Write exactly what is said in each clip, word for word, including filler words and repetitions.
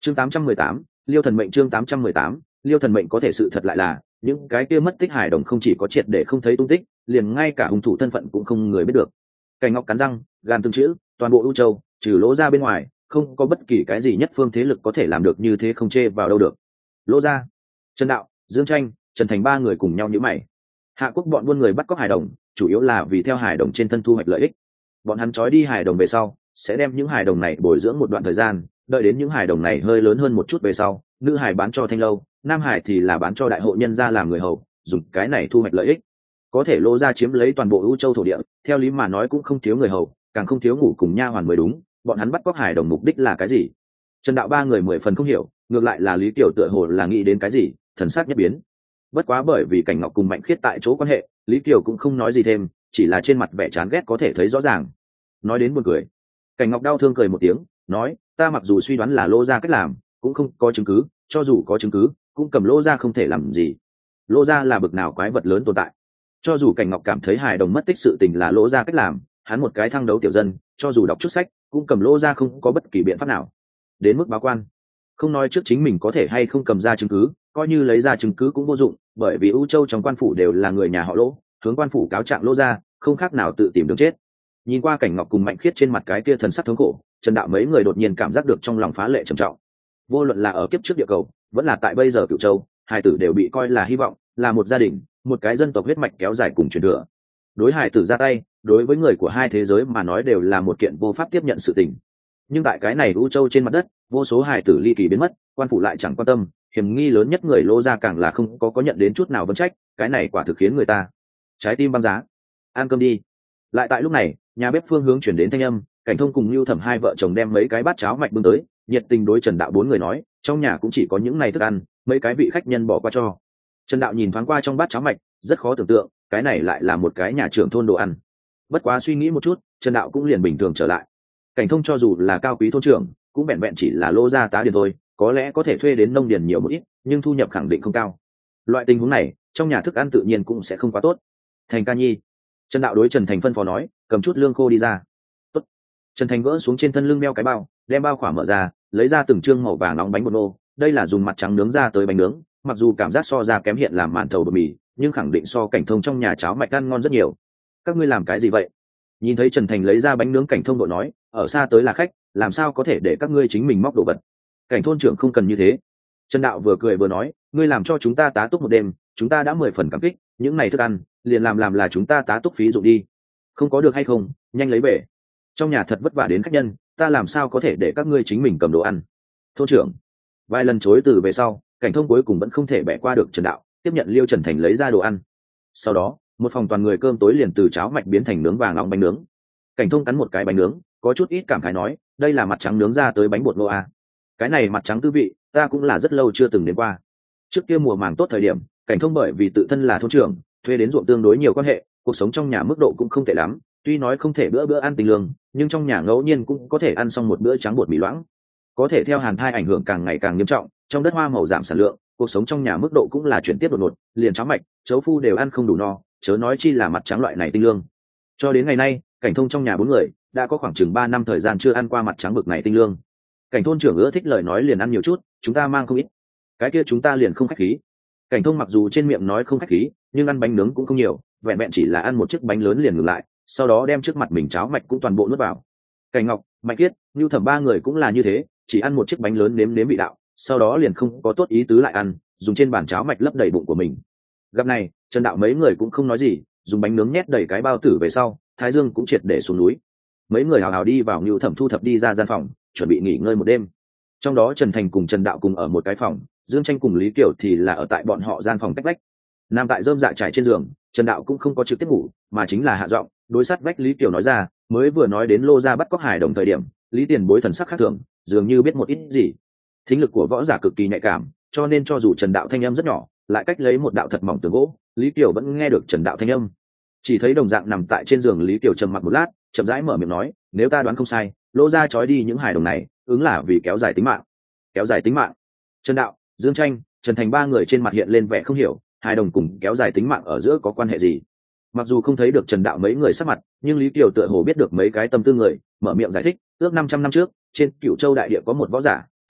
chương tám trăm mười tám, liêu thần mệnh. Chương tám trăm mười tám, liêu thần mệnh. Có thể sự thật lại là những cái kia mất tích hài đồng không chỉ có triệt để không thấy tung tích, liền ngay cả hung thủ thân phận cũng không người biết được. Cảnh Ngọc cắn răng gan từng chữ, toàn bộ ưu châu trừ Lỗ gia bên ngoài không có bất kỳ cái gì nhất phương thế lực có thể làm được như thế, không chê vào đâu được. Lỗ gia, Trần Đạo, Dương Tranh, Trần Thành ba người cùng nhau nhíu mày. Hạ Quốc bọn buôn người bắt cóc hài đồng chủ yếu là vì theo hài đồng trên thân thu hoạch lợi ích. Bọn hắn trói đi hài đồng về sau sẽ đem những hài đồng này bồi dưỡng một đoạn thời gian, đợi đến những hài đồng này hơi lớn hơn một chút về sau, nữ hài bán cho thanh lâu, nam hài thì là bán cho đại hộ nhân gia làm người hầu, dùng cái này thu hoạch lợi ích. Có thể Lỗ gia chiếm lấy toàn bộ ưu châu thổ địa, theo lý mà nói cũng không thiếu người hầu, càng không thiếu ngủ cùng nha hoàn mới đúng. Bọn hắn bắt cóc hài đồng mục đích là cái gì? Trần Đạo ba người mười phần không hiểu, ngược lại là Lý Kiều tựa hồ là nghĩ đến cái gì, thần sắc nhất biến. Bất quá bởi vì Cảnh Ngọc cùng Mạnh Khiết tại chỗ quan hệ, Lý Kiều cũng không nói gì thêm, chỉ là trên mặt vẻ chán ghét có thể thấy rõ ràng. Nói đến buồn cười, Cảnh Ngọc đau thương cười một tiếng, nói: ta mặc dù suy đoán là Lỗ gia cách làm, cũng không có chứng cứ, cho dù có chứng cứ cũng cầm Lỗ gia không thể làm gì. Lỗ gia là bực nào quái vật lớn tồn tại, cho dù Cảnh Ngọc cảm thấy hài đồng mất tích sự tình là Lỗ gia cách làm, hắn một cái thăng đấu tiểu dân, cho dù đọc chút sách cũng cầm Lỗ gia không có bất kỳ biện pháp nào. Đến mức báo quan, không nói trước chính mình có thể hay không cầm ra chứng cứ, coi như lấy ra chứng cứ cũng vô dụng, bởi vì ưu châu trong quan phủ đều là người nhà họ Lỗ, hướng quan phủ cáo trạng Lỗ gia không khác nào tự tìm đường chết. Nhìn qua Cảnh Ngọc cùng Mạnh Khiết trên mặt cái kia thần sắc thống khổ, Trần Đạo mấy người đột nhiên cảm giác được trong lòng phá lệ trầm trọng. Vô luận là ở kiếp trước địa cầu, vẫn là tại bây giờ Cửu Châu, hài tử đều bị coi là hy vọng, là một gia đình, một cái dân tộc huyết mạch kéo dài cùng truyền thừa. Đối hài tử ra tay, đối với người của hai thế giới mà nói đều là một kiện vô pháp tiếp nhận sự tình. Nhưng tại cái này ưu châu trên mặt đất, vô số hài tử ly kỳ biến mất, quan phủ lại chẳng quan tâm, hiểm nghi lớn nhất người Lỗ gia càng là không có có nhận đến chút nào vấn trách, cái này quả thực khiến người ta trái tim băng giá. Ăn cơm đi. Lại tại lúc này, nhà bếp phương hướng chuyển đến thanh âm, Cảnh Thông cùng Lưu Thẩm hai vợ chồng đem mấy cái bát cháo mạch bưng tới, nhiệt tình đối Trần Đạo bốn người nói: trong nhà cũng chỉ có những này thức ăn, mấy cái vị khách nhân bỏ qua cho. Trần Đạo nhìn thoáng qua trong bát cháo mạch, rất khó tưởng tượng, cái này lại là một cái nhà trưởng thôn đồ ăn. Bất quá suy nghĩ một chút, Trần Đạo cũng liền bình thường trở lại. Cảnh Thông cho dù là cao quý thôn trưởng, cũng vẹn vẹn chỉ là Lỗ gia tá điền thôi, có lẽ có thể thuê đến nông điền nhiều một ít, nhưng thu nhập khẳng định không cao. Loại tình huống này, trong nhà thức ăn tự nhiên cũng sẽ không quá tốt. Thành ca nhi, Trần Đạo đối Trần Thành phân phó nói, cầm chút lương khô đi ra. Tốt. Trần Thành gỡ xuống trên thân lưng đeo cái bao, đem bao khỏa mở ra, lấy ra từng trương màu vàng nóng bánh bột nô, đây là dùng mặt trắng nướng ra tới bánh nướng, mặc dù cảm giác so ra kém hiện làm màn thầu bột mì, nhưng khẳng định so Cảnh Thông trong nhà cháo mạch ăn ngon rất nhiều. Các ngươi làm cái gì vậy? Nhìn thấy Trần Thành lấy ra bánh nướng, Cảnh Thông đội nói, ở xa tới là khách, làm sao có thể để các ngươi chính mình móc đồ vật. Cảnh thôn trưởng không cần như thế. Trần Đạo vừa cười vừa nói, ngươi làm cho chúng ta tá túc một đêm, chúng ta đã mười phần cảm kích, những này thức ăn liền làm làm là chúng ta tá túc phí dụng đi. Không có được hay không, nhanh lấy về. Trong nhà thật vất vả đến khách nhân, ta làm sao có thể để các ngươi chính mình cầm đồ ăn. Thôn trưởng vài lần chối từ về sau, Cảnh Thông cuối cùng vẫn không thể bẻ qua được Trần Đạo, tiếp nhận Liêu Trần Thành lấy ra đồ ăn. Sau đó một phòng toàn người cơm tối liền từ cháo mạch biến thành nướng vàng nóng bánh nướng. Cảnh Thông cắn một cái bánh nướng, có chút ít cảm khái nói, đây là mặt trắng nướng ra tới bánh bột nô a. Cái này mặt trắng tư vị, ta cũng là rất lâu chưa từng đến qua. Trước kia mùa màng tốt thời điểm, Cảnh Thông bởi vì tự thân là thôn trưởng, thuê đến ruộng tương đối nhiều quan hệ, cuộc sống trong nhà mức độ cũng không tệ lắm, tuy nói không thể bữa bữa ăn tình lương, nhưng trong nhà ngẫu nhiên cũng có thể ăn xong một bữa trắng bột mì loãng. Có thể theo hàn thai ảnh hưởng càng ngày càng nghiêm trọng, trong đất hoa màu giảm sản lượng, cuộc sống trong nhà mức độ cũng là chuyển tiếp đột ngột, liền cháo mạch, chấu phu đều ăn không đủ no, chớ nói chi là mặt trắng loại này tinh lương. Cho đến ngày nay, Cảnh Thông trong nhà bốn người đã có khoảng chừng ba năm thời gian chưa ăn qua mặt trắng bực này tinh lương. Cảnh thôn trưởng ưa thích lời nói liền ăn nhiều chút, chúng ta mang không ít. Cái kia chúng ta liền không khách khí. Cảnh Thông mặc dù trên miệng nói không khách khí, nhưng ăn bánh nướng cũng không nhiều, vẹn vẹn chỉ là ăn một chiếc bánh lớn liền ngừng lại, sau đó đem trước mặt mình cháo mạch cũng toàn bộ nuốt vào. Cảnh Ngọc, Mạnh Kiết, Nưu Thẩm ba người cũng là như thế, chỉ ăn một chiếc bánh lớn nếm nếm vị đạo, sau đó liền không có tốt ý tứ lại ăn, dùng trên bàn cháo mạch lấp đầy bụng của mình. Gặp này, Trần Đạo mấy người cũng không nói gì, dùng bánh nướng nhét đầy cái bao tử về sau, Thái Dương cũng triệt để xuống núi. Mấy người hào hào đi vào Nưu Thẩm thu thập đi ra gian phòng, chuẩn bị nghỉ ngơi một đêm. Trong đó Trần Thành cùng Trần Đạo cùng ở một cái phòng, Dương Tranh cùng Lý Kiều thì là ở tại bọn họ gian phòng cách vách. Nằm tại rơm dạ trải trên giường, Trần Đạo cũng không có trực tiếp ngủ, mà chính là hạ giọng đối sát vách Lý Kiều nói ra, mới vừa nói đến Lô gia bắt cóc hài đồng thời điểm, Lý Tiền Bối thần sắc khác thường, dường như biết một ít gì. Thính lực của võ giả cực kỳ nhạy cảm, cho nên cho dù Trần Đạo thanh âm rất nhỏ, lại cách lấy một đạo thật mỏng tường gỗ, Lý Kiều vẫn nghe được Trần Đạo thanh âm. Chỉ thấy đồng dạng nằm tại trên giường Lý Kiều trầm mặc một lát, chậm rãi mở miệng nói, nếu ta đoán không sai, Lô gia trói đi những hài đồng này, ứng là vì kéo dài tính mạng. Kéo dài tính mạng? Trần Đạo, Dương Tranh, Trần Thành ba người trên mặt hiện lên vẻ không hiểu, hài đồng cùng kéo dài tính mạng ở giữa có quan hệ gì? Mặc dù không thấy được Trần Đạo mấy người sắc mặt, nhưng Lý Kiều tựa hồ biết được mấy cái tâm tư người, mở miệng giải thích, ước năm trăm năm trước, trên Cửu Châu đại địa có một võ giả,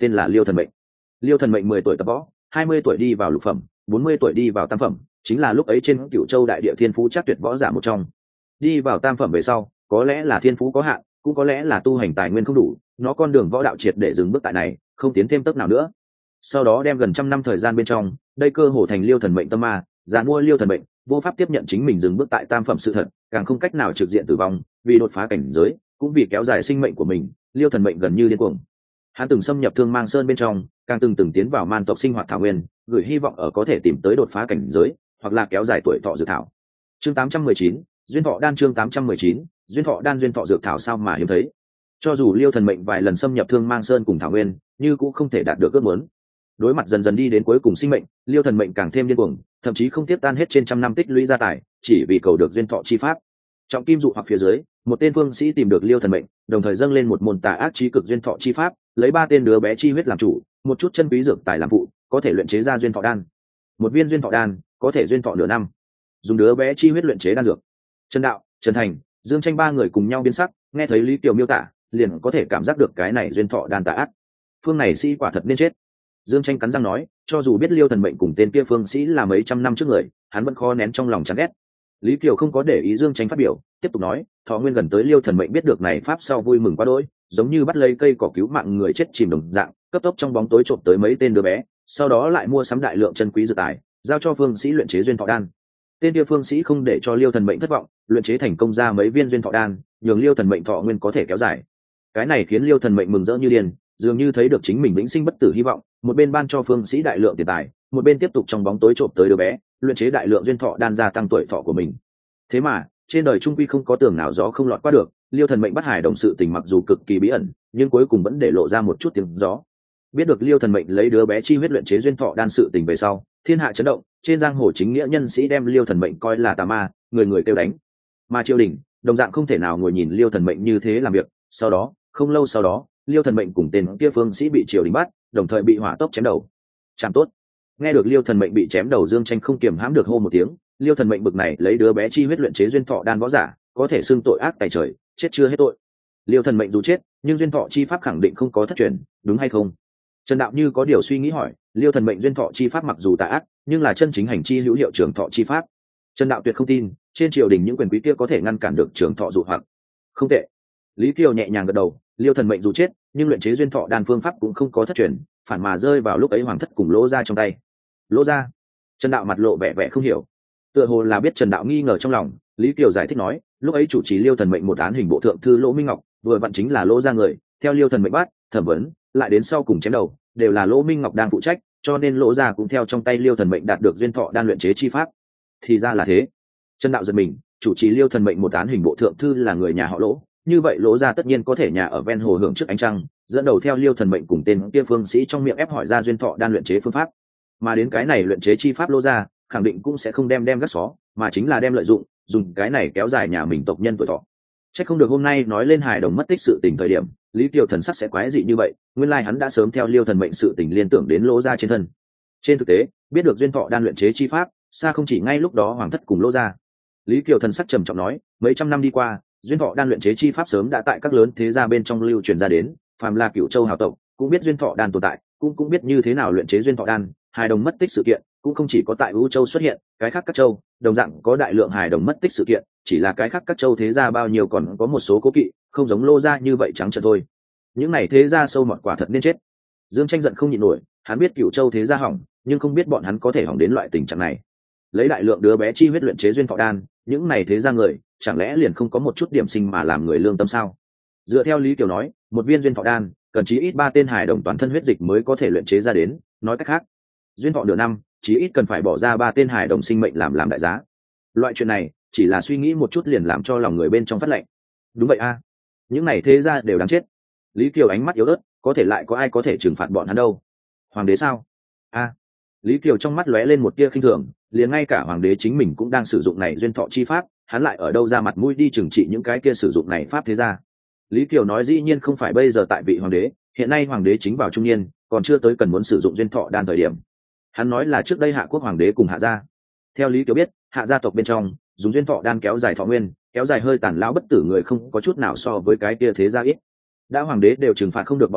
tên là Liêu Thần Mệnh. Liêu Thần Mệnh mười tuổi tập võ, hai mươi tuổi đi vào lục phẩm, bốn mươi tuổi đi vào tam phẩm, chính là lúc ấy trên Cửu Châu đại địa thiên phú chắc tuyệt võ giả một trong. Đi vào tam phẩm về sau, có lẽ là thiên phú có hạn, cũng có lẽ là tu hành tài nguyên không đủ, nó con đường võ đạo triệt để dừng bước tại này, không tiến thêm tốc nào nữa. Sau đó đem gần trăm năm thời gian bên trong, đây cơ hồ thành Liêu Thần Mệnh tâm ma, giàn mua Liêu Thần Mệnh, vô pháp tiếp nhận chính mình dừng bước tại tam phẩm sự thật, càng không cách nào trực diện tử vong, vì đột phá cảnh giới, cũng vì kéo dài sinh mệnh của mình, Liêu Thần Mệnh gần như điên cuồng. Hắn từng xâm nhập Thương Mang Sơn bên trong, càng từng từng tiến vào man tộc sinh hoạt thảo nguyên, gửi hy vọng ở có thể tìm tới đột phá cảnh giới, hoặc là kéo dài tuổi thọ dược thảo. Chương tám trăm mười chín, duyên thọ đan. Chương tám trăm mười chín, duyên thọ đan. Duyên thọ dược thảo sao mà hiếm thấy. Cho dù Liêu Thần Mệnh vài lần xâm nhập Thương Mang Sơn cùng thảo nguyên, như cũng không thể đạt được ước muốn. Đối mặt dần dần đi đến cuối cùng sinh mệnh, Liêu Thần Mệnh càng thêm điên cuồng, thậm chí không tiếc tan hết trên trăm năm tích lũy gia tài, chỉ vì cầu được duyên thọ chi pháp. Trọng kim dụ hoặc phía dưới, một tên phương sĩ tìm được Liêu Thần Mệnh, đồng thời dâng lên một môn tà ác chí cực duyên thọ chi pháp, lấy ba tên đứa bé chi huyết làm chủ, một chút chân quý dược tài làm phụ, có thể luyện chế ra duyên thọ đan. Một viên duyên thọ đan có thể duyên thọ nửa năm. Dùng đứa bé chi huyết luyện chế đan dược. Trần Đạo, Trần Thành, Dương Tranh ba người cùng nhau biến sắc, nghe thấy Lý Kiều miêu tả, liền có thể cảm giác được cái này duyên thọ đan tà ác. Phương này sĩ quả thật nên chết. Dương Tranh cắn răng nói, cho dù biết Liêu Thần Mệnh cùng tên kia phương sĩ là mấy trăm năm trước người, hắn vẫn khó nén trong lòng chán ghét. Lý Kiều không có để ý Dương Tranh phát biểu, tiếp tục nói, Thọ Nguyên gần tới Liêu Thần Mệnh biết được này pháp sau vui mừng quá đỗi, giống như bắt lấy cây cỏ cứu mạng người chết chìm đồng dạng, cấp tốc trong bóng tối trộm tới mấy tên đứa bé, sau đó lại mua sắm đại lượng chân quý dược tài, giao cho phương sĩ luyện chế duyên thọ đan. Tên kia phương sĩ không để cho Liêu Thần Mệnh thất vọng, luyện chế thành công ra mấy viên duyên thọ đan, nhường Liêu Thần Mệnh thọ nguyên có thể kéo dài. Cái này khiến Liêu Thần Mệnh mừng rỡ như điên, dường như thấy được chính mình vĩnh sinh bất tử hy vọng, một bên ban cho phương sĩ đại lượng tiền tài, một bên tiếp tục trong bóng tối trộm tới đứa bé, luyện chế đại lượng duyên thọ đan gia tăng tuổi thọ của mình. Thế mà trên đời trung quy không có tường nào gió không lọt qua được, Liêu Thần Mệnh bắt hải đồng sự tình mặc dù cực kỳ bí ẩn, nhưng cuối cùng vẫn để lộ ra một chút tiếng gió. Biết được Liêu Thần Mệnh lấy đứa bé chi huyết luyện chế duyên thọ đan sự tình về sau, thiên hạ chấn động, trên giang hồ chính nghĩa nhân sĩ đem Liêu Thần Mệnh coi là tà ma, người người kêu đánh. Mà triều đình đồng dạng không thể nào ngồi nhìn Liêu Thần Mệnh như thế làm việc. Sau đó, không lâu sau đó, Liêu Thần Mệnh cùng tên kia phương sĩ bị triều đình bắt, đồng thời bị hỏa tốc chém đầu. Chạm tốt. Nghe được Liêu Thần Mệnh bị chém đầu, Dương Tranh không kiềm hãm được hô một tiếng. Liêu Thần Mệnh bực này lấy đứa bé chi huyết luyện chế duyên thọ đan võ giả, có thể xưng tội ác tày trời, chết chưa hết tội. Liêu Thần Mệnh dù chết, nhưng duyên thọ chi pháp khẳng định không có thất truyền, đúng hay không? Trần Đạo như có điều suy nghĩ hỏi, Liêu Thần Mệnh duyên thọ chi pháp mặc dù tà ác, nhưng là chân chính hành chi hữu hiệu trường thọ chi pháp. Trần Đạo tuyệt không tin, trên triều đình những quyền quý kia có thể ngăn cản được trường thọ dụ hoặc. Không tệ. Lý Kiều nhẹ nhàng gật đầu, Liêu Thần Mệnh dù chết, nhưng luyện chế duyên thọ đan phương pháp cũng không có thất truyền, phản mà rơi vào lúc ấy hoàng thất cùng Lỗ gia trong tay. Lỗ gia? Trần Đạo mặt lộ vẻ vẻ không hiểu. Tựa hồ là biết Trần Đạo nghi ngờ trong lòng, Lý Kiều giải thích nói, lúc ấy chủ trì Liêu Thần Mệnh một án hình bộ thượng thư Lỗ Minh Ngọc, vừa vặn chính là Lỗ gia người, theo Liêu Thần Mệnh bắt, thẩm vấn, lại đến sau cùng chém đầu, đều là Lỗ Minh Ngọc đang phụ trách, cho nên Lỗ gia cũng theo trong tay Liêu Thần Mệnh đạt được duyên thọ đan luyện chế chi pháp. Thì ra là thế. Trần Đạo giật mình, chủ trì Liêu Thần Mệnh một án hình bộ thượng thư là người nhà họ Lỗ, như vậy Lỗ gia tất nhiên có thể nhà ở ven hồ hưởng trước ánh trăng, dẫn đầu theo Liêu Thần Mệnh cùng tên kia phương sĩ trong miệng ép hỏi ra duyên thọ đan luyện chế phương pháp. Mà đến cái này luyện chế chi pháp Lỗ gia, khẳng định cũng sẽ không đem đem gắt xó, mà chính là đem lợi dụng, dùng cái này kéo dài nhà mình tộc nhân tuổi thọ. Chắc không được hôm nay nói lên hài đồng mất tích sự tình thời điểm, Lý Kiều thần sắc sẽ quái dị như vậy, nguyên lai hắn đã sớm theo Liêu Thần Mệnh sự tình liên tưởng đến Lỗ gia trên thân. Trên thực tế, biết được duyên thọ đan luyện chế chi pháp, xa không chỉ ngay lúc đó hoàng thất cùng Lỗ gia. Lý Kiều thần sắc trầm trọng nói, mấy trăm năm đi qua, duyên thọ đan luyện chế chi pháp sớm đã tại các lớn thế gia bên trong lưu truyền ra đến, phàm là Cửu Châu hào tộc, cũng biết duyên thọ đan tồn tại, cũng cũng biết như thế nào luyện chế duyên thọ đan. Hài đồng mất tích sự kiện cũng không chỉ có tại U Châu xuất hiện, cái khác các châu đồng dạng có đại lượng hài đồng mất tích sự kiện, chỉ là cái khác các châu thế gia bao nhiêu còn có một số cố kỵ, không giống Lô gia như vậy trắng trợn thôi. Những này thế gia sâu mọt quả thật nên chết. Dương Tranh giận không nhịn nổi, hắn biết Cửu Châu thế gia hỏng, nhưng không biết bọn hắn có thể hỏng đến loại tình trạng này. Lấy đại lượng đứa bé chi huyết luyện chế duyên thọ đan, những này thế gia người, chẳng lẽ liền không có một chút điểm sinh mà làm người lương tâm sao? Dựa theo Lý Kiều nói, một viên duyên thọ đan cần chí ít ba tên hài đồng toàn thân huyết dịch mới có thể luyện chế ra đến, nói cách khác, duyên thọ nửa năm chí ít cần phải bỏ ra ba tên hài đồng sinh mệnh làm làm đại giá. Loại chuyện này chỉ là suy nghĩ một chút liền làm cho lòng người bên trong phát lạnh. Đúng vậy a, những này thế gia đều đáng chết. Lý Kiều ánh mắt yếu ớt, có thể lại có ai có thể trừng phạt bọn hắn đâu? Hoàng đế sao? A. Lý Kiều trong mắt lóe lên một tia khinh thường, liền ngay cả hoàng đế chính mình cũng đang sử dụng này duyên thọ chi pháp, hắn lại ở đâu ra mặt mũi đi trừng trị những cái kia sử dụng này pháp thế gia? Lý Kiều nói dĩ nhiên không phải bây giờ tại vị hoàng đế, hiện nay hoàng đế chính vào trung niên, còn chưa tới cần muốn sử dụng duyên thọ đan thời điểm. Hắn nói là trước đây Hạ quốc hoàng đế cùng Hạ gia. Theo Lý Kiều biết, Hạ gia tộc bên trong dùng duyên thọ đan kéo dài thọ nguyên, kéo dài hơi tàn lão bất tử người không có chút nào so với cái kia thế gia ít. Đã hoàng đế đều trừng phạt không được bọn hắn,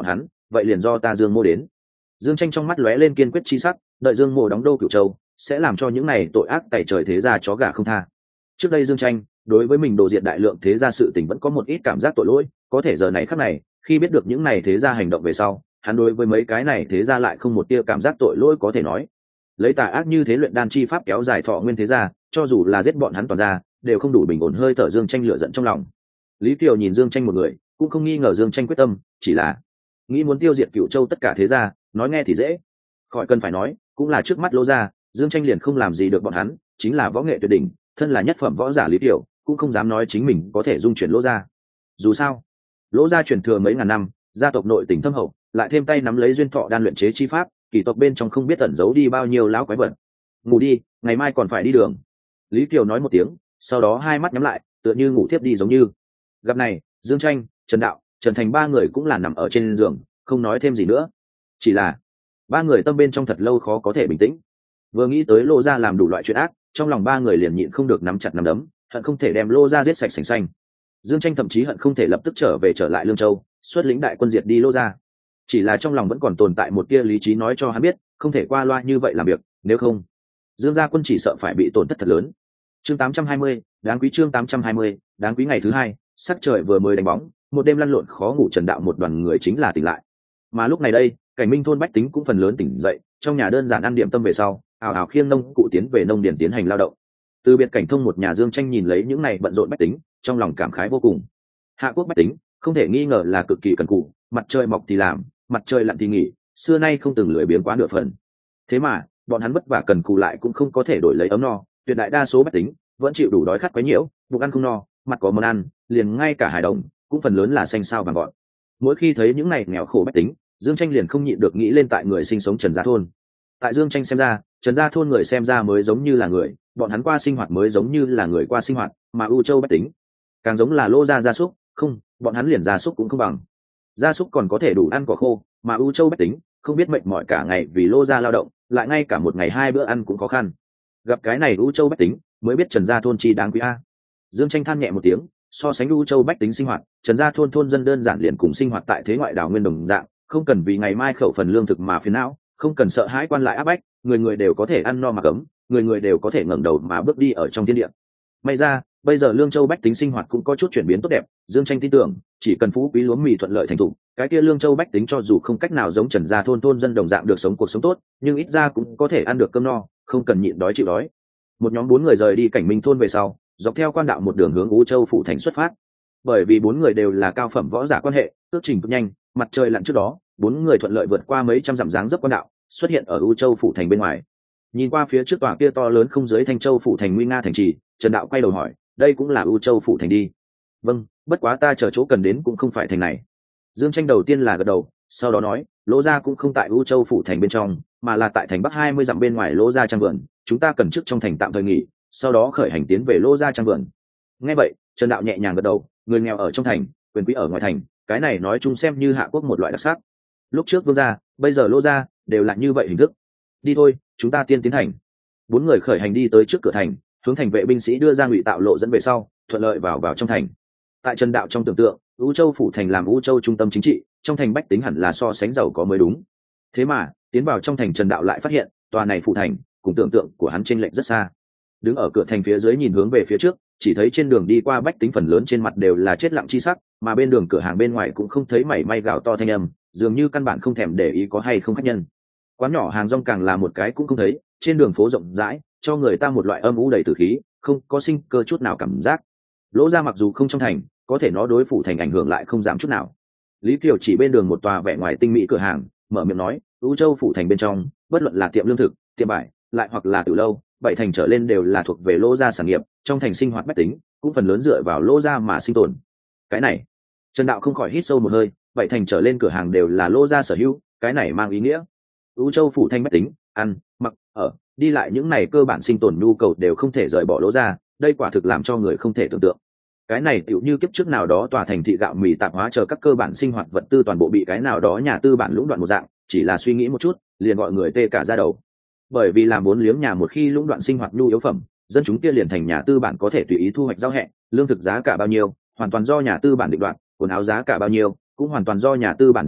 vậy liền do ta Dương Mô đến. Dương Tranh trong mắt lóe lên kiên quyết chi sắc, đợi Dương Mô đóng đô Cửu Châu sẽ làm cho những này tội ác tày trời thế gia chó gà không tha. Trước đây Dương Tranh đối với mình đồ diện đại lượng thế gia sự tình vẫn có một ít cảm giác tội lỗi, có thể giờ này khắc này khi biết được những này thế gia hành động về sau, hắn đối với mấy cái này thế gia lại không một tia cảm giác tội lỗi có thể nói. Lấy tà ác như thế luyện đan chi pháp kéo dài thọ nguyên thế gia, cho dù là giết bọn hắn toàn ra đều không đủ bình ổn hơi thở Dương Tranh lửa giận trong lòng. Lý Kiều nhìn Dương Tranh một người cũng không nghi ngờ Dương Tranh quyết tâm, chỉ là nghĩ muốn tiêu diệt Cửu Châu tất cả thế gia, nói nghe thì dễ, khỏi cần phải nói, cũng là trước mắt Lô gia, Dương Tranh liền không làm gì được bọn hắn, chính là võ nghệ tuyệt đỉnh, thân là nhất phẩm võ giả Lý Kiều cũng không dám nói chính mình có thể dung chuyển Lô gia. Dù sao, Lô gia truyền thừa mấy ngàn năm, gia tộc nội tình thâm hậu, lại thêm tay nắm lấy duyên thọ đan luyện chế chi pháp, kỳ tộc bên trong không biết tẩn giấu đi bao nhiêu lão quái vật. Ngủ đi, ngày mai còn phải đi đường. Lý Kiều nói một tiếng, sau đó hai mắt nhắm lại, tựa như ngủ thiếp đi giống như. Gặp này, Dương Tranh, Trần Đạo, Trần Thành ba người cũng là nằm ở trên giường, không nói thêm gì nữa. Chỉ là ba người tâm bên trong thật lâu khó có thể bình tĩnh. Vừa nghĩ tới Lô gia làm đủ loại chuyện ác, trong lòng ba người liền nhịn không được nắm chặt nắm đấm, hận không thể đem Lô gia giết sạch sành xanh. Dương Tranh thậm chí hận không thể lập tức trở về trở lại Lương Châu, xuất lĩnh đại quân diệt đi Lô gia. Chỉ là trong lòng vẫn còn tồn tại một tia lý trí nói cho hắn biết, không thể qua loa như vậy làm việc, nếu không, Dương gia quân chỉ sợ phải bị tổn thất thật lớn. Chương tám trăm hai mươi, đáng quý chương tám trăm hai mươi, đáng quý ngày thứ hai, sắc trời vừa mới đánh bóng, một đêm lăn lộn khó ngủ Trần Đạo một đoàn người chính là tỉnh lại. Mà lúc này đây, Cảnh Minh thôn bách tính cũng phần lớn tỉnh dậy, trong nhà đơn giản ăn điểm tâm về sau, ào ào khiêng nông cụ tiến về nông điền tiến hành lao động. Từ biệt Cảnh Thông một nhà Dương Tranh nhìn lấy những này bận rộn bách tính, trong lòng cảm khái vô cùng. Hạ quốc bách tính, không thể nghi ngờ là cực kỳ cần cù, mặt trời mọc thì làm, mặt trời lặn thì nghỉ, xưa nay không từng lười biếng quá nửa phần. Thế mà, bọn hắn vất vả cần cù lại cũng không có thể đổi lấy ấm no, tuyệt đại đa số bách tính vẫn chịu đủ đói khát quấy nhiễu, bụng ăn không no, mặt có món ăn, liền ngay cả hải đồng cũng phần lớn là xanh sao vàng gọn. Mỗi khi thấy những này nghèo khổ bách tính, Dương Tranh liền không nhịn được nghĩ lên tại người sinh sống Trần Gia thôn. Tại Dương Tranh xem ra, Trần Gia thôn người xem ra mới giống như là người, bọn hắn qua sinh hoạt mới giống như là người qua sinh hoạt, mà U Châu bách tính càng giống là Lô gia gia súc, không, bọn hắn liền gia súc cũng không bằng. Gia súc còn có thể đủ ăn cỏ khô, mà U Châu bách tính không biết mệt mỏi cả ngày vì Lô gia lao động, lại ngay cả một ngày hai bữa ăn cũng khó khăn. Gặp cái này U Châu bách tính, mới biết Trần Gia thôn chi đáng quý a. Dương Tranh than nhẹ một tiếng, so sánh U Châu bách tính sinh hoạt, Trần Gia thôn thôn dân đơn giản liền cùng sinh hoạt tại thế ngoại đảo nguyên đồng dạng, không cần vì ngày mai khẩu phần lương thực mà phiền não, không cần sợ hãi quan lại áp bách, người người đều có thể ăn no mà cấm, người người đều có thể ngẩng đầu mà bước đi ở trong thiên địa. May ra, bây giờ Lương Châu bách tính sinh hoạt cũng có chút chuyển biến tốt đẹp, Dương Tranh tin tưởng, chỉ cần phú quý lúa mì thuận lợi thành thục, cái kia Lương Châu bách tính cho dù không cách nào giống Trần Gia thôn thôn dân đồng dạng được sống cuộc sống tốt, nhưng ít ra cũng có thể ăn được cơm no, không cần nhịn đói chịu đói. Một nhóm bốn người rời đi Cảnh Minh thôn về sau, dọc theo quan đạo một đường hướng U Châu phủ thành xuất phát. Bởi vì bốn người đều là cao phẩm võ giả quan hệ, tước trình cực nhanh, mặt trời lặn trước đó, bốn người thuận lợi vượt qua mấy trăm dặm dáng dấp quan đạo, xuất hiện ở U Châu phủ thành bên ngoài. Nhìn qua phía trước tòa kia to lớn không dưới Thanh Châu phủ thành nguy nga thành trì, Trần Đạo quay đầu hỏi, đây cũng là U Châu phủ thành đi? Vâng, bất quá ta chờ chỗ cần đến cũng không phải thành này. Dương Tranh đầu tiên là gật đầu, sau đó nói, Lỗ gia cũng không tại U Châu phủ thành bên trong, mà là tại thành bắc hai mươi dặm bên ngoài Lỗ gia trang vườn, chúng ta cần trước trong thành tạm thời nghỉ, sau đó khởi hành tiến về Lỗ gia trang vườn. Nghe vậy, Trần Đạo nhẹ nhàng gật đầu, người nghèo ở trong thành, quyền quý ở ngoài thành, cái này nói chung xem như hạ quốc một loại đặc sắc. Lúc trước Vương gia, bây giờ Lỗ gia đều là như vậy hình thức. Đi thôi, chúng ta tiên tiến hành. Bốn người khởi hành đi tới trước cửa thành, hướng thành vệ binh sĩ đưa ra Ngụy Tạo lộ dẫn về sau, thuận lợi vào vào trong thành. Tại Trần Đạo trong tưởng tượng, U Châu phủ thành làm U Châu trung tâm chính trị, trong thành bách tính hẳn là so sánh giàu có mới đúng. Thế mà, tiến vào trong thành Trần Đạo lại phát hiện, tòa này phủ thành, cùng tưởng tượng của hắn chênh lệch rất xa. Đứng ở cửa thành phía dưới nhìn hướng về phía trước, chỉ thấy trên đường đi qua bách tính phần lớn trên mặt đều là chết lặng chi sắc, mà bên đường cửa hàng bên ngoài cũng không thấy mảy may gào to thanh âm, dường như căn bản không thèm để ý có hay không khách nhân. Quán nhỏ hàng rong càng là một cái cũng không thấy, trên đường phố rộng rãi, cho người ta một loại âm u đầy tử khí, không có sinh cơ chút nào cảm giác. Lỗ gia mặc dù không trong thành, có thể nó đối phủ thành ảnh hưởng lại không dám chút nào. Lý Kiều chỉ bên đường một tòa vẻ ngoài tinh mỹ cửa hàng, mở miệng nói, U Châu phủ thành bên trong, bất luận là tiệm lương thực, tiệm vải, lại hoặc là tiểu lâu, bảy thành trở lên đều là thuộc về Lỗ gia sản nghiệp, trong thành sinh hoạt bách tính cũng phần lớn dựa vào Lỗ gia mà sinh tồn. Cái này, Trần Đạo không khỏi hít sâu một hơi, bảy thành trở lên cửa hàng đều là Lỗ gia sở hữu, cái này mang ý nghĩa U Châu phủ thành bách tính, ăn, mặc, ở, đi lại những này cơ bản sinh tồn nhu cầu đều không thể rời bỏ Lỗ gia, đây quả thực làm cho người không thể tưởng tượng. Cái này tựu như kiếp trước nào đó tòa thành thị gạo mì tạp hóa chờ các cơ bản sinh hoạt vật tư toàn bộ bị cái nào đó nhà tư bản lũng đoạn một dạng, chỉ là suy nghĩ một chút, liền gọi người tê cả da đầu. Bởi vì làm bốn liếng nhà một khi lũng đoạn sinh hoạt nhu yếu phẩm, dân chúng kia liền thành nhà tư bản có thể tùy ý thu hoạch giao hẹ, lương thực giá cả bao nhiêu, hoàn toàn do nhà tư bản định đoạt, quần áo giá cả bao nhiêu, cũng hoàn toàn do nhà tư bản định đoạt,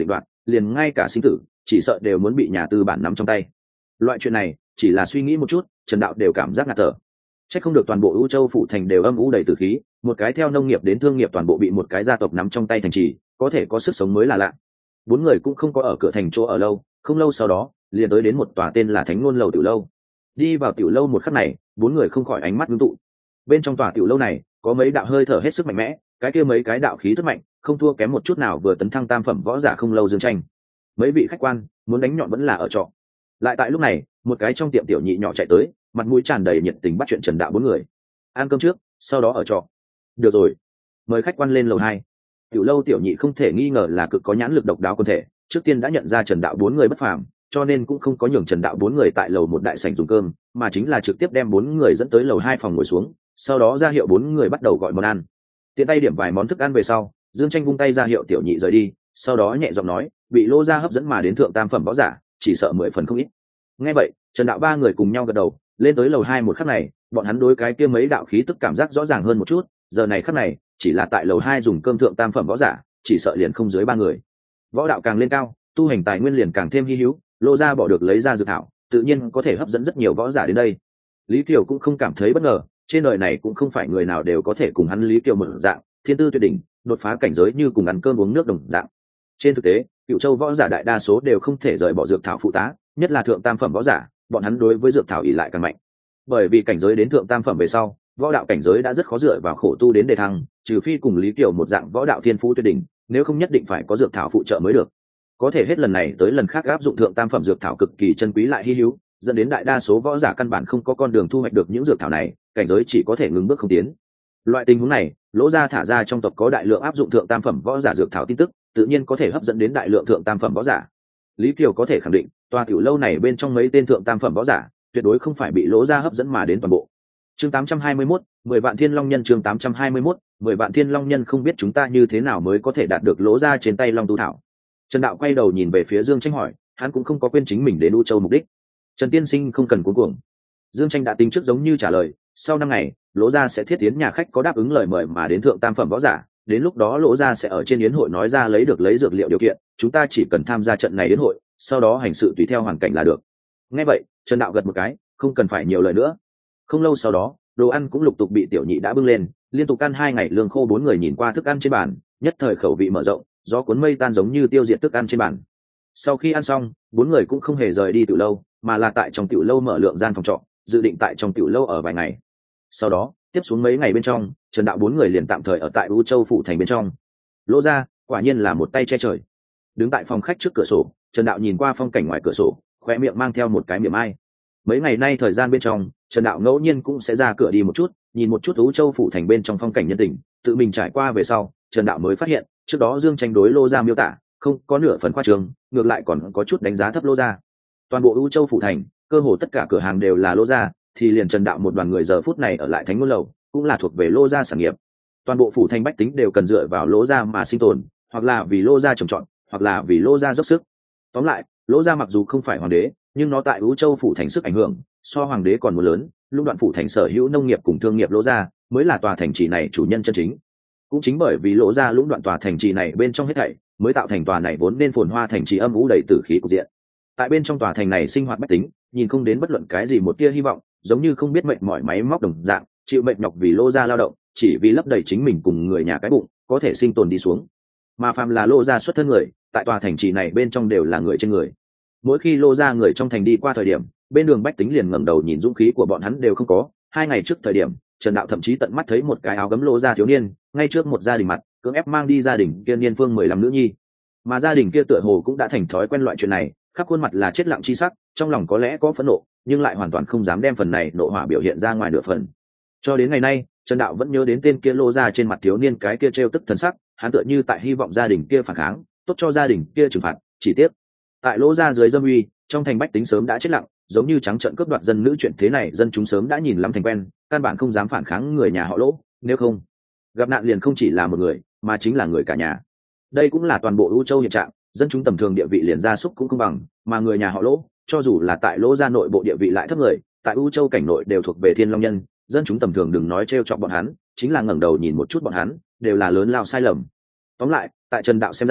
liền ngay cả sinh tử chỉ sợ đều muốn bị nhà tư bản nắm trong tay. Loại chuyện này chỉ là suy nghĩ một chút, Trần Đạo đều cảm giác ngạt thở. Chắc không được toàn bộ U Châu phủ thành đều âm u đầy tử khí, một cái theo nông nghiệp đến thương nghiệp toàn bộ bị một cái gia tộc nắm trong tay thành trì, có thể có sức sống mới là lạ. Bốn người cũng không có ở cửa thành chỗ ở lâu, không lâu sau đó, liền tới đến một tòa tên là Thánh Ngôn lầu tiểu lâu. Đi vào tiểu lâu một khắc này, bốn người không khỏi ánh mắt ngưng tụ. Bên trong tòa tiểu lâu này, có mấy đạo hơi thở hết sức mạnh mẽ, cái kia mấy cái đạo khí rất mạnh, không thua kém một chút nào vừa tấn thăng tam phẩm võ giả không lâu Dương Tranh. Mấy vị khách quan, muốn đánh nhọn vẫn là ở trọ. Lại tại lúc này, một cái trong tiệm tiểu nhị nhỏ chạy tới, mặt mũi tràn đầy nhiệt tình bắt chuyện Trần Đạo bốn người. Ăn cơm trước, sau đó ở trọ. Được rồi, mời khách quan lên lầu hai. Tiểu lâu tiểu nhị không thể nghi ngờ là cực có nhãn lực độc đáo quân thể, trước tiên đã nhận ra Trần Đạo bốn người bất phàm, cho nên cũng không có nhường Trần Đạo bốn người tại lầu một đại sảnh dùng cơm, mà chính là trực tiếp đem bốn người dẫn tới lầu hai phòng ngồi xuống, sau đó ra hiệu bốn người bắt đầu gọi món ăn. Tiện tay điểm vài món thức ăn về sau, Dương Tranh vung tay ra hiệu tiểu nhị rời đi, sau đó nhẹ giọng nói, bị Lô gia hấp dẫn mà đến thượng tam phẩm võ giả, chỉ sợ mười phần không ít. Nghe vậy, Trần Đạo ba người cùng nhau gật đầu, lên tới lầu hai một khắc này, bọn hắn đối cái kia mấy đạo khí tức cảm giác rõ ràng hơn một chút, giờ này khắc này, chỉ là tại lầu hai dùng cơm thượng tam phẩm võ giả, chỉ sợ liền không dưới ba người. Võ đạo càng lên cao, tu hành tài nguyên liền càng thêm hi hữu, Lô gia bỏ được lấy ra dược thảo, tự nhiên có thể hấp dẫn rất nhiều võ giả đến đây. Lý Kiều cũng không cảm thấy bất ngờ, trên đời này cũng không phải người nào đều có thể cùng hắn Lý Kiều một dạng, thiên tư tuyệt đỉnh, đột phá cảnh giới như cùng ăn cơm uống nước đồng dạng. Trên thực tế, Cựu Châu võ giả đại đa số đều không thể rời bỏ dược thảo phụ tá, nhất là thượng tam phẩm võ giả, bọn hắn đối với dược thảo ỷ lại càng mạnh. Bởi vì cảnh giới đến thượng tam phẩm về sau, võ đạo cảnh giới đã rất khó dựa vào khổ tu đến đề thăng, trừ phi cùng Lý Kiều một dạng võ đạo thiên phú tuyệt đỉnh, nếu không nhất định phải có dược thảo phụ trợ mới được. Có thể hết lần này tới lần khác áp dụng thượng tam phẩm dược thảo cực kỳ chân quý lại hi hữu, dẫn đến đại đa số võ giả căn bản không có con đường thu hoạch được những dược thảo này, cảnh giới chỉ có thể ngừng bước không tiến. Loại tình huống này, Lỗ gia thả ra trong tộc có đại lượng áp dụng thượng tam phẩm võ giả dược thảo tin tức, tự nhiên có thể hấp dẫn đến đại lượng thượng tam phẩm võ giả. Lý Kiều có thể khẳng định, tòa tiểu lâu này bên trong mấy tên thượng tam phẩm võ giả, tuyệt đối không phải bị Lỗ gia hấp dẫn mà đến toàn bộ. Chương tám trăm hai mươi mốt, mười vạn Thiên Long nhân chương tám trăm hai mươi mốt, mười vạn Thiên Long nhân không biết chúng ta như thế nào mới có thể đạt được Lỗ gia trên tay Long tu thảo. Trần Đạo quay đầu nhìn về phía Dương Tranh hỏi, hắn cũng không có quên chính mình đến U Châu mục đích. Trần tiên sinh không cần cuống cuồng. Dương Tranh đã tính trước giống như trả lời, sau năm ngày, Lỗ gia sẽ thiết tiến nhà khách có đáp ứng lời mời mà đến thượng tam phẩm võ giả, đến lúc đó Lỗ gia sẽ ở trên yến hội nói ra lấy được lấy dược liệu điều kiện, chúng ta chỉ cần tham gia trận này yến hội, sau đó hành sự tùy theo hoàn cảnh là được. Nghe vậy, Trần Đạo gật một cái, không cần phải nhiều lời nữa. Không lâu sau đó, đồ ăn cũng lục tục bị tiểu nhị đã bưng lên, liên tục ăn hai ngày lương khô, bốn người nhìn qua thức ăn trên bàn, nhất thời khẩu vị mở rộng, gió cuốn mây tan giống như tiêu diệt thức ăn trên bàn. Sau khi ăn xong, bốn người cũng không hề rời đi tiểu lâu, mà là tại trong tiểu lâu mở lượng gian phòng trọ, dự định tại trong tiểu lâu ở vài ngày. Sau đó, tiếp xuống mấy ngày bên trong, Trần Đạo bốn người liền tạm thời ở tại U Châu phủ thành bên trong. Lỗ gia, quả nhiên là một tay che trời. Đứng tại phòng khách trước cửa sổ, Trần Đạo nhìn qua phong cảnh ngoài cửa sổ, khóe miệng mang theo một cái mỉm ai. Mấy ngày nay thời gian bên trong, Trần Đạo ngẫu nhiên cũng sẽ ra cửa đi một chút, nhìn một chút U Châu phủ thành bên trong phong cảnh nhân tình, tự mình trải qua về sau, Trần Đạo mới phát hiện, trước đó Dương Tranh đối Lô gia miêu tả, không có nửa phần khoa trương, ngược lại còn có chút đánh giá thấp Lô gia. Toàn bộ U Châu phủ thành, cơ hồ tất cả cửa hàng đều là Lô gia, thì liền Trần Đạo một đoàn người giờ phút này ở lại Thánh Ngôn lầu, cũng là thuộc về Lô gia sản nghiệp. Toàn bộ phủ thành bách tính đều cần dựa vào Lô gia mà sinh tồn, hoặc là vì Lô gia trồng trọt, hoặc là vì Lô gia dốc sức. Tóm lại, Lô gia mặc dù không phải hoàng đế, nhưng nó tại U Châu phủ thành sức ảnh hưởng so hoàng đế còn muốn lớn, lũng đoạn phủ thành sở hữu nông nghiệp cùng thương nghiệp Lô gia mới là tòa thành trì này chủ nhân chân chính. Cũng chính bởi vì Lô gia lũng đoạn tòa thành trì này bên trong hết thảy, mới tạo thành tòa này vốn nên phồn hoa thành trì âm u đầy tử khí cục diện. Tại bên trong tòa thành này sinh hoạt bách tính, nhìn không đến bất luận cái gì một tia hy vọng, giống như không biết mệnh mỏi máy móc đồng dạng, chịu mệnh nhọc vì Lô gia lao động, chỉ vì lấp đầy chính mình cùng người nhà cái bụng, có thể sinh tồn đi xuống. Mà phàm là Lô gia xuất thân người, tại tòa thành trì này bên trong đều là người trên người. Mỗi khi Lô gia người trong thành đi qua thời điểm, bên đường bách tính liền ngẩng đầu nhìn, dũng khí của bọn hắn đều không có. Hai ngày trước thời điểm, Trần Đạo thậm chí tận mắt thấy một cái áo gấm Lô gia thiếu niên, ngay trước một gia đình mặt, cưỡng ép mang đi gia đình kia niên phương mười lăm nữ nhi. Mà gia đình kia tựa hồ cũng đã thành thói quen loại chuyện này, khắp khuôn mặt là chết lặng chi sắc, trong lòng có lẽ có phẫn nộ, nhưng lại hoàn toàn không dám đem phần này nộ hỏa biểu hiện ra ngoài nửa phần. Cho đến ngày nay, Trần Đạo vẫn nhớ đến tên kia Lô gia trên mặt thiếu niên cái kia trêu tức thần sắc, hắn tựa như tại hy vọng gia đình kia phản kháng, tốt cho gia đình kia trừng phạt. Chỉ tiếc, tại Lô gia dưới dâm uy, trong thành bách tính sớm đã chết lặng, giống như trắng trợn cướp đoạt dân nữ chuyện thế này, dân chúng sớm đã nhìn lắm thành quen, căn bản không dám phản kháng người nhà họ Lỗ, nếu không, gặp nạn liền không chỉ là một người, mà chính là người cả nhà. Đây cũng là toàn bộ U Châu hiện trạng, dân chúng tầm thường địa vị liền gia súc cũng không bằng, mà người nhà họ Lỗ, cho dù là tại Lỗ gia nội bộ địa vị lại thấp người, tại U Châu cảnh nội đều thuộc về Thiên Long nhân, dân chúng tầm thường đừng nói trêu chọc bọn hắn, chính là ngẩng đầu nhìn một chút bọn hắn, đều là lớn lao sai lầm. Tóm lại, tại Trần Đạo xem ra,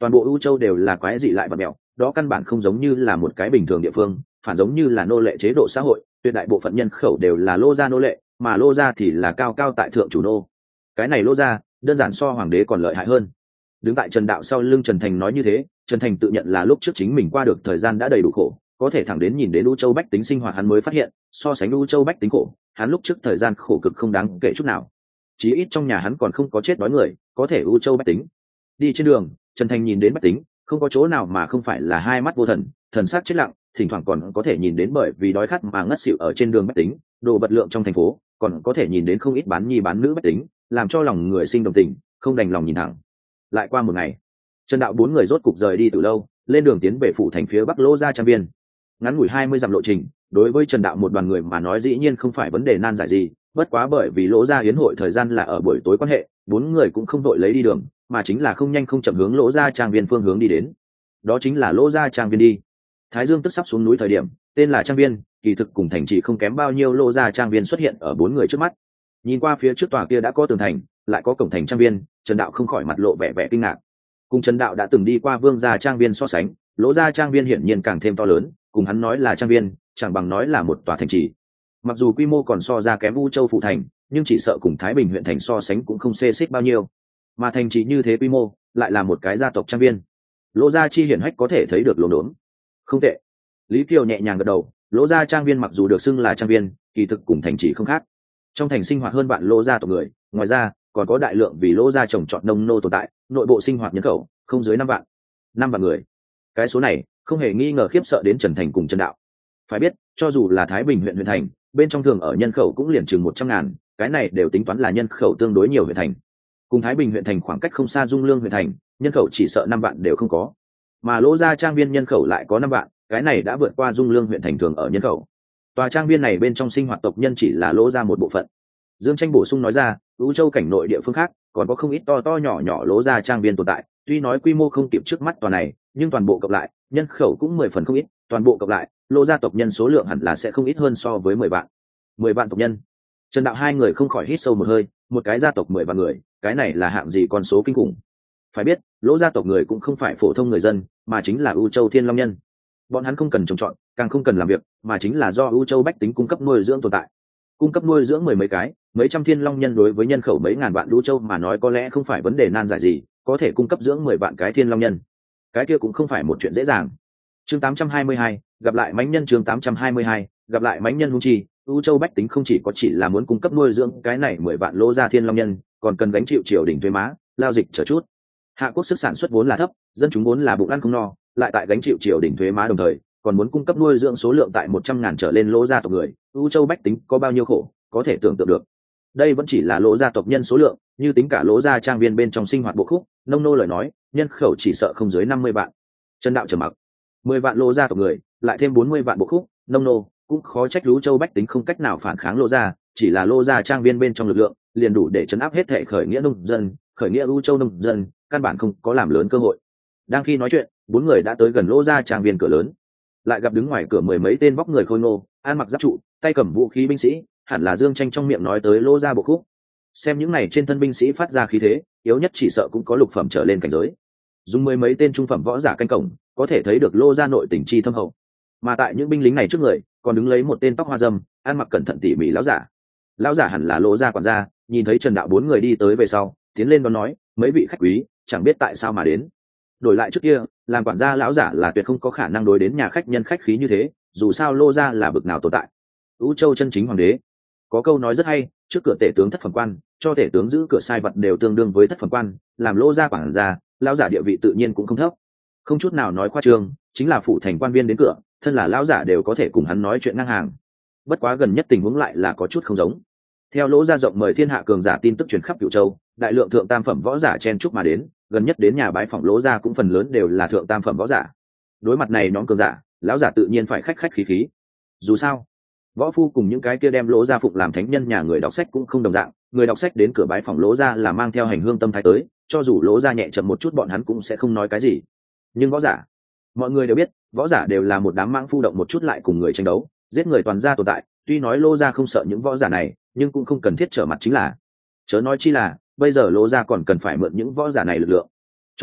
toàn bộ ưu châu đều là quái dị lại và mẹo, đó căn bản không giống như là một cái bình thường địa phương, phản giống như là nô lệ chế độ xã hội, tuyệt đại bộ phận nhân khẩu đều là lô gia nô lệ, mà lô gia thì là cao cao tại thượng chủ nô. Cái này lô gia đơn giản so hoàng đế còn lợi hại hơn. Đứng tại Trần Đạo sau lưng Trần Thành nói như thế, Trần Thành tự nhận là lúc trước chính mình qua được thời gian đã đầy đủ khổ, có thể thẳng đến nhìn đến U Châu bách tính sinh hoạt hắn mới phát hiện, so sánh U Châu bách tính khổ, hắn lúc trước thời gian khổ cực không đáng kể chút nào. Chí ít trong nhà hắn còn không có chết đói người, có thể U Châu bách tính. Đi trên đường, Trần Thành nhìn đến bách tính, không có chỗ nào mà không phải là hai mắt vô thần, thần sắc chết lặng, thỉnh thoảng còn có thể nhìn đến bởi vì đói khát mà ngất xỉu ở trên đường bách tính, đồ vật lượng trong thành phố, còn có thể nhìn đến không ít bán nhi bán nữ bách tính, làm cho lòng người sinh đồng tình, không đành lòng nhìn thẳng. Lại qua một ngày, Trần Đạo bốn người rốt cục rời đi từ lâu, lên đường tiến về phủ thành phía bắc Lô Gia Trang Viên. Ngắn ngủi hai mươi dặm lộ trình, đối với Trần Đạo một đoàn người mà nói dĩ nhiên không phải vấn đề nan giải gì, bất quá bởi vì Lỗ Gia yến hội thời gian là ở buổi tối quan hệ, bốn người cũng không đội lấy đi đường, mà chính là không nhanh không chậm hướng Lỗ Gia Trang Viên phương hướng đi đến. Đó chính là Lỗ Gia Trang Viên đi. Thái Dương tức sắp xuống núi thời điểm, tên là Trang Viên, kỳ thực cùng thành trì không kém bao nhiêu Lô Gia Trang Viên xuất hiện ở bốn người trước mắt. Nhìn qua phía trước tòa kia đã có tường thành, lại có cổng thành Trang Viên, Trần Đạo không khỏi mặt lộ vẻ vẻ kinh ngạc. Cùng Trần Đạo đã từng đi qua Vương Gia Trang Viên so sánh, Lỗ Gia Trang Viên hiển nhiên càng thêm to lớn, cùng hắn nói là trang viên chẳng bằng nói là một tòa thành trì. Mặc dù quy mô còn so ra kém U Châu phụ thành, nhưng chỉ sợ cùng Thái Bình huyện thành so sánh cũng không xê xích bao nhiêu. Mà thành trì như thế quy mô, lại là một cái gia tộc trang viên. Lỗ Gia chi hiển hách có thể thấy được lồn đốn. Không tệ. Lý Kiều nhẹ nhàng gật đầu, Lỗ Gia trang viên mặc dù được xưng là trang viên, kỳ thực cùng thành trì không khác. Trong thành sinh hoạt hơn vạn Lỗ Gia tộc người, ngoài ra còn có đại lượng vì Lỗ Gia trồng trọt nông nô tồn tại, nội bộ sinh hoạt nhân khẩu không dưới năm vạn. Năm vạn người. Cái số này không hề nghi ngờ khiếp sợ đến Trần Thành cùng Trần Đạo. Phải biết, cho dù là Thái Bình huyện huyện thành, bên trong thường ở nhân khẩu cũng liền chừng một trăm ngàn, cái này đều tính toán là nhân khẩu tương đối nhiều huyện thành. Cùng Thái Bình huyện thành khoảng cách không xa Dung Lương huyện thành, nhân khẩu chỉ sợ năm vạn đều không có. Mà Lỗ Gia trang viên nhân khẩu lại có năm vạn, cái này đã vượt qua Dung Lương huyện thành thường ở nhân khẩu. Tòa trang viên này bên trong sinh hoạt tộc nhân chỉ là Lỗ Gia một bộ phận. Dương Tranh bổ sung nói ra, U Châu cảnh nội địa phương khác còn có không ít to to nhỏ nhỏ Lỗ Gia trang viên tồn tại, tuy nói quy mô không kịp trước mắt tòa này, nhưng toàn bộ cộng lại nhân khẩu cũng mười phần không ít, toàn bộ cộng lại Lỗ Gia tộc nhân số lượng hẳn là sẽ không ít hơn so với mười vạn. Mười vạn tộc nhân. Trần Đạo hai người không khỏi hít sâu một hơi, một cái gia tộc mười vạn người, cái này là hạng gì con số kinh khủng. Phải biết, Lỗ Gia tộc người cũng không phải phổ thông người dân, mà chính là U Châu Thiên Long nhân. Bọn hắn không cần trồng trọt, càng không cần làm việc, mà chính là do U Châu bách tính cung cấp nuôi dưỡng tồn tại. Cung cấp nuôi dưỡng mười mấy cái, mấy trăm Thiên Long nhân đối với nhân khẩu mấy ngàn vạn U Châu mà nói có lẽ không phải vấn đề nan giải gì, có thể cung cấp dưỡng mười vạn cái Thiên Long nhân, cái kia cũng không phải một chuyện dễ dàng. Chương tám trăm hai mươi hai, gặp lại mãnh nhân. Chương tám trăm hai mươi hai, gặp lại mãnh nhân. Hung chi, U Châu bách tính không chỉ có chỉ là muốn cung cấp nuôi dưỡng cái này mười vạn Lỗ Gia Thiên Long nhân, còn cần gánh chịu triều đình thuế má, lao dịch chờ chút. Hạ quốc sức sản xuất vốn là thấp, dân chúng vốn là bụng ăn không no, lại tại gánh chịu triều đình thuế má đồng thời, còn muốn cung cấp nuôi dưỡng số lượng tại một trăm ngàn trở lên Lỗ Gia tộc người, U Châu bách tính có bao nhiêu khổ, có thể tưởng tượng được. Đây vẫn chỉ là Lỗ Gia tộc nhân số lượng, như tính cả Lỗ Gia trang viên bên trong sinh hoạt bộ khúc, nông nô lời nói, nhân khẩu chỉ sợ không dưới năm mươi vạn. Trần Đạo trầm mặc. mười vạn Lỗ Gia tộc người, lại thêm bốn mươi vạn bộ khúc, nông nô, cũng khó trách U Châu bách tính không cách nào phản kháng Lỗ Gia, chỉ là Lỗ Gia trang viên bên trong lực lượng, liền đủ để trấn áp hết thể khởi nghĩa nông dân, khởi nghĩa U Châu nông dân, căn bản không có làm lớn cơ hội. Đang khi nói chuyện, bốn người đã tới gần Lỗ Gia trang viên cửa lớn, lại gặp đứng ngoài cửa mười mấy tên vóc người khôi ngô, ăn mặc giáp trụ, tay cầm vũ khí binh sĩ, hẳn là Dương Tranh trong miệng nói tới Lỗ Gia bộ khúc. Xem những này trên thân binh sĩ phát ra khí thế, yếu nhất chỉ sợ cũng có lục phẩm trở lên cảnh giới. Dùng mười mấy tên trung phẩm võ giả canh cổng, có thể thấy được Lỗ Gia nội tình chi thâm hậu. Mà tại những binh lính này trước người, còn đứng lấy một tên tóc hoa râm, ăn mặc cẩn thận tỉ mỉ lão giả. Lão giả hẳn là Lỗ Gia quản gia, nhìn thấy Trần Đạo bốn người đi tới về sau, tiến lên đón nói, mấy vị khách quý, chẳng biết tại sao mà đến. Đổi lại trước kia, làm quản gia lão giả là tuyệt không có khả năng đối đến nhà khách nhân khách khí như thế, dù sao Lỗ Gia là bực nào tồn tại. U Châu chân chính hoàng đế. Có câu nói rất hay, trước cửa tể tướng thất phẩm quan, cho tể tướng giữ cửa sai vật đều tương đương với thất phẩm quan, làm Lỗ Gia quản gia, lão giả địa vị tự nhiên cũng không thấp. Không chút nào nói khoa trương, chính là phụ thành quan viên đến cửa, thân là lão giả đều có thể cùng hắn nói chuyện ngang hàng. Bất quá gần nhất tình huống lại là có chút không giống. Theo Lỗ Gia rộng mời thiên hạ cường giả tin tức truyền khắp Cửu Châu, đại lượng thượng tam phẩm võ giả chen chúc mà đến, gần nhất đến nhà bái phỏng Lỗ Gia cũng phần lớn đều là thượng tam phẩm võ giả. Đối mặt này nhóm cường giả, lão giả tự nhiên phải khách khách khí khí. Dù sao, võ phu cùng những cái kia đem Lỗ Gia phụng làm thánh nhân nhà người đọc sách cũng không đồng dạng, người đọc sách đến cửa bái phỏng Lỗ Gia là mang theo hành hương tâm thái tới, cho dù Lỗ Gia nhẹ chậm một chút bọn hắn cũng sẽ không nói cái gì. Nhưng võ giả, mọi người đều biết, võ giả đều là một đám mãng phu động một chút lại cùng người tranh đấu, giết người toàn gia tồn tại, tuy nói Lỗ Gia không sợ những võ giả này, nhưng cũng không cần thiết trở mặt chính là. Chớ nói chi là, bây giờ Lỗ Gia còn cần phải mượn những võ giả này lực lượng. Cho nên,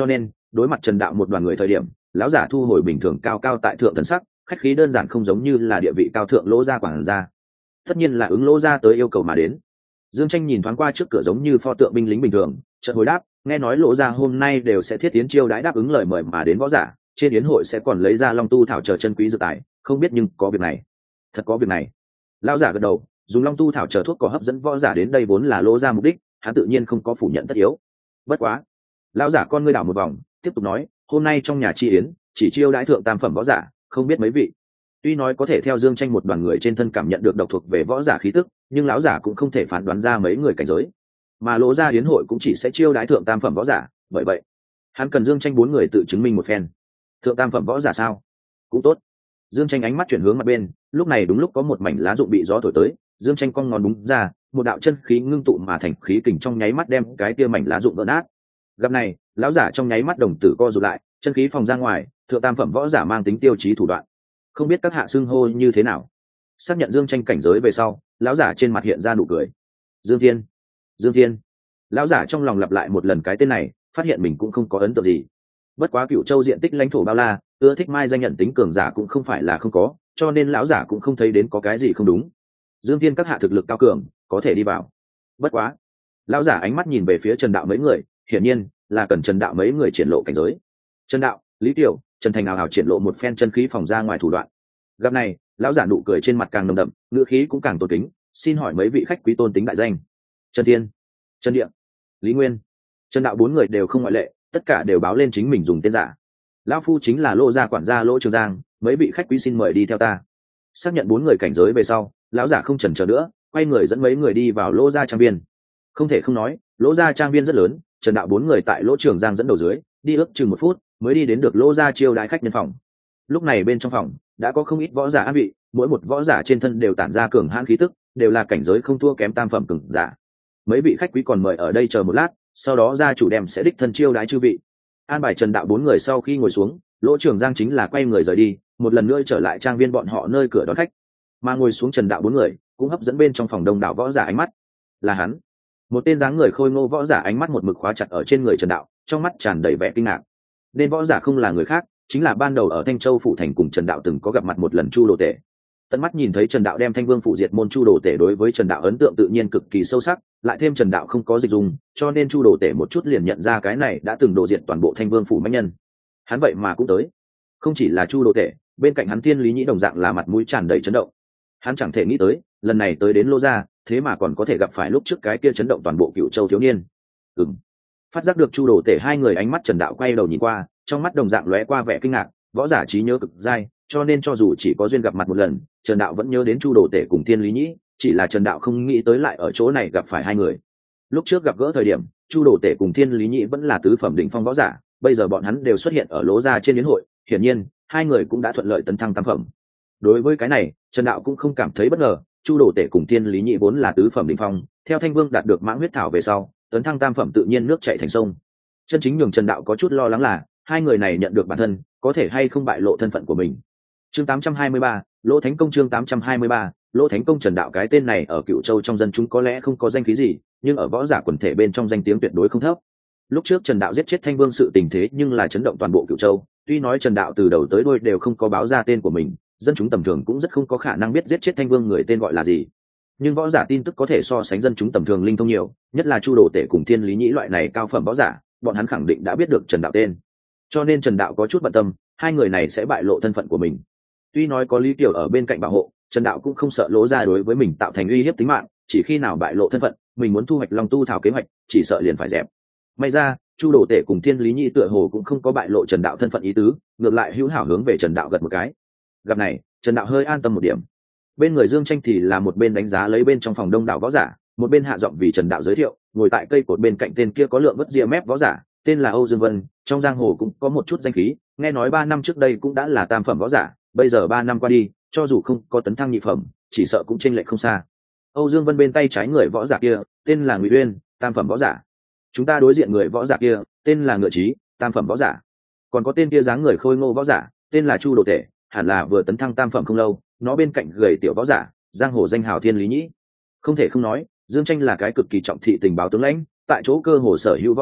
đối mặt Trần Đạo một đoàn người thời điểm, lão giả thu hồi bình thường cao cao tại thượng thần sắc, khách khí đơn giản không giống như là địa vị cao thượng Lỗ gia quản gia, tất nhiên là ứng Lỗ gia tới yêu cầu mà đến. Dương Tranh nhìn thoáng qua trước cửa giống như pho tượng binh lính bình thường, chợt hồi đáp, nghe nói Lỗ gia hôm nay đều sẽ thiết tiến chiêu đãi đáp ứng lời mời mà đến võ giả, trên yến hội sẽ còn lấy ra long tu thảo chờ chân quý dược tài, không biết nhưng có việc này. Thật có việc này. Lão giả gật đầu, dùng long tu thảo chờ thuốc có hấp dẫn võ giả đến đây vốn là Lỗ gia mục đích, hắn tự nhiên không có phủ nhận tất yếu. Bất quá, lão giả con ngươi đảo một vòng, tiếp tục nói, hôm nay trong nhà chi yến chỉ chiêu đãi thượng tam phẩm võ giả, không biết mấy vị. Tuy nói có thể theo Dương Tranh một đoàn người trên thân cảm nhận được độc thuộc về võ giả khí tức, nhưng lão giả cũng không thể phán đoán ra mấy người cảnh giới, mà Lỗ gia yến hội cũng chỉ sẽ chiêu đãi thượng tam phẩm võ giả, bởi vậy hắn cần Dương Tranh bốn người tự chứng minh một phen. Thượng tam phẩm võ giả sao? Cũng tốt. Dương Tranh ánh mắt chuyển hướng mặt bên, lúc này đúng lúc có một mảnh lá rụng bị gió thổi tới, Dương Tranh cong ngón đúng ra, một đạo chân khí ngưng tụ mà thành khí kình trong nháy mắt đem cái kia mảnh lá rụng vỡ nát. Gặp này, lão giả trong nháy mắt đồng tử co rụt lại, chân khí phòng ra ngoài, thượng tam phẩm võ giả mang tính tiêu chí thủ đoạn, không biết các hạ xưng hô như thế nào. Xác nhận Dương Tranh cảnh giới về sau, lão giả trên mặt hiện ra nụ cười. Dương Thiên. Dương Thiên. Lão giả trong lòng lặp lại một lần cái tên này, phát hiện mình cũng không có ấn tượng gì. Bất quá Cửu Châu diện tích lãnh thổ bao la, ưa thích mai danh nhận tính cường giả cũng không phải là không có, cho nên lão giả cũng không thấy đến có cái gì không đúng. Dương Thiên các hạ thực lực cao cường, có thể đi vào. Bất quá, lão giả ánh mắt nhìn về phía Trần Đạo mấy người, hiển nhiên là cần Trần Đạo mấy người triển lộ cảnh giới. Trần Đạo, Lý Tiểu, Trần Thành ảo ảo triển lộ một phen chân khí phòng ra ngoài thủ đoạn. Gặp này, lão giả nụ cười trên mặt càng nồng đậm, ngữ khí cũng càng tôn kính, xin hỏi mấy vị khách quý tôn tính đại danh. Trần Thiên, Trần Địa, Lý Nguyên, Trần Đạo bốn người đều không ngoại lệ, tất cả đều báo lên chính mình dùng tên giả. Lão phu chính là Lỗ gia quản gia Lỗ Trường Giang, mấy vị khách quý xin mời đi theo ta. Xác nhận bốn người cảnh giới về sau, lão giả không chần chờ nữa, quay người dẫn mấy người đi vào Lỗ gia trang viên. Không thể không nói, Lỗ gia trang viên rất lớn, Trần Đạo bốn người tại Lỗ Trường Giang dẫn đầu dưới, đi ước chừng một phút mới đi đến được Lỗ gia chiêu đãi khách nhân phòng. Lúc này bên trong phòng đã có không ít võ giả an vị, mỗi một võ giả trên thân đều tản ra cường hãn khí tức, đều là cảnh giới không thua kém tam phẩm cường giả. Mấy vị khách quý còn mời ở đây chờ một lát, sau đó gia chủ đem sẽ đích thân chiêu đãi chư vị. An bài Trần Đạo bốn người sau khi ngồi xuống, Lỗ Trường Giang chính là quay người rời đi, một lần nữa trở lại trang viên bọn họ nơi cửa đón khách. Mà ngồi xuống Trần Đạo bốn người cũng hấp dẫn bên trong phòng đông đảo võ giả ánh mắt. Là hắn. Một tên dáng người khôi ngô võ giả ánh mắt một mực khóa chặt ở trên người Trần Đạo, trong mắt tràn đầy vẻ kinh ngạc. Nên võ giả không là người khác, chính là ban đầu ở Thanh Châu phủ thành cùng Trần Đạo từng có gặp mặt một lần Chu Đồ Tể. Tận mắt nhìn thấy Trần Đạo đem Thanh Vương phủ diệt môn Chu Đồ Tể, đối với Trần Đạo ấn tượng tự nhiên cực kỳ sâu sắc, lại thêm Trần Đạo không có dịch dùng, cho nên Chu Đồ Tể một chút liền nhận ra cái này đã từng đồ diệt toàn bộ Thanh Vương phủ mãnh nhân. Hắn vậy mà cũng tới. Không chỉ là Chu Đồ Tể, bên cạnh hắn Thiên Lý Nhĩ đồng dạng là mặt mũi tràn đầy chấn động. Hắn chẳng thể nghĩ tới, lần này tới đến Lô gia, thế mà còn có thể gặp phải lúc trước cái kia chấn động toàn bộ Cửu Châu thiếu niên. Ừm. Phát giác được Chu Đồ Tể hai người ánh mắt Trần Đạo quay đầu nhìn qua, trong mắt đồng dạng lóe qua vẻ kinh ngạc, võ giả trí nhớ cực dai, cho nên cho dù chỉ có duyên gặp mặt một lần, Trần Đạo vẫn nhớ đến Chu Đồ Tể cùng Thiên Lý Nhĩ, chỉ là Trần Đạo không nghĩ tới lại ở chỗ này gặp phải hai người. Lúc trước gặp gỡ thời điểm, Chu Đồ Tể cùng Thiên Lý Nhĩ vẫn là tứ phẩm đỉnh phong võ giả, bây giờ bọn hắn đều xuất hiện ở Lỗ gia trên yến hội, hiển nhiên, hai người cũng đã thuận lợi tấn thăng tam phẩm. Đối với cái này, Trần Đạo cũng không cảm thấy bất ngờ, Chu Đồ Tể cùng Thiên Lý Nhĩ vốn là tứ phẩm đỉnh phong, theo Thanh Vương đạt được Mãng huyết thảo về sau, tấn thăng tam phẩm tự nhiên nước chảy thành sông. Chân chính nhường Trần Đạo có chút lo lắng là, hai người này nhận được bản thân, có thể hay không bại lộ thân phận của mình. Chương tám trăm hai mươi ba, Lỗ Thánh Công. Chương tám trăm hai mươi ba, Lỗ Thánh Công. Trần Đạo cái tên này ở Cửu Châu trong dân chúng có lẽ không có danh khí gì, nhưng ở võ giả quần thể bên trong danh tiếng tuyệt đối không thấp. Lúc trước Trần Đạo giết chết Thanh Vương sự tình thế nhưng là chấn động toàn bộ Cửu Châu, tuy nói Trần Đạo từ đầu tới đuôi đều không có báo ra tên của mình, dân chúng tầm thường cũng rất không có khả năng biết giết chết Thanh Vương người tên gọi là gì. Nhưng võ giả tin tức có thể so sánh dân chúng tầm thường linh thông nhiều, nhất là Chu Đồ Tể cùng Thiên Lý Nhĩ loại này cao phẩm võ giả, bọn hắn khẳng định đã biết được Trần Đạo tên. Cho nên Trần Đạo có chút bận tâm, hai người này sẽ bại lộ thân phận của mình. Tuy nói có Lý Kiều ở bên cạnh bảo hộ, Trần Đạo cũng không sợ Lỗ gia đối với mình tạo thành uy hiếp tính mạng, chỉ khi nào bại lộ thân phận, mình muốn thu hoạch Long Tu thảo kế hoạch, chỉ sợ liền phải dẹp. May ra, Chu Đồ Tể cùng Thiên Lý Nhĩ tựa hồ cũng không có bại lộ Trần Đạo thân phận ý tứ, ngược lại hữu hảo hướng về Trần Đạo gật một cái. Gặp này, Trần Đạo hơi an tâm một điểm. Bên người Dương Tranh thì là một bên đánh giá lấy bên trong phòng đông đảo võ giả, một bên hạ giọng vì Trần Đạo giới thiệu, ngồi tại cây cột bên cạnh tên kia có lượng vất ria mép võ giả, tên là Âu Dương Vân, trong giang hồ cũng có một chút danh khí, nghe nói ba năm trước đây cũng đã là tam phẩm võ giả, bây giờ ba năm qua đi, cho dù không có tấn thăng nhị phẩm, chỉ sợ cũng chênh lệch không xa. Âu Dương Vân bên tay trái người võ giả kia, tên là Ngụy Uyên, tam phẩm võ giả. Chúng ta đối diện người võ giả kia, tên là Ngựa Chí, tam phẩm võ giả. Còn có tên kia dáng người khôi ngô võ giả, tên là Chu Đồ Tể, hẳn là vừa tấn thăng tam phẩm không lâu, nó bên cạnh gầy tiểu võ giả, giang hồ danh hào Thiên Lý Nhĩ. Không thể không nói, Dương Tranh là cái cực kỳ trọng thị tình báo tướng lãnh, tại chỗ cơ hồ sở hữu võ giả,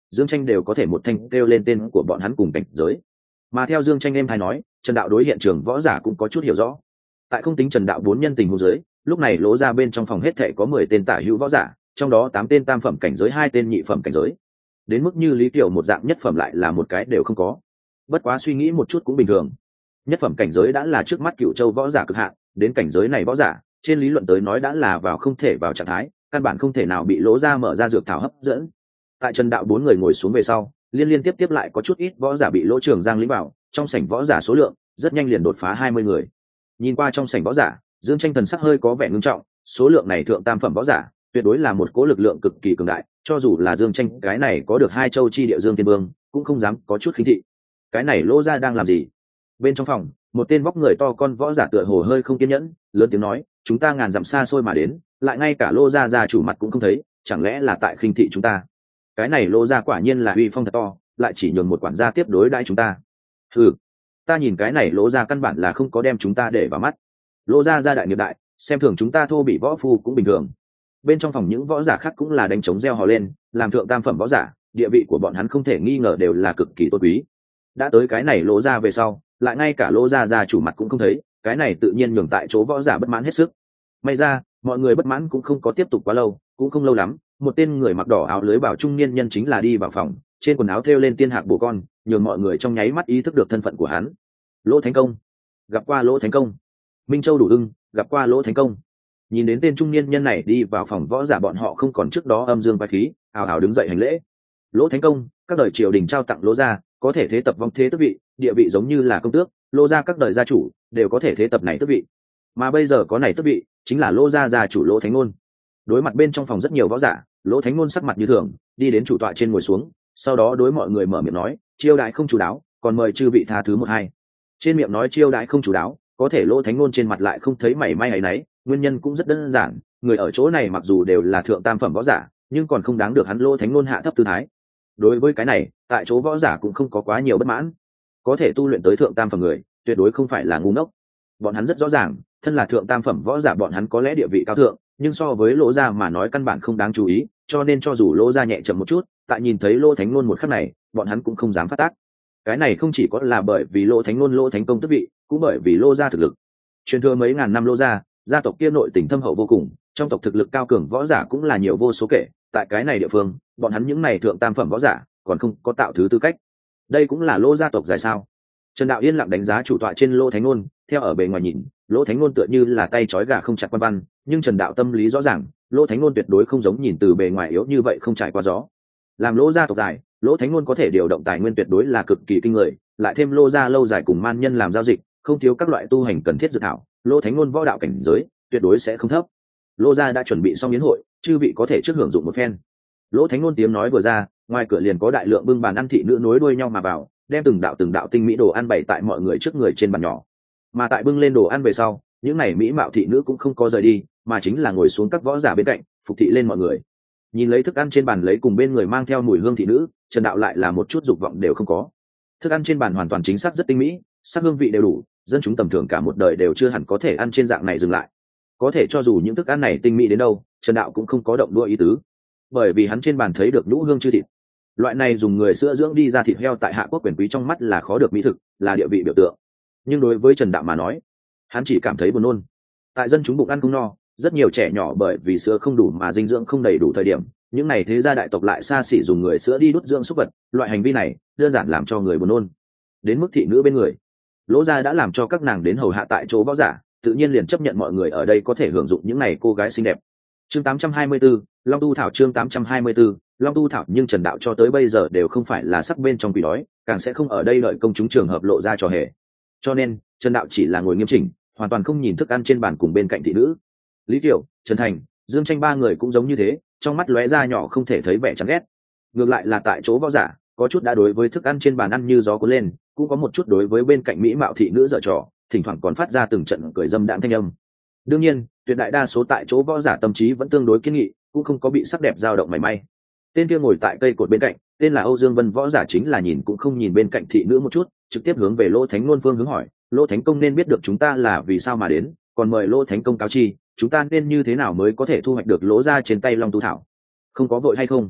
Dương Tranh đều có thể một thanh kêu lên tên của bọn hắn cùng cảnh giới. Mà theo Dương Tranh em hay nói, Trần Đạo đối hiện trường võ giả cũng có chút hiểu rõ. Tại không tính Trần Đạo bốn nhân tình huống dưới, lúc này Lỗ ra bên trong phòng hết thảy có mười tên tả hữu võ giả, trong đó tám tên tam phẩm cảnh giới, hai tên nhị phẩm cảnh giới. Đến mức như Lý Kiều một dạng nhất phẩm lại là một cái đều không có. Bất quá suy nghĩ một chút cũng bình thường. Nhất phẩm cảnh giới đã là trước mắt Cựu Châu võ giả cực hạn, đến cảnh giới này võ giả, trên lý luận tới nói đã là vào không thể vào trạng thái, căn bản không thể nào bị Lỗ ra mở ra dược thảo hấp dẫn. Tại Trần Đạo bốn người ngồi xuống về sau, liên liên tiếp tiếp lại có chút ít võ giả bị Lỗ Trường Giang lĩnh vào, trong sảnh võ giả số lượng rất nhanh liền đột phá hai mươi người. Nhìn qua trong sảnh võ giả, Dương Tranh thần sắc hơi có vẻ ngưng trọng, số lượng này thượng tam phẩm võ giả, tuyệt đối là một cỗ lực lượng cực kỳ cường đại, cho dù là Dương Tranh cái này có được hai châu chi địa Dương Tiên Vương, cũng không dám có chút khinh thị. Cái này Lỗ ra đang làm gì? Bên trong phòng, một tên vóc người to con võ giả tựa hồ hơi không kiên nhẫn, lớn tiếng nói, chúng ta ngàn dặm xa xôi mà đến, lại ngay cả Lô gia gia chủ mặt cũng không thấy, chẳng lẽ là tại khinh thị chúng ta? Cái này Lô gia quả nhiên là uy phong thật to, lại chỉ nhường một quản gia tiếp đối đãi chúng ta. Ừ, ta nhìn cái này Lô gia căn bản là không có đem chúng ta để vào mắt. Lô gia gia đại nghiệp đại, xem thường chúng ta thô bị võ phu cũng bình thường. Bên trong phòng những võ giả khác cũng là đánh trống reo hò lên, làm thượng tam phẩm võ giả, địa vị của bọn hắn không thể nghi ngờ đều là cực kỳ tôn quý. Đã tới cái này Lô gia về sau, lại ngay cả Lô gia gia chủ mặt cũng không thấy, cái này tự nhiên nhường tại chỗ võ giả bất mãn hết sức. May ra, mọi người bất mãn cũng không có tiếp tục quá lâu, cũng không lâu lắm, một tên người mặc đỏ áo lưới bảo trung niên nhân chính là đi vào phòng, trên quần áo thêu lên tiên hạc bồ con, nhường mọi người trong nháy mắt ý thức được thân phận của hắn. Lỗ Thánh Công, gặp qua Lỗ Thánh Công. Minh Châu Đủ Ưng, gặp qua Lỗ Thánh Công. Nhìn đến tên trung niên nhân này đi vào phòng võ giả, bọn họ không còn trước đó âm dương vai khí, ào ào đứng dậy hành lễ. Lỗ Thánh Công, các đời triều đình trao tặng Lỗ gia, có thể thế tập vong thế tước vị, địa vị giống như là công tước, Lỗ gia các đời gia chủ đều có thể thế tập này tước vị. Mà bây giờ có này tước vị, chính là Lỗ gia gia chủ Lỗ Thánh Nôn. Đối mặt bên trong phòng rất nhiều võ giả, Lỗ Thánh Nôn sắc mặt như thường, đi đến chủ tọa trên ngồi xuống, sau đó đối mọi người mở miệng nói, chiêu đãi không chủ đáo, còn mời chư vị tha thứ một hai. Trên miệng nói chiêu đãi không chủ đáo, có thể Lỗ Thánh Nôn trên mặt lại không thấy mảy may ấy nấy, nguyên nhân cũng rất đơn giản, người ở chỗ này mặc dù đều là thượng tam phẩm võ giả, nhưng còn không đáng được hắn Lỗ Thánh Nôn hạ thấp tư thái. Đối với cái này, tại chỗ võ giả cũng không có quá nhiều bất mãn. Có thể tu luyện tới thượng tam phẩm người, tuyệt đối không phải là ngu ngốc. Bọn hắn rất rõ ràng, thân là thượng tam phẩm võ giả bọn hắn có lẽ địa vị cao thượng, nhưng so với Lỗ gia mà nói căn bản không đáng chú ý, cho nên cho dù Lỗ gia nhẹ chậm một chút, tại nhìn thấy Lỗ Thánh Nôn một khắc này, bọn hắn cũng không dám phát tác. Cái này không chỉ có là bởi vì Lỗ Thánh Nôn Lỗ Thánh Công tước vị, cũng bởi vì Lỗ gia thực lực. Truyền thừa mấy ngàn năm Lỗ gia, gia tộc kia nội tình thâm hậu vô cùng, trong tộc thực lực cao cường võ giả cũng là nhiều vô số kể, tại cái này địa phương, bọn hắn những này thượng tam phẩm võ giả, còn không có tạo thứ tư cách. Đây cũng là Lỗ gia tộc dài sao? Trần Đạo yên lặng đánh giá chủ tọa trên Lỗ Thánh Nôn, theo ở bề ngoài nhìn, Lỗ Thánh Nôn tựa như là tay trói gà không chặt quan văn, nhưng Trần Đạo tâm lý rõ ràng, Lỗ Thánh Nôn tuyệt đối không giống nhìn từ bề ngoài yếu như vậy không trải qua gió. Làm Lỗ gia tộc dài, Lỗ Thánh Nôn có thể điều động tài nguyên tuyệt đối là cực kỳ kinh người, lại thêm Lỗ gia lâu dài cùng man nhân làm giao dịch, không thiếu các loại tu hành cần thiết dự thảo, Lỗ Thánh Nôn võ đạo cảnh giới tuyệt đối sẽ không thấp. Lỗ gia đã chuẩn bị xong yến hội, chư vị có thể trước hưởng dụng một phen. Lỗ Thánh Nôn tiếng nói vừa ra, ngoài cửa liền có đại lượng bưng bàn ăn thị nữ nối đuôi nhau mà vào, đem từng đạo từng đạo tinh mỹ đồ ăn bày tại mọi người trước người trên bàn nhỏ. Mà tại bưng lên đồ ăn về sau, những này mỹ mạo thị nữ cũng không có rời đi, mà chính là ngồi xuống các võ giả bên cạnh, phục thị lên mọi người. Nhìn lấy thức ăn trên bàn lấy cùng bên người mang theo mùi hương thị nữ, Trần Đạo lại là một chút dục vọng đều không có. Thức ăn trên bàn hoàn toàn chính xác rất tinh mỹ, sắc hương vị đều đủ, dân chúng tầm thường cả một đời đều chưa hẳn có thể ăn trên dạng này dừng lại. Có thể cho dù những thức ăn này tinh mỹ đến đâu, Trần Đạo cũng không có động đũa ý tứ, bởi vì hắn trên bàn thấy được nhũ hương chư thịt. Loại này dùng người sữa dưỡng đi ra thịt heo tại Hạ Quốc quyền quý trong mắt là khó được mỹ thực, là địa vị biểu tượng. Nhưng đối với Trần Đạo mà nói, hắn chỉ cảm thấy buồn nôn. Tại dân chúng bụng ăn không no, rất nhiều trẻ nhỏ bởi vì sữa không đủ mà dinh dưỡng không đầy đủ thời điểm, những này thế gia đại tộc lại xa xỉ dùng người sữa đi đút dưỡng súc vật, loại hành vi này đơn giản làm cho người buồn nôn. Đến mức thị nữ bên người, Lỗ gia đã làm cho các nàng đến hầu hạ tại chỗ võ giả, tự nhiên liền chấp nhận mọi người ở đây có thể hưởng dụng những này cô gái xinh đẹp. Chương tám trăm hai mươi tư, Long Tu Thảo chương tám trăm hai mươi tư, Long Tu Thảo, nhưng Trần Đạo cho tới bây giờ đều không phải là sắc bên trong quỷ đói, càng sẽ không ở đây đợi công chúng trường hợp lộ ra trò hề. Cho nên, Trần Đạo chỉ là ngồi nghiêm chỉnh, hoàn toàn không nhìn thức ăn trên bàn cùng bên cạnh thị nữ. Lý Kiều, Trần Thành, Dương Tranh ba người cũng giống như thế, trong mắt lóe ra nhỏ không thể thấy vẻ chán ghét. Ngược lại là tại chỗ võ giả, có chút đã đối với thức ăn trên bàn ăn như gió cuốn lên, cũng có một chút đối với bên cạnh mỹ mạo thị nữ giở trò, thỉnh thoảng còn phát ra từng trận cười dâm đãng thanh âm. Đương nhiên, tuyệt đại đa số tại chỗ võ giả tâm trí vẫn tương đối kiên nghị, cũng không có bị sắc đẹp dao động mảy may. Tên kia ngồi tại cây cột bên cạnh, tên là Âu Dương Vân võ giả chính là nhìn cũng không nhìn bên cạnh thị nữ một chút, trực tiếp hướng về Lỗ Thánh Nôn phương hướng hỏi, Lỗ Thánh Công nên biết được chúng ta là vì sao mà đến, còn mời Lỗ Thánh Công cáo chi, chúng ta nên như thế nào mới có thể thu hoạch được Lỗ gia trên tay Long Tu Thảo? Không có vội hay không?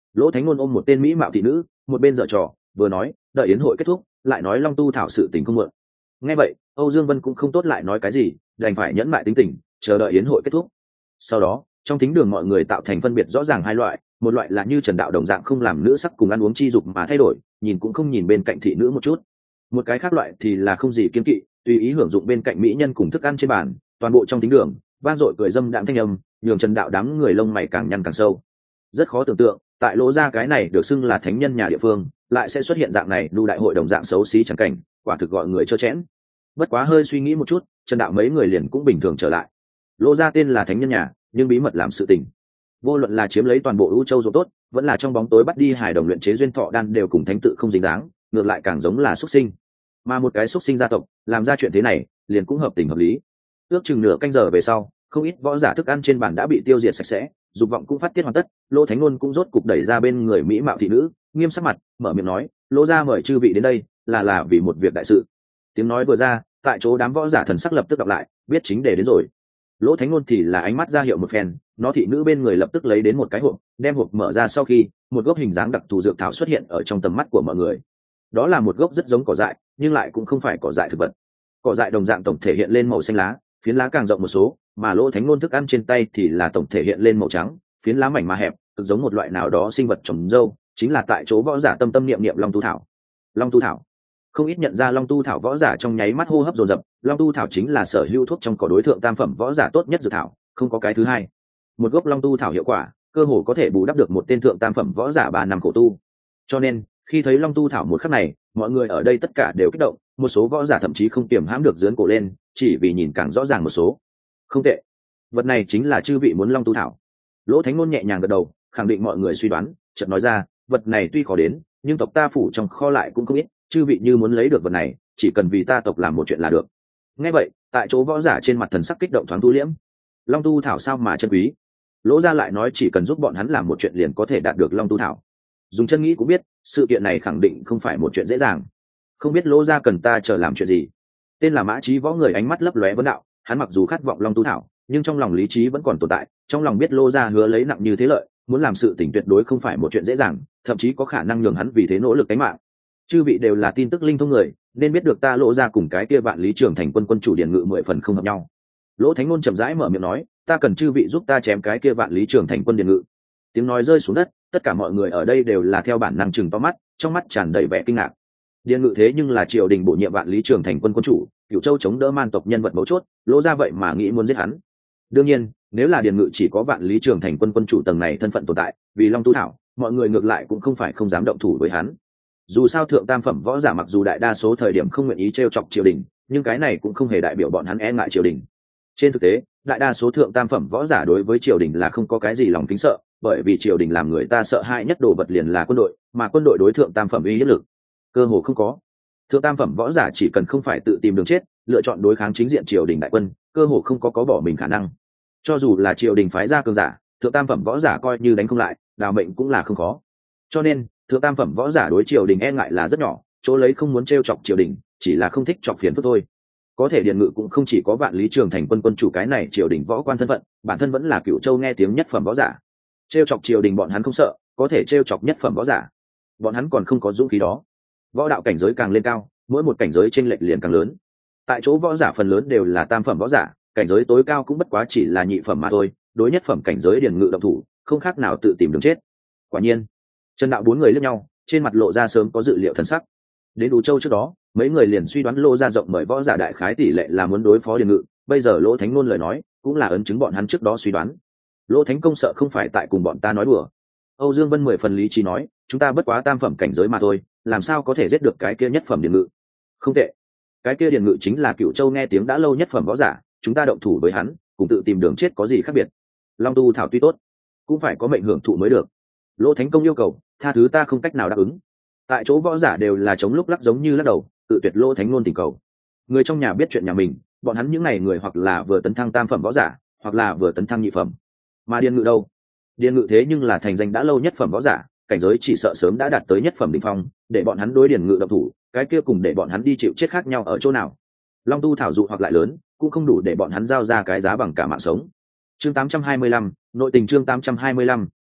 Lỗ Thánh Nôn ôm một tên mỹ mạo thị nữ, một bên dở trò vừa nói, đợi yến hội kết thúc lại nói long tu thảo sự tình không muộn. Nghe vậy Âu Dương Vân cũng không tốt lại nói cái gì, đành phải nhẫn mại tính tình chờ đợi yến hội kết thúc. Sau đó trong thính đường mọi người tạo thành phân biệt rõ ràng hai loại, một loại là như Trần Đạo đồng dạng không làm nữ sắc cùng ăn uống chi dục mà thay đổi, nhìn cũng không nhìn bên cạnh thị nữ một chút. Một cái khác loại thì là không gì kiêng kỵ, tùy ý hưởng dụng bên cạnh mỹ nhân cùng thức ăn trên bàn. Toàn bộ trong thính đường vang dội cười dâm đạm thanh âm, nhường Trần Đạo đám người lông mày càng nhăn càng sâu. Rất khó tưởng tượng tại Lỗ gia cái này được xưng là thánh nhân nhà địa phương lại sẽ xuất hiện dạng này đu đại hội đồng dạng xấu xí chẳng cảnh, quả thực gọi người trơ chẽn. Bất quá hơi suy nghĩ một chút, Trần Đạo mấy người liền cũng bình thường trở lại. Lỗ gia tên là thánh nhân nhà, nhưng bí mật làm sự tình, vô luận là chiếm lấy toàn bộ ưu châu ruộng tốt, vẫn là trong bóng tối bắt đi hài đồng luyện chế duyên thọ đan, đều cùng thánh tự không dính dáng, ngược lại càng giống là xuất sinh. Mà một cái xuất sinh gia tộc làm ra chuyện thế này liền cũng hợp tình hợp lý. Ước chừng nửa canh giờ về sau, không ít võ giả thức ăn trên bàn đã bị tiêu diệt sạch sẽ, dục vọng cũng phát tiết hoàn tất. Lỗ Thánh Nôn cũng rốt cục đẩy ra bên người mỹ mạo thị nữ, nghiêm sắc mặt mở miệng nói, Lỗ gia mời chư vị đến đây là là vì một việc đại sự. Tiếng nói vừa ra, tại chỗ đám võ giả thần sắc lập tức đọc lại, biết chính đề đến rồi. Lỗ Thánh Nôn thì là ánh mắt ra hiệu một phen, nó thị nữ bên người lập tức lấy đến một cái hộp, đem hộp mở ra sau khi, một gốc hình dáng đặc thù dược thảo xuất hiện ở trong tầm mắt của mọi người. Đó là một gốc rất giống cỏ dại, nhưng lại cũng không phải cỏ dại thực vật. Cỏ dại đồng dạng tổng thể hiện lên màu xanh lá, phiến lá càng rộng một số, mà Lỗ Thánh Nôn thức ăn trên tay thì là tổng thể hiện lên màu trắng, phiến lá mảnh mà hẹp, cực giống một loại nào đó sinh vật trồng dâu, chính là tại chỗ võ giả tâm tâm niệm niệm long tu thảo. Long tu thảo. Không ít nhận ra long tu thảo võ giả trong nháy mắt hô hấp dồn dập, long tu thảo chính là sở hữu thuốc trong cỏ đối thượng tam phẩm võ giả tốt nhất dược thảo, không có cái thứ hai. Một gốc long tu thảo hiệu quả, cơ hồ có thể bù đắp được một tên thượng tam phẩm võ giả ba năm khổ tu. Cho nên, khi thấy long tu thảo một khắc này, mọi người ở đây tất cả đều kích động, một số võ giả thậm chí không kiềm hãm được giương cổ lên, chỉ vì nhìn càng rõ ràng một số. Không tệ, vật này chính là chư vị muốn long tu thảo. Lỗ Thánh Nôn nhẹ nhàng gật đầu, khẳng định mọi người suy đoán, chợt nói ra, vật này tuy khó đến, nhưng tộc ta phủ trong kho lại cũng không ít, chư vị như muốn lấy được vật này, chỉ cần vì ta tộc làm một chuyện là được. Nghe vậy, tại chỗ võ giả trên mặt thần sắc kích động thoáng thu liễm. Long tu thảo sao mà chân quý? Lỗ gia lại nói chỉ cần giúp bọn hắn làm một chuyện liền có thể đạt được long tu thảo. Dùng chân nghĩ cũng biết, sự kiện này khẳng định không phải một chuyện dễ dàng. Không biết Lỗ gia cần ta chờ làm chuyện gì? Tên là Mã Chí võ người ánh mắt lấp lóe vấn đạo, hắn mặc dù khát vọng long tu thảo, nhưng trong lòng lý trí vẫn còn tồn tại, trong lòng biết Lỗ gia hứa lấy nặng như thế lợi, muốn làm sự tình tuyệt đối không phải một chuyện dễ dàng, thậm chí có khả năng nhường hắn vì thế nỗ lực đánh mạng. Chư vị đều là tin tức linh thông người, nên biết được ta Lỗ gia cùng cái kia Vạn Lý Trường Thành quân quân chủ Điền Ngự mười phần không hợp nhau. Lỗ Thánh Nôn chậm rãi mở miệng nói, ta cần chư vị giúp ta chém cái kia Vạn Lý Trường Thành quân Điền Ngự. Tiếng nói rơi xuống đất, tất cả mọi người ở đây đều là theo bản năng chừng to mắt, trong mắt tràn đầy vẻ kinh ngạc. Điền Ngự thế nhưng là triều đình bổ nhiệm Vạn Lý Trường Thành quân quân chủ, Cửu Châu chống đỡ man tộc nhân vật mấu chốt, Lỗ gia vậy mà nghĩ muốn giết hắn. Đương nhiên, nếu là Điền Ngự chỉ có Vạn Lý Trường Thành quân quân chủ tầng này thân phận tồn tại, vì long tu thảo, mọi người ngược lại cũng không phải không dám động thủ với hắn. Dù sao thượng tam phẩm võ giả mặc dù đại đa số thời điểm không nguyện ý trêu chọc triều đình, nhưng cái này cũng không hề đại biểu bọn hắn e ngại triều đình. Trên thực tế, đại đa số thượng tam phẩm võ giả đối với triều đình là không có cái gì lòng kính sợ, bởi vì triều đình làm người ta sợ hãi nhất đồ vật liền là quân đội, mà quân đội đối thượng tam phẩm uy hiếp lực cơ hồ không có. Thượng tam phẩm võ giả chỉ cần không phải tự tìm đường chết, lựa chọn đối kháng chính diện triều đình đại quân, cơ hồ không có có bỏ mình khả năng. Cho dù là triều đình phái ra cường giả, thượng tam phẩm võ giả coi như đánh không lại, đào mệnh cũng là không khó. Cho nên thượng tam phẩm võ giả đối triều đình e ngại là rất nhỏ, chỗ lấy không muốn t chọc triều đình, chỉ là không thích chọc phiền phức thôi. Có thể Điền Ngự cũng không chỉ có Vạn Lý Trường Thành quân quân chủ cái này triều đình võ quan thân phận, bản thân vẫn là Cửu Châu nghe tiếng nhất phẩm võ giả. t chọc triều đình bọn hắn không sợ, có thể t chọc nhất phẩm võ giả, bọn hắn còn không có dũng khí đó. Võ đạo cảnh giới càng lên cao, mỗi một cảnh giới chênh lệch liền càng lớn. Tại chỗ võ giả phần lớn đều là tam phẩm võ giả, cảnh giới tối cao cũng bất quá chỉ là nhị phẩm mà thôi, đối nhất phẩm cảnh giới Điền Ngự động thủ, không khác nào tự tìm đường chết. Quả nhiên, Trần Đạo bốn người liếc nhau, trên mặt lộ ra sớm có dự liệu thần sắc. Đến Đủ Châu trước đó, mấy người liền suy đoán Lô gia rộng mời võ giả đại khái tỷ lệ là muốn đối phó Điền Ngự, bây giờ Lỗ Thánh Nôn lời nói, cũng là ấn chứng bọn hắn trước đó suy đoán. Lỗ Thánh công sợ không phải tại cùng bọn ta nói đùa. Âu Dương Vân mười phần lý trí nói, chúng ta bất quá tam phẩm cảnh giới mà thôi, làm sao có thể giết được cái kia nhất phẩm Điền Ngự? Không tệ, cái kia Điền Ngự chính là Cửu Châu nghe tiếng đã lâu nhất phẩm võ giả, chúng ta động thủ với hắn, cùng tự tìm đường chết có gì khác biệt? Long tu thảo tuy tốt, cũng phải có mệnh hưởng thụ mới được. Lỗ Thánh công yêu cầu, tha thứ ta không cách nào đáp ứng. Tại chỗ võ giả đều là chống lúc lắc giống như lắc đầu, tự tuyệt Lỗ Thánh Nôn tình cầu. Người trong nhà biết chuyện nhà mình, bọn hắn những ngày người hoặc là vừa tấn thăng tam phẩm võ giả, hoặc là vừa tấn thăng nhị phẩm. Mà Điền Ngự đâu? Điền Ngự thế nhưng là thành danh đã lâu nhất phẩm võ giả, cảnh giới chỉ sợ sớm đã đạt tới nhất phẩm đỉnh phong, để bọn hắn đối Điền Ngự động thủ, cái kia cùng để bọn hắn đi chịu chết khác nhau ở chỗ nào? Long tu thảo dụ hoặc lại lớn, cũng không đủ để bọn hắn giao ra cái giá bằng cả mạng sống. Chương tám trăm hai mươi lăm, nội tình chương tám trăm hai mươi lăm,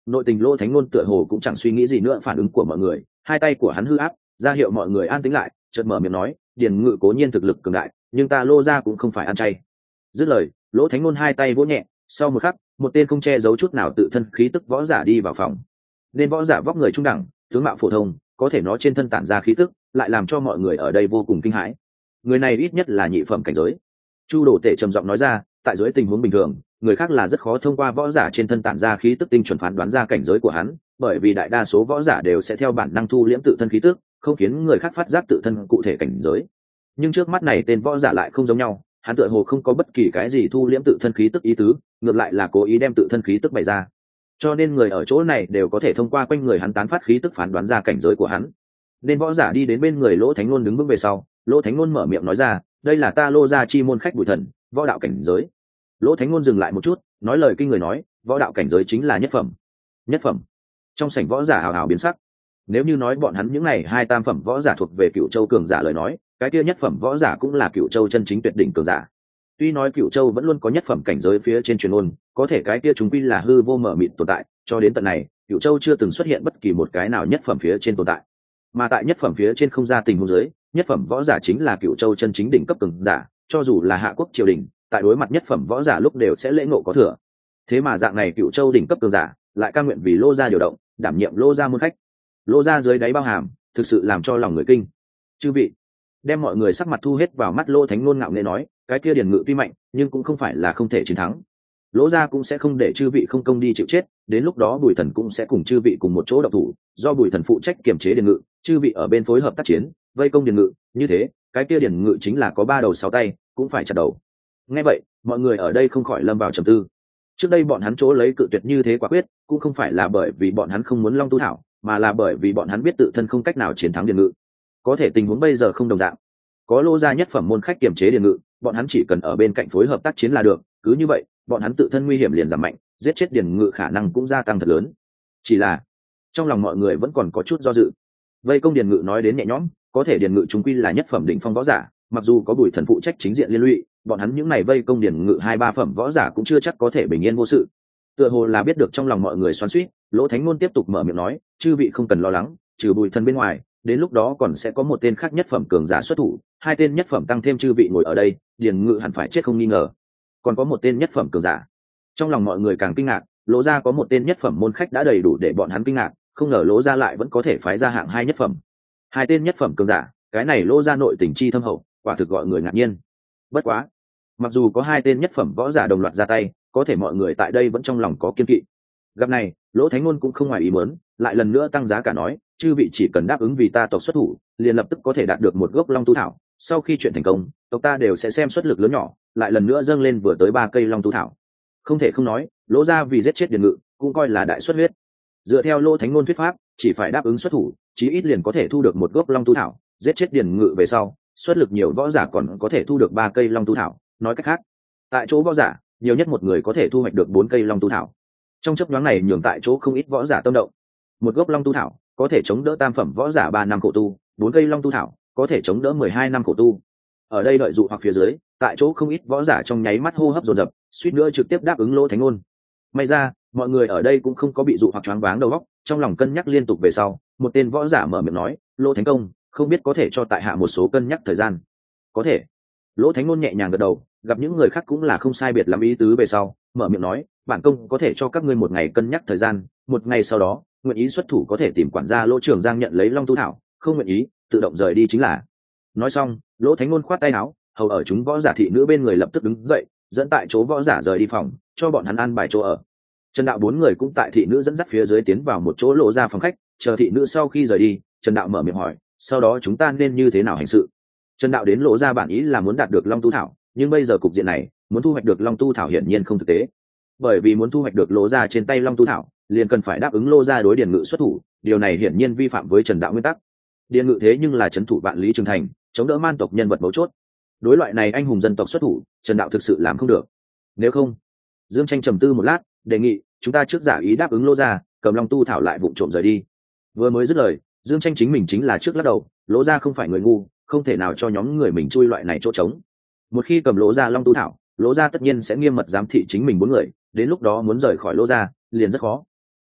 nội tình Lỗ Thánh Nôn tựa hồ cũng chẳng suy nghĩ gì nữa phản ứng của mọi người, hai tay của hắn hư áp ra hiệu mọi người an tĩnh lại, chợt mở miệng nói, điền ngự cố nhiên thực lực cường đại, nhưng ta Lô gia cũng không phải ăn chay. Dứt lời, Lỗ Thánh Nôn hai tay vỗ nhẹ, sau một khắc, một tên không che giấu chút nào tự thân khí tức võ giả đi vào phòng. Nên võ giả vóc người trung đẳng, tướng mạo phổ thông, có thể nó trên thân tản ra khí tức, lại làm cho mọi người ở đây vô cùng kinh hãi. Người này ít nhất là nhị phẩm cảnh giới. Chu Đồ Tể trầm giọng nói ra, tại dưới tình huống bình thường, người khác là rất khó thông qua võ giả trên thân tản ra khí tức tinh chuẩn phán đoán ra cảnh giới của hắn, bởi vì đại đa số võ giả đều sẽ theo bản năng thu liễm tự thân khí tức, không khiến người khác phát giác tự thân cụ thể cảnh giới. Nhưng trước mắt này tên võ giả lại không giống nhau, hắn tựa hồ không có bất kỳ cái gì thu liễm tự thân khí tức ý tứ, ngược lại là cố ý đem tự thân khí tức bày ra. Cho nên người ở chỗ này đều có thể thông qua quanh người hắn tán phát khí tức phán đoán ra cảnh giới của hắn. Nên võ giả đi đến bên người Lỗ Thánh Nôn đứng bước về sau, Lỗ Thánh Nôn mở miệng nói ra, đây là ta Lô gia chi môn khách Bùi Thần, võ đạo cảnh giới. Lỗ Thánh Nôn dừng lại một chút, nói lời kinh người nói, võ đạo cảnh giới chính là nhất phẩm. Nhất phẩm. Trong sảnh võ giả hào hào biến sắc. Nếu như nói bọn hắn những này hai tam phẩm võ giả thuộc về Cửu Châu cường giả lời nói, cái kia nhất phẩm võ giả cũng là Cửu Châu chân chính tuyệt đỉnh cường giả. Tuy nói Cửu Châu vẫn luôn có nhất phẩm cảnh giới phía trên truyền ôn, có thể cái kia chúng quy là hư vô mở mịt tồn tại, cho đến tận này, Cửu Châu chưa từng xuất hiện bất kỳ một cái nào nhất phẩm phía trên tồn tại. Mà tại nhất phẩm phía trên không ra tình huống dưới, nhất phẩm võ giả chính là Cửu Châu chân chính đỉnh cấp cường giả, cho dù là hạ quốc triều đình, tại đối mặt nhất phẩm võ giả lúc đều sẽ lễ ngộ có thừa. Thế mà dạng này Cửu Châu đỉnh cấp cường giả, lại ca nguyện vì Lô gia điều động, đảm nhiệm Lô gia môn khách. Lô gia dưới đáy bao hàm, thực sự làm cho lòng người kinh. Chư vị, đem mọi người sắc mặt thu hết vào mắt Lô Thánh Nôn ngạo nghễ nói, cái kia điền ngự tuy mạnh, nhưng cũng không phải là không thể chiến thắng. Lỗ gia cũng sẽ không để chư vị không công đi chịu chết, đến lúc đó Bùi Thần cũng sẽ cùng chư vị cùng một chỗ động thủ, do Bùi Thần phụ trách kiểm chế điền ngự, chư vị ở bên phối hợp tác chiến, vây công điền ngự, như thế, cái kia điền ngự chính là có ba đầu sáu tay, cũng phải chặt đầu. Nghe vậy, mọi người ở đây không khỏi lâm vào trầm tư. Trước đây bọn hắn chỗ lấy cự tuyệt như thế quả quyết, cũng không phải là bởi vì bọn hắn không muốn Long Tu Thảo, mà là bởi vì bọn hắn biết tự thân không cách nào chiến thắng điền ngự. Có thể tình huống bây giờ không đồng dạng, có Lô gia nhất phẩm môn khách kiểm chế điền ngự, bọn hắn chỉ cần ở bên cạnh phối hợp tác chiến là được, cứ như vậy, bọn hắn tự thân nguy hiểm liền giảm mạnh, giết chết điền ngự khả năng cũng gia tăng thật lớn. Chỉ là trong lòng mọi người vẫn còn có chút do dự. Vây công điền ngự nói đến nhẹ nhõm, có thể điền ngự chúng quy là nhất phẩm đỉnh phong võ giả, mặc dù có Bùi Thần phụ trách chính diện liên lụy, bọn hắn những này vây công điền ngự hai ba phẩm võ giả cũng chưa chắc có thể bình yên vô sự. Tựa hồ là biết được trong lòng mọi người xoắn xuýt, Lỗ Thánh Nôn tiếp tục mở miệng nói, chư vị không cần lo lắng, trừ Bùi Thần bên ngoài, đến lúc đó còn sẽ có một tên khác nhất phẩm cường giả xuất thủ, hai tên nhất phẩm tăng thêm chư vị ngồi ở đây, điền ngự hẳn phải chết không nghi ngờ. Còn có một tên nhất phẩm cường giả. Trong lòng mọi người càng kinh ngạc, Lỗ gia có một tên nhất phẩm môn khách đã đầy đủ để bọn hắn kinh ngạc, không ngờ Lỗ gia lại vẫn có thể phái ra hạng hai nhất phẩm. Hai tên nhất phẩm cường giả, cái này Lỗ gia nội tình chi thâm hậu, quả thực gọi người ngạc nhiên. Bất quá, mặc dù có hai tên nhất phẩm võ giả đồng loạt ra tay, có thể mọi người tại đây vẫn trong lòng có kiên kỵ. Gặp này, Lỗ Thánh Nôn cũng không ngoài ý muốn, lại lần nữa tăng giá cả nói, chư vị chỉ cần đáp ứng vì ta tộc xuất thủ, liền lập tức có thể đạt được một gốc Long Tu Thảo. Sau khi chuyện thành công, tộc ta đều sẽ xem xuất lực lớn nhỏ, lại lần nữa dâng lên vừa tới ba cây Long Tu Thảo. Không thể không nói, Lỗ gia vì giết chết điền ngự, cũng coi là đại xuất huyết. Dựa theo Lỗ Thánh Nôn thuyết pháp, chỉ phải đáp ứng xuất thủ, chí ít liền có thể thu được một gốc Long Tu Thảo, giết chết điền ngự về sau, xuất lực nhiều võ giả còn có thể thu được ba cây Long Tu Thảo. Nói cách khác, tại chỗ võ giả, nhiều nhất một người có thể thu hoạch được bốn cây Long Tu Thảo. Trong chớp nhoáng này nhường tại chỗ không ít võ giả tâm động. Một gốc Long Tu Thảo có thể chống đỡ tam phẩm võ giả ba năm khổ tu, bốn cây Long Tu Thảo có thể chống đỡ mười hai năm khổ tu. Ở đây đợi dụ hoặc phía dưới, tại chỗ không ít võ giả trong nháy mắt hô hấp dồn dập, suýt nữa trực tiếp đáp ứng Lỗ Thánh Nôn. May ra, mọi người ở đây cũng không có bị dụ hoặc choáng váng đầu óc, trong lòng cân nhắc liên tục về sau, một tên võ giả mở miệng nói, Lỗ Thánh Công, không biết có thể cho tại hạ một số cân nhắc thời gian. Có thể. Lỗ Thánh Nôn nhẹ nhàng gật đầu, gặp những người khác cũng là không sai biệt lắm ý tứ về sau, mở miệng nói, bản công có thể cho các ngươi một ngày cân nhắc thời gian, một ngày sau đó, nguyện ý xuất thủ có thể tìm quản gia Lỗ Trường Giang nhận lấy Long Tu Thảo, không nguyện ý, tự động rời đi chính là. Nói xong, Lỗ Thánh Nôn khoát tay áo, hầu ở chúng võ giả thị nữ bên người lập tức đứng dậy, dẫn tại chỗ võ giả rời đi phòng, cho bọn hắn ăn bài chỗ ở. Trần Đạo bốn người cũng tại thị nữ dẫn dắt phía dưới tiến vào một chỗ lộ ra phòng khách, chờ thị nữ sau khi rời đi, Trần Đạo mở miệng hỏi, sau đó chúng ta nên như thế nào hành sự? Trần Đạo đến lộ ra bản ý là muốn đạt được Long Tu Thảo, nhưng bây giờ cục diện này, muốn thu hoạch được Long Tu Thảo hiển nhiên không thực tế. Bởi vì muốn thu hoạch được lộ ra trên tay Long Tu Thảo, liền cần phải đáp ứng Lô gia đối điền ngự xuất thủ, điều này hiển nhiên vi phạm với Trần Đạo nguyên tắc. Điền ngự thế nhưng là trấn thủ vạn lý trường thành, chống đỡ man tộc nhân vật mấu chốt. Đối loại này anh hùng dân tộc xuất thủ, Trần Đạo thực sự làm không được. Nếu không, Dương Tranh trầm tư một lát, đề nghị chúng ta trước giả ý đáp ứng Lô gia, cầm Long Tu Thảo lại vụng trộm rời đi. Vừa mới dứt lời, Dương Tranh chính mình chính là trước lắc đầu, Lô gia không phải người ngu, không thể nào cho nhóm người mình chui loại này chỗ trống. Một khi cầm Lô gia Long Tu Thảo, Lô gia tất nhiên sẽ nghiêm mật giám thị chính mình bốn người, đến lúc đó muốn rời khỏi Lô gia liền rất khó.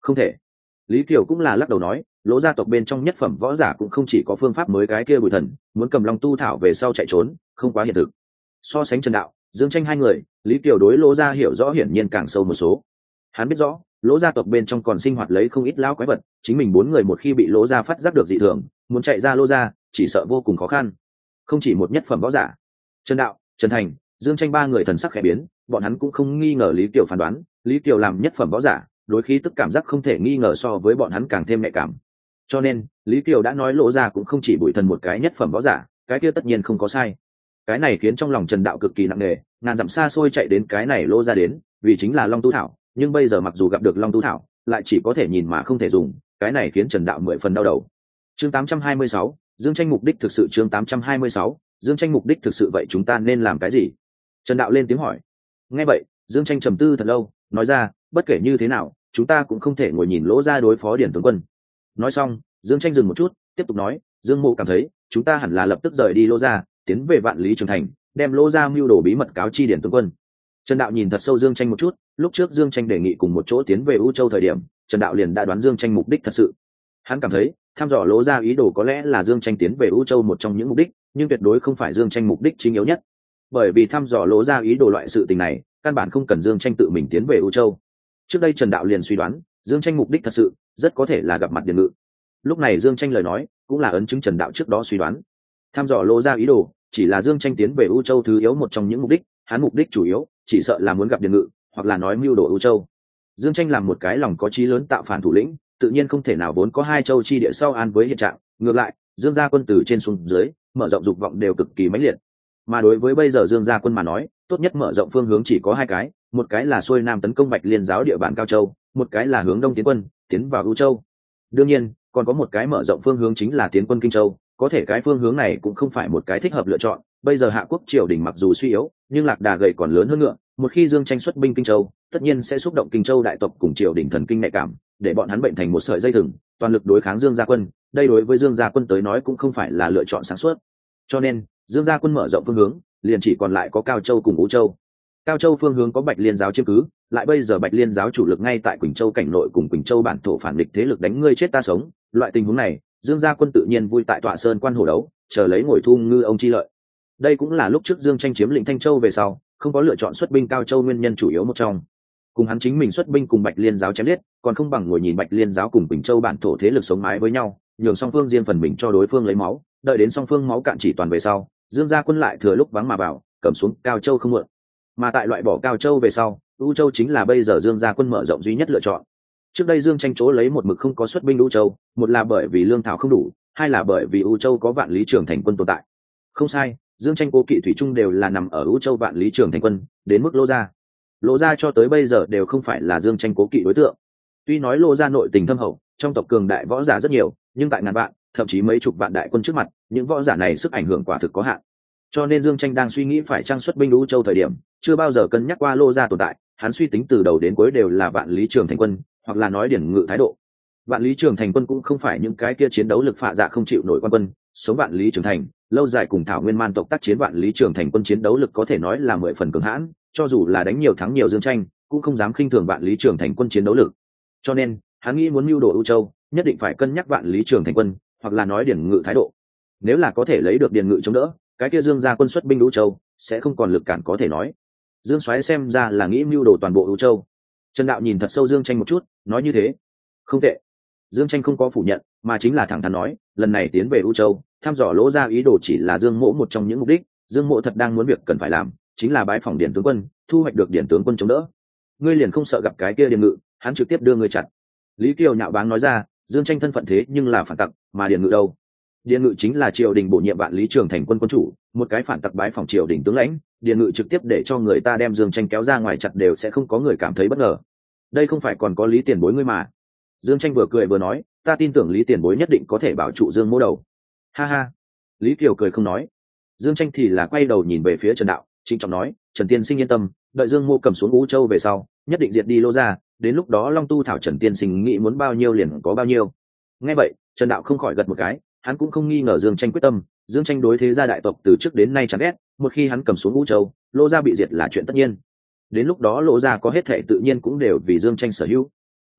Không thể. Lý Kiều cũng là lắc đầu nói, lỗ gia tộc bên trong nhất phẩm võ giả cũng không chỉ có phương pháp mới cái kia Bùi Thần, muốn cầm Long Tu thảo về sau chạy trốn không quá hiện thực. So sánh Trần Đạo, Dương Tranh hai người, Lý Kiều đối lỗ gia hiểu rõ hiển nhiên càng sâu một số. Hắn biết rõ lỗ gia tộc bên trong còn sinh hoạt lấy không ít lão quái vật, chính mình bốn người một khi bị lỗ gia phát giác được dị thường, muốn chạy ra lỗ gia chỉ sợ vô cùng khó khăn. Không chỉ một nhất phẩm võ giả, Trần Đạo, Trần Thành, Dương Tranh ba người thần sắc khẽ biến, bọn hắn cũng không nghi ngờ Lý Kiều phán đoán, Lý Kiều làm nhất phẩm võ giả, đối khí tức cảm giác không thể nghi ngờ so với bọn hắn càng thêm nhạy cảm. Cho nên Lý Kiều đã nói lỗ gia cũng không chỉ Bùi Thần một cái nhất phẩm võ giả, cái kia tất nhiên không có sai. Cái này khiến trong lòng Trần Đạo cực kỳ nặng nề, ngàn dặm xa xôi chạy đến cái này lỗ gia đến, vì chính là Long Tu thảo, nhưng bây giờ mặc dù gặp được Long Tu thảo, lại chỉ có thể nhìn mà không thể dùng, cái này khiến Trần Đạo mười phần đau đầu. Chương tám trăm hai mươi sáu, Dương Tranh mục đích thực sự. Chương tám trăm hai mươi sáu, Dương Tranh mục đích thực sự. Vậy chúng ta nên làm cái gì? Trần Đạo lên tiếng hỏi. Nghe vậy, Dương Tranh trầm tư thật lâu, nói ra, bất kể như thế nào, chúng ta cũng không thể ngồi nhìn lỗ gia đối phó Điển tướng quân. Nói xong, Dương Tranh dừng một chút, tiếp tục nói, Dương Mộ cảm thấy, chúng ta hẳn là lập tức rời đi lỗ gia, tiến về Vạn Lý Trường Thành, đem lỗ gia mưu đồ bí mật cáo chi Điển tướng quân. Trần Đạo nhìn thật sâu Dương Tranh một chút, lúc trước Dương Tranh đề nghị cùng một chỗ tiến về U Châu thời điểm, Trần Đạo liền đã đoán Dương Tranh mục đích thật sự. Hắn cảm thấy, thăm dò lỗ gia ý đồ có lẽ là Dương Tranh tiến về U Châu một trong những mục đích, nhưng tuyệt đối không phải Dương Tranh mục đích chính yếu nhất. Bởi vì thăm dò lỗ gia ý đồ loại sự tình này, căn bản không cần Dương Tranh tự mình tiến về U Châu. Trước đây Trần Đạo liền suy đoán, Dương Tranh mục đích thật sự rất có thể là gặp mặt Điền Ngự. Lúc này Dương Tranh lời nói cũng là ấn chứng Trần Đạo trước đó suy đoán. Thăm dò lỗ gia ý đồ chỉ là Dương Tranh tiến về U Châu thứ yếu một trong những mục đích, hắn mục đích chủ yếu chỉ sợ là muốn gặp Điền Ngự, hoặc là nói mưu đồ U Châu. Dương Tranh làm một cái lòng có chí lớn tạo phản thủ lĩnh, tự nhiên không thể nào vốn có hai châu chi địa sau an với hiện trạng, ngược lại, Dương gia quân từ trên xuống dưới, mở rộng dục vọng đều cực kỳ mãnh liệt. Mà đối với bây giờ Dương gia quân mà nói, tốt nhất mở rộng phương hướng chỉ có hai cái, một cái là xuôi nam tấn công Bạch Liên giáo địa bàn Cao Châu, một cái là hướng đông tiến quân, tiến vào U Châu. Đương nhiên, còn có một cái mở rộng phương hướng chính là tiến quân Kinh Châu, có thể cái phương hướng này cũng không phải một cái thích hợp lựa chọn. Bây giờ Hạ Quốc triều đình mặc dù suy yếu, nhưng lạc đà gầy còn lớn hơn ngựa, một khi Dương Tranh xuất binh Kinh Châu, tất nhiên sẽ xúc động Kinh Châu đại tộc cùng triều đình thần kinh nhạy cảm, để bọn hắn bệnh thành một sợi dây thừng, toàn lực đối kháng Dương gia quân. Đây đối với Dương gia quân tới nói cũng không phải là lựa chọn sáng suốt. Cho nên, Dương gia quân mở rộng phương hướng, liền chỉ còn lại có Cao Châu cùng Vũ Châu. Cao Châu phương hướng có Bạch Liên giáo chiếm cứ, lại bây giờ Bạch Liên giáo chủ lực ngay tại Quỳnh Châu cảnh nội cùng Quỳnh Châu bản thổ phản địch thế lực đánh ngươi chết ta sống, loại tình huống này, Dương gia quân tự nhiên vui tại Tọa Sơn quan hổ đấu, chờ lấy ngồi thu ngư ông chi lợi. Đây cũng là lúc trước Dương Tranh chiếm lĩnh Thanh Châu về sau, không có lựa chọn xuất binh Cao Châu nguyên nhân chủ yếu một trong. Cùng hắn chính mình xuất binh cùng Bạch Liên giáo chém giết, còn không bằng ngồi nhìn Bạch Liên giáo cùng Quỳnh Châu bản thổ thế lực sống mái với nhau, nhường song phương riêng phần mình cho đối phương lấy máu, đợi đến song phương máu cạn chỉ toàn về sau, Dương gia quân lại thừa lúc vắng mà vào, cầm xuống Cao Châu không muộn. Mà tại loại bỏ Cao Châu về sau, U Châu chính là bây giờ Dương gia quân mở rộng duy nhất lựa chọn. Trước đây Dương Tranh chỗ lấy một mực không có xuất binh U Châu, một là bởi vì lương thảo không đủ, hai là bởi vì U Châu có Vạn Lý Trường Thành quân tồn tại. Không sai, Dương Tranh cố kỵ thủy chung đều là nằm ở U Châu Vạn Lý Trường Thành quân, đến mức Lô gia. Lô gia cho tới bây giờ đều không phải là Dương Tranh cố kỵ đối tượng. Tuy nói Lô gia nội tình thâm hậu, trong tộc cường đại võ giả rất nhiều, nhưng tại ngàn vạn, thậm chí mấy chục vạn đại quân trước mặt, những võ giả này sức ảnh hưởng quả thực có hạn. Cho nên Dương Tranh đang suy nghĩ phải trang xuất binh U Châu thời điểm, chưa bao giờ cân nhắc qua Lô gia tồn tại, hắn suy tính từ đầu đến cuối đều là Vạn Lý Trường Thành quân, hoặc là nói Điển Ngự thái độ. Vạn Lý Trường Thành quân cũng không phải những cái kia chiến đấu lực phạ dạ không chịu nổi quan quân, sống Vạn Lý Trường Thành, lâu dài cùng Thảo Nguyên Man tộc tác chiến Vạn Lý Trường Thành quân chiến đấu lực có thể nói là mười phần cường hãn, cho dù là đánh nhiều thắng nhiều Dương Tranh, cũng không dám khinh thường Vạn Lý Trường Thành quân chiến đấu lực. Cho nên, hắn nghĩ muốn mưu đồ U Châu, nhất định phải cân nhắc Vạn Lý Trường Thành quân, hoặc là nói Điển Ngự thái độ. Nếu là có thể lấy được Điển Ngự chống đỡ, cái kia Dương gia quân xuất binh U Châu sẽ không còn lực cản có thể nói. Dương Soái xem ra là nghĩ mưu đồ toàn bộ U Châu. Trần Đạo nhìn thật sâu Dương Tranh một chút, nói như thế. Không tệ. Dương Tranh không có phủ nhận, mà chính là thẳng thắn nói, lần này tiến về U Châu, thăm dò lỗ ra ý đồ chỉ là Dương Mỗ một trong những mục đích, Dương Mỗ thật đang muốn việc cần phải làm, chính là bái phỏng Điển tướng quân, thu hoạch được Điển tướng quân chống đỡ. Ngươi liền không sợ gặp cái kia Điền Ngự, hắn trực tiếp đưa ngươi chặt. Lý Kiều nhạo báng nói ra, Dương Tranh thân phận thế nhưng là phản tặc, mà Điền Ngự đâu? Điền Ngự chính là triều đình bổ nhiệm Vạn Lý Trường Thành quân quân chủ, một cái phản tặc bái phỏng triều đình tướng lãnh, Điền Ngự trực tiếp để cho người ta đem Dương Tranh kéo ra ngoài chặt đều sẽ không có người cảm thấy bất ngờ. Đây không phải còn có Lý Tiền Bối ngươi mà? Dương Tranh vừa cười vừa nói, ta tin tưởng Lý Tiền Bối nhất định có thể bảo trụ Dương Mỗ đầu. Ha ha. Lý Kiều cười không nói. Dương Tranh thì là quay đầu nhìn về phía Trần Đạo, trịnh trọng nói, Trần Tiên Sinh yên tâm, đợi Dương Mỗ cầm xuống Vũ Châu về sau, nhất định diệt đi Lô gia, đến lúc đó Long Tu thảo Trần Tiên Sinh nghĩ muốn bao nhiêu liền có bao nhiêu. Nghe vậy, Trần Đạo không khỏi gật một cái, hắn cũng không nghi ngờ Dương Tranh quyết tâm. Dương Tranh đối thế gia đại tộc từ trước đến nay chán ghét, một khi hắn cầm xuống Vũ Châu, Lô gia bị diệt là chuyện tất nhiên. Đến lúc đó Lô gia có hết thảy tự nhiên cũng đều vì Dương Tranh sở hữu.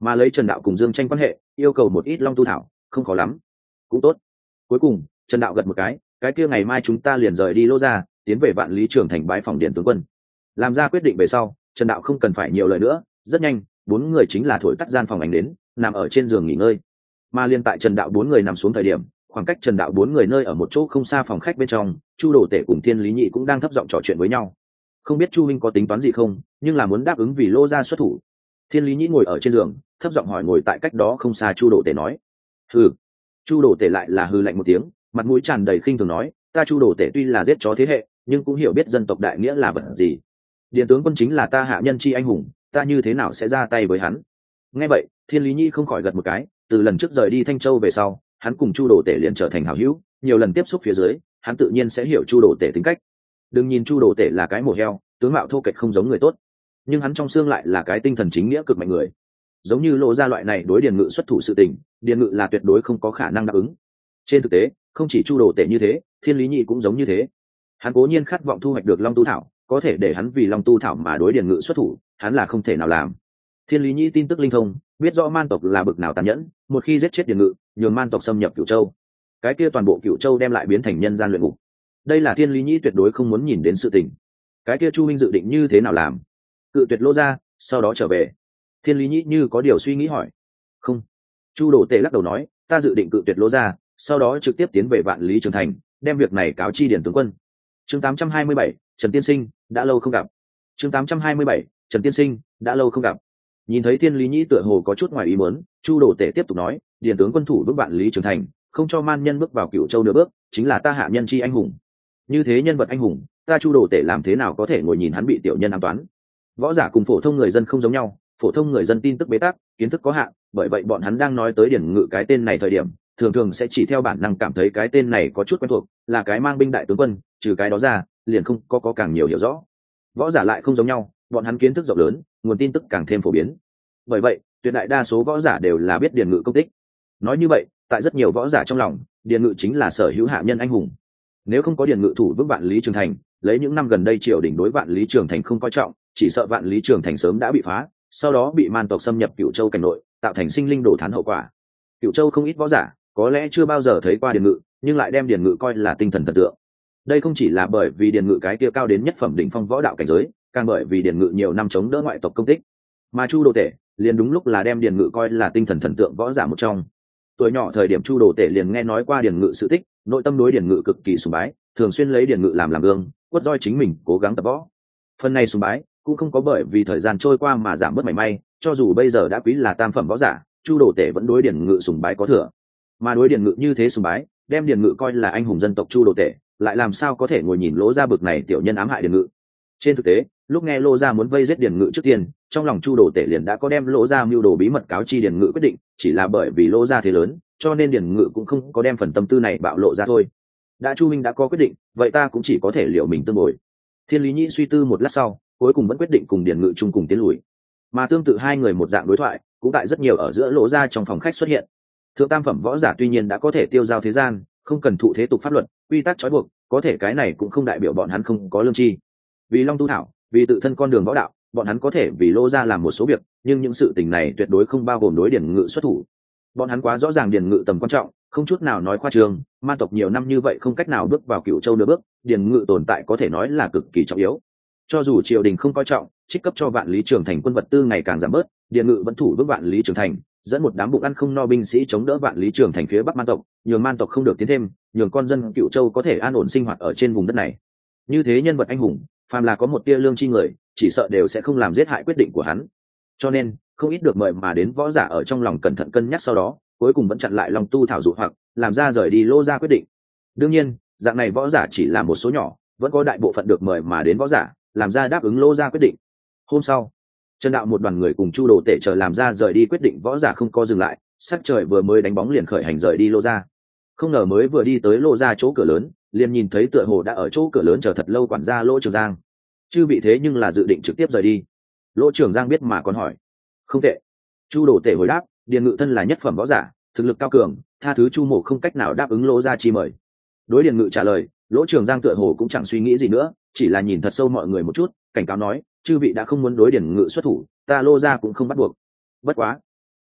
mà lấy Trần Đạo cùng Dương Tranh quan hệ, yêu cầu một ít long tu thảo không khó lắm, cũng tốt. Cuối cùng Trần Đạo gật một cái, cái kia ngày mai chúng ta liền rời đi Lô Gia, tiến về Vạn Lý Trường Thành bái phòng Điền tướng quân. Làm ra quyết định về sau, Trần Đạo không cần phải nhiều lời nữa, rất nhanh bốn người chính là thổi tắt gian phòng ảnh đến, nằm ở trên giường nghỉ ngơi. Mà liên tại Trần Đạo bốn người nằm xuống thời điểm, khoảng cách Trần Đạo bốn người nơi ở một chỗ không xa phòng khách bên trong, Chu Đồ Tể cùng Thiên Lý Nhị cũng đang thấp giọng trò chuyện với nhau. Không biết Chu Minh có tính toán gì không, nhưng là muốn đáp ứng vì Lô Gia xuất thủ. Thiên Lý Nhị ngồi ở trên giường, thấp giọng hỏi ngồi tại cách đó không xa Chu Đồ Tể nói. Hừ. Chu Đồ Tể lại là hừ lạnh một tiếng, mặt mũi tràn đầy khinh thường nói, ta Chu Đồ Tể tuy là giết chó thế hệ, nhưng cũng hiểu biết dân tộc đại nghĩa là vật gì. Điền tướng quân chính là ta hạ nhân chi anh hùng, ta như thế nào sẽ ra tay với hắn? Nghe vậy, Thiên Lý Nhi không khỏi gật một cái, từ lần trước rời đi Thanh Châu về sau, hắn cùng Chu Đồ Tể liền trở thành hảo hữu, nhiều lần tiếp xúc phía dưới, hắn tự nhiên sẽ hiểu Chu Đồ Tể tính cách. Đừng nhìn Chu Đồ Tể là cái mổ heo, tướng mạo thô kệch không giống người tốt, nhưng hắn trong xương lại là cái tinh thần chính nghĩa cực mạnh người. Giống như Lộ Gia loại này đối Điền Ngự xuất thủ sự tình, Điền Ngự là tuyệt đối không có khả năng đáp ứng. Trên thực tế, không chỉ Chu Đồ Tể như thế, Thiên Lý Nhi cũng giống như thế. Hắn cố nhiên khát vọng thu hoạch được Long Tu Thảo, có thể để hắn vì Long Tu Thảo mà đối Điền Ngự xuất thủ, hắn là không thể nào làm. Thiên Lý Nhi tin tức linh thông, biết rõ man tộc là bực nào tàn nhẫn, một khi giết chết Điền Ngự, nhường man tộc xâm nhập Cửu Châu, cái kia toàn bộ Cửu Châu đem lại biến thành nhân gian luyện ngục. Đây là Thiên Lý Nhi tuyệt đối không muốn nhìn đến sự tình. Cái kia Chu Minh dự định như thế nào làm? Cự tuyệt Lô Gia, sau đó trở về. Thiên Lý Nhi như có điều suy nghĩ hỏi. Không. Chu Đồ Tể lắc đầu nói, ta dự định cự tuyệt Lô Gia, sau đó trực tiếp tiến về Vạn Lý Trường Thành, đem việc này cáo chi Điền tướng quân. Chương tám trăm hai mươi bảy, Trần Tiên Sinh, đã lâu không gặp. Chương tám trăm hai mươi bảy, Trần Tiên Sinh, đã lâu không gặp. Nhìn thấy Thiên Lý Nhĩ tựa hồ có chút ngoài ý muốn, Chu Đồ Tể tiếp tục nói, Điền tướng quân thủ bước Vạn Lý Trường Thành, không cho man nhân bước vào Cửu Châu nửa bước, chính là ta hạ nhân chi anh hùng. Như thế nhân vật anh hùng, ta Chu Đồ Tể làm thế nào có thể ngồi nhìn hắn bị tiểu nhân ám toán? Võ giả cùng phổ thông người dân không giống nhau, phổ thông người dân tin tức bế tắc, kiến thức có hạn, bởi vậy bọn hắn đang nói tới Điền Ngự cái tên này thời điểm, thường thường sẽ chỉ theo bản năng cảm thấy cái tên này có chút quen thuộc, là cái mang binh đại tướng quân, trừ cái đó ra, liền không có có càng nhiều hiểu rõ. Võ giả lại không giống nhau, bọn hắn kiến thức rộng lớn, nguồn tin tức càng thêm phổ biến. Bởi vậy, tuyệt đại đa số võ giả đều là biết Điền Ngự công tích. Nói như vậy, tại rất nhiều võ giả trong lòng, Điền Ngự chính là sở hữu hạ nhân anh hùng. Nếu không có Điền Ngự thủ vững Vạn Lý Trường Thành, lấy những năm gần đây triều đình đối Vạn Lý Trường Thành không coi trọng, chỉ sợ Vạn Lý Trường Thành sớm đã bị phá, sau đó bị man tộc xâm nhập Cửu Châu cảnh nội, tạo thành sinh linh đổ thán hậu quả. Cửu Châu không ít võ giả, có lẽ chưa bao giờ thấy qua Điền Ngự, nhưng lại đem Điền Ngự coi là tinh thần thần tượng. Đây không chỉ là bởi vì Điền Ngự cái kia cao đến nhất phẩm đỉnh phong võ đạo cảnh giới, càng bởi vì Điền Ngự nhiều năm chống đỡ ngoại tộc công tích. Mà Chu Đồ Tể liền đúng lúc là đem Điền Ngự coi là tinh thần thần tượng võ giả một trong. Tuổi nhỏ thời điểm Chu Đồ Tể liền nghe nói qua Điền Ngự sự tích, nội tâm đối Điền Ngự cực kỳ sùng bái, thường xuyên lấy Điền Ngự làm làm gương, quất roi chính mình cố gắng tập võ. Phần này sùng bái cũng không có bởi vì thời gian trôi qua mà giảm bớt mảy may, cho dù bây giờ đã quý là tam phẩm võ giả, Chu Đồ Tể vẫn đối Điền Ngự sùng bái có thừa. Mà đối Điền Ngự như thế sùng bái, đem Điền Ngự coi là anh hùng dân tộc Chu Đồ Tể, lại làm sao có thể ngồi nhìn Lỗ Gia bực này tiểu nhân ám hại Điền Ngự. Trên thực tế, lúc nghe Lô Gia muốn vây giết Điền Ngự trước tiên, trong lòng Chu Đồ Tể liền đã có đem Lỗ Gia mưu đồ bí mật cáo chi Điền Ngự quyết định, chỉ là bởi vì Lỗ Gia thế lớn, cho nên Điền Ngự cũng không có đem phần tâm tư này bạo lộ ra thôi. Đã Chu Minh đã có quyết định, vậy ta cũng chỉ có thể liệu mình tương bồi. Thiên Lý Nhĩ suy tư một lát sau, cuối cùng vẫn quyết định cùng Điền Ngự chung cùng tiến lùi. Mà tương tự hai người một dạng đối thoại, cũng tại rất nhiều ở giữa Lỗ Gia trong phòng khách xuất hiện. Thượng tam phẩm võ giả tuy nhiên đã có thể tiêu giao thế gian, không cần thụ thế tục pháp luật, quy tắc trói buộc, có thể cái này cũng không đại biểu bọn hắn không có lương tri. Vì Long Tu Thảo, vì tự thân con đường võ đạo, bọn hắn có thể vì Lô Gia làm một số việc, nhưng những sự tình này tuyệt đối không bao gồm đối Điền Ngự xuất thủ. Bọn hắn quá rõ ràng Điền Ngự tầm quan trọng, không chút nào nói khoa trương, man tộc nhiều năm như vậy không cách nào bước vào Cửu Châu nửa bước, Điền Ngự tồn tại có thể nói là cực kỳ trọng yếu. Cho dù triều đình không coi trọng, trích cấp cho Vạn Lý Trường Thành quân vật tư ngày càng giảm bớt, Điền Ngự vẫn thủ vững Vạn Lý Trường Thành, dẫn một đám bụng ăn không no binh sĩ chống đỡ Vạn Lý Trường Thành phía bắc man tộc, nhường man tộc không được tiến thêm, nhường con dân Cửu Châu có thể an ổn sinh hoạt ở trên vùng đất này. Như thế nhân vật anh hùng, phàm là có một tia lương tri người, chỉ sợ đều sẽ không làm giết hại quyết định của hắn. Cho nên, không ít được mời mà đến võ giả ở trong lòng cẩn thận cân nhắc sau đó, cuối cùng vẫn chặn lại Long Tu Thảo dụ hoặc, làm ra rời đi Lô Gia quyết định. Đương nhiên, dạng này võ giả chỉ là một số nhỏ, vẫn có đại bộ phận được mời mà đến võ giả, làm ra đáp ứng Lô Gia quyết định. Hôm sau, Trần Đạo một đoàn người cùng Chu Đồ Tể chờ làm ra rời đi quyết định võ giả không có dừng lại, sắc trời vừa mới đánh bóng liền khởi hành rời đi Lô Gia. Không ngờ mới vừa đi tới Lô Gia chỗ cửa lớn, liền nhìn thấy tựa hồ đã ở chỗ cửa lớn chờ thật lâu quản gia Lỗ Trường Giang. Chưa bị thế nhưng là dự định trực tiếp rời đi. Lỗ Trường Giang biết mà còn hỏi. Không tệ. Chu Đồ Tể hồi đáp, Điền Ngự thân là nhất phẩm võ giả, thực lực cao cường, tha thứ Chu Mộ không cách nào đáp ứng Lỗ Gia chi mời. Đối Điền Ngự trả lời, Lỗ Trường Giang tựa hồ cũng chẳng suy nghĩ gì nữa, chỉ là nhìn thật sâu mọi người một chút, cảnh cáo nói, chư vị đã không muốn đối Điền Ngự xuất thủ, ta Lô Gia cũng không bắt buộc. Bất quá,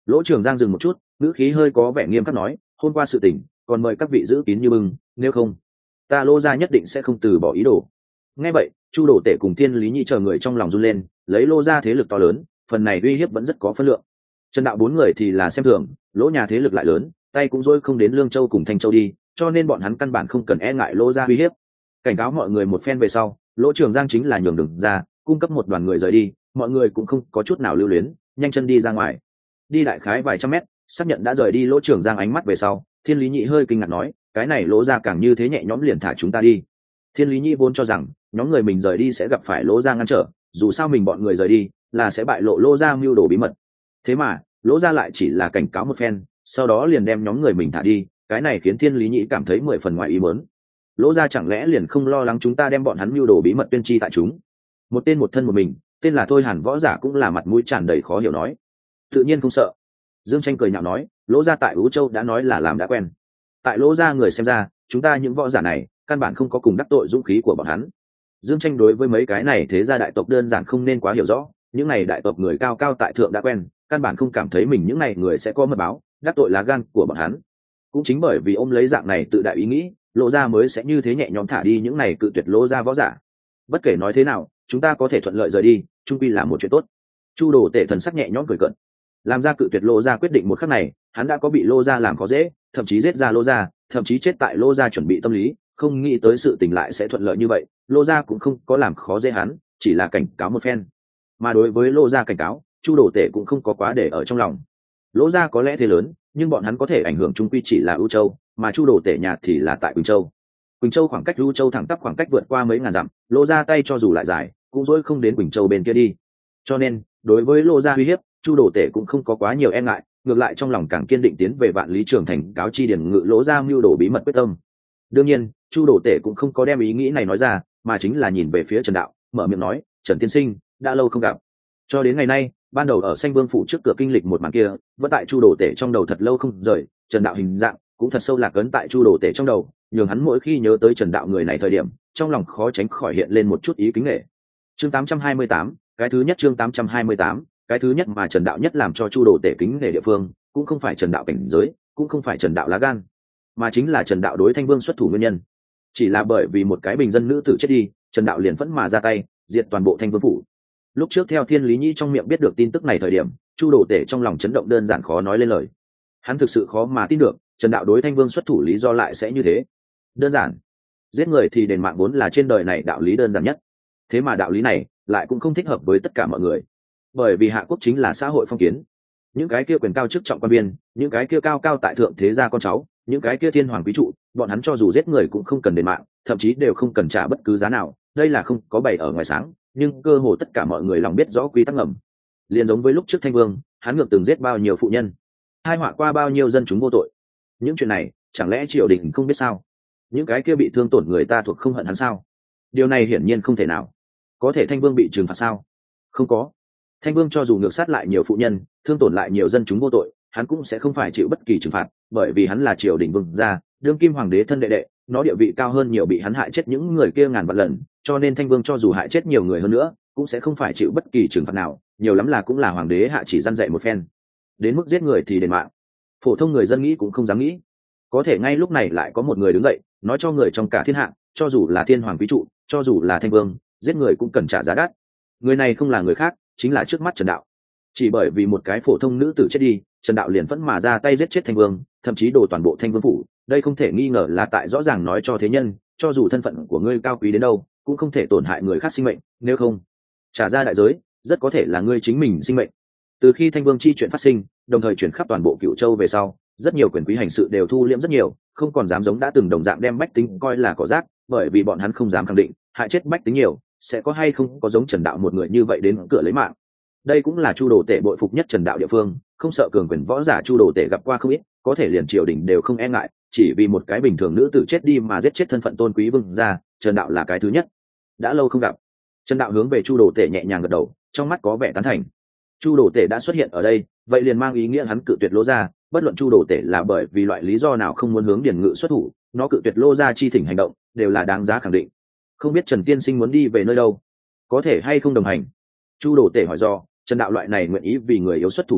Lỗ Trường Giang dừng một chút, ngữ khí hơi có vẻ nghiêm khắc nói, hôm qua sự tình còn mời các vị giữ kín như bưng, nếu không ta Lỗ gia nhất định sẽ không từ bỏ ý đồ. Nghe vậy, Chu Đồ Tể cùng Thiên Lý Nhĩ chờ người trong lòng run lên, lấy Lỗ gia thế lực to lớn, phần này uy hiếp vẫn rất có phân lượng. Trần Đạo bốn người thì là xem thường, Lỗ nhà thế lực lại lớn, tay cũng dỗi không đến Lương Châu cùng Thanh Châu đi, cho nên bọn hắn căn bản không cần e ngại Lỗ gia uy hiếp. Cảnh cáo mọi người một phen về sau, Lỗ Trường Giang chính là nhường đường ra, cung cấp một đoàn người rời đi, mọi người cũng không có chút nào lưu luyến, nhanh chân đi ra ngoài. Đi đại khái vài trăm mét, xác nhận đã rời đi Lỗ Trường Giang ánh mắt về sau, Thiên Lý Nhĩ hơi kinh ngạc nói, cái này Lỗ gia càng như thế nhẹ nhõm liền thả chúng ta đi. Thiên Lý Nhĩ vốn cho rằng nhóm người mình rời đi sẽ gặp phải Lỗ gia ngăn trở, dù sao mình bọn người rời đi là sẽ bại lộ Lỗ gia mưu đồ bí mật. Thế mà Lỗ gia lại chỉ là cảnh cáo một phen, sau đó liền đem nhóm người mình thả đi, cái này khiến Thiên Lý Nhĩ cảm thấy mười phần ngoài ý muốn. Lỗ gia chẳng lẽ liền không lo lắng chúng ta đem bọn hắn mưu đồ bí mật tuyên chi tại chúng? Một tên một thân một mình, tên là Thôi Hàn võ giả cũng là mặt mũi tràn đầy khó hiểu nói, tự nhiên không sợ. Dương Tranh cười nhạo nói, Lỗ gia tại Vũ Châu đã nói là làm đã quen, tại Lỗ gia người xem ra chúng ta những võ giả này căn bản không có cùng đắc tội dũng khí của bọn hắn. Dương Tranh đối với mấy cái này thế gia đại tộc đơn giản không nên quá hiểu rõ, những này đại tộc người cao cao tại thượng đã quen, căn bản không cảm thấy mình những này người sẽ có mật báo đắc tội lá gan của bọn hắn. Cũng chính bởi vì ôm lấy dạng này tự đại ý nghĩ, Lỗ gia mới sẽ như thế nhẹ nhõm thả đi những này cự tuyệt Lỗ gia võ giả. Bất kể nói thế nào, chúng ta có thể thuận lợi rời đi, chung quy là một chuyện tốt. Chu Đồ Tể thần sắc nhẹ nhõm cười cợt, làm ra cự tuyệt Lỗ gia quyết định một khắc này, hắn đã có bị Lỗ gia làm khó dễ, thậm chí giết ra Lỗ gia, thậm chí chết tại Lỗ gia chuẩn bị tâm lý, không nghĩ tới sự tình lại sẽ thuận lợi như vậy. Lỗ gia cũng không có làm khó dễ hắn, chỉ là cảnh cáo một phen. Mà đối với Lỗ gia cảnh cáo, Chu Đồ Tể cũng không có quá để ở trong lòng. Lỗ gia có lẽ thế lớn, nhưng bọn hắn có thể ảnh hưởng chung quy chỉ là ưu châu, mà Chu Đồ Tể nhà thì là tại Quỳnh Châu. Quỳnh Châu khoảng cách ưu châu thẳng tắp khoảng cách vượt qua mấy ngàn dặm, Lỗ gia tay cho dù lại dài cũng dỗi không đến Quỳnh Châu bên kia đi. Cho nên đối với Lỗ gia uy hiếp, Chu Đồ Tể cũng không có quá nhiều e ngại, ngược lại trong lòng càng kiên định tiến về Vạn Lý Trường Thành cáo chi điển ngự Lỗ gia mưu đồ bí mật quyết tâm. Đương nhiên Chu Đồ Tể cũng không có đem ý nghĩ này nói ra, mà chính là nhìn về phía Trần Đạo, mở miệng nói, Trần tiên sinh, đã lâu không gặp. Cho đến ngày nay, ban đầu ở Xanh Vương phủ trước cửa kinh lịch một màn kia vẫn tại Chu Đồ Tể trong đầu thật lâu không rời, Trần Đạo hình dạng cũng thật sâu lạc ấn tại Chu Đồ Tể trong đầu, nhường hắn mỗi khi nhớ tới Trần Đạo người này thời điểm, trong lòng khó tránh khỏi hiện lên một chút ý kính nể. Chương tám trăm hai mươi tám, cái thứ nhất chương tám trăm hai mươi tám, cái thứ nhất mà Trần Đạo nhất làm cho Chu Đồ Tể kính nể địa phương, cũng không phải Trần Đạo cảnh giới, cũng không phải Trần Đạo lá gan, mà chính là Trần Đạo đối Thanh Vương xuất thủ nguyên nhân. Chỉ là bởi vì một cái bình dân nữ tử chết đi, Trần Đạo liền phẫn mà ra tay, diệt toàn bộ Thanh Vương phủ. Lúc trước theo Thiên Lý Nhĩ trong miệng biết được tin tức này thời điểm, Chu Đồ Tể trong lòng chấn động đơn giản khó nói lên lời. Hắn thực sự khó mà tin được Trần Đạo đối Thanh Vương xuất thủ lý do lại sẽ như thế. Đơn giản, giết người thì đền mạng vốn là trên đời này đạo lý đơn giản nhất, thế mà đạo lý này lại cũng không thích hợp với tất cả mọi người. Bởi vì Hạ Quốc chính là xã hội phong kiến, những cái kia quyền cao chức trọng quan viên, những cái kia cao cao tại thượng thế gia con cháu, những cái kia thiên hoàng quý trụ, bọn hắn cho dù giết người cũng không cần đền mạng, thậm chí đều không cần trả bất cứ giá nào. Đây là không có bày ở ngoài sáng, nhưng cơ hồ tất cả mọi người lòng biết rõ quy tắc ngầm. Liền giống với lúc trước Thanh Vương, hắn ngược từng giết bao nhiêu phụ nhân, hai họa qua bao nhiêu dân chúng vô tội. Những chuyện này chẳng lẽ triều đình không biết sao? Những cái kia bị thương tổn người ta thuộc không hận hắn sao? Điều này hiển nhiên không thể nào. Có thể Thanh Vương bị trừng phạt sao? Không có. Thanh Vương cho dù ngược sát lại nhiều phụ nhân, thương tổn lại nhiều dân chúng vô tội, hắn cũng sẽ không phải chịu bất kỳ trừng phạt, bởi vì hắn là triều đình vương gia, đương kim hoàng đế thân đệ đệ, nó địa vị cao hơn nhiều bị hắn hại chết những người kia ngàn vạn lần, cho nên Thanh Vương cho dù hại chết nhiều người hơn nữa, cũng sẽ không phải chịu bất kỳ trừng phạt nào, nhiều lắm là cũng là hoàng đế hạ chỉ răn dạy một phen. Đến mức giết người thì đền mạng, phổ thông người dân nghĩ cũng không dám nghĩ. Có thể ngay lúc này lại có một người đứng dậy, nói cho người trong cả thiên hạ, cho dù là thiên hoàng quý trụ, cho dù là Thanh Vương, giết người cũng cần trả giá đắt. Người này không là người khác, chính là trước mắt Trần Đạo. Chỉ bởi vì một cái phổ thông nữ tử chết đi, Trần Đạo liền phẫn mà ra tay giết chết Thanh Vương, thậm chí đổ toàn bộ Thanh Vương phủ. Đây không thể nghi ngờ là tại rõ ràng nói cho thế nhân, cho dù thân phận của ngươi cao quý đến đâu, cũng không thể tổn hại người khác sinh mệnh, nếu không trả ra đại giới, rất có thể là ngươi chính mình sinh mệnh. Từ khi Thanh Vương chi chuyện phát sinh, đồng thời chuyển khắp toàn bộ Cửu Châu về sau, rất nhiều quyền quý hành sự đều thu liễm rất nhiều, không còn dám giống đã từng đồng dạng đem bách tính coi là cỏ rác, bởi vì bọn hắn không dám khẳng định hại chết bách tính nhiều sẽ có hay không có giống Trần Đạo một người như vậy đến cửa lấy mạng. Đây cũng là Chu Đồ Tể bội phục nhất Trần Đạo địa phương, không sợ cường quyền võ giả Chu Đồ Tể gặp qua không ít, có thể liền triều đình đều không e ngại, chỉ vì một cái bình thường nữ tử chết đi mà giết chết thân phận tôn quý vương gia, Trần Đạo là cái thứ nhất. Đã lâu không gặp. Trần Đạo hướng về Chu Đồ Tể nhẹ nhàng gật đầu, trong mắt có vẻ tán thành. Chu Đồ Tể đã xuất hiện ở đây, vậy liền mang ý nghĩa hắn cự tuyệt Lỗ gia, bất luận Chu Đồ Tể là bởi vì loại lý do nào không muốn hướng Điền Ngự xuất thủ, nó cự tuyệt Lỗ gia chi thỉnh hành động, đều là đáng giá khẳng định. Không biết Trần tiên sinh muốn đi về nơi đâu, có thể hay không đồng hành? Chu Đồ Tể hỏi do. Trần Đạo loại này nguyện ý vì người yếu xuất thủ người,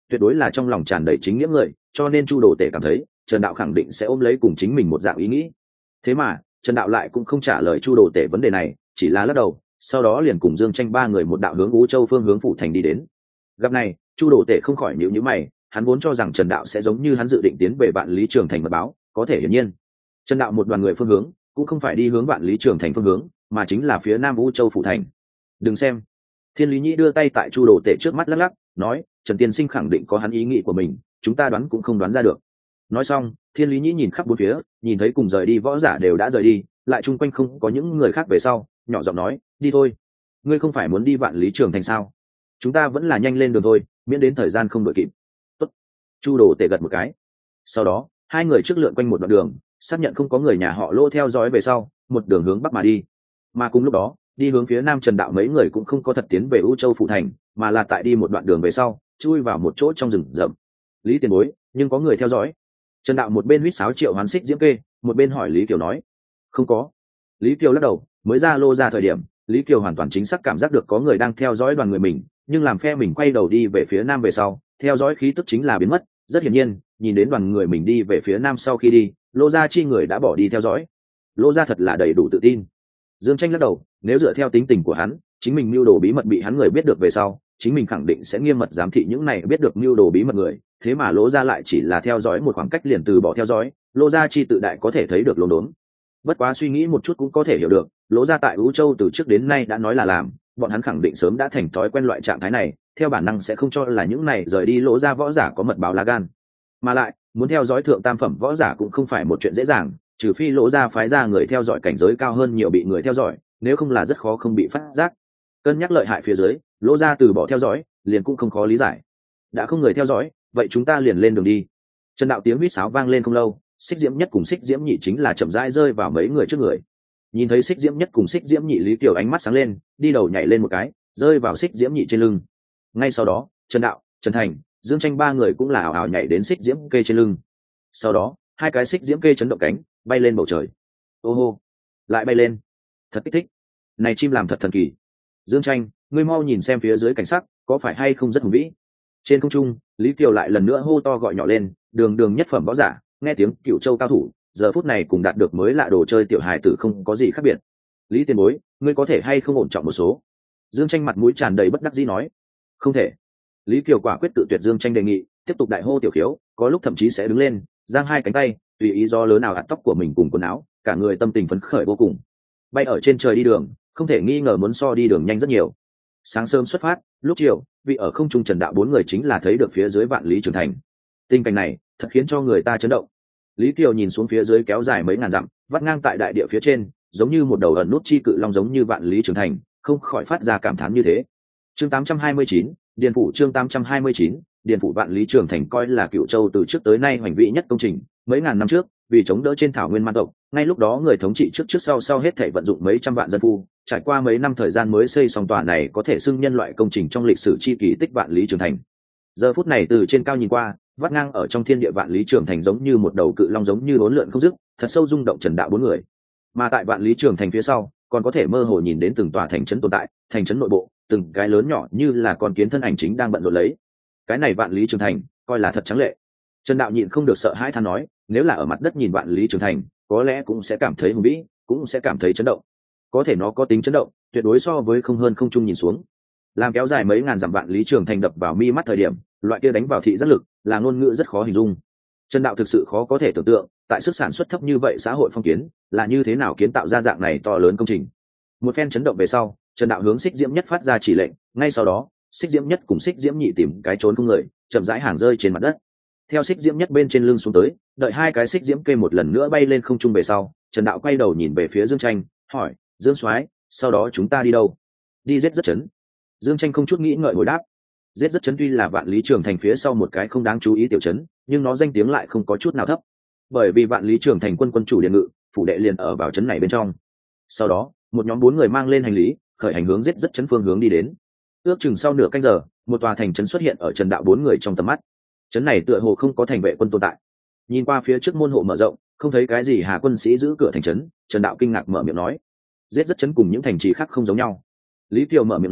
tuyệt đối là trong lòng tràn đầy chính nghĩa người, cho nên chu đồ tể cảm thấy Trần Đạo khẳng định sẽ ôm lấy cùng chính mình một dạng ý nghĩ. Thế mà Trần Đạo lại cũng không trả lời chu đồ tể vấn đề này, chỉ là lắc đầu, sau đó liền cùng Dương Tranh ba người một đạo hướng Ú Châu phương hướng phủ thành đi đến. Gặp này chu đồ tể không khỏi nhíu nhíu mày, hắn vốn cho rằng Trần Đạo sẽ giống như hắn dự định tiến về Vạn Lý Trường Thành mật báo, có thể hiển nhiên Trần Đạo một đoàn người phương hướng cũng không phải đi hướng Vạn Lý Trường Thành phương hướng, mà chính là phía nam Ú Châu phủ thành. Đừng xem. Thiên Lý Nhĩ đưa tay tại chu đồ tể trước mắt lắc lắc, nói, Trần tiên sinh khẳng định có hắn ý nghĩ của mình, chúng ta đoán cũng không đoán ra được. Nói xong, Thiên Lý Nhĩ nhìn khắp bốn phía, nhìn thấy cùng rời đi võ giả đều đã rời đi, lại chung quanh không có những người khác về sau, nhỏ giọng nói, đi thôi. Ngươi không phải muốn đi Vạn Lý Trường Thành sao? Chúng ta vẫn là nhanh lên đường thôi, miễn đến thời gian không đội kịp. Tốt. Chu đồ tể gật một cái. Sau đó hai người trước lượn quanh một đoạn đường, xác nhận không có người nhà họ Lô theo dõi về sau, một đường hướng bắc mà đi. Mà cùng lúc đó, đi hướng phía nam Trần Đạo mấy người cũng không có thật tiến về U Châu phủ thành, mà là tại đi một đoạn đường về sau, chui vào một chỗ trong rừng rậm. Lý tiền bối, nhưng có người theo dõi. Trần Đạo một bên huýt sáo triệu hoán xích diễm kê, một bên hỏi Lý Kiều nói, không có. Lý Kiều lắc đầu, mới ra lô ra thời điểm, Lý Kiều hoàn toàn chính xác cảm giác được có người đang theo dõi đoàn người mình, nhưng làm phe mình quay đầu đi về phía nam về sau, theo dõi khí tức chính là biến mất. Rất hiển nhiên, nhìn đến đoàn người mình đi về phía nam sau khi đi, Lô gia chi người đã bỏ đi theo dõi. Lô gia thật là đầy đủ tự tin. Dương Tranh lắc đầu, nếu dựa theo tính tình của hắn, chính mình mưu đồ bí mật bị hắn người biết được về sau, chính mình khẳng định sẽ nghiêm mật giám thị những này biết được mưu đồ bí mật người, thế mà Lô gia lại chỉ là theo dõi một khoảng cách liền từ bỏ theo dõi, Lô gia chi tự đại có thể thấy được lồn đốn. Bất quá suy nghĩ một chút cũng có thể hiểu được, Lô gia tại Ú Châu từ trước đến nay đã nói là làm, bọn hắn khẳng định sớm đã thành thói quen loại trạng thái này, theo bản năng sẽ không cho là những này rời đi Lô gia võ giả có mật báo lá gan. Mà lại, muốn theo dõi thượng tam phẩm võ giả cũng không phải một chuyện dễ dàng, trừ phi Lô gia phái ra người theo dõi cảnh giới cao hơn nhiều bị người theo dõi, nếu không là rất khó không bị phát giác. Cân nhắc lợi hại phía dưới, Lô gia từ bỏ theo dõi, liền cũng không khó lý giải. Đã không người theo dõi, vậy chúng ta liền lên đường đi. Trần Đạo tiếng huýt sáo vang lên không lâu, Xích Diễm Nhất cùng Xích Diễm Nhị chính là chậm rãi rơi vào mấy người trước người. Nhìn thấy Xích Diễm Nhất cùng Xích Diễm Nhị, Lý Kiều ánh mắt sáng lên, đi đầu nhảy lên một cái, rơi vào Xích Diễm Nhị trên lưng. Ngay sau đó, Trần Đạo, Trần Thành, Dương Tranh ba người cũng là ảo ảo nhảy đến Xích Diễm kê trên lưng. Sau đó, hai cái Xích Diễm kê chấn động cánh, bay lên bầu trời. Ô hô, lại bay lên, thật kích thích. Này chim làm thật thần kỳ. Dương Tranh, ngươi mau nhìn xem phía dưới cảnh sắc, có phải hay không rất hùng vĩ. Trên không trung, Lý Kiều lại lần nữa hô to gọi nhỏ lên, đường đường nhất phẩm võ giả, nghe tiếng Cửu Châu cao thủ, giờ phút này cùng đạt được mới lạ đồ chơi tiểu hài tử không có gì khác biệt. Lý tiền bối, ngươi có thể hay không ổn trọng một số. Dương Tranh mặt mũi tràn đầy bất đắc dĩ nói. Không thể. Lý Kiều quả quyết tự tuyệt Dương Tranh đề nghị, tiếp tục đại hô tiểu khiếu, có lúc thậm chí sẽ đứng lên, giang hai cánh tay, tùy ý do lớn nào hạt tóc của mình cùng quần áo, cả người tâm tình phấn khởi vô cùng. Bay ở trên trời đi đường, không thể nghi ngờ muốn so đi đường nhanh rất nhiều. Sáng sớm xuất phát, lúc chiều, vị ở không trung Trần Đạo bốn người chính là thấy được phía dưới Vạn Lý Trường Thành. Tình cảnh này thật khiến cho người ta chấn động. Lý Kiều nhìn xuống phía dưới kéo dài mấy ngàn dặm, vắt ngang tại đại địa phía trên, giống như một đầu ẩn nút chi cự long giống như Vạn Lý Trường Thành, không khỏi phát ra cảm thán như thế. Chương tám trăm hai mươi chín, Điền phủ chương tám trăm hai mươi chín, Điền phủ Vạn Lý Trường Thành coi là Cửu Châu từ trước tới nay hoành vĩ nhất công trình, mấy ngàn năm trước, vì chống đỡ trên thảo nguyên man tộc, ngay lúc đó người thống trị trước trước sau sau hết thảy vận dụng mấy trăm vạn dân phu, trải qua mấy năm thời gian mới xây xong tòa này có thể xưng nhân loại công trình trong lịch sử chi kỳ tích Vạn Lý Trường Thành. Giờ phút này từ trên cao nhìn qua, vắt ngang ở trong thiên địa Vạn Lý Trường Thành giống như một đầu cự long giống như uốn lượn không dứt, thật sâu rung động Trần Đạo bốn người. Mà tại Vạn Lý Trường Thành phía sau, còn có thể mơ hồ nhìn đến từng tòa thành trấn tồn tại, thành trấn nội bộ, từng cái lớn nhỏ như là con kiến thân ảnh chính đang bận rộn lấy. Cái này Vạn Lý Trường Thành, coi là thật trắng lệ. Trần Đạo nhịn không được sợ hãi than nói, nếu là ở mặt đất nhìn Vạn Lý Trường Thành, có lẽ cũng sẽ cảm thấy hùng vĩ, cũng sẽ cảm thấy chấn động. Có thể nó có tính chấn động, tuyệt đối so với không hơn không trung nhìn xuống. Làm kéo dài mấy ngàn dặm Vạn Lý Trường Thành đập vào mi mắt thời điểm, loại kia đánh vào thị giác lực, là ngôn ngữ rất khó hình dung. Trần Đạo thực sự khó có thể tưởng tượng, tại sức sản xuất thấp như vậy xã hội phong kiến, là như thế nào kiến tạo ra dạng này to lớn công trình. Một phen chấn động về sau, Trần Đạo hướng Xích Diễm Nhất phát ra chỉ lệnh, ngay sau đó, Xích Diễm Nhất cùng Xích Diễm Nhị tìm cái trốn không người, chậm rãi hàng rơi trên mặt đất. Theo Xích Diễm Nhất bên trên lưng xuống tới, đợi hai cái Xích Diễm kê một lần nữa bay lên không trung về sau, Trần Đạo quay đầu nhìn về phía Dương Tranh, hỏi, Dương Soái, sau đó chúng ta đi đâu? Đi giết rất chấn. Dương Tranh không chút nghĩ ngợi hồi đáp. Giết rất chấn tuy là Vạn Lý Trường Thành phía sau một cái không đáng chú ý tiểu chấn, nhưng nó danh tiếng lại không có chút nào thấp. Bởi vì Vạn Lý Trường Thành quân quân chủ điện ngự, phủ đệ liền ở vào chấn này bên trong. Sau đó, một nhóm bốn người mang lên hành lý, khởi hành hướng giết rất chấn phương hướng đi đến. Ước chừng sau nửa canh giờ, một tòa thành trấn xuất hiện ở Trần Đạo bốn người trong tầm mắt. Trấn này tựa hồ không có thành vệ quân tồn tại. Nhìn qua phía trước môn hộ mở rộng, không thấy cái gì Hà quân sĩ giữ cửa thành trấn, Trần Đạo kinh ngạc mở miệng nói: giết rất chấn cùng những thành trì khác không giống nhau. Lý Kiều mở miệng nói: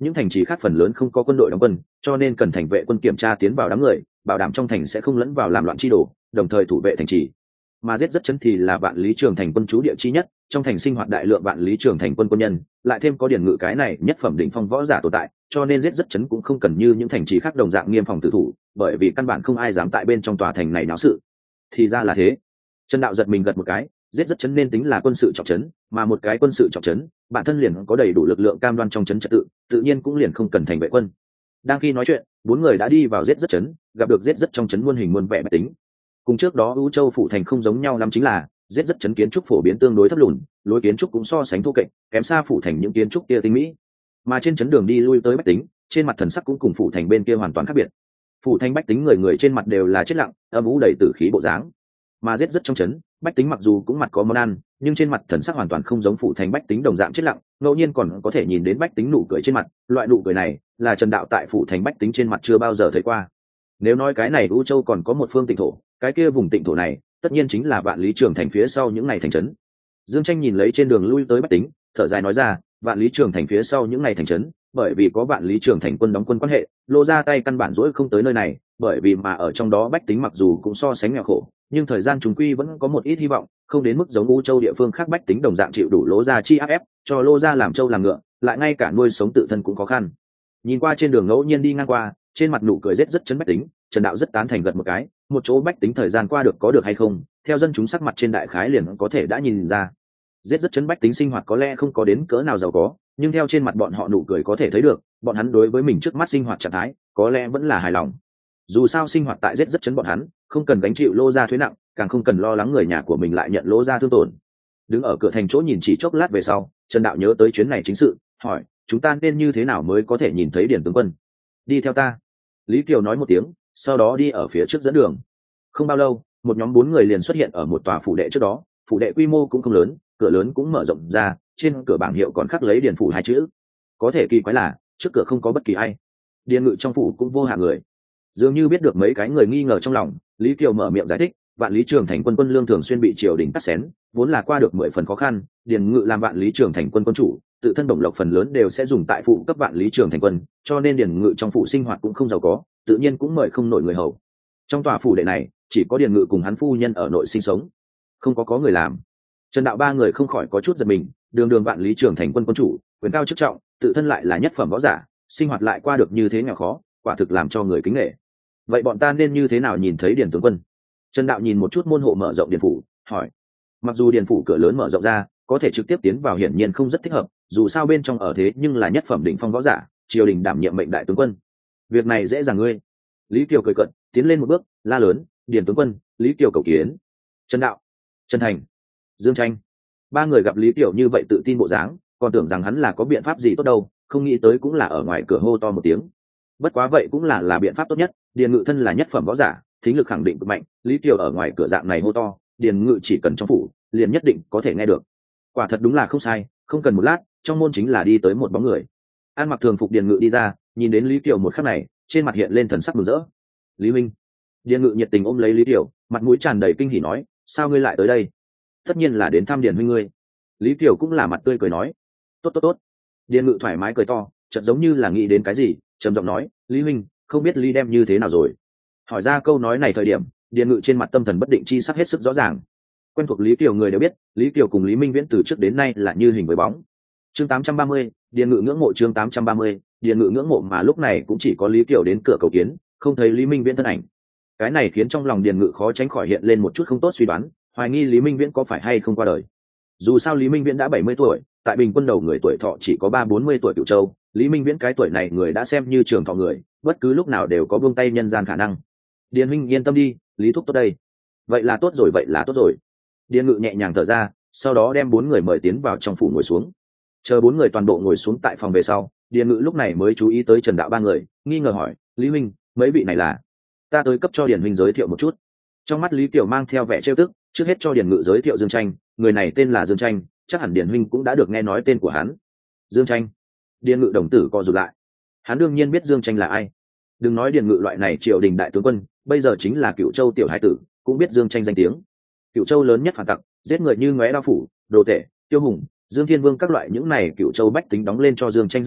những thành trì khác phần lớn không có quân đội đóng quân, cho nên cần thành vệ quân kiểm tra tiến vào đám người, bảo đảm trong thành sẽ không lẫn vào làm loạn chi đổ, đồng thời thủ vệ thành trì. Mà giết rất chấn thì là vạn lý trường thành quân trú địa chi nhất, trong thành sinh hoạt đại lượng vạn lý trường thành quân quân nhân, lại thêm có điển ngự cái này nhất phẩm đỉnh phong võ giả tồn tại, cho nên giết rất chấn cũng không cần như những thành trì khác đồng dạng nghiêm phòng tử thủ, bởi vì căn bản không ai dám tại bên trong tòa thành này náo sự. Thì ra là thế. Trần Đạo giật mình gật một cái, giết rất chấn nên tính là quân sự trọng trấn, mà một cái quân sự trọng trấn, bản thân liền có đầy đủ lực lượng cam đoan trong trấn trật tự, tự nhiên cũng liền không cần thành vệ quân. Đang khi nói chuyện, bốn người đã đi vào giết rất chấn, gặp được giết rất trong trấn muôn hình muôn vẻ bách tính. Cùng trước đó U Châu phủ thành không giống nhau lắm chính là, giết rất chấn kiến trúc phổ biến tương đối thấp lùn, lối kiến trúc cũng so sánh thô kệch, kém xa phủ thành những kiến trúc kia tinh mỹ. Mà trên trấn đường đi lui tới bách tính, trên mặt thần sắc cũng cùng phủ thành bên kia hoàn toàn khác biệt. Phủ thành bách tính người người trên mặt đều là chết lặng, âm u đầy tử khí bộ dáng. Mà giết rất trong trấn, bách tính mặc dù cũng mặt có món ăn, nhưng trên mặt thần sắc hoàn toàn không giống phủ thành bách tính đồng dạng chết lặng, ngẫu nhiên còn có thể nhìn đến bách tính nụ cười trên mặt, loại nụ cười này là Trần Đạo tại phủ thành bách tính trên mặt chưa bao giờ thấy qua. Nếu nói cái này U Châu còn có một phương tịnh thổ, cái kia vùng tịnh thổ này tất nhiên chính là vạn lý trường thành phía sau những ngày thành trấn. Dương Tranh nhìn lấy trên đường lui tới bách tính, thở dài nói ra, vạn lý trường thành phía sau những ngày thành trấn, bởi vì có vạn lý trường thành quân đóng quân quan hệ, lô ra tay căn bản dỗi không tới nơi này, bởi vì mà ở trong đó bách tính mặc dù cũng so sánh nghèo khổ, nhưng thời gian chúng quy vẫn có một ít hy vọng, không đến mức giống U Châu địa phương khác bách tính đồng dạng chịu đủ lô ra chi áp ép, cho lô ra làm trâu làm ngựa, lại ngay cả nuôi sống tự thân cũng khó khăn. Nhìn qua trên đường ngẫu nhiên đi ngang qua, trên mặt nụ cười rất rất chấn bách tính, Trần Đạo rất tán thành gật một cái, một chỗ bách tính thời gian qua được có được hay không, theo dân chúng sắc mặt trên đại khái liền có thể đã nhìn ra. Rất rất chấn bách tính sinh hoạt có lẽ không có đến cỡ nào giàu có, nhưng theo trên mặt bọn họ nụ cười có thể thấy được, bọn hắn đối với mình trước mắt sinh hoạt trạng thái, có lẽ vẫn là hài lòng. Dù sao sinh hoạt tại rất rất chấn bọn hắn, không cần gánh chịu lô ra thuế nặng, càng không cần lo lắng người nhà của mình lại nhận lô ra thương tổn. Đứng ở cửa thành chỗ nhìn chỉ chốc lát về sau, Trần Đạo nhớ tới chuyến này chính sự, hỏi, chúng ta nên như thế nào mới có thể nhìn thấy Điền tướng quân? Đi theo ta. Lý Kiều nói một tiếng, sau đó đi ở phía trước dẫn đường. Không bao lâu, một nhóm bốn người liền xuất hiện ở một tòa phủ đệ trước đó, phủ đệ quy mô cũng không lớn, cửa lớn cũng mở rộng ra, trên cửa bảng hiệu còn khắc lấy Điền phủ hai chữ. Có thể kỳ quái là, trước cửa không có bất kỳ ai. Điền ngự trong phủ cũng vô hạ người. Dường như biết được mấy cái người nghi ngờ trong lòng, Lý Kiều mở miệng giải thích, vạn lý trường thành quân quân lương thường xuyên bị triều đình cắt xén, vốn là qua được mười phần khó khăn, Điền ngự làm vạn lý trường thành quân quân chủ, tự thân đồng lộc phần lớn đều sẽ dùng tại phụ cấp vạn lý trường thành quân, cho nên Điền ngự trong phủ sinh hoạt cũng không giàu có, tự nhiên cũng mời không nổi người hầu. Trong tòa phủ đệ này, chỉ có Điền ngự cùng hắn phu nhân ở nội sinh sống, không có có người làm. Trần Đạo ba người không khỏi có chút giật mình, đường đường vạn lý trường thành quân quân chủ, quyền cao chức trọng, tự thân lại là nhất phẩm võ giả, sinh hoạt lại qua được như thế nghèo khó, quả thực làm cho người kính nể. Vậy bọn ta nên như thế nào nhìn thấy Điền tướng quân? Trần Đạo nhìn một chút môn hộ mở rộng điền phủ, hỏi. Mặc dù điền phủ cửa lớn mở rộng ra, có thể trực tiếp tiến vào hiển nhiên không rất thích hợp, dù sao bên trong ở thế nhưng là nhất phẩm đỉnh phong võ giả, triều đình đảm nhiệm mệnh đại tướng quân. Việc này dễ dàng ngươi. Lý Kiều cười cợt, tiến lên một bước, la lớn, Điền tướng quân, Lý Kiều cầu kiến. Trần Đạo, Trần Thành, Dương Tranh. Ba người gặp Lý Kiều như vậy tự tin bộ dáng, còn tưởng rằng hắn là có biện pháp gì tốt đâu, không nghĩ tới cũng là ở ngoài cửa hô to một tiếng. Bất quá vậy cũng là là biện pháp tốt nhất, Điền ngự thân là nhất phẩm võ giả, thính lực khẳng định cực mạnh, Lý Kiều ở ngoài cửa dạng này hô to, Điền ngự chỉ cần trong phủ, liền nhất định có thể nghe được. Quả thật đúng là không sai, không cần một lát, trong môn chính là đi tới một bóng người. An mặc thường phục Điền ngự đi ra, nhìn đến Lý Kiều một khắc này, trên mặt hiện lên thần sắc mừng rỡ. Lý Minh. Điền ngự nhiệt tình ôm lấy Lý Kiều, mặt mũi tràn đầy kinh hỉ nói, sao ngươi lại tới đây? Tất nhiên là đến thăm Điền huynh ngươi. Lý Kiều cũng là mặt tươi cười nói, tốt tốt tốt. Điền ngự thoải mái cười to, chợt giống như là nghĩ đến cái gì, trầm giọng nói, Lý huynh, không biết Lý đem như thế nào rồi? Hỏi ra câu nói này thời điểm, Điền ngự trên mặt tâm thần bất định chi sắc hết sức rõ ràng. Quen thuộc Lý Kiều người đều biết, Lý Kiều cùng Lý Minh Viễn từ trước đến nay là như hình với bóng. Chương tám trăm ba mươi, Điền ngự ngưỡng mộ chương tám trăm ba mươi, Điền ngự ngưỡng mộ mà lúc này cũng chỉ có Lý Kiều đến cửa cầu kiến, không thấy Lý Minh Viễn thân ảnh. Cái này khiến trong lòng Điền ngự khó tránh khỏi hiện lên một chút không tốt suy đoán, hoài nghi Lý Minh Viễn có phải hay không qua đời. Dù sao Lý Minh Viễn đã bảy mươi tuổi, tại bình quân đầu người tuổi thọ chỉ có ba bốn mươi tuổi Cửu Châu, Lý Minh Viễn cái tuổi này người đã xem như trường thọ người, bất cứ lúc nào đều có buông tay nhân gian khả năng. Điền huynh yên tâm đi, Lý thúc tốt đây. Vậy là tốt rồi, vậy là tốt rồi. Điền ngự nhẹ nhàng thở ra, sau đó đem bốn người mời tiến vào trong phủ ngồi xuống. Chờ bốn người toàn bộ ngồi xuống tại phòng về sau, Điền ngự lúc này mới chú ý tới Trần Đạo ba người, nghi ngờ hỏi, Lý huynh, mấy vị này là? Ta tới cấp cho Điền huynh giới thiệu một chút. Trong mắt Lý Kiều mang theo vẻ trêu tức, trước hết cho Điền ngự giới thiệu Dương Tranh, người này tên là Dương Tranh, chắc hẳn Điền huynh cũng đã được nghe nói tên của hắn. Dương Tranh. Điền ngự đồng tử co rụt lại. Hắn đương nhiên biết Dương Tranh là ai. Đừng nói Điền ngự loại này triều đình đại tướng quân, bây giờ chính là Cửu Châu tiểu hải tử, cũng biết Dương Tranh danh tiếng. Cửu Châu lớn nhất phản tặc, giết người như ngóe đao phủ, đồ tể, tiêu hùng, Dương Thiên Vương các loại những này Cửu Châu bách tính đóng lên cho Dương Tranh danh hào,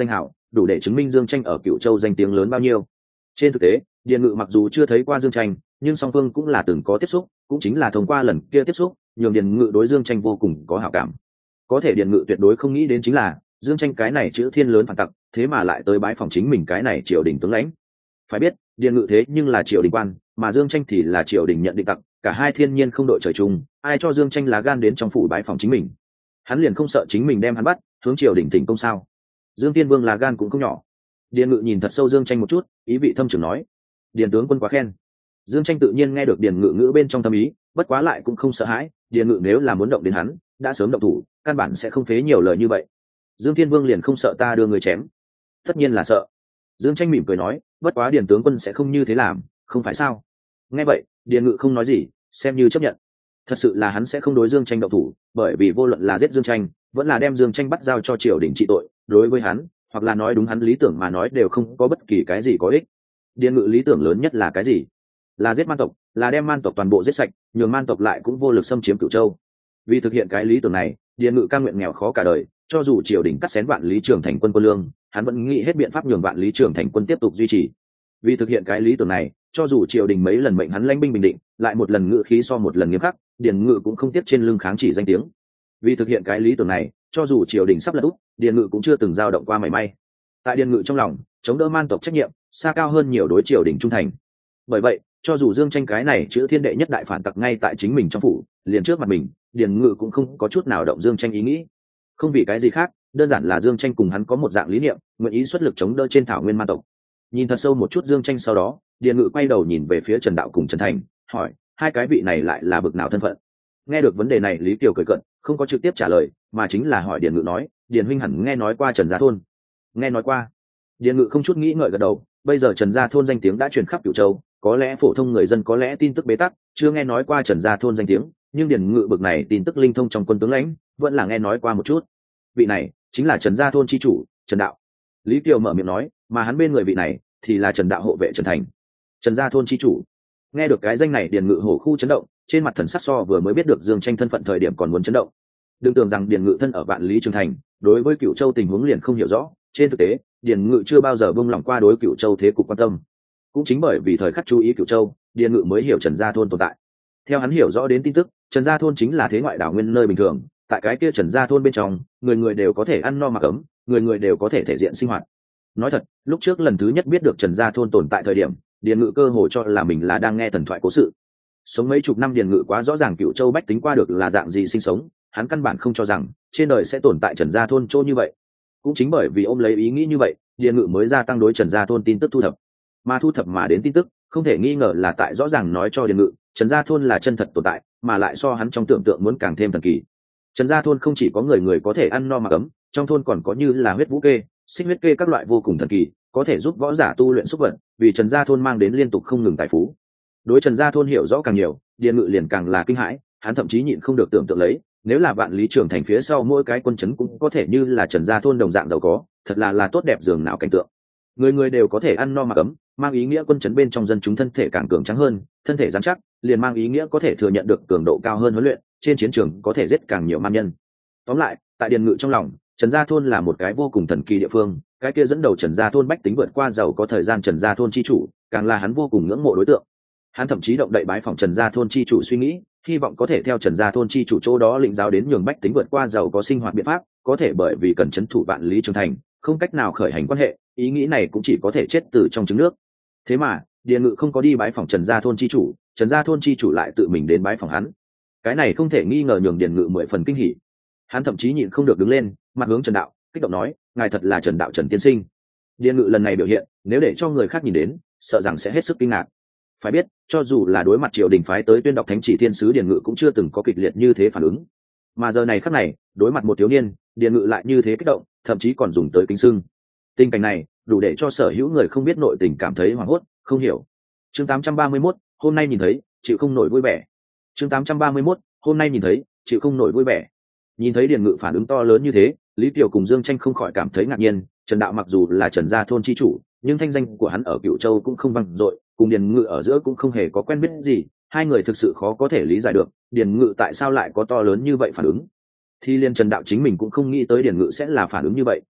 đủ để chứng minh Dương Tranh ở Cửu Châu danh tiếng lớn bao nhiêu. Trên thực tế, Điền Ngự mặc dù chưa thấy qua Dương Tranh, nhưng song phương cũng là từng có tiếp xúc, cũng chính là thông qua lần kia tiếp xúc, nhường Điền Ngự đối Dương Tranh vô cùng có hảo cảm. Có thể Điền Ngự tuyệt đối không nghĩ đến chính là Dương Tranh cái này chữ thiên lớn phản tặc, thế mà lại tới bái phòng chính mình cái này triều đình tướng lãnh. Phải biết, Điền Ngự thế nhưng là triều đình quan, mà Dương Tranh thì là triều đình nhận định tặc, cả hai thiên nhiên không đội trời chung, ai cho Dương Tranh lá gan đến trong phủ bái phòng chính mình. Hắn liền không sợ chính mình đem hắn bắt, hướng triều đình tỉnh công sao? Dương Tiên Vương lá gan cũng không nhỏ. Điền Ngự nhìn thật sâu Dương Tranh một chút, ý vị thâm trường nói: "Điền tướng quân quá khen." Dương Tranh tự nhiên nghe được Điền Ngự ngữ bên trong thâm ý, bất quá lại cũng không sợ hãi, Điền Ngự nếu là muốn động đến hắn, đã sớm động thủ, căn bản sẽ không phế nhiều lời như vậy. Dương Thiên Vương liền không sợ ta đưa người chém? Tất nhiên là sợ. Dương Tranh mỉm cười nói, bất quá Điền tướng quân sẽ không như thế làm, không phải sao? Nghe vậy, Điền Ngự không nói gì, xem như chấp nhận. Thật sự là hắn sẽ không đối Dương Tranh động thủ, bởi vì vô luận là giết Dương Tranh, vẫn là đem Dương Tranh bắt giao cho triều đình trị tội, đối với hắn, hoặc là nói đúng hắn lý tưởng mà nói đều không có bất kỳ cái gì có ích. Điền Ngự lý tưởng lớn nhất là cái gì? Là giết man tộc, là đem man tộc toàn bộ giết sạch, nhường man tộc lại cũng vô lực xâm chiếm Cửu Châu. Vì thực hiện cái lý tưởng này, Điền Ngự cam nguyện nghèo khó cả đời, cho dù triều đình cắt xén Vạn Lý Trường Thành quân quân lương, hắn vẫn nghĩ hết biện pháp nhường Vạn Lý Trường Thành quân tiếp tục duy trì. Vì thực hiện cái lý tưởng này, cho dù triều đình mấy lần mệnh hắn lãnh binh bình định, lại một lần ngự khí so một lần nghiêm khắc, Điền Ngự cũng không tiếc trên lưng kháng chỉ danh tiếng. Vì thực hiện cái lý tưởng này, cho dù triều đình sắp lật úp, Điền Ngự cũng chưa từng dao động qua mảy may. Tại Điền Ngự trong lòng, chống đỡ man tộc trách nhiệm xa cao hơn nhiều đối triều đình trung thành. Bởi vậy, cho dù Dương Tranh cái này chữ thiên đệ nhất đại phản tặc ngay tại chính mình trong phủ, liền trước mặt mình, Điền Ngự cũng không có chút nào động Dương Tranh ý nghĩ. Không vì cái gì khác, đơn giản là Dương Tranh cùng hắn có một dạng lý niệm, nguyện ý xuất lực chống đỡ trên thảo nguyên man tộc. Nhìn thật sâu một chút Dương Tranh sau đó, Điền Ngự quay đầu nhìn về phía Trần Đạo cùng Trần Thành, hỏi: hai cái vị này lại là bực nào thân phận? Nghe được vấn đề này, Lý Kiều cười cận, không có trực tiếp trả lời, mà chính là hỏi Điền Ngự nói: Điền huynh hẳn nghe nói qua Trần Gia thôn? Nghe nói qua. Điền Ngự không chút nghĩ ngợi gật đầu, bây giờ Trần Gia thôn danh tiếng đã truyền khắp Cửu Châu, có lẽ phổ thông người dân có lẽ tin tức bế tắc, chưa nghe nói qua Trần Gia thôn danh tiếng, nhưng Điền Ngự bực này tin tức linh thông trong quân tướng lãnh, vẫn là nghe nói qua một chút. Vị này chính là Trần Gia thôn chi chủ, Trần Đạo. Lý Kiều mở miệng nói, mà hắn bên người vị này thì là Trần Đạo hộ vệ Trần Thành. Trần Gia thôn chi chủ. Nghe được cái danh này, Điền Ngự hổ khu chấn động, trên mặt thần sắc so vừa mới biết được Dương Tranh thân phận thời điểm còn muốn chấn động. Đừng tưởng rằng Điền Ngự thân ở Vạn Lý Trường Thành, đối với Cửu Châu tình huống liền không hiểu rõ, trên thực tế, Điền Ngự chưa bao giờ buông lỏng qua đối Cửu Châu thế cục quan tâm. Cũng chính bởi vì thời khắc chú ý Cửu Châu, Điền Ngự mới hiểu Trần Gia thôn tồn tại. Theo hắn hiểu rõ đến tin tức, Trần Gia thôn chính là thế ngoại đảo nguyên nơi bình thường, tại cái kia Trần Gia thôn bên trong, người người đều có thể ăn no mặc ấm, người người đều có thể thể diện sinh hoạt. Nói thật, lúc trước lần thứ nhất biết được Trần Gia thôn tồn tại thời điểm, Điền Ngự cơ hồ cho là mình là đang nghe thần thoại cố sự. Sống mấy chục năm, Điền Ngự quá rõ ràng Cửu Châu bách tính qua được là dạng gì sinh sống, hắn căn bản không cho rằng trên đời sẽ tồn tại Trần Gia thôn chỗ như vậy. Cũng chính bởi vì ôm lấy ý nghĩ như vậy, Điền Ngự mới gia tăng đối Trần Gia thôn tin tức thu thập. Mà thu thập mà đến tin tức, không thể nghi ngờ là tại rõ ràng nói cho Điền Ngự, Trần Gia thôn là chân thật tồn tại, mà lại so hắn trong tưởng tượng muốn càng thêm thần kỳ. Trần Gia thôn không chỉ có người người có thể ăn no mặc ấm, trong thôn còn có như là huyết vũ kê, xích huyết kê các loại vô cùng thần kỳ, có thể giúp võ giả tu luyện xúc vận, vì Trần Gia thôn mang đến liên tục không ngừng tài phú. Đối Trần Gia thôn hiểu rõ càng nhiều, Điền Ngự liền càng là kinh hãi, hắn thậm chí nhịn không được tưởng tượng lấy, nếu là Vạn Lý Trường Thành phía sau mỗi cái quân trấn cũng có thể như là Trần Gia thôn đồng dạng giàu có, thật là là tốt đẹp dường nào cảnh tượng. Người người đều có thể ăn no mặc ấm, mang ý nghĩa quân trấn bên trong dân chúng thân thể càng cường tráng hơn, thân thể rắn chắc, liền mang ý nghĩa có thể thừa nhận được cường độ cao hơn huấn luyện, trên chiến trường có thể giết càng nhiều man nhân. Tóm lại, tại Điền Ngự trong lòng, Trần Gia thôn là một cái vô cùng thần kỳ địa phương, cái kia dẫn đầu Trần Gia thôn bách tính vượt qua giàu có thời gian Trần Gia thôn chi chủ, càng là hắn vô cùng ngưỡng mộ đối tượng. Hắn thậm chí động đậy bái phỏng Trần Gia thôn chi chủ suy nghĩ, hy vọng có thể theo Trần Gia thôn chi chủ chỗ đó lĩnh giáo đến nhường bách tính vượt qua giàu có sinh hoạt biện pháp, có thể bởi vì cần trấn thủ Vạn Lý Trường Thành, không cách nào khởi hành quan hệ, ý nghĩ này cũng chỉ có thể chết từ trong trứng nước. Thế mà, Điền Ngự không có đi bái phỏng Trần Gia thôn chi chủ, Trần Gia thôn chi chủ lại tự mình đến bái phỏng hắn. Cái này không thể nghi ngờ nhường Điền Ngự mười phần kinh hỉ. Hắn thậm chí nhịn không được đứng lên, mặt hướng Trần Đạo, kích động nói: ngài thật là Trần Đạo Trần tiên sinh. Điền Ngự lần này biểu hiện, nếu để cho người khác nhìn đến, sợ rằng sẽ hết sức kinh ngạc. Phải biết, cho dù là đối mặt triều đình phái tới tuyên đọc thánh chỉ thiên sứ, Điền Ngự cũng chưa từng có kịch liệt như thế phản ứng. Mà giờ này khắc này, đối mặt một thiếu niên, Điền Ngự lại như thế kích động, thậm chí còn dùng tới kính sưng. Tình cảnh này, đủ để cho sở hữu người không biết nội tình cảm thấy hoảng hốt, không hiểu. Chương tám trăm ba mươi mốt, hôm nay nhìn thấy, chịu không nổi vui vẻ. Chương tám trăm ba mươi mốt, hôm nay nhìn thấy, chịu không nổi vui vẻ. Nhìn thấy Điền Ngự phản ứng to lớn như thế, Lý Kiều cùng Dương Tranh không khỏi cảm thấy ngạc nhiên. Trần Đạo mặc dù là Trần Gia thôn chi chủ, nhưng thanh danh của hắn ở Cửu Châu cũng không vang dội, cùng Điền Ngự ở giữa cũng không hề có quen biết gì, hai người thực sự khó có thể lý giải được, Điền Ngự tại sao lại có to lớn như vậy phản ứng. Thì liên Trần Đạo chính mình cũng không nghĩ tới Điền Ngự sẽ là phản ứng như vậy,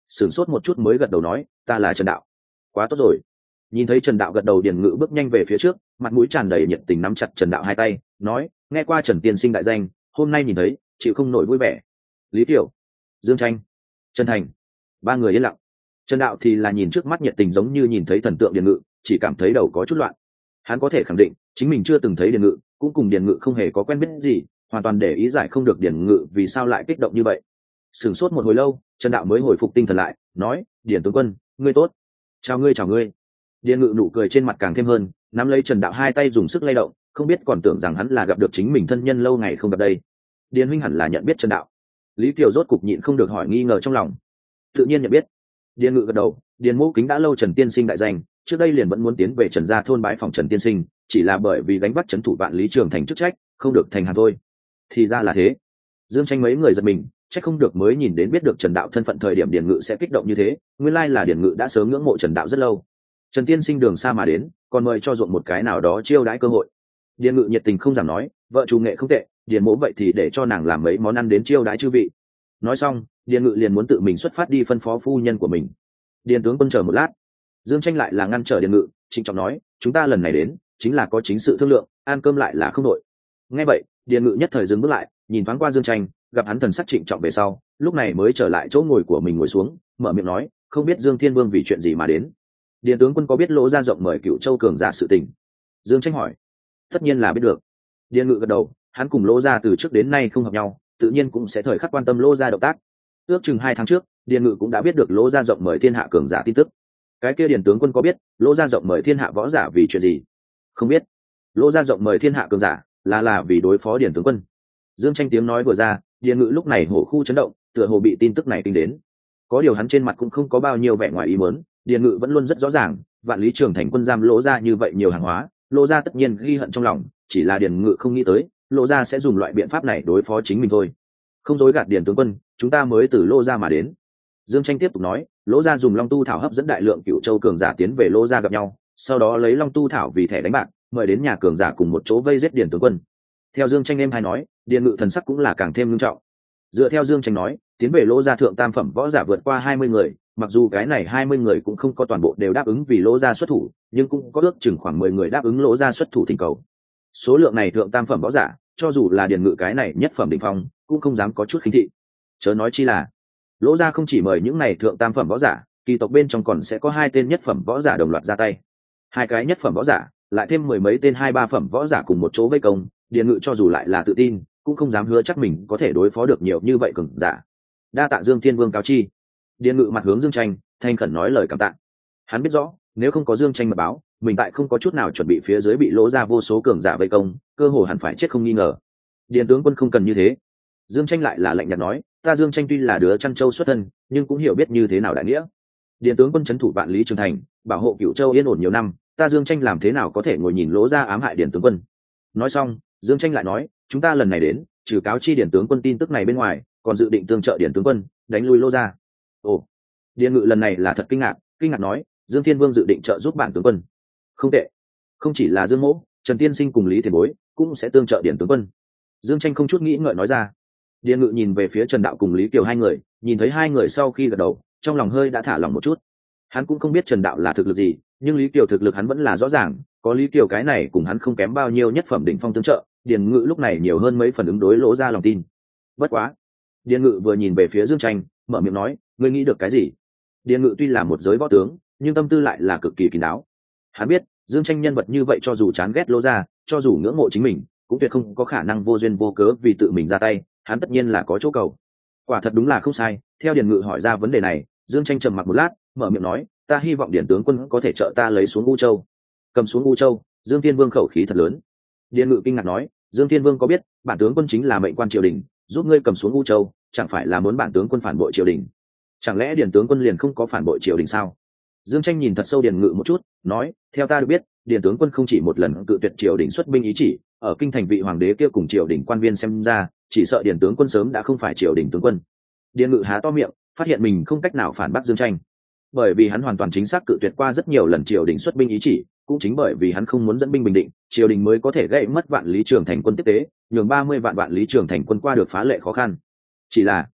sửng sốt một chút mới gật đầu nói, ta là Trần Đạo. Quá tốt rồi. Nhìn thấy Trần Đạo gật đầu, Điền Ngự bước nhanh về phía trước, mặt mũi tràn đầy nhiệt tình nắm chặt Trần Đạo hai tay, nói, nghe qua Trần tiên sinh đại danh, hôm nay nhìn thấy, chịu không nổi vui vẻ. Lý Tiểu, Dương Tranh, Trần Thành, ba người yên lặng. Trần Đạo thì là nhìn trước mắt nhiệt tình giống như nhìn thấy thần tượng Điền Ngự, chỉ cảm thấy đầu có chút loạn. Hắn có thể khẳng định chính mình chưa từng thấy Điền Ngự, cũng cùng Điền Ngự không hề có quen biết gì, hoàn toàn để ý giải không được Điền Ngự vì sao lại kích động như vậy. Sửng sốt một hồi lâu, Trần Đạo mới hồi phục tinh thần lại, nói, Điền tướng quân, ngươi tốt. Chào ngươi chào ngươi. Điền Ngự nụ cười trên mặt càng thêm hơn, nắm lấy Trần Đạo hai tay dùng sức lay động, không biết còn tưởng rằng hắn là gặp được chính mình thân nhân lâu ngày không gặp đây. Điền huynh hẳn là nhận biết Trần Đạo. Lý Kiều rốt cục nhịn không được hỏi nghi ngờ trong lòng. Tự nhiên nhận biết. Điền Ngự gật đầu, Điền Mỗ Kính đã lâu Trần tiên sinh đại danh, trước đây liền vẫn muốn tiến về Trần gia thôn bái phòng Trần tiên sinh, chỉ là bởi vì gánh vác trấn thủ Vạn Lý Trường thành chức trách, không được thành hàng thôi. Thì ra là thế. Dương Tranh mấy người giật mình, chắc không được mới nhìn đến biết được Trần Đạo thân phận thời điểm Điền Ngự sẽ kích động như thế, nguyên lai là Điền Ngự đã sớm ngưỡng mộ Trần Đạo rất lâu. Trần tiên sinh đường xa mà đến, còn mời cho ruộng một cái nào đó chiêu đãi cơ hội. Điền Ngự nhiệt tình không giảm nói, vợ chủ nghệ không tệ, Điền Mỗ vậy thì để cho nàng làm mấy món ăn đến chiêu đãi chư vị. Nói xong, Điền Ngự liền muốn tự mình xuất phát đi phân phó phu nhân của mình. Điền tướng quân chờ một lát. Dương Tranh lại là ngăn trở Điền Ngự, trịnh trọng nói, chúng ta lần này đến chính là có chính sự thương lượng, ăn cơm lại là không đội. Nghe vậy, Điền Ngự nhất thời dừng bước lại, nhìn thoáng qua Dương Tranh, gặp hắn thần sắc trịnh trọng về sau, lúc này mới trở lại chỗ ngồi của mình ngồi xuống, mở miệng nói, không biết Dương Thiên Vương vì chuyện gì mà đến. Điền tướng quân có biết Lỗ gia rộng mời Cựu Châu cường giả sự tình? Dương Tranh hỏi. Tất nhiên là biết được. Điền Ngự gật đầu, hắn cùng Lỗ gia từ trước đến nay không hợp nhau, tự nhiên cũng sẽ thời khắc quan tâm Lỗ gia động tác. Ước chừng hai tháng trước, Điền Ngự cũng đã biết được Lỗ gia rộng mời thiên hạ cường giả tin tức. Cái kia Điền tướng quân có biết Lỗ gia rộng mời thiên hạ võ giả vì chuyện gì? Không biết. Lỗ gia rộng mời thiên hạ cường giả là là vì đối phó Điền tướng quân. Dương Tranh tiếng nói vừa ra, Điền Ngự lúc này hổ khu chấn động, tựa hồ bị tin tức này kinh đến. Có điều hắn trên mặt cũng không có bao nhiêu vẻ ngoài ý muốn, Điền Ngự vẫn luôn rất rõ ràng, Vạn Lý Trường thành quân giam Lỗ gia như vậy nhiều hàng hóa, Lỗ gia tất nhiên ghi hận trong lòng, chỉ là Điền Ngự không nghĩ tới, Lỗ gia sẽ dùng loại biện pháp này đối phó chính mình thôi. Không dối gạt Điền tướng quân, chúng ta mới từ Lỗ gia mà đến. Dương Tranh tiếp tục nói, Lỗ gia dùng Long Tu thảo hấp dẫn đại lượng Cựu Châu cường giả tiến về Lỗ gia gặp nhau, sau đó lấy Long Tu thảo vì thẻ đánh bạc, mời đến nhà cường giả cùng một chỗ vây giết Điền tướng quân. Theo Dương Tranh em hay nói, Điền Ngự thần sắc cũng là càng thêm nghiêm trọng. Dựa theo Dương Tranh nói, tiến về Lỗ gia thượng tam phẩm võ giả vượt qua hai mươi người, mặc dù cái này hai mươi người cũng không có toàn bộ đều đáp ứng vì Lỗ gia xuất thủ, nhưng cũng có ước chừng khoảng mười người đáp ứng Lỗ gia xuất thủ thỉnh cầu. Số lượng này thượng tam phẩm võ giả, cho dù là Điền Ngự cái này nhất phẩm đỉnh phong, cũng không dám có chút khinh thị. Chớ nói chi là, Lỗ gia không chỉ mời những này thượng tam phẩm võ giả, kỳ tộc bên trong còn sẽ có hai tên nhất phẩm võ giả đồng loạt ra tay. Hai cái nhất phẩm võ giả, lại thêm mười mấy tên hai ba phẩm võ giả cùng một chỗ vây công, Điền Ngự cho dù lại là tự tin, cũng không dám hứa chắc mình có thể đối phó được nhiều như vậy cường giả. Đa tạ Dương Thiên Vương cáo chi. Điền Ngự mặt hướng Dương Tranh, thành khẩn nói lời cảm tạ. Hắn biết rõ, nếu không có Dương Tranh mật báo, mình tại không có chút nào chuẩn bị phía dưới bị Lỗ gia vô số cường giả vây công, cơ hồ hẳn phải chết không nghi ngờ. Điền tướng quân không cần như thế. Dương Tranh lại là lạnh nhạt nói, ta Dương Tranh tuy là đứa chăn châu xuất thân, nhưng cũng hiểu biết như thế nào đại nghĩa. Điền tướng quân trấn thủ Vạn Lý Trường thành, bảo hộ Cựu Châu yên ổn nhiều năm, ta Dương Tranh làm thế nào có thể ngồi nhìn Lỗ gia ám hại Điền tướng quân. Nói xong, Dương Tranh lại nói, chúng ta lần này đến, trừ cáo chi Điền tướng quân tin tức này bên ngoài, còn dự định tương trợ Điền tướng quân, đánh lui Lỗ gia. Ồ, Điền Ngự lần này là thật kinh ngạc, kinh ngạc nói, Dương Thiên Vương dự định trợ giúp bản tướng quân. Không tệ, không chỉ là Dương Mỗ, Trần Tiên Sinh cùng Lý Tiền Bối cũng sẽ tương trợ Điền tướng quân. Dương Tranh không chút nghĩ ngợi nói ra. Điền Ngự nhìn về phía Trần Đạo cùng Lý Kiều hai người, nhìn thấy hai người sau khi gật đầu, trong lòng hơi đã thả lòng một chút. Hắn cũng không biết Trần Đạo là thực lực gì, nhưng Lý Kiều thực lực hắn vẫn là rõ ràng, có Lý Kiều cái này cùng hắn không kém bao nhiêu nhất phẩm đỉnh phong tương trợ, Điền Ngự lúc này nhiều hơn mấy phần ứng đối Lỗ gia lòng tin. Bất quá, Điền Ngự vừa nhìn về phía Dương Tranh, mở miệng nói, ngươi nghĩ được cái gì? Điền Ngự tuy là một giới võ tướng, nhưng tâm tư lại là cực kỳ kín đáo. Hắn biết, Dương Tranh nhân vật như vậy cho dù chán ghét Lỗ gia, cho dù ngưỡng mộ chính mình, cũng tuyệt không có khả năng vô duyên vô cớ vì tự mình ra tay, hắn tất nhiên là có chỗ cầu. Quả thật đúng là không sai, theo Điền Ngự hỏi ra vấn đề này, Dương Tranh trầm mặc một lát, mở miệng nói, ta hy vọng Điền tướng quân có thể trợ ta lấy xuống U Châu. Cầm xuống U Châu. Dương Thiên Vương khẩu khí thật lớn. Điền Ngự kinh ngạc nói, Dương Thiên Vương có biết, bản tướng quân chính là mệnh quan triều đình, giúp ngươi cầm xuống U Châu, chẳng phải là muốn bản tướng quân phản bội triều đình? Chẳng lẽ Điền tướng quân liền không có phản bội triều đình sao? Dương Tranh nhìn thật sâu Điền Ngự một chút, nói, theo ta được biết, Điền tướng quân không chỉ một lần cự tuyệt triều đình xuất binh ý chỉ, ở kinh thành vị hoàng đế kia cùng triều đình quan viên xem ra, chỉ sợ Điền tướng quân sớm đã không phải triều đình tướng quân. Điền Ngự há to miệng, phát hiện mình không cách nào phản bác Dương Tranh, bởi vì hắn hoàn toàn chính xác cự tuyệt qua rất nhiều lần triều đình xuất binh ý chỉ, cũng chính bởi vì hắn không muốn dẫn binh bình định, triều đình mới có thể gãy mất Vạn Lý Trường thành quân tiếp tế, nhường ba mươi vạn Vạn Lý Trường thành quân qua được phá lệ khó khăn. Chỉ là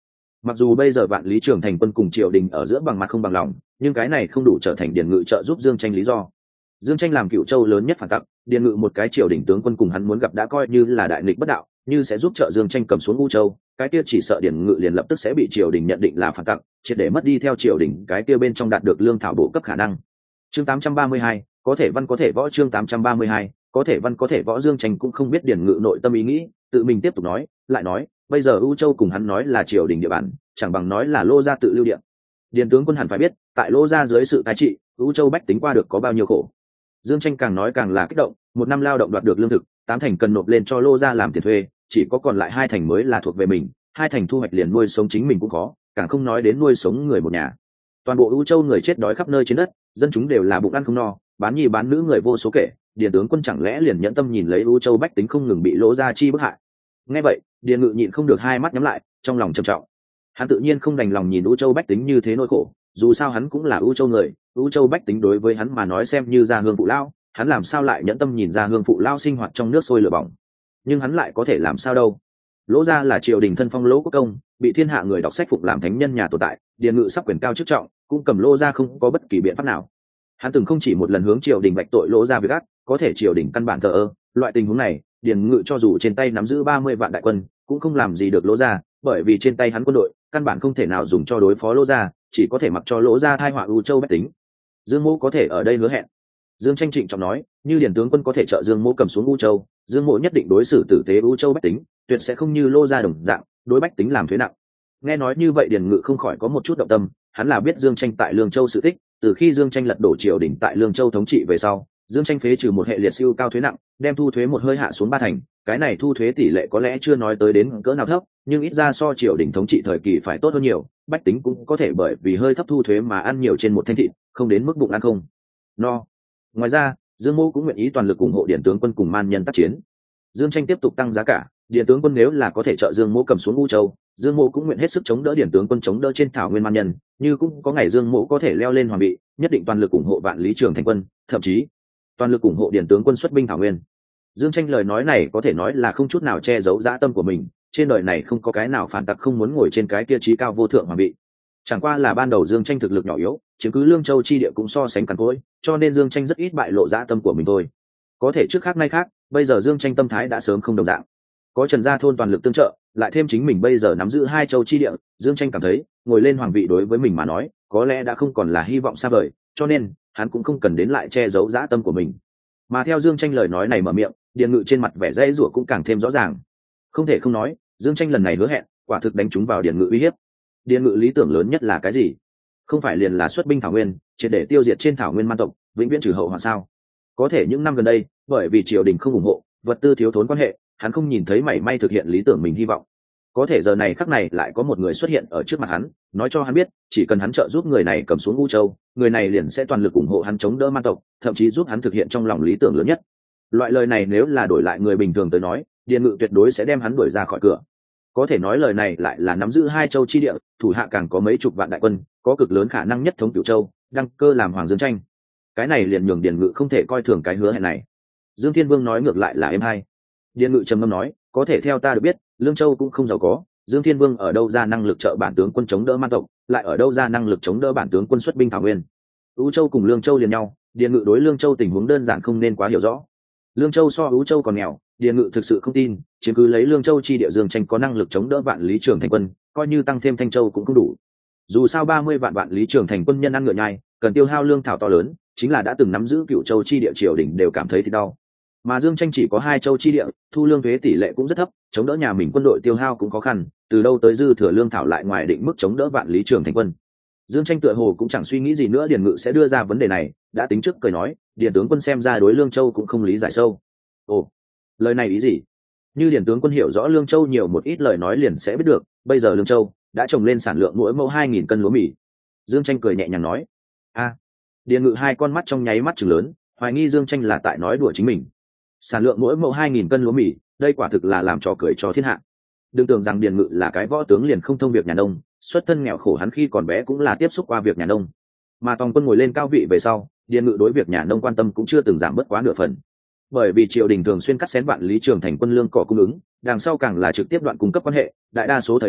Mặc dù bây giờ vạn lý trường thành quân cùng triều đình ở giữa bằng mặt không bằng lòng, nhưng cái này không đủ trở thành điền ngự trợ giúp Dương Tranh lý do. Dương Tranh làm Cửu Châu lớn nhất phản tặc, điền ngự một cái triều đình tướng quân cùng hắn muốn gặp đã coi như là đại nghịch bất đạo, như sẽ giúp trợ Dương Tranh cầm xuống U Châu, cái kia chỉ sợ điền ngự liền lập tức sẽ bị triều đình nhận định là phản tặc, triệt để mất đi theo triều đình cái kia bên trong đạt được lương thảo bổ cấp khả năng. Chương tám trăm ba mươi hai, có thể văn có thể võ. Chương tám trăm ba mươi hai, có thể văn có thể võ. Dương Tranh cũng không biết điền ngự nội tâm ý nghĩ, tự mình tiếp tục nói, lại nói, bây giờ U Châu cùng hắn nói là triều đình địa bàn, chẳng bằng nói là Lô gia tự lưu địa. Điền tướng quân hẳn phải biết, tại Lô gia dưới sự cai trị, U Châu bách tính qua được có bao nhiêu khổ. Dương Tranh càng nói càng là kích động, một năm lao động đoạt được lương thực, tám thành cần nộp lên cho Lô gia làm tiền thuê, chỉ có còn lại hai thành mới là thuộc về mình, hai thành thu hoạch liền nuôi sống chính mình cũng khó, càng không nói đến nuôi sống người một nhà. Toàn bộ U Châu người chết đói khắp nơi trên đất, dân chúng đều là bụng ăn không no, bán nhi bán nữ người vô số kể, Điền tướng quân chẳng lẽ liền nhẫn tâm nhìn lấy U Châu bách tính không ngừng bị Lô gia chi bức hại. Nghe vậy, Điền Ngự nhịn không được hai mắt nhắm lại, trong lòng trầm trọng. Hắn tự nhiên không đành lòng nhìn U Châu bách tính như thế nỗi khổ, dù sao hắn cũng là U Châu người, U Châu bách tính đối với hắn mà nói xem như gia hương phụ lao, hắn làm sao lại nhẫn tâm nhìn gia hương phụ lao sinh hoạt trong nước sôi lửa bỏng. Nhưng hắn lại có thể làm sao đâu? Lỗ gia là triều đình thân phong Lỗ Quốc công, bị thiên hạ người đọc sách phụng làm thánh nhân nhà tồn tại, Điền Ngự sắp quyền cao chức trọng, cũng cầm Lỗ gia không có bất kỳ biện pháp nào. Hắn từng không chỉ một lần hướng triều đình bạch tội Lỗ gia việc ác, có thể triều đình căn bản thờ ơ, loại tình huống này, Điền Ngự cho dù trên tay nắm giữ ba mươi vạn đại quân, cũng không làm gì được Lỗ gia, bởi vì trên tay hắn quân đội, căn bản không thể nào dùng cho đối phó Lỗ gia, chỉ có thể mặc cho Lỗ gia thai họa U Châu bách tính. Dương Mỗ có thể ở đây hứa hẹn. Dương Tranh trịnh trọng nói, như Điền tướng quân có thể trợ Dương Mỗ cầm xuống U Châu, Dương Mỗ nhất định đối xử tử tế U Châu bách tính, tuyệt sẽ không như Lô gia đồng dạng, đối bách tính làm thuế nặng. Nghe nói như vậy Điền Ngự không khỏi có một chút động tâm, hắn là biết Dương Tranh tại Lương Châu sự tích, từ khi Dương Tranh lật đổ triều đình tại Lương Châu thống trị về sau, Dương Tranh phế trừ một hệ liệt siêu cao thuế nặng, đem thu thuế một hơi hạ xuống ba thành, cái này thu thuế tỷ lệ có lẽ chưa nói tới đến cỡ nào thấp, nhưng ít ra so triều đình thống trị thời kỳ phải tốt hơn nhiều, bách tính cũng có thể bởi vì hơi thấp thu thuế mà ăn nhiều trên một thanh thịt, không đến mức bụng ăn không no. Ngoài ra, Dương Mỗ cũng nguyện ý toàn lực ủng hộ Điền tướng quân cùng man nhân tác chiến. Dương Tranh tiếp tục tăng giá cả, Điền tướng quân nếu là có thể trợ Dương Mỗ cầm xuống U Châu, Dương Mỗ cũng nguyện hết sức chống đỡ Điền tướng quân chống đỡ trên thảo nguyên man nhân, như cũng có ngày Dương Mỗ có thể leo lên hoàng vị, nhất định toàn lực ủng hộ vạn lý trường thành quân, thậm chí toàn lực ủng hộ Điền tướng quân xuất binh thảo nguyên. Dương Tranh lời nói này có thể nói là không chút nào che giấu dã tâm của mình, trên đời này không có cái nào phản tặc không muốn ngồi trên cái kia trí cao vô thượng hoàng vị. Chẳng qua là ban đầu Dương Tranh thực lực nhỏ yếu, chiếm cứ Lương Châu chi địa cũng so sánh cằn cỗi, cho nên Dương Tranh rất ít bại lộ dã tâm của mình thôi. Có thể trước khác nay khác, bây giờ Dương Tranh tâm thái đã sớm không đồng dạng. Có Trần Gia thôn toàn lực tương trợ, lại thêm chính mình bây giờ nắm giữ hai châu chi địa, Dương Tranh cảm thấy ngồi lên hoàng vị đối với mình mà nói, có lẽ đã không còn là hy vọng xa vời, cho nên hắn cũng không cần đến lại che giấu dã tâm của mình. Mà theo Dương Tranh lời nói này mở miệng, Điền Ngự trên mặt vẻ dễ rủa cũng càng thêm rõ ràng. Không thể không nói, Dương Tranh lần này hứa hẹn, quả thực đánh trúng vào Điền Ngự uy hiếp. Điền Ngự lý tưởng lớn nhất là cái gì? Không phải liền là xuất binh thảo nguyên, triệt để tiêu diệt trên thảo nguyên man tộc, vĩnh viễn trừ hậu hoạn sao? Có thể những năm gần đây, bởi vì triều đình không ủng hộ, vật tư thiếu thốn quan hệ, hắn không nhìn thấy mảy may thực hiện lý tưởng mình hy vọng. Có thể giờ này khắc này lại có một người xuất hiện ở trước mặt hắn, nói cho hắn biết, chỉ cần hắn trợ giúp người này cầm xuống U Châu, người này liền sẽ toàn lực ủng hộ hắn chống đỡ man tộc, thậm chí giúp hắn thực hiện trong lòng lý tưởng lớn nhất. Loại lời này nếu là đổi lại người bình thường tới nói, Điền Ngự tuyệt đối sẽ đem hắn đuổi ra khỏi cửa. Có thể nói lời này lại là nắm giữ hai châu chi địa, thủ hạ càng có mấy chục vạn đại quân, có cực lớn khả năng nhất thống Cửu Châu, đăng cơ làm hoàng Dương Tranh. Cái này liền nhường Điền Ngự không thể coi thường cái hứa hẹn này. Dương Thiên Vương nói ngược lại là em hay. Điền Ngự trầm ngâm nói, có thể theo ta được biết, Lương Châu cũng không giàu có, Dương Thiên Vương ở đâu ra năng lực trợ bản tướng quân chống đỡ man tộc, lại ở đâu ra năng lực chống đỡ bản tướng quân xuất binh thảo nguyên. U Châu cùng Lương Châu liền nhau, Điền Ngự đối Lương Châu tình huống đơn giản không nên quá hiểu rõ. Lương Châu so U Châu còn nghèo, Điền Ngự thực sự không tin, chiếm cứ lấy Lương Châu chi địa Dương Tranh có năng lực chống đỡ vạn lý trường thành quân, coi như tăng thêm Thanh Châu cũng không đủ. Dù sao ba mươi vạn vạn lý trường thành quân nhân ăn ngựa nhai, cần tiêu hao lương thảo to lớn, chính là đã từng nắm giữ Cửu Châu chi địa triều đình đều cảm thấy thì đau. Mà Dương Tranh chỉ có hai châu chi địa, thu lương thuế tỷ lệ cũng rất thấp, chống đỡ nhà mình quân đội tiêu hao cũng khó khăn, từ đâu tới dư thừa lương thảo lại ngoài định mức chống đỡ vạn lý trường thành quân. Dương Tranh tựa hồ cũng chẳng suy nghĩ gì nữa, Điền Ngự sẽ đưa ra vấn đề này, đã tính trước cười nói, Điền tướng quân xem ra đối Lương Châu cũng không lý giải sâu. Ồ, lời này ý gì? Như Điền tướng quân hiểu rõ Lương Châu nhiều một ít lời nói liền sẽ biết được, bây giờ Lương Châu đã trồng lên sản lượng mỗi mẫu hai nghìn cân lúa mì. Dương Tranh cười nhẹ nhàng nói. A. À, Điền Ngự hai con mắt trong nháy mắt trừng lớn, hoài nghi Dương Tranh là tại nói đùa chính mình. Sản lượng mỗi mẫu hai nghìn cân lúa mì, đây quả thực là làm trò cười cho thiên hạ. Đừng tưởng rằng Điền Ngự là cái võ tướng liền không thông việc nhà nông, xuất thân nghèo khổ hắn khi còn bé cũng là tiếp xúc qua việc nhà nông. Mà Tòng Quân ngồi lên cao vị về sau, Điền Ngự đối việc nhà nông quan tâm cũng chưa từng giảm bớt quá nửa phần. Bởi vì triều đình thường xuyên cắt xén vạn lý trường thành quân lương cỏ cung ứng, đằng sau càng là trực tiếp đoạn cung cấp quan hệ, đại đa số thời điểm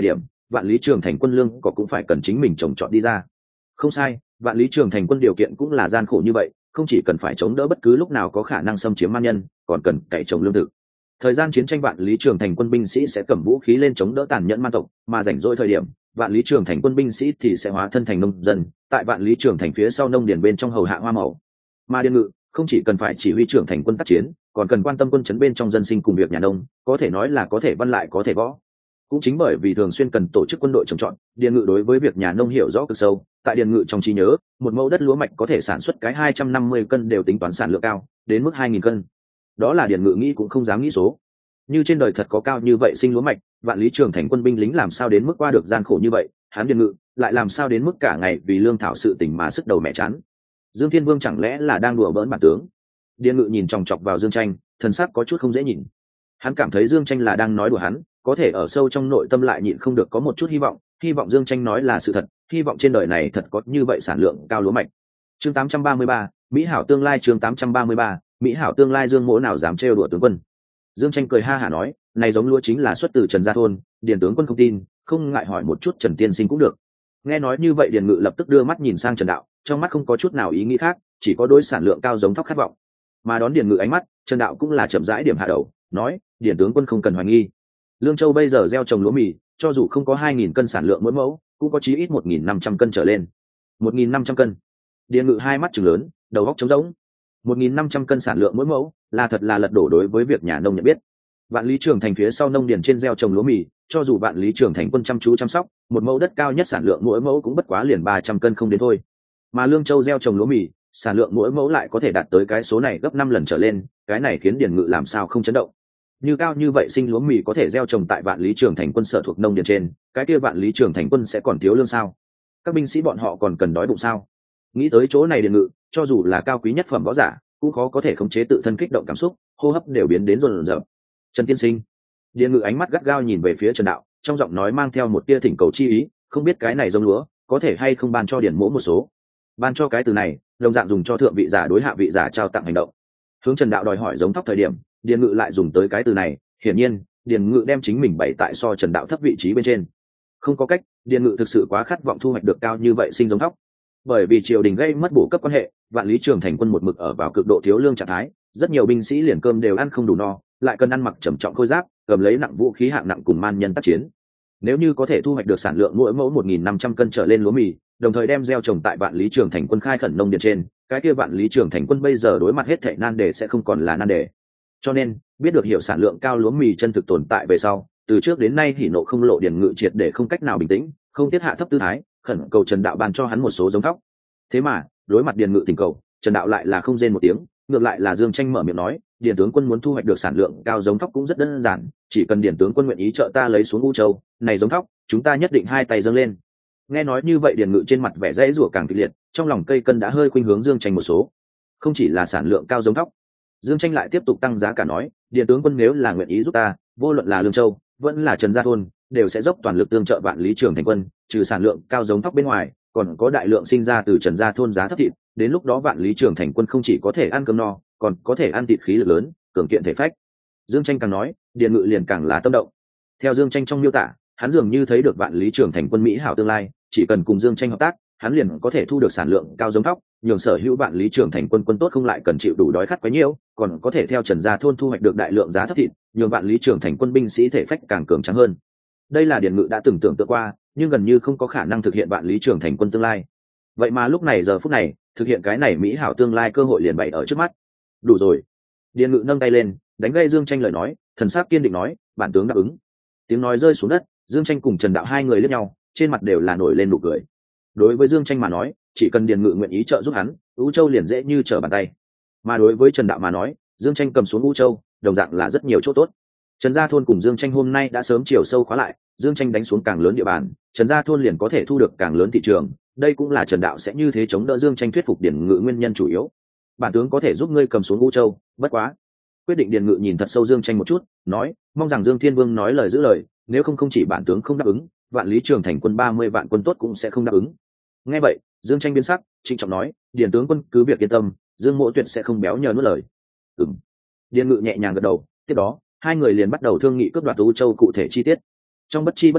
vạn lý trường thành quân lương có cũng phải cần chính mình trồng trọt đi ra. Không sai, vạn lý trường thành quân điều kiện cũng là gian khổ như vậy, không chỉ cần phải chống đỡ bất cứ lúc nào có khả năng xâm chiếm man nhân, còn cần cày trồng lương thực. Thời gian chiến tranh vạn lý trường thành quân binh sĩ sẽ cầm vũ khí lên chống đỡ tàn nhẫn man tộc, mà rảnh rỗi thời điểm vạn lý trường thành quân binh sĩ thì sẽ hóa thân thành nông dân, tại vạn lý trường thành phía sau nông điền bên trong hầu hạ hoa màu. Mà Điền Ngự không chỉ cần phải chỉ huy trưởng thành quân tác chiến, còn cần quan tâm quân chấn bên trong dân sinh cùng việc nhà nông, có thể nói là có thể văn lại có thể võ. Cũng chính bởi vì thường xuyên cần tổ chức quân đội trồng trọt, Điền Ngự đối với việc nhà nông hiểu rõ cực sâu. Tại Điền Ngự trong trí nhớ, một mẫu đất lúa mạch có thể sản xuất cái hai trăm năm mươi cân đều tính toán sản lượng cao, đến mức hai nghìn cân. Đó là Điền Ngự nghĩ cũng không dám nghĩ số. Như trên đời thật có cao như vậy sinh lúa mạch, vạn lý trường thành quân binh lính làm sao đến mức qua được gian khổ như vậy, hắn Điền Ngự lại làm sao đến mức cả ngày vì lương thảo sự tình mà sức đầu mẹ chán. Dương Thiên Vương chẳng lẽ là đang đùa bỡn bản tướng? Điền Ngự nhìn chòng chọc vào Dương Tranh, thần sắc có chút không dễ nhìn. Hắn cảm thấy Dương Tranh là đang nói đùa hắn, có thể ở sâu trong nội tâm lại nhịn không được có một chút hy vọng, hy vọng Dương Tranh nói là sự thật, hy vọng trên đời này thật có như vậy sản lượng cao lúa mạch. Chương tám trăm ba mươi ba, Mỹ hảo tương lai. Chương tám trăm ba mươi ba, Mỹ hảo tương lai. Dương Mỗ nào dám trêu đùa tướng quân? Dương Tranh cười ha hả nói, này giống lúa chính là xuất từ Trần Gia thôn, Điền tướng quân không tin, không ngại hỏi một chút Trần tiên sinh cũng được. Nghe nói như vậy, Điền Ngự lập tức đưa mắt nhìn sang Trần Đạo, trong mắt không có chút nào ý nghĩ khác, chỉ có đối sản lượng cao giống thóc khát vọng. Mà đón Điền Ngự ánh mắt, Trần Đạo cũng là chậm rãi điểm hạ đầu, nói, Điền tướng quân không cần hoài nghi. Lương Châu bây giờ gieo trồng lúa mì, cho dù không có hai nghìn cân sản lượng mỗi mẫu, cũng có chí ít một nghìn năm trăm cân trở lên. một nghìn năm trăm cân. Điền Ngự hai mắt trừng lớn, đầu óc trống rỗng. một nghìn năm trăm cân sản lượng mỗi mẫu, là thật là lật đổ đối với việc nhà nông nhận biết. Vạn lý trường thành phía sau nông điền trên gieo trồng lúa mì, cho dù vạn lý trường thành quân chăm chú chăm sóc, một mẫu đất cao nhất sản lượng mỗi mẫu cũng bất quá liền ba trăm cân không đến thôi. Mà Lương Châu gieo trồng lúa mì, sản lượng mỗi mẫu lại có thể đạt tới cái số này gấp năm lần trở lên, cái này khiến Điền Ngự làm sao không chấn động. Như cao như vậy sinh lúa mì có thể gieo trồng tại vạn lý trường thành quân sở thuộc nông điền trên, cái kia vạn lý trường thành quân sẽ còn thiếu lương sao? Các binh sĩ bọn họ còn cần đói bụng sao? Nghĩ tới chỗ này, Điền Ngự cho dù là cao quý nhất phẩm võ giả, cũng khó có thể khống chế tự thân kích động cảm xúc, hô hấp đều biến đến run rẩy. Trần tiên sinh. Điền Ngự ánh mắt gắt gao nhìn về phía Trần Đạo, trong giọng nói mang theo một tia thỉnh cầu chi ý, không biết cái này giống lúa có thể hay không ban cho Điền Mỗ một số. Ban cho cái từ này, đồng dạng dùng cho thượng vị giả đối hạ vị giả trao tặng hành động. Hướng Trần Đạo đòi hỏi giống thóc thời điểm, Điền Ngự lại dùng tới cái từ này, hiển nhiên Điền Ngự đem chính mình bày tại so Trần Đạo thấp vị trí bên trên. Không có cách, Điền Ngự thực sự quá khát vọng thu hoạch được cao như vậy sinh giống thóc. Bởi vì triều đình gây mất bổ cấp quan hệ, vạn lý trường thành quân một mực ở vào cực độ thiếu lương trạng thái, rất nhiều binh sĩ liền cơm đều ăn không đủ no, lại cần ăn mặc trầm trọng khôi giáp, cầm lấy nặng vũ khí hạng nặng cùng man nhân tác chiến. Nếu như có thể thu hoạch được sản lượng mỗi mẫu một nghìn năm trăm cân trở lên lúa mì, đồng thời đem gieo trồng tại vạn lý trường thành quân khai khẩn nông điền trên, cái kia vạn lý trường thành quân bây giờ đối mặt hết thảy nan đề sẽ không còn là nan đề. Cho nên, biết được hiểu sản lượng cao lúa mì chân thực tồn tại về sau, từ trước đến nay hỉ nộ không lộ, Điền Ngự triệt để không cách nào bình tĩnh, không tiết hạ thấp tư thái, khẩn cầu Trần Đạo ban cho hắn một số giống thóc. Thế mà, đối mặt Điền Ngự tình cầu, Trần Đạo lại là không rên một tiếng, ngược lại là Dương Tranh mở miệng nói, Điền tướng quân muốn thu hoạch được sản lượng cao giống thóc cũng rất đơn giản, chỉ cần Điền tướng quân nguyện ý trợ ta lấy xuống U Châu, này giống thóc, chúng ta nhất định hai tay dâng lên. Nghe nói như vậy, Điền Ngự trên mặt vẻ dãy rủa càng kịch liệt, trong lòng cây cân đã hơi khuynh hướng Dương Tranh một số. Không chỉ là sản lượng cao giống thóc, Dương Tranh lại tiếp tục tăng giá cả nói, Điền tướng quân nếu là nguyện ý giúp ta, vô luận là Lương Châu, vẫn là Trần Gia thôn, đều sẽ dốc toàn lực tương trợ vạn lý trường thành quân, trừ sản lượng cao giống thóc bên ngoài, còn có đại lượng sinh ra từ Trần Gia thôn giá thấp thịt, đến lúc đó vạn lý trường thành quân không chỉ có thể ăn cơm no, còn có thể ăn thịt khí lực lớn, cường kiện thể phách. Dương Tranh càng nói, Điền Ngự liền càng là tâm động. Theo Dương Tranh trong miêu tả, hắn dường như thấy được vạn lý trường thành quân mỹ hảo tương lai, chỉ cần cùng Dương Tranh hợp tác, hắn liền có thể thu được sản lượng cao giống thóc, nhường sở hữu vạn lý trường thành quân quân tốt không lại cần chịu đủ đói khát quá nhiều, còn có thể theo Trần Gia thôn thu hoạch được đại lượng giá thấp thịt, nhường vạn lý trường thành quân binh sĩ thể phách càng cường tráng hơn. Đây là Điền Ngự đã từng tưởng tượng qua, nhưng gần như không có khả năng thực hiện vạn lý trường thành quân tương lai. Vậy mà lúc này giờ phút này, thực hiện cái này mỹ hảo tương lai cơ hội liền bày ở trước mắt. Đủ rồi. Điền Ngự nâng tay lên, đánh gây Dương Tranh lời nói, thần sắc kiên định nói, bản tướng đáp ứng. Tiếng nói rơi xuống đất, Dương Tranh cùng Trần Đạo hai người liếc nhau, trên mặt đều là nổi lên nụ cười. Đối với Dương Tranh mà nói, chỉ cần Điền Ngự nguyện ý trợ giúp hắn, U Châu liền dễ như trở bàn tay. Mà đối với Trần Đạo mà nói, Dương Tranh cầm xuống U Châu, đồng dạng là rất nhiều chỗ tốt. Trần Gia thôn cùng Dương Tranh hôm nay đã sớm chiều sâu khóa lại, Dương Tranh đánh xuống càng lớn địa bàn, Trần Gia thôn liền có thể thu được càng lớn thị trường, đây cũng là Trần Đạo sẽ như thế chống đỡ Dương Tranh thuyết phục Điền Ngự nguyên nhân chủ yếu. Bản tướng có thể giúp ngươi cầm xuống U Châu, bất quá. Quyết định Điền Ngự nhìn thật sâu Dương Tranh một chút, nói, mong rằng Dương Thiên Vương nói lời giữ lời, nếu không không chỉ bản tướng không đáp ứng, vạn lý trường thành quân ba mươi vạn quân tốt cũng sẽ không đáp ứng. Nghe vậy, Dương Tranh biến sắc, trịnh trọng nói, Điền tướng quân cứ việc yên tâm, Dương Mỗ tuyệt sẽ không béo nhờ nuốt lời. Ừm. Điền Ngự nhẹ nhàng gật đầu, tiếp đó, hai người liền bắt đầu thương nghị cướp đoạt U Châu cụ thể chi tiết. Trong bất chi bất giác,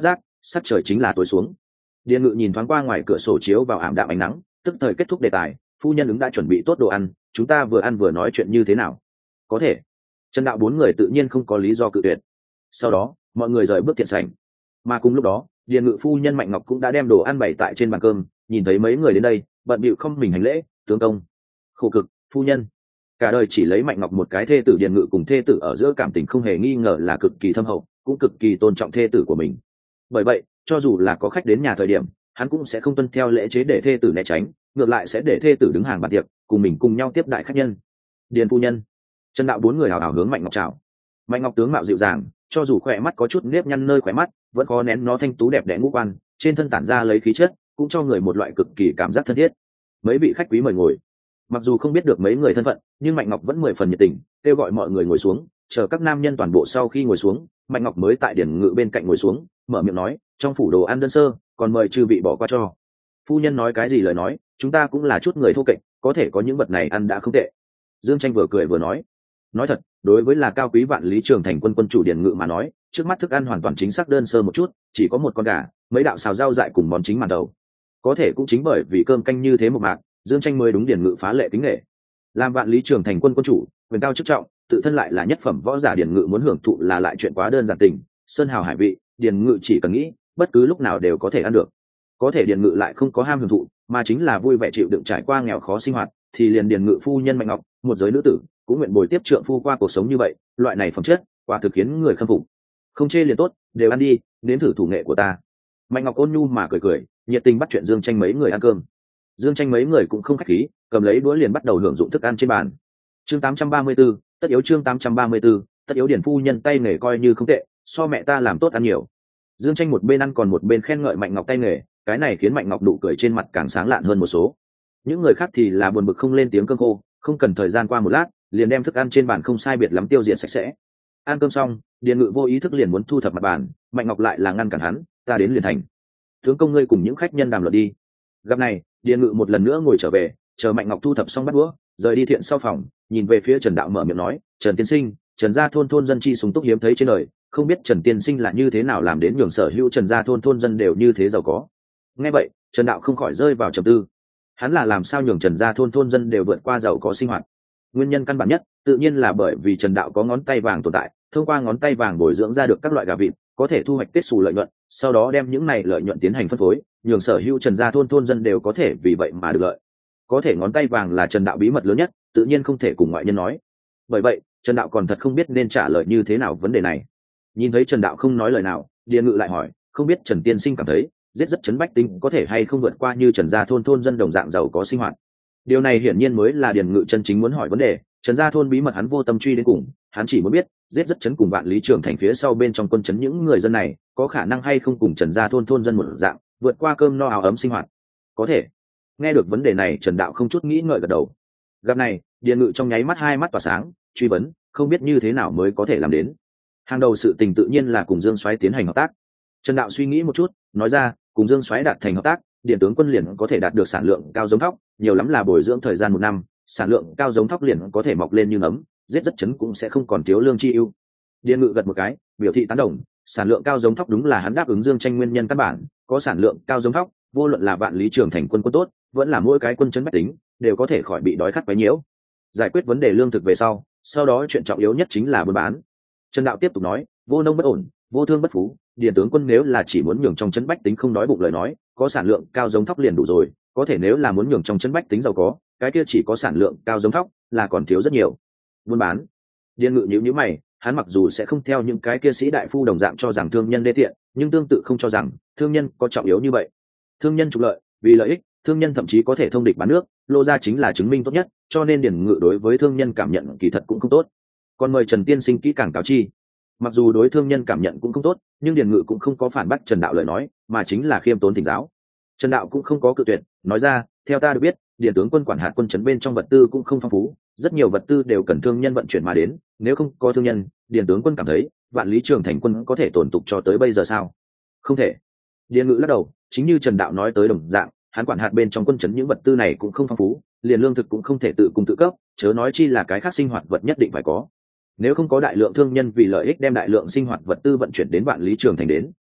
sắc trời chính là tối xuống. Điền Ngự nhìn thoáng qua ngoài cửa sổ chiếu vào ảm đạm ánh nắng, tức thời kết thúc đề tài. Phu nhân ứng đã chuẩn bị tốt đồ ăn, chúng ta vừa ăn vừa nói chuyện như thế nào? Có thể. Trần Đạo bốn người tự nhiên không có lý do cự tuyệt. Sau đó mọi người rời bước thiện sảnh, mà cùng lúc đó Điền Ngự phu nhân Mạnh Ngọc cũng đã đem đồ ăn bày tại trên bàn cơm. Nhìn thấy mấy người đến đây, bận bịu không mình hành lễ. Tướng công khổ cực. Phu nhân cả đời chỉ lấy Mạnh Ngọc một cái thê tử, Điền Ngự cùng thê tử ở giữa cảm tình không hề nghi ngờ là cực kỳ thâm hậu, cũng cực kỳ tôn trọng thê tử của mình. Bởi vậy cho dù là có khách đến nhà thời điểm, hắn cũng sẽ không tuân theo lễ chế để thê tử né tránh, ngược lại sẽ để thê tử đứng hàng bàn tiệc cùng mình cùng nhau tiếp đại khách nhân. Điền phu nhân. Trần Đạo bốn người hào hào hướng Mạnh Ngọc chào. Mạnh Ngọc tướng mạo dịu dàng, cho dù khỏe mắt có chút nếp nhăn nơi khỏe mắt, vẫn khó nén nó thanh tú đẹp đẽ ngũ quan, trên thân tản ra lấy khí chất, cũng cho người một loại cực kỳ cảm giác thân thiết. Mấy vị khách quý mời ngồi. Mặc dù không biết được mấy người thân phận, nhưng Mạnh Ngọc vẫn mười phần nhiệt tình, kêu gọi mọi người ngồi xuống. Chờ các nam nhân toàn bộ sau khi ngồi xuống, Mạnh Ngọc mới tại Điền Ngự bên cạnh ngồi xuống, mở miệng nói, trong phủ đồ ăn đơn sơ, còn mời chư vị bỏ qua cho. Phu nhân nói cái gì lời nói, chúng ta cũng là chút người thô kệch, có thể có những vật này ăn đã không tệ. Dương Tranh vừa cười vừa nói. Nói thật, đối với là cao quý vạn lý trường thành quân quân chủ Điền Ngự mà nói, trước mắt thức ăn hoàn toàn chính xác đơn sơ một chút, chỉ có một con gà, mấy đạo xào rau dại cùng món chính màn đầu. Có thể cũng chính bởi vì cơm canh như thế một mạc, Dương Tranh mới đúng Điền Ngự phá lệ kính nghệ. Làm vạn lý trường thành quân quân chủ, quyền cao chức trọng, tự thân lại là nhất phẩm võ giả, Điền Ngự muốn hưởng thụ là lại chuyện quá đơn giản tình. Sơn hào hải vị, Điền Ngự chỉ cần nghĩ, bất cứ lúc nào đều có thể ăn được. Có thể Điền Ngự lại không có ham hưởng thụ, mà chính là vui vẻ chịu đựng trải qua nghèo khó sinh hoạt, thì liền Điền Ngự phu nhân Mạnh Ngọc, một giới nữ tử, cũng nguyện bồi tiếp trượng phu qua cuộc sống như vậy, loại này phẩm chất, quả thực khiến người khâm phục. Không chê liền tốt, đều ăn đi, nếm thử thủ nghệ của ta. Mạnh Ngọc ôn nhu mà cười cười, nhiệt tình bắt chuyện Dương Tranh mấy người ăn cơm. Dương Tranh mấy người cũng không khách khí, cầm lấy đũa liền bắt đầu hưởng dụng thức ăn trên bàn. Chương tám trăm ba mươi 834, tất yếu chương tám trăm ba mươi 834, tất yếu Điền phu nhân tay nghề coi như không tệ, so mẹ ta làm tốt ăn nhiều. Dương Tranh một bên ăn còn một bên khen ngợi Mạnh Ngọc tay nghề, cái này khiến Mạnh Ngọc nụ cười trên mặt càng sáng lạn hơn một số. Những người khác thì là buồn bực không lên tiếng cơm khô, không cần thời gian qua một lát, liền đem thức ăn trên bàn không sai biệt lắm tiêu diệt sạch sẽ. Ăn cơm xong, Điền Ngự vô ý thức liền muốn thu thập mặt bàn, Mạnh Ngọc lại là ngăn cản hắn, ta đến liền thành. Tướng công ngươi cùng những khách nhân đàm luận đi. Gặp này, Điền Ngự một lần nữa ngồi trở về, chờ Mạnh Ngọc thu thập xong bắt đũa, rời đi thiện sau phòng, nhìn về phía Trần Đạo mở miệng nói, Trần tiên sinh, Trần gia thôn thôn dân chi súng túc hiếm thấy trên đời, không biết Trần tiên sinh là như thế nào làm đến nhường sở hữu Trần gia thôn thôn dân đều như thế giàu có. Nghe vậy, Trần Đạo không khỏi rơi vào trầm tư. Hắn là làm sao nhường Trần gia thôn thôn dân đều vượt qua giàu có sinh hoạt? Nguyên nhân căn bản nhất, tự nhiên là bởi vì Trần Đạo có ngón tay vàng tồn tại, thông qua ngón tay vàng bồi dưỡng ra được các loại gà vịt, có thể thu hoạch kết xù lợi nhuận, sau đó đem những này lợi nhuận tiến hành phân phối, nhường sở hữu Trần gia thôn thôn dân đều có thể vì vậy mà được lợi. Có thể ngón tay vàng là Trần Đạo bí mật lớn nhất, tự nhiên không thể cùng ngoại nhân nói. Bởi vậy, Trần Đạo còn thật không biết nên trả lời như thế nào vấn đề này. Nhìn thấy Trần Đạo không nói lời nào, Điền Ngự lại hỏi, không biết Trần tiên sinh cảm thấy, giết rất chấn bách tính có thể hay không vượt qua như Trần gia thôn thôn dân đồng dạng giàu có sinh hoạt? Điều này hiển nhiên mới là Điền Ngự chân chính muốn hỏi vấn đề. Trần gia thôn bí mật hắn vô tâm truy đến cùng, hắn chỉ muốn biết, giết rất chấn cùng vạn lý trường thành phía sau bên trong quân chấn những người dân này, có khả năng hay không cùng Trần gia thôn thôn dân một dạng, vượt qua cơm no áo ấm sinh hoạt. Có thể. Nghe được vấn đề này, Trần Đạo không chút nghĩ ngợi gật đầu. Gặp này, Điền Ngự trong nháy mắt hai mắt tỏa sáng, truy vấn, không biết như thế nào mới có thể làm đến. Hàng đầu sự tình tự nhiên là cùng Dương Soái tiến hành hợp tác. Trần Đạo suy nghĩ một chút, nói ra, cùng Dương Soái đạt thành hợp tác, Điền tướng quân liền có thể đạt được sản lượng cao giống thóc, nhiều lắm là bồi dưỡng thời gian một năm, sản lượng cao giống thóc liền có thể mọc lên như nấm, giết rất chấn cũng sẽ không còn thiếu lương chi ưu. Điền Ngự gật một cái, biểu thị tán đồng, sản lượng cao giống thóc đúng là hắn đáp ứng Dương Tranh nguyên nhân căn bản, có sản lượng cao giống thóc, vô luận là vạn lý trường thành quân quân tốt, vẫn là mỗi cái quân chấn bách tính, đều có thể khỏi bị đói khát quấy nhiễu. Giải quyết vấn đề lương thực về sau, sau đó chuyện trọng yếu nhất chính là buôn bán. Trần Đạo tiếp tục nói, vô nông bất ổn, vô thương bất phú, Điền tướng quân nếu là chỉ muốn nhường trong chấn bách tính không đói bụng lời nói, có sản lượng cao giống thóc liền đủ rồi, có thể nếu là muốn nhường trong chấn bách tính giàu có, cái kia chỉ có sản lượng cao giống thóc, là còn thiếu rất nhiều. Buôn bán. Điền Ngự nhíu nhíu mày, hắn mặc dù sẽ không theo những cái kia sĩ đại phu đồng dạng cho rằng thương nhân đê tiện, nhưng tương tự không cho rằng thương nhân có trọng yếu như vậy. Thương nhân trục lợi, vì lợi ích, thương nhân thậm chí có thể thông địch bán nước, lô ra chính là chứng minh tốt nhất, cho nên Điền Ngự đối với thương nhân cảm nhận kỳ thật cũng không tốt. Còn mời Trần tiên sinh kỹ càng cáo chi. Mặc dù đối thương nhân cảm nhận cũng không tốt, nhưng Điền Ngự cũng không có phản bác Trần Đạo lời nói, mà chính là khiêm tốn thỉnh giáo. Trần Đạo cũng không có cự tuyệt, nói ra, theo ta được biết, Điền tướng quân quản hạt quân trấn bên trong vật tư cũng không phong phú, rất nhiều vật tư đều cần thương nhân vận chuyển mà đến, nếu không có thương nhân, Điền tướng quân cảm thấy, vạn lý trường thành quân có thể tồn tục cho tới bây giờ sao? Không thể. Điền Ngự lắc đầu, chính như Trần Đạo nói tới đồng dạng, hắn quản hạt bên trong quân trấn những vật tư này cũng không phong phú, liền lương thực cũng không thể tự cung tự cấp, chớ nói chi là cái khác sinh hoạt vật nhất định phải có. Nếu không có đại lượng thương nhân vì lợi ích đem đại lượng sinh hoạt vật tư vận chuyển đến vạn lý trường thành đến,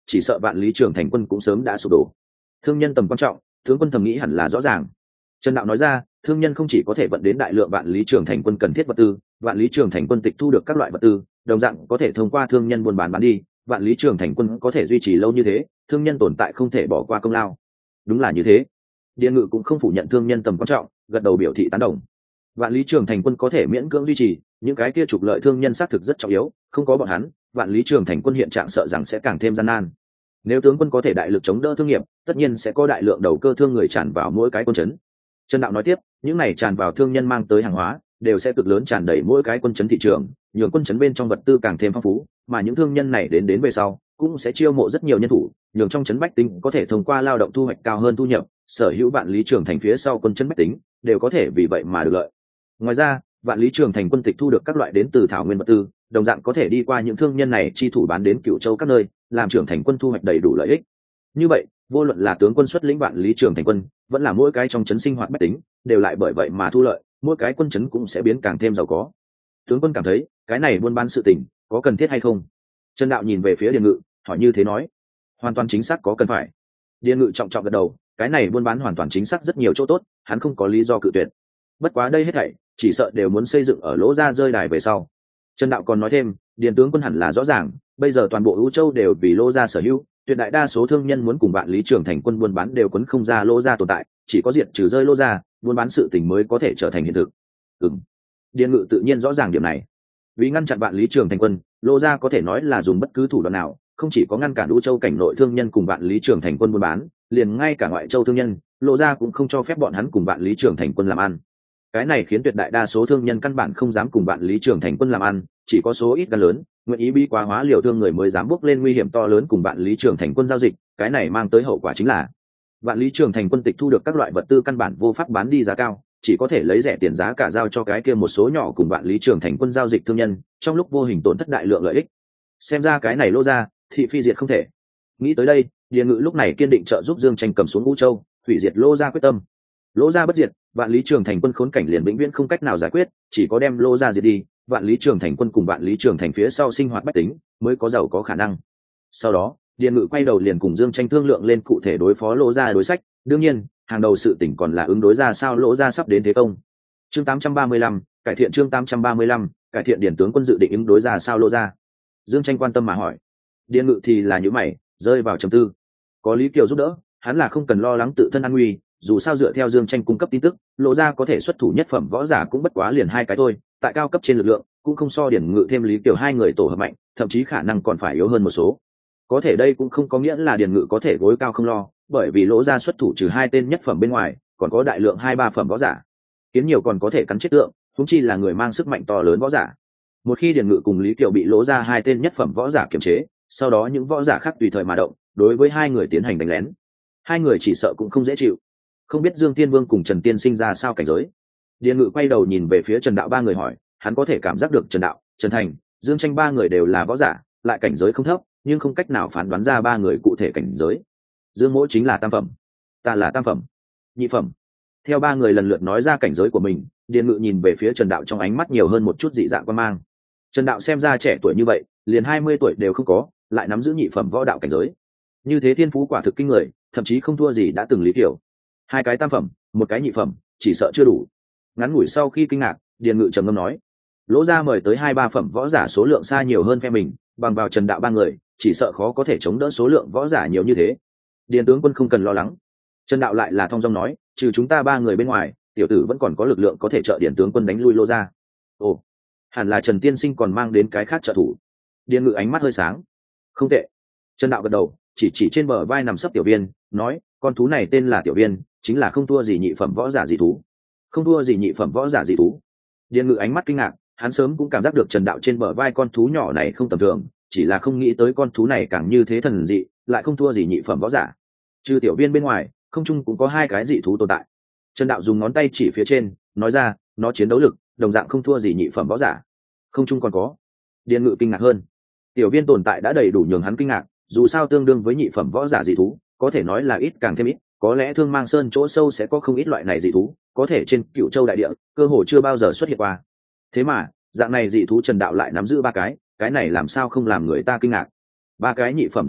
chỉ sợ vạn lý trường thành quân cũng sớm đã sụp đổ. Thương nhân tầm quan trọng, tướng quân thầm nghĩ hẳn là rõ ràng. Trần Đạo nói ra, thương nhân không chỉ có thể vận đến đại lượng vạn lý trường thành quân cần thiết vật tư, vạn lý trường thành quân tịch thu được các loại vật tư, đồng dạng có thể thông qua thương nhân buôn bán bán đi, vạn lý trường thành quân có thể duy trì lâu như thế, thương nhân tồn tại không thể bỏ qua công lao. Đúng là như thế. Điện Ngự cũng không phủ nhận thương nhân tầm quan trọng, gật đầu biểu thị tán đồng. Vạn lý trường thành quân có thể miễn cưỡng duy trì, những cái kia trục lợi thương nhân xác thực rất trọng yếu, không có bọn hắn, vạn lý trường thành quân hiện trạng sợ rằng sẽ càng thêm gian nan. Nếu tướng quân có thể đại lực chống đỡ thương nghiệp, tất nhiên sẽ có đại lượng đầu cơ thương người tràn vào mỗi cái quân trấn. Trần Đạo nói tiếp, những này tràn vào thương nhân mang tới hàng hóa đều sẽ cực lớn tràn đầy mỗi cái quân trấn thị trường, nhường quân trấn bên trong vật tư càng thêm phong phú, mà những thương nhân này đến đến về sau cũng sẽ chiêu mộ rất nhiều nhân thủ, nhường trong trấn bách tính có thể thông qua lao động thu hoạch cao hơn thu nhập, sở hữu vạn lý trường thành phía sau quân trấn bách tính đều có thể vì vậy mà được lợi. Ngoài ra, vạn lý trường thành quân tịch thu được các loại đến từ thảo nguyên vật tư, đồng dạng có thể đi qua những thương nhân này chi thủ bán đến Cửu Châu các nơi, làm trưởng thành quân thu hoạch đầy đủ lợi ích. Như vậy, vô luận là tướng quân xuất lĩnh vạn lý trường thành quân, vẫn là mỗi cái trong trấn sinh hoạt bách tính, đều lại bởi vậy mà thu lợi, mỗi cái quân trấn cũng sẽ biến càng thêm giàu có. Tướng quân cảm thấy, cái này buôn bán sự tình có cần thiết hay không? Trần Đạo nhìn về phía Điền Ngự, hỏi như thế nói. Hoàn toàn chính xác có cần phải. Điền Ngự trọng trọng gật đầu, cái này buôn bán hoàn toàn chính xác rất nhiều chỗ tốt, hắn không có lý do cự tuyệt. Bất quá đây hết thảy, chỉ sợ đều muốn xây dựng ở Lỗ Gia rơi đài về sau. Trần Đạo còn nói thêm, Điền tướng quân hẳn là rõ ràng, bây giờ toàn bộ Ưu Châu đều vì Lỗ Gia sở hữu, tuyệt đại đa số thương nhân muốn cùng vạn lý trường thành quân buôn bán đều quấn không ra Lỗ Gia tồn tại, chỉ có diệt trừ rơi Lỗ Gia, buôn bán sự tình mới có thể trở thành hiện thực. Ừm. Điền Ngự tự nhiên rõ ràng điểm này. Vì ngăn chặn vạn lý trường thành quân, Lỗ Gia có thể nói là dùng bất cứ thủ đoạn nào, không chỉ có ngăn cản Ưu Châu cảnh nội thương nhân cùng vạn lý trường thành quân buôn bán, liền ngay cả ngoại châu thương nhân, Lỗ Gia cũng không cho phép bọn hắn cùng vạn lý trường thành quân làm ăn. Cái này khiến tuyệt đại đa số thương nhân căn bản không dám cùng vạn lý trường thành quân làm ăn, chỉ có số ít gan lớn nguyện ý bi quá hóa liều thương người mới dám bước lên nguy hiểm to lớn cùng vạn lý trường thành quân giao dịch. Cái này mang tới hậu quả chính là vạn lý trường thành quân tịch thu được các loại vật tư căn bản vô pháp bán đi giá cao, chỉ có thể lấy rẻ tiền giá cả giao cho cái kia một số nhỏ cùng vạn lý trường thành quân giao dịch thương nhân, trong lúc vô hình tổn thất đại lượng lợi ích. Xem ra cái này Lỗ Gia thị phi diệt không thể. Nghĩ tới đây, Điền Ngự lúc này kiên định trợ giúp Dương Tranh cầm xuống Ưu Châu, hủy diệt Lỗ Gia quyết tâm. Lỗ Gia bất diệt, vạn lý trường thành quân khốn cảnh liền vĩnh viễn không cách nào giải quyết, chỉ có đem Lỗ Gia diệt đi, vạn lý trường thành quân cùng vạn lý trường thành phía sau sinh hoạt bách tính mới có giàu có khả năng. Sau đó, Điền Ngự quay đầu liền cùng Dương Tranh thương lượng lên cụ thể đối phó Lỗ Gia đối sách, đương nhiên, hàng đầu sự tỉnh còn là ứng đối ra sao Lỗ Gia sắp đến thế công. Chương tám trăm ba mươi lăm, cải thiện chương tám trăm ba mươi lăm, cải thiện Điền tướng quân dự định ứng đối ra sao Lỗ Gia. Dương Tranh quan tâm mà hỏi. Điền Ngự thì là nhíu mày, rơi vào trầm tư. Có Lý Kiều giúp đỡ, hắn là không cần lo lắng tự thân an nguy, dù sao dựa theo Dương Tranh cung cấp tin tức, Lỗ Gia có thể xuất thủ nhất phẩm võ giả cũng bất quá liền hai cái thôi, tại cao cấp trên lực lượng cũng không so Điền Ngự thêm Lý Kiều hai người tổ hợp mạnh, thậm chí khả năng còn phải yếu hơn một số. Có thể đây cũng không có nghĩa là Điền Ngự có thể gối cao không lo, bởi vì Lỗ Gia xuất thủ trừ hai tên nhất phẩm bên ngoài, còn có đại lượng hai ba phẩm võ giả. Kiến nhiều còn có thể cắn chết tượng, huống chi là người mang sức mạnh to lớn võ giả. Một khi Điền Ngự cùng Lý Kiều bị Lỗ Gia hai tên nhất phẩm võ giả kiềm chế, sau đó những võ giả khác tùy thời mà động, đối với hai người tiến hành đánh lén, hai người chỉ sợ cũng không dễ chịu. Không biết Dương Tiên Vương cùng Trần Tiên Sinh ra sao cảnh giới. Điền Ngự quay đầu nhìn về phía Trần Đạo ba người hỏi, hắn có thể cảm giác được Trần Đạo, Trần Thành, Dương Tranh ba người đều là võ giả, lại cảnh giới không thấp, nhưng không cách nào phán đoán ra ba người cụ thể cảnh giới. Dương Mỗ chính là tam phẩm, ta là tam phẩm, nhị phẩm. Theo ba người lần lượt nói ra cảnh giới của mình, Điền Ngự nhìn về phía Trần Đạo trong ánh mắt nhiều hơn một chút dị dạng quan mang. Trần Đạo xem ra trẻ tuổi như vậy, liền hai mươi tuổi đều không có, lại nắm giữ nhị phẩm võ đạo cảnh giới. Như thế thiên phú quả thực kinh người, thậm chí không thua gì đã từng Lý Kiều. Hai cái tam phẩm, một cái nhị phẩm, chỉ sợ chưa đủ. Ngắn ngủi sau khi kinh ngạc, Điền Ngự trầm ngâm nói, Lỗ Gia mời tới hai ba phẩm võ giả số lượng xa nhiều hơn phe mình, bằng vào Trần Đạo ba người, chỉ sợ khó có thể chống đỡ số lượng võ giả nhiều như thế. Điền tướng quân không cần lo lắng. Trần Đạo lại là thong dong nói, trừ chúng ta ba người bên ngoài, tiểu tử vẫn còn có lực lượng có thể trợ Điền tướng quân đánh lui Lỗ Gia. Ồ, hẳn là Trần Tiên Sinh còn mang đến cái khác trợ thủ. Điền Ngự ánh mắt hơi sáng. Không tệ. Trần Đạo gật đầu, chỉ chỉ trên bờ vai nằm sấp Tiểu Viên, nói, con thú này tên là Tiểu Viên, chính là không thua gì nhị phẩm võ giả dị thú. Không thua gì nhị phẩm võ giả dị thú. Điền Ngự ánh mắt kinh ngạc, hắn sớm cũng cảm giác được Trần Đạo trên bờ vai con thú nhỏ này không tầm thường, chỉ là không nghĩ tới con thú này càng như thế thần dị, lại không thua gì nhị phẩm võ giả. Trừ Tiểu Viên bên ngoài, không chung cũng có hai cái dị thú tồn tại. Trần Đạo dùng ngón tay chỉ phía trên, nói ra, nó chiến đấu lực đồng dạng không thua gì nhị phẩm võ giả. Không chung còn có. Điền Ngự kinh ngạc hơn. Tiểu Viên tồn tại đã đầy đủ nhường hắn kinh ngạc, dù sao tương đương với nhị phẩm võ giả dị thú, có thể nói là ít càng thêm ít, có lẽ Thương Mang Sơn chỗ sâu sẽ có không ít loại này dị thú, có thể trên Cửu Châu đại địa, cơ hồ chưa bao giờ xuất hiện qua. Thế mà, dạng này dị thú Trần Đạo lại nắm giữ ba cái, cái này làm sao không làm người ta kinh ngạc. Ba cái nhị phẩm dị thú,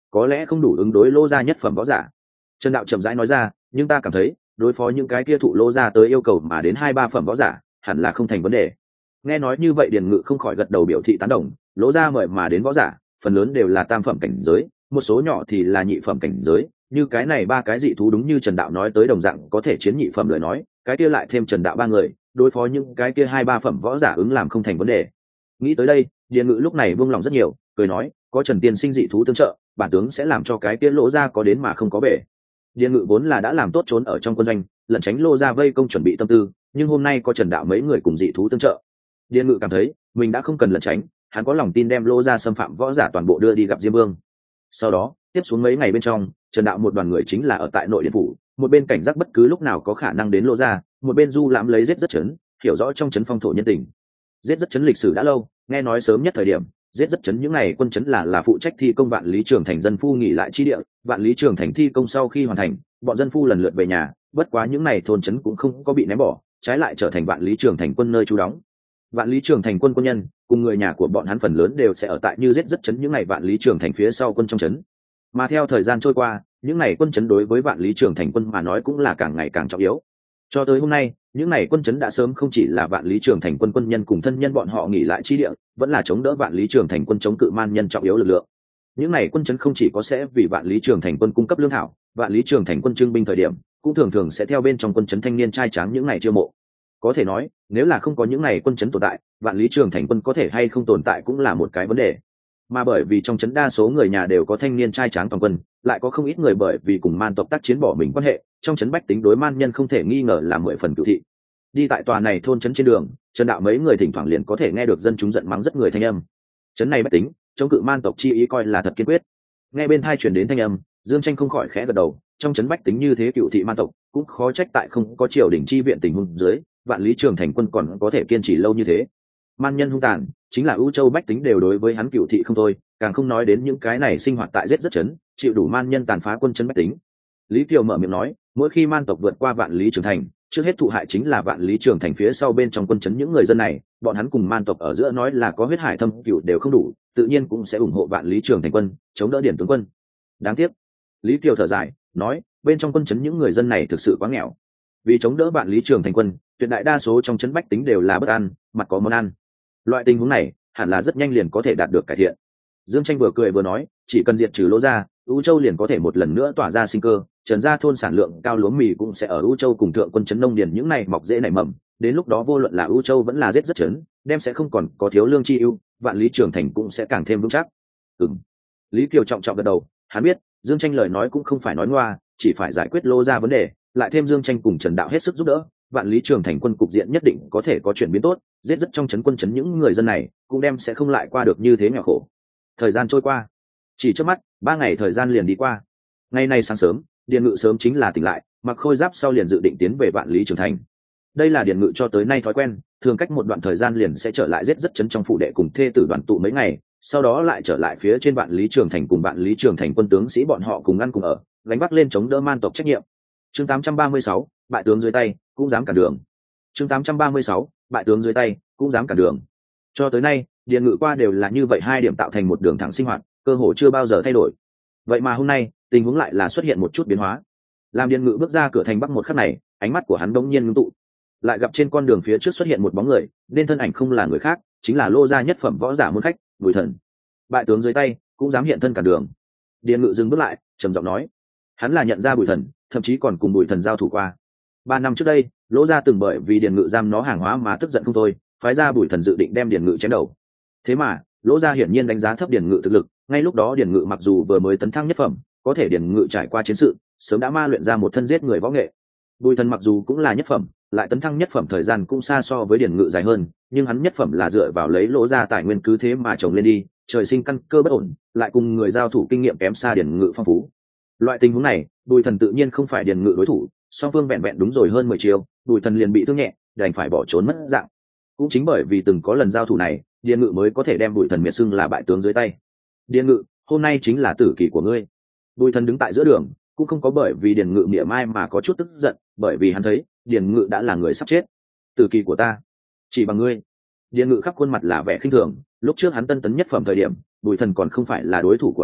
có lẽ không đủ ứng đối Lô gia nhất phẩm võ giả. Trần Đạo chậm rãi nói ra, nhưng ta cảm thấy đối phó những cái kia thụ Lô gia tới yêu cầu mà đến hai ba phẩm võ giả hẳn là không thành vấn đề. Nghe nói như vậy Điền Ngự không khỏi gật đầu biểu thị tán đồng. Lô gia mời mà đến võ giả phần lớn đều là tam phẩm cảnh giới, một số nhỏ thì là nhị phẩm cảnh giới. Như cái này ba cái dị thú đúng như Trần Đạo nói tới đồng dạng có thể chiến nhị phẩm lời nói, cái kia lại thêm Trần Đạo ba người đối phó những cái kia hai ba phẩm võ giả ứng làm không thành vấn đề. Nghĩ tới đây, Điền Ngự lúc này buông lòng rất nhiều, cười nói, có Trần tiên sinh dị thú tương trợ, bản tướng sẽ làm cho cái kia Lô gia có đến mà không có về. Điền Ngự vốn là đã làm tốt trốn ở trong quân doanh, lẩn tránh Lô gia vây công chuẩn bị tâm tư, nhưng hôm nay có Trần Đạo mấy người cùng dị thú tương trợ, Điền Ngự cảm thấy mình đã không cần lẩn tránh, hắn có lòng tin đem Lô gia xâm phạm võ giả toàn bộ đưa đi gặp Diêm Vương. Sau đó tiếp xuống mấy ngày bên trong, Trần Đạo một đoàn người chính là ở tại nội điện phủ, một bên cảnh giác bất cứ lúc nào có khả năng đến Lô gia, một bên du lãm lấy giết rất chấn, hiểu rõ trong chấn phong thổ nhân tình. Giết rất chấn lịch sử đã lâu, nghe nói sớm nhất thời điểm giết rất chấn những ngày quân chấn là là phụ trách thi công vạn lý trường thành dân phu nghỉ lại chi địa. Vạn lý trường thành thi công sau khi hoàn thành, bọn dân phu lần lượt về nhà, bất quá những ngày thôn chấn cũng không có bị ném bỏ, trái lại trở thành vạn lý trường thành quân nơi trú đóng. Vạn lý trường thành quân quân nhân cùng người nhà của bọn hắn phần lớn đều sẽ ở tại như giết rất chấn những ngày vạn lý trường thành phía sau quân trong chấn. Mà theo thời gian trôi qua, những ngày quân chấn đối với vạn lý trường thành quân mà nói cũng là càng ngày càng trọng yếu. Cho tới hôm nay, những ngày quân chấn đã sớm không chỉ là vạn lý trường thành quân quân nhân cùng thân nhân bọn họ nghỉ lại chi địa, vẫn là chống đỡ vạn lý trường thành quân chống cự man nhân trọng yếu lực lượng. Những ngày quân chấn không chỉ có sẽ vì vạn lý trường thành quân cung cấp lương thảo, vạn lý trường thành quân trưng binh thời điểm cũng thường thường sẽ theo bên trong quân chấn thanh niên trai tráng những ngày chiêu mộ. Có thể nói, nếu là không có những ngày quân chấn tồn tại, vạn lý trường thành quân có thể hay không tồn tại cũng là một cái vấn đề. Mà bởi vì trong chấn đa số người nhà đều có thanh niên trai tráng toàn quân, lại có không ít người bởi vì cùng man tộc tác chiến bỏ mình quan hệ, trong chấn bách tính đối man nhân không thể nghi ngờ là mười phần cửu thị. Đi tại tòa này thôn chấn trên đường, Trần Đạo mấy người thỉnh thoảng liền có thể nghe được dân chúng giận mắng rất người thanh âm. Chấn này bách tính chống cự man tộc chi ý coi là thật kiên quyết. Nghe bên tai truyền đến thanh âm, Dương Tranh không khỏi khẽ gật đầu, trong chấn bách tính như thế cửu thị man tộc, cũng khó trách tại không có triều đình chi viện tình huống dưới, vạn lý trường thành quân còn có thể kiên trì lâu như thế. Man nhân hung tàn, chính là ưu châu bách tính đều đối với hắn cửu thị không thôi, càng không nói đến những cái này sinh hoạt tại giết rất chấn, chịu đủ man nhân tàn phá quân chấn bách tính. Lý Kiều mở miệng nói, mỗi khi man tộc vượt qua vạn lý trường thành, trước hết thụ hại chính là vạn lý trường thành phía sau bên trong quân chấn những người dân này, bọn hắn cùng man tộc ở giữa nói là có huyết hải thâm cửu đều không đủ, tự nhiên cũng sẽ ủng hộ vạn lý trường thành quân, chống đỡ điển tướng quân. Đáng tiếc, Lý Kiều thở dài, nói, bên trong quân chấn những người dân này thực sự quá nghèo. Vì chống đỡ vạn lý trường thành quân, tuyệt đại đa số trong chấn bách tính đều là bất an, mặt có món ăn. Loại tình huống này, hẳn là rất nhanh liền có thể đạt được cải thiện. Dương Tranh vừa cười vừa nói, chỉ cần diệt trừ Lô gia, U Châu liền có thể một lần nữa tỏa ra sinh cơ, Trần gia thôn sản lượng cao lúa mì cũng sẽ ở U Châu cùng thượng quân trấn nông điền những này mọc dễ nảy mầm, đến lúc đó vô luận là U Châu vẫn là giết rất chấn, đem sẽ không còn có thiếu lương chi ưu, vạn lý trường thành cũng sẽ càng thêm vững chắc. Ừm. Lý Kiều trọng trọng gật đầu, hắn biết, Dương Tranh lời nói cũng không phải nói ngoa, chỉ phải giải quyết Lô gia vấn đề, lại thêm Dương Tranh cùng Trần Đạo hết sức giúp đỡ, vạn lý trường thành quân cục diện nhất định có thể có chuyển biến tốt, giết rất trong trấn quân trấn những người dân này, cũng đem sẽ không lại qua được như thế nghèo khổ. Thời gian trôi qua, chỉ trước mắt ba ngày thời gian liền đi qua. Ngày nay sáng sớm, Điền Ngự sớm chính là tỉnh lại, mặc khôi giáp sau liền dự định tiến về vạn lý trường thành. Đây là Điền Ngự cho tới nay thói quen, thường cách một đoạn thời gian liền sẽ trở lại giết rất chấn trong phủ đệ cùng thê tử đoàn tụ mấy ngày, sau đó lại trở lại phía trên vạn lý trường thành cùng vạn lý trường thành quân tướng sĩ bọn họ cùng ăn cùng ở, gánh vác lên chống đỡ man tộc trách nhiệm. Chương tám trăm ba mươi sáu, bại tướng dưới tay cũng dám cản đường. Chương tám trăm ba mươi sáu, bại tướng dưới tay cũng dám cản đường. Cho tới nay, Điền Ngự qua đều là như vậy, hai điểm tạo thành một đường thẳng sinh hoạt, cơ hồ chưa bao giờ thay đổi. Vậy mà hôm nay, tình huống lại là xuất hiện một chút biến hóa. Làm Điền Ngự bước ra cửa thành bắc một khắc này, ánh mắt của hắn đống nhiên ngưng tụ, lại gặp trên con đường phía trước xuất hiện một bóng người, nên thân ảnh không là người khác, chính là Lô gia nhất phẩm võ giả môn khách, Bùi Thần. Bại tướng dưới tay cũng dám hiện thân cản đường. Điền Ngự dừng bước lại, trầm giọng nói, hắn là nhận ra Bùi Thần, thậm chí còn cùng Bùi Thần giao thủ qua. Ba năm trước đây, Lỗ gia từng bởi vì Điền Ngự giam nó hàng hóa mà tức giận không thôi, phái ra Bùi Thần dự định đem Điền Ngự chém đầu. Thế mà Lỗ gia hiển nhiên đánh giá thấp Điền Ngự thực lực, ngay lúc đó Điền Ngự mặc dù vừa mới tấn thăng nhất phẩm, có thể Điền Ngự trải qua chiến sự, sớm đã ma luyện ra một thân giết người võ nghệ. Bùi Thần mặc dù cũng là nhất phẩm, lại tấn thăng nhất phẩm thời gian cũng xa so với Điền Ngự dài hơn, nhưng hắn nhất phẩm là dựa vào lấy Lỗ gia tài nguyên cứ thế mà trồng lên đi, trời sinh căn cơ bất ổn, lại cùng người giao thủ kinh nghiệm kém xa Điền Ngự phong phú. Loại tình huống này, Bùi Thần tự nhiên không phải Điền Ngự đối thủ, song phương vẹn vẹn đúng rồi hơn mười chiều, Bùi Thần liền bị thương nhẹ, đành phải bỏ trốn mất dạng. Cũng chính bởi vì từng có lần giao thủ này, Điền Ngự mới có thể đem Bùi Thần miệt xưng là bại tướng dưới tay. Điền Ngự, hôm nay chính là tử kỳ của ngươi. Bùi Thần đứng tại giữa đường, cũng không có bởi vì Điền Ngự mỉa mai mà có chút tức giận, bởi vì hắn thấy Điền Ngự đã là người sắp chết. Tử kỳ của ta, chỉ bằng ngươi. Điền Ngự khắp khuôn mặt là vẻ khinh thường, lúc trước hắn tân tấn nhất phẩm thời điểm, Bùi Thần còn không phải là đối thủ của hắn,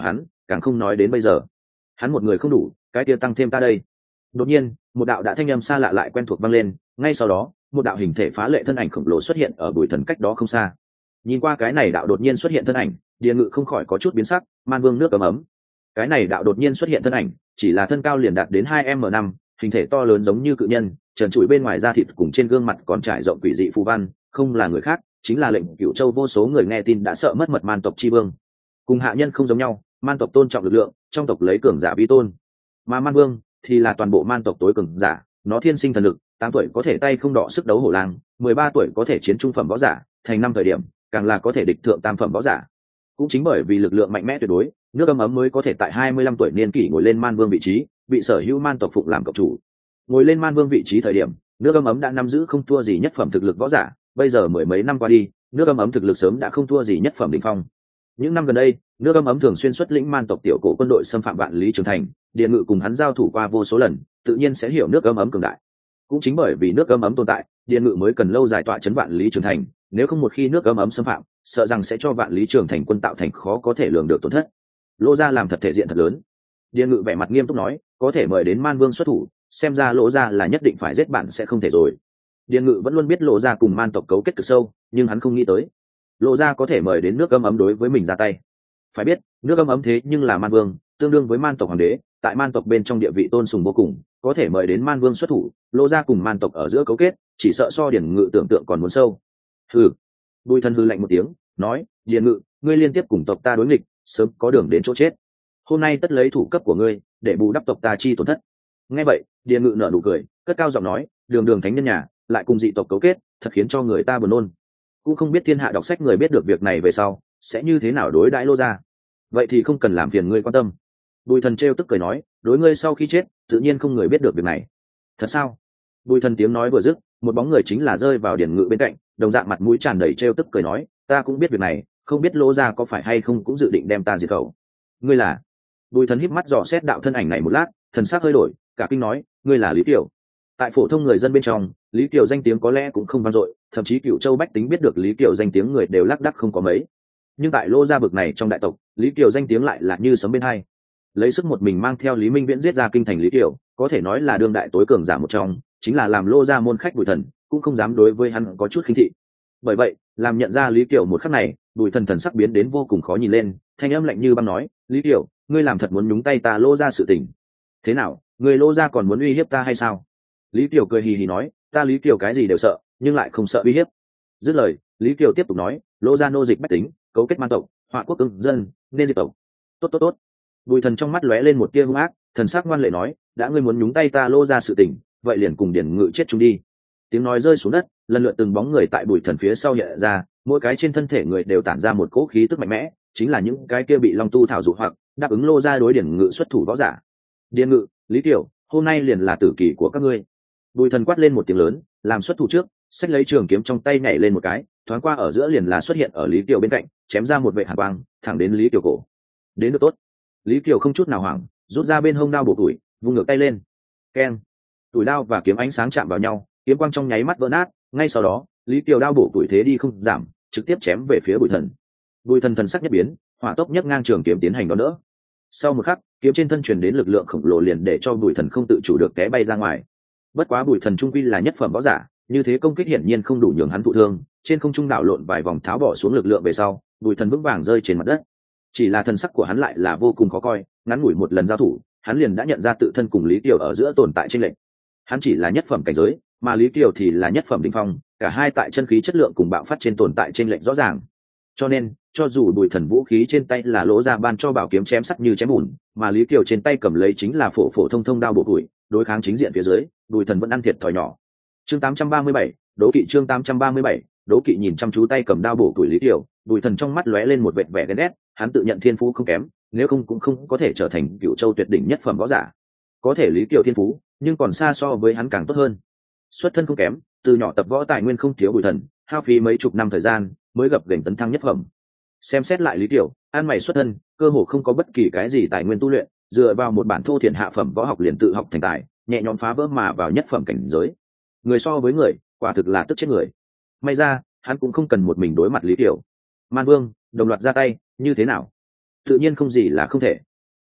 càng không nói đến bây giờ. Hắn một người không đủ, cái kia tăng thêm ta đây. Đột nhiên, một đạo đã thanh âm xa lạ lại quen thuộc vang lên, ngay sau đó, một đạo hình thể phá lệ thân ảnh khổng lồ xuất hiện ở Bùi Thần cách đó không xa. Nhìn qua cái này đạo đột nhiên xuất hiện thân ảnh, Điền Ngự không khỏi có chút biến sắc, Man Vương nước ấm ấm. Cái này đạo đột nhiên xuất hiện thân ảnh, chỉ là thân cao liền đạt đến hai m năm, hình thể to lớn giống như cự nhân, trần trụi bên ngoài da thịt cùng trên gương mặt còn trải rộng quỷ dị phù văn, không là người khác, chính là lệnh Cửu Châu vô số người nghe tin đã sợ mất mật Man tộc chi vương. Cùng hạ nhân không giống nhau, Man tộc tôn trọng lực lượng, trong tộc lấy cường giả vi tôn. Mà Man Vương thì là toàn bộ Man tộc tối cường giả, nó thiên sinh thần lực, tám tuổi có thể tay không đọ sức đấu hổ lang, mười ba tuổi có thể chiến trung phẩm võ giả, thành năm thời điểm, càng là có thể địch thượng tam phẩm võ giả. Cũng chính bởi vì lực lượng mạnh mẽ tuyệt đối, nước ấm ấm mới có thể tại hai mươi lăm tuổi niên kỷ ngồi lên Man Vương vị trí, bị sở hữu Man tộc phụng làm cộng chủ. Ngồi lên Man Vương vị trí thời điểm, nước ấm ấm đã nắm giữ không thua gì nhất phẩm thực lực võ giả, bây giờ mười mấy năm qua đi, nước ấm ấm thực lực sớm đã không thua gì nhất phẩm đỉnh phong. Những năm gần đây, nước ấm ấm thường xuyên xuất lĩnh Man tộc tiểu cổ quân đội xâm phạm Vạn Lý Trường Thành, Điền Ngự cùng hắn giao thủ qua vô số lần, tự nhiên sẽ hiểu nước ấm ấm cường đại. Cũng chính bởi vì nước ấm ấm tồn tại, Điền Ngự mới cần lâu dài tọa trấn Vạn Lý Trường Thành, nếu không một khi nước ấm ấm xâm phạm, sợ rằng sẽ cho Vạn Lý Trường Thành quân tạo thành khó có thể lường được tổn thất. Lỗ gia làm thật thể diện thật lớn. Điền Ngự vẻ mặt nghiêm túc nói, có thể mời đến Man Vương xuất thủ, xem ra Lỗ gia là nhất định phải giết bạn sẽ không thể rồi. Điền Ngự vẫn luôn biết Lỗ gia cùng Man tộc cấu kết cực sâu, nhưng hắn không nghĩ tới Lỗ gia có thể mời đến nước ấm ấm đối với mình ra tay. Phải biết, nước ấm ấm thế nhưng là Man Vương, tương đương với Man tộc hoàng đế, tại Man tộc bên trong địa vị tôn sùng vô cùng, có thể mời đến Man Vương xuất thủ, Lỗ gia cùng Man tộc ở giữa cấu kết, chỉ sợ so Điền Ngự tưởng tượng còn muốn sâu. Hừ. Bùi Thần hừ lạnh một tiếng, nói, Điền Ngự, ngươi liên tiếp cùng tộc ta đối nghịch, sớm có đường đến chỗ chết. Hôm nay tất lấy thủ cấp của ngươi, để bù đắp tộc ta chi tổn thất. Nghe vậy, Điền Ngự nở nụ cười, cất cao giọng nói, đường đường thánh nhân nhà, lại cùng dị tộc cấu kết, thật khiến cho người ta buồn nôn. Cũng không biết thiên hạ đọc sách người biết được việc này về sau, sẽ như thế nào đối đãi Lô gia. Vậy thì không cần làm phiền ngươi quan tâm. Bùi Thần trêu tức cười nói, đối ngươi sau khi chết, tự nhiên không người biết được việc này. Thật sao? Bùi Thần tiếng nói vừa dứt, một bóng người chính là rơi vào Điền Ngự bên cạnh, đồng dạng mặt mũi tràn đầy trêu tức cười nói, ta cũng biết việc này, không biết Lô gia có phải hay không cũng dự định đem ta diệt khẩu. Ngươi là? Bùi Thần híp mắt dò xét đạo thân ảnh này một lát, thần sắc hơi đổi, cả kinh nói, ngươi là Lý Kiều. Tại phổ thông người dân bên trong, Lý Kiều danh tiếng có lẽ cũng không vang dội, thậm chí Cửu Châu bách tính biết được Lý Kiều danh tiếng người đều lác đác không có mấy. Nhưng tại Lô gia bực này trong đại tộc, Lý Kiều danh tiếng lại là như sấm bên hai. Lấy sức một mình mang theo Lý Minh Viễn giết ra kinh thành Lý Kiều, có thể nói là đương đại tối cường giả một trong, chính là làm Lô gia môn khách Bùi Thần, cũng không dám đối với hắn có chút khinh thị. Bởi vậy, làm nhận ra Lý Kiều một khắc này, Bùi Thần thần sắc biến đến vô cùng khó nhìn lên, thanh âm lạnh như băng nói, Lý Kiều, ngươi làm thật muốn nhúng tay ta Lô gia sự tình. Thế nào, người Lô gia còn muốn uy hiếp ta hay sao? Lý Kiều cười hì hì nói, ta Lý Kiều cái gì đều sợ, nhưng lại không sợ uy hiếp. Dứt lời, Lý Kiều tiếp tục nói, Lô gia nô dịch bách tính, cấu kết man tộc, họa quốc ưng dân, nên diệt tộc. Tốt tốt tốt. Bùi Thần trong mắt lóe lên một tia hung ác, thần sắc ngoan lệ nói, đã ngươi muốn nhúng tay ta Lô gia sự tình, vậy liền cùng Điền Ngự chết chung đi. Tiếng nói rơi xuống đất, lần lượt từng bóng người tại Bùi Thần phía sau hiện ra, mỗi cái trên thân thể người đều tản ra một cỗ khí tức mạnh mẽ, chính là những cái kia bị Long Tu thảo dụ hoặc đáp ứng Lô gia đối Điền Ngự xuất thủ võ giả. Điền Ngự, Lý Kiều, hôm nay liền là tử kỳ của các ngươi. Bùi Thần quát lên một tiếng lớn, làm xuất thủ trước, xách lấy trường kiếm trong tay nhảy lên một cái, thoáng qua ở giữa liền là xuất hiện ở Lý Kiều bên cạnh, chém ra một vệ hàn quang, thẳng đến Lý Kiều cổ. Đến được tốt. Lý Kiều không chút nào hoảng, rút ra bên hông đao bổ tuổi, vung ngược tay lên. Keng. Tuổi đao và kiếm ánh sáng chạm vào nhau, kiếm quang trong nháy mắt vỡ nát, ngay sau đó, Lý Kiều đao bổ tuổi thế đi không giảm, trực tiếp chém về phía Bùi Thần. Bùi Thần thần sắc nhất biến, hỏa tốc nhấc ngang trường kiếm tiến hành đón đỡ. Sau một khắc, kiếm trên thân truyền đến lực lượng khổng lồ liền để cho Bùi Thần không tự chủ được té bay ra ngoài. Bất quá Bùi Thần trung quy là nhất phẩm võ giả, như thế công kích hiển nhiên không đủ nhường hắn thụ thương, trên không trung đảo lộn vài vòng tháo bỏ xuống lực lượng về sau, Bùi Thần vững vàng rơi trên mặt đất. Chỉ là thần sắc của hắn lại là vô cùng khó coi, ngắn ngủi một lần giao thủ, hắn liền đã nhận ra tự thân cùng Lý Kiều ở giữa tồn tại chênh lệch. Hắn chỉ là nhất phẩm cảnh giới, mà Lý Kiều thì là nhất phẩm đỉnh phong, cả hai tại chân khí chất lượng cùng bạo phát trên tồn tại chênh lệch rõ ràng. Cho nên, cho dù Bùi Thần vũ khí trên tay là Lỗ gia ban cho bảo kiếm chém sắt như chém bùn, mà Lý Kiều trên tay cầm lấy chính là phổ phổ thông thông đao bổ tuổi, đối kháng chính diện phía dưới, Bùi Thần vẫn ăn thiệt thòi nhỏ. Chương tám trăm ba mươi bảy, Đố Kỵ chương tám trăm ba mươi bảy, Đố Kỵ nhìn chăm chú tay cầm đao bổ tuổi Lý Kiều, Bùi Thần trong mắt lóe lên một vệt vẻ ghen ghét, hắn tự nhận thiên phú không kém, nếu không cũng không có thể trở thành Cửu Châu tuyệt đỉnh nhất phẩm võ giả. Có thể Lý Kiều thiên phú, nhưng còn xa so với hắn càng tốt hơn. Xuất thân không kém, từ nhỏ tập võ tài nguyên không thiếu Bùi Thần, hao phí mấy chục năm thời gian mới gặp gành tấn thăng nhất phẩm. Xem xét lại Lý Kiều, an mày xuất thân, cơ hồ không có bất kỳ cái gì tài nguyên tu luyện, dựa vào một bản thô thiển hạ phẩm võ học liền tự học thành tài, nhẹ nhõm phá vỡ mà vào nhất phẩm cảnh giới. Người so với người, quả thực là tức chết người. May ra, hắn cũng không cần một mình đối mặt Lý Kiều. Man Vương đồng loạt ra tay, như thế nào? Tự nhiên không gì là không thể,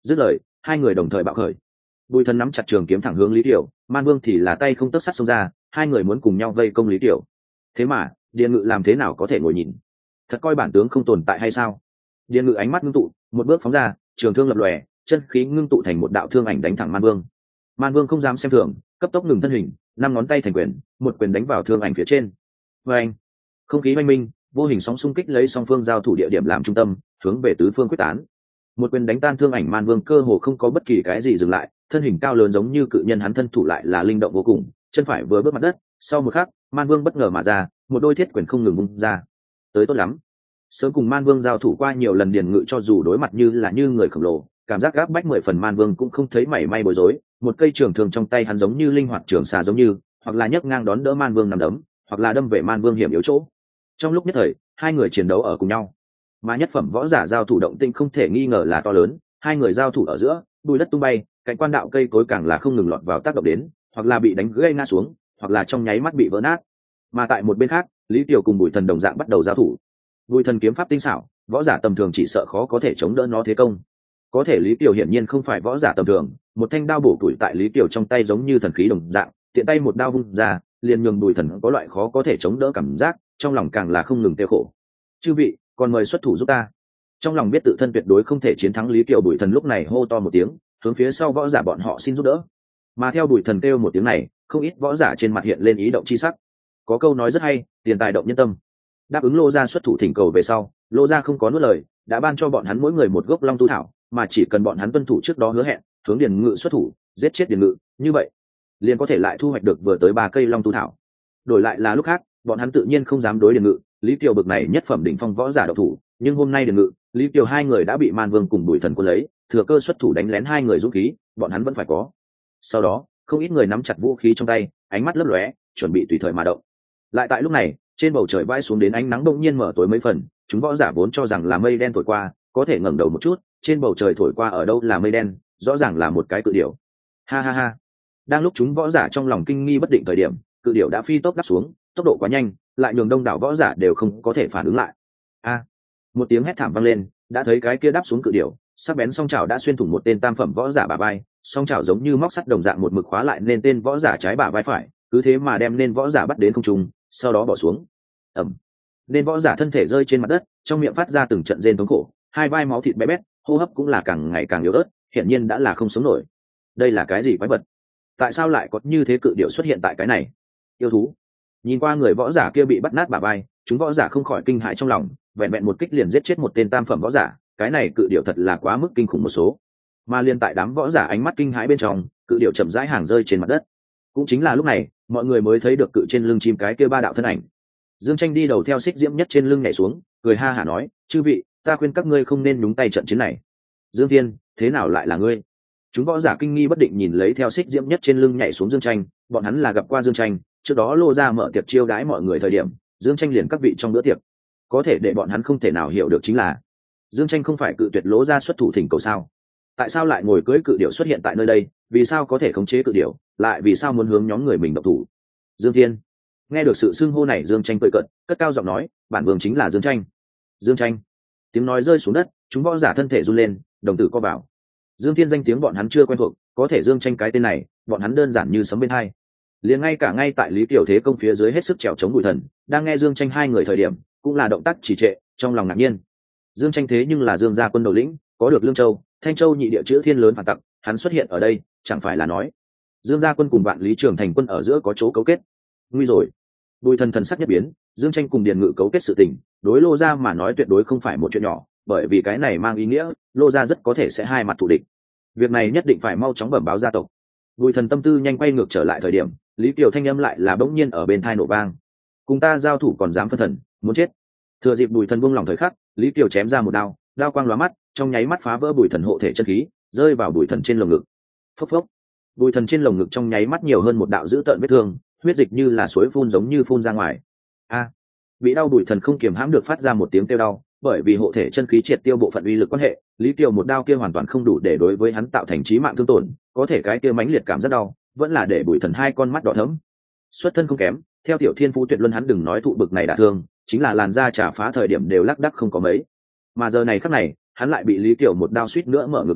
dứt lời hai người đồng thời bạo khởi. Bùi Thần nắm chặt trường kiếm thẳng hướng Lý Tiểu, Man Vương thì là tay không tấc sắt xông ra, hai người muốn cùng nhau vây công Lý Tiểu. Thế mà Điền Ngự làm thế nào có thể ngồi nhìn? Thật coi bản tướng không tồn tại hay sao? Điền Ngự ánh mắt ngưng tụ, một bước phóng ra, trường thương lập lòe, chân khí ngưng tụ thành một đạo thương ảnh đánh thẳng Man Vương. Man Vương không dám xem thường, cấp tốc ngừng thân hình, năm ngón tay thành quyền, một quyền đánh vào thương ảnh phía trên. Và anh, không khí oanh minh, vô hình sóng xung kích lấy song phương giao thủ địa điểm làm trung tâm, hướng về tứ phương quyết tán. Một quyền đánh tan thương ảnh Man Vương, cơ hồ không có bất kỳ cái gì dừng lại, thân hình cao lớn giống như cự nhân, hắn thân thủ lại là linh động vô cùng, chân phải vừa bước mặt đất, sau một khắc, Man Vương bất ngờ mà ra, một đôi thiết quyền không ngừng vung ra. Tới tốt lắm. Sớm cùng Man Vương giao thủ qua nhiều lần, Điền Ngự cho dù đối mặt như là như người khổng lồ, cảm giác gáp bách mười phần, Man Vương cũng không thấy mảy may bối rối, một cây trường thương trong tay hắn giống như linh hoạt trường xà giống như, hoặc là nhấc ngang đón đỡ Man Vương nằm đấm, hoặc là đâm về Man Vương hiểm yếu chỗ. Trong lúc nhất thời, hai người chiến đấu ở cùng nhau. Mà nhất phẩm võ giả giao thủ động tĩnh không thể nghi ngờ là to lớn, hai người giao thủ ở giữa, bụi đất tung bay, cạnh quan đạo cây cối càng là không ngừng lọt vào tác động đến, hoặc là bị đánh gãy ngã xuống, hoặc là trong nháy mắt bị vỡ nát. Mà tại một bên khác, Lý Tiểu cùng Bùi Thần đồng dạng bắt đầu giao thủ. Bùi Thần kiếm pháp tinh xảo, võ giả tầm thường chỉ sợ khó có thể chống đỡ nó thế công. Có thể Lý Tiểu hiển nhiên không phải võ giả tầm thường, một thanh đao bổ tuổi tại Lý Tiểu trong tay giống như thần khí đồng dạng, tiện tay một đao vung ra, liền nhường Bùi Thần có loại khó có thể chống đỡ cảm giác, trong lòng càng là không ngừng tiêu khổ. Chư vị, còn mời xuất thủ giúp ta. Trong lòng biết tự thân tuyệt đối không thể chiến thắng Lý Tiểu, Bùi Thần lúc này hô to một tiếng, hướng phía sau võ giả bọn họ xin giúp đỡ. Mà theo Bùi Thần kêu một tiếng này, không ít võ giả trên mặt hiện lên ý động chi sắc. Có câu nói rất hay, tiền tài động nhân tâm. Đáp ứng Lô gia xuất thủ thỉnh cầu về sau, Lô gia không có nuốt lời, đã ban cho bọn hắn mỗi người một gốc long tu thảo, mà chỉ cần bọn hắn tuân thủ trước đó hứa hẹn, hướng Điền Ngự xuất thủ, giết chết Điền Ngự, như vậy liền có thể lại thu hoạch được vừa tới ba cây long tu thảo. Đổi lại là lúc khác, bọn hắn tự nhiên không dám đối Điền Ngự, Lý Kiều bực này nhất phẩm đỉnh phong võ giả độc thủ, nhưng hôm nay Điền Ngự, Lý Kiều hai người đã bị Man Vương cùng Bùi Thần quân lấy, thừa cơ xuất thủ đánh lén hai người dũng khí, bọn hắn vẫn phải có. Sau đó, không ít người nắm chặt vũ khí trong tay, ánh mắt lấp lóe, chuẩn bị tùy thời mà động. Lại tại lúc này, trên bầu trời vãi xuống đến ánh nắng đột nhiên mở tối mấy phần, chúng võ giả vốn cho rằng là mây đen thổi qua, có thể ngẩng đầu một chút, trên bầu trời thổi qua ở đâu là mây đen, rõ ràng là một cái cự điểu. Ha ha ha. Đang lúc chúng võ giả trong lòng kinh nghi bất định thời điểm, cự điểu đã phi tốc đáp xuống, tốc độ quá nhanh, lại nhường đông đảo võ giả đều không có thể phản ứng lại. A! Một tiếng hét thảm vang lên, đã thấy cái kia đáp xuống cự điểu, sắc bén song chảo đã xuyên thủng một tên tam phẩm võ giả bả vai, song chảo giống như móc sắt đồng dạng một mực khóa lại nên tên võ giả trái bả vai phải, cứ thế mà đem nên võ giả bắt đến không trung, sau đó bỏ xuống. Ầm. Nên võ giả thân thể rơi trên mặt đất, trong miệng phát ra từng trận rên thống khổ, hai vai máu thịt bé bét, hô hấp cũng là càng ngày càng yếu ớt, hiển nhiên đã là không sống nổi. Đây là cái gì quái vật? Tại sao lại có như thế cự điểu xuất hiện tại cái này? Yêu thú. Nhìn qua người võ giả kia bị bắt nát bả vai, chúng võ giả không khỏi kinh hãi trong lòng, vẹn vẹn một kích liền giết chết một tên tam phẩm võ giả, cái này cự điểu thật là quá mức kinh khủng một số. Mà liên tại đám võ giả ánh mắt kinh hãi bên trong, cự điểu chậm rãi hàng rơi trên mặt đất. Cũng chính là lúc này, mọi người mới thấy được cự trên lưng chim cái kia ba đạo thân ảnh. Dương Tranh đi đầu theo Xích Diễm Nhất trên lưng nhảy xuống, cười ha hả nói, chư vị, ta khuyên các ngươi không nên nhúng tay trận chiến này. Dương Thiên, thế nào lại là ngươi? Chúng võ giả kinh nghi bất định nhìn lấy theo Xích Diễm Nhất trên lưng nhảy xuống Dương Tranh, bọn hắn là gặp qua Dương Tranh, trước đó Lô gia mở tiệc chiêu đãi mọi người thời điểm, Dương Tranh liền các vị trong bữa tiệc. Có thể để bọn hắn không thể nào hiểu được chính là, Dương Tranh không phải cự tuyệt Lô gia xuất thủ thỉnh cầu sao? Tại sao lại ngồi cưỡi cự điểu xuất hiện tại nơi đây? Vì sao có thể khống chế cự điểu, lại vì sao muốn hướng nhóm người mình động thủ? Dương Thiên. Nghe được sự xưng hô này, Dương Tranh cười cợt, cất cao giọng nói, bản vương chính là Dương Tranh. Dương Tranh. Tiếng nói rơi xuống đất, chúng võ giả thân thể run lên, đồng tử co vào. Dương Thiên danh tiếng bọn hắn chưa quen thuộc, có thể Dương Tranh cái tên này, bọn hắn đơn giản như sấm bên hai. Liền ngay cả ngay tại Lý Tiểu thế công phía dưới hết sức trèo chống Bùi Thần, đang nghe Dương Tranh hai người thời điểm, cũng là động tác trì trệ, trong lòng ngạc nhiên. Dương Tranh thế nhưng là Dương gia quân đầu lĩnh, có được Lương Châu, Thanh Châu nhị địa chữ thiên lớn phản tặc, hắn xuất hiện ở đây, chẳng phải là nói Dương gia quân cùng Vạn Lý Trường Thành quân ở giữa có chỗ cấu kết. Nguy rồi. Bùi Thần thần sắc nhất biến, Dương Tranh cùng Điền Ngự cấu kết sự tình, đối Lô gia mà nói tuyệt đối không phải một chuyện nhỏ, bởi vì cái này mang ý nghĩa Lô gia rất có thể sẽ hai mặt thù địch. Việc này nhất định phải mau chóng bẩm báo gia tộc. Bùi Thần tâm tư nhanh quay ngược trở lại thời điểm, Lý Kiều thanh âm lại là bỗng nhiên ở bên tai nổ vang. Cùng ta giao thủ còn dám phân thần, muốn chết. Thừa dịp Bùi Thần buông lỏng thời khắc, Lý Kiều chém ra một đao, đao quang lóa mắt, trong nháy mắt phá vỡ Bùi Thần hộ thể chân khí, rơi vào Bùi Thần trên lồng ngực. Phốc phốc. Bùi Thần trên lồng ngực trong nháy mắt nhiều hơn một đạo dữ tợn vết thương, huyết dịch như là suối phun giống như phun ra ngoài. A! Bị đau Bùi Thần không kiềm hãm được phát ra một tiếng kêu đau, bởi vì hộ thể chân khí triệt tiêu bộ phận uy lực quan hệ, Lý Kiều một đao kia hoàn toàn không đủ để đối với hắn tạo thành chí mạng thương tổn, có thể cái kia mãnh liệt cảm rất đau, vẫn là để Bùi Thần hai con mắt đỏ thẫm. Xuất thân không kém, theo tiểu thiên phú tuyệt luân hắn đừng nói thụ bực này đả thương, chính là làn da chà phá thời điểm đều lắc đắc không có mấy. Mà giờ này khắc này, hắn lại bị Lý Kiều một đao suýt nữa mở ngực một bụng,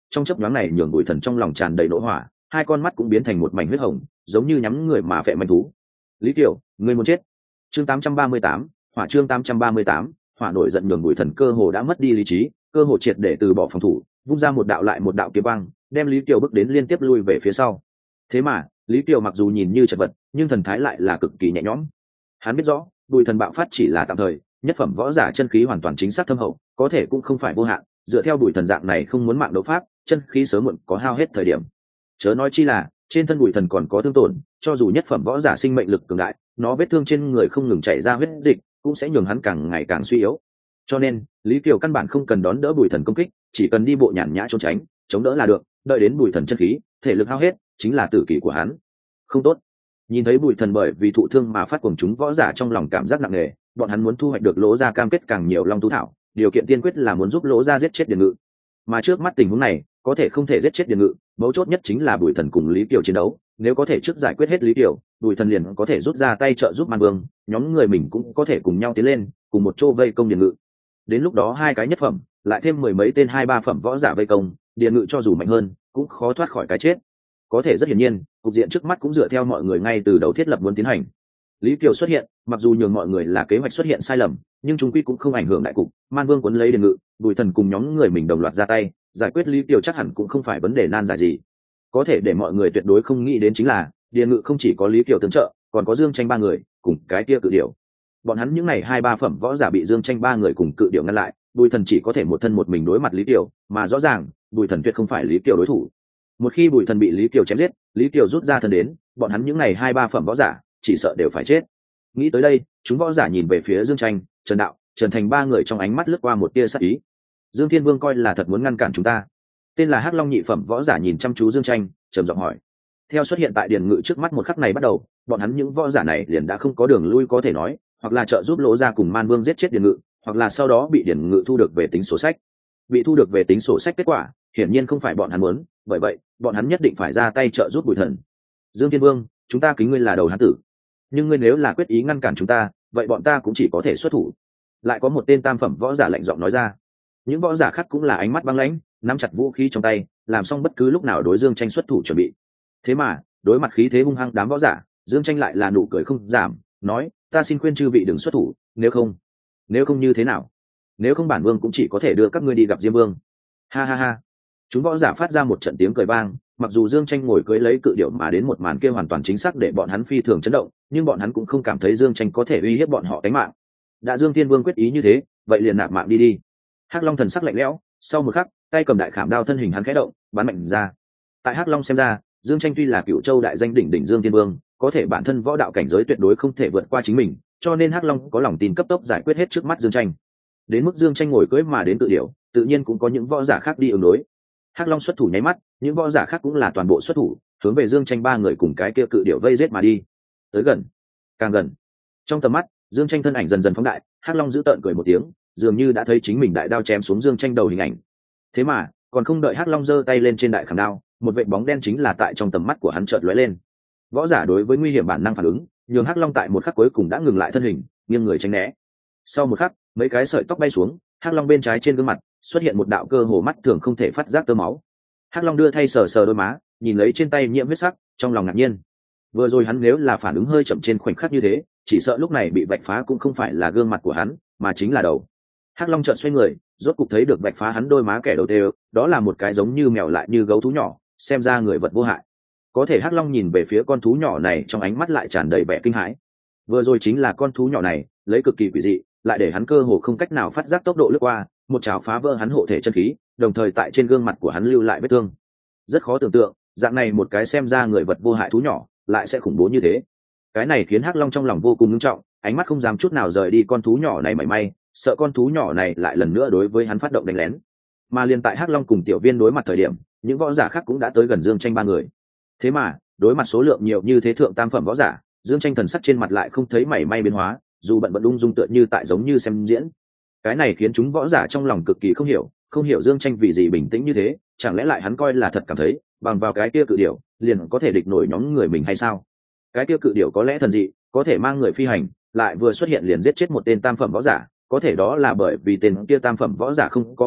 trong chấp nhoáng này nhường bùi thần trong lòng tràn đầy nỗ hỏa, hai con mắt cũng biến thành một mảnh huyết hồng, giống như nhắm người mà phệ manh thú. Lý Kiều, ngươi muốn chết. Chương tám trăm ba mươi tám, hỏa chương tám trăm ba mươi tám, hỏa nổi giận nhường bùi thần cơ hồ đã mất đi lý trí, cơ hồ triệt để từ bỏ phòng thủ, vung ra một đạo lại một đạo kiếm băng, đem Lý Kiều bước đến liên tiếp lui về phía sau. Thế mà Lý Kiều mặc dù nhìn như chật vật, nhưng thần thái lại là cực kỳ nhẹ nhõm. Hắn biết rõ bùi thần bạo phát chỉ là tạm thời, nhất phẩm võ giả chân khí hoàn toàn chính xác thâm hậu, có thể cũng không phải vô hạn, dựa theo bùi thần dạng này không muốn mạng đấu pháp, chân khí sớm muộn có hao hết thời điểm. Chớ nói chi là trên thân bùi thần còn có thương tổn, cho dù nhất phẩm võ giả sinh mệnh lực cường đại, nó vết thương trên người không ngừng chảy ra huyết dịch, cũng sẽ nhường hắn càng ngày càng suy yếu. Cho nên Lý Kiều căn bản không cần đón đỡ bùi thần công kích, chỉ cần đi bộ nhàn nhã trốn tránh, chống đỡ là được, đợi đến bùi thần chân khí thể lực hao hết chính là tử kỷ của hắn. Không tốt. Nhìn thấy bùi thần bởi vì thụ thương mà phát cuồng, chúng võ giả trong lòng cảm giác nặng nề, bọn hắn muốn thu hoạch được Lỗ Gia cam kết càng nhiều long thú thảo, điều kiện tiên quyết là muốn giúp Lỗ Gia giết chết Điền Ngự. Mà trước mắt tình huống này, có thể không thể giết chết Điền Ngự, mấu chốt nhất chính là bùi thần cùng Lý Kiều chiến đấu, nếu có thể trước giải quyết hết Lý Kiều, bùi thần liền có thể rút ra tay trợ giúp Man Vương, nhóm người mình cũng có thể cùng nhau tiến lên, cùng một chỗ vây công Điền Ngự. Đến lúc đó hai cái nhất phẩm, lại thêm mười mấy tên hai ba phẩm võ giả vây công, Điền Ngự cho dù mạnh hơn, cũng khó thoát khỏi cái chết. Có thể rất hiển nhiên, cục diện trước mắt cũng dựa theo mọi người ngay từ đầu thiết lập muốn tiến hành. Lý Kiều xuất hiện, mặc dù nhường mọi người là kế hoạch xuất hiện sai lầm, nhưng chúng quy cũng không ảnh hưởng đại cục. Man Vương quấn lấy Điền Ngự, bùi thần cùng nhóm người mình đồng loạt ra tay, giải quyết Lý Kiều chắc hẳn cũng không phải vấn đề nan giải gì. Có thể để mọi người tuyệt đối không nghĩ đến chính là, Điền Ngự không chỉ có Lý Kiều tương trợ, còn có Dương Tranh ba người, cùng cái kia cự điểu. Bọn hắn những này hai ba phẩm võ giả bị Dương Tranh ba người cùng cự điểu ngăn lại, bùi thần chỉ có thể một thân một mình đối mặt Lý Kiều, mà rõ ràng, bùi thần tuyệt không phải Lý Kiều đối thủ. Một khi bùi thần bị Lý Kiều chém giết, Lý Kiều rút ra thân đến, bọn hắn những này hai ba phẩm võ giả chỉ sợ đều phải chết. Nghĩ tới đây, chúng võ giả nhìn về phía Dương Tranh, Trần Đạo, Trần Thành ba người trong ánh mắt lướt qua một tia sắc ý. Dương Thiên Vương coi là thật muốn ngăn cản chúng ta. Tên là Hắc Long nhị phẩm võ giả nhìn chăm chú Dương Tranh, trầm giọng hỏi. Theo xuất hiện tại Điền Ngự trước mắt một khắc này bắt đầu, bọn hắn những võ giả này liền đã không có đường lui có thể nói, hoặc là trợ giúp Lỗ Gia cùng Man Vương giết chết Điền Ngự, hoặc là sau đó bị Điền Ngự thu được về tính sổ sách. Bị thu được về tính sổ sách kết quả, hiển nhiên không phải bọn hắn muốn, bởi vậy, bọn hắn nhất định phải ra tay trợ giúp bùi thần. Dương Thiên Vương, chúng ta kính ngươi là đầu hán tử, nhưng ngươi nếu là quyết ý ngăn cản chúng ta, vậy bọn ta cũng chỉ có thể xuất thủ. Lại có một tên tam phẩm võ giả lạnh giọng nói ra. Những võ giả khác cũng là ánh mắt băng lãnh, nắm chặt vũ khí trong tay, làm xong bất cứ lúc nào đối Dương Tranh xuất thủ chuẩn bị. Thế mà đối mặt khí thế hung hăng đám võ giả, Dương Tranh lại là nụ cười không giảm, nói: ta xin khuyên chư vị đừng xuất thủ, nếu không nếu không như thế nào? Nếu không bản vương cũng chỉ có thể đưa các ngươi đi gặp Diêm Vương. Ha ha ha. Chúng võ giả phát ra một trận tiếng cười vang, mặc dù Dương Tranh ngồi cưới lấy cự điểu mà đến một màn kia hoàn toàn chính xác để bọn hắn phi thường chấn động, nhưng bọn hắn cũng không cảm thấy Dương Tranh có thể uy hiếp bọn họ tính mạng. Đã Dương Thiên Vương quyết ý như thế, vậy liền nạp mạng đi đi. Hắc Long thần sắc lạnh lẽo, sau một khắc, tay cầm đại khảm đao thân hình hắn khẽ động, bắn mạnh ra. Tại Hắc Long xem ra, Dương Tranh tuy là Cửu Châu đại danh đỉnh đỉnh Dương Thiên Vương, có thể bản thân võ đạo cảnh giới tuyệt đối không thể vượt qua chính mình, cho nên Hắc Long có lòng tin cấp tốc giải quyết hết trước mắt Dương Tranh. Đến mức Dương Tranh ngồi cưỡi mà đến tự điểu, tự nhiên cũng có những võ giả khác đi ứng đối. Hắc Long xuất thủ nháy mắt, những võ giả khác cũng là toàn bộ xuất thủ, hướng về Dương Tranh ba người cùng cái kia cự điểu vây giết mà đi. Tới gần, càng gần. Trong tầm mắt, Dương Tranh thân ảnh dần dần phóng đại, Hắc Long giữ tợn cười một tiếng, dường như đã thấy chính mình đại đao chém xuống Dương Tranh đầu hình ảnh. Thế mà, còn không đợi Hắc Long giơ tay lên trên đại khảm đao, một vệt bóng đen chính là tại trong tầm mắt của hắn chợt lóe lên. Võ giả đối với nguy hiểm bản năng phản ứng, nhường Hắc Long tại một khắc cuối cùng đã ngừng lại thân hình, nghiêng người tránh né. Sau một khắc, mấy cái sợi tóc bay xuống, Hắc Long bên trái trên gương mặt xuất hiện một đạo cơ hồ mắt thường không thể phát giác tơ máu. Hắc Long đưa thay sờ sờ đôi má, nhìn lấy trên tay nhiễm huyết sắc, trong lòng ngạc nhiên. Vừa rồi hắn nếu là phản ứng hơi chậm trên khoảnh khắc như thế, chỉ sợ lúc này bị vạch phá cũng không phải là gương mặt của hắn, mà chính là đầu. Hắc Long chợt xoay người, rốt cục thấy được vạch phá hắn đôi má kẻ đầu tiên, đó là một cái giống như mèo lại như gấu thú nhỏ, xem ra người vật vô hại. Có thể Hắc Long nhìn về phía con thú nhỏ này trong ánh mắt lại tràn đầy vẻ kinh hãi. Vừa rồi chính là con thú nhỏ này, lấy cực kỳ quỷ dị, lại để hắn cơ hồ không cách nào phát giác tốc độ lướt qua, một chảo phá vỡ hắn hộ thể chân khí, đồng thời tại trên gương mặt của hắn lưu lại vết thương. Rất khó tưởng tượng, dạng này một cái xem ra người vật vô hại thú nhỏ, lại sẽ khủng bố như thế. Cái này khiến Hắc Long trong lòng vô cùng nghiêm trọng, ánh mắt không dám chút nào rời đi con thú nhỏ này mảy may, sợ con thú nhỏ này lại lần nữa đối với hắn phát động đánh lén. Mà liền tại Hắc Long cùng Tiểu Viên đối mặt thời điểm, những võ giả khác cũng đã tới gần Dương Tranh ba người. Thế mà, đối mặt số lượng nhiều như thế thượng tam phẩm võ giả, Dương Tranh thần sắc trên mặt lại không thấy mảy may biến hóa, dù bận bận ung dung tựa như tại giống như xem diễn. Cái này khiến chúng võ giả trong lòng cực kỳ không hiểu, không hiểu Dương Tranh vì gì bình tĩnh như thế, chẳng lẽ lại hắn coi là thật cảm thấy bằng vào cái kia cự điểu liền có thể địch nổi nhóm người mình hay sao? Cái kia cự điểu có lẽ thần dị, có thể mang người phi hành, lại vừa xuất hiện liền giết chết một tên tam phẩm võ giả, có thể đó là bởi vì tên kia tam phẩm võ giả không có phòng bị,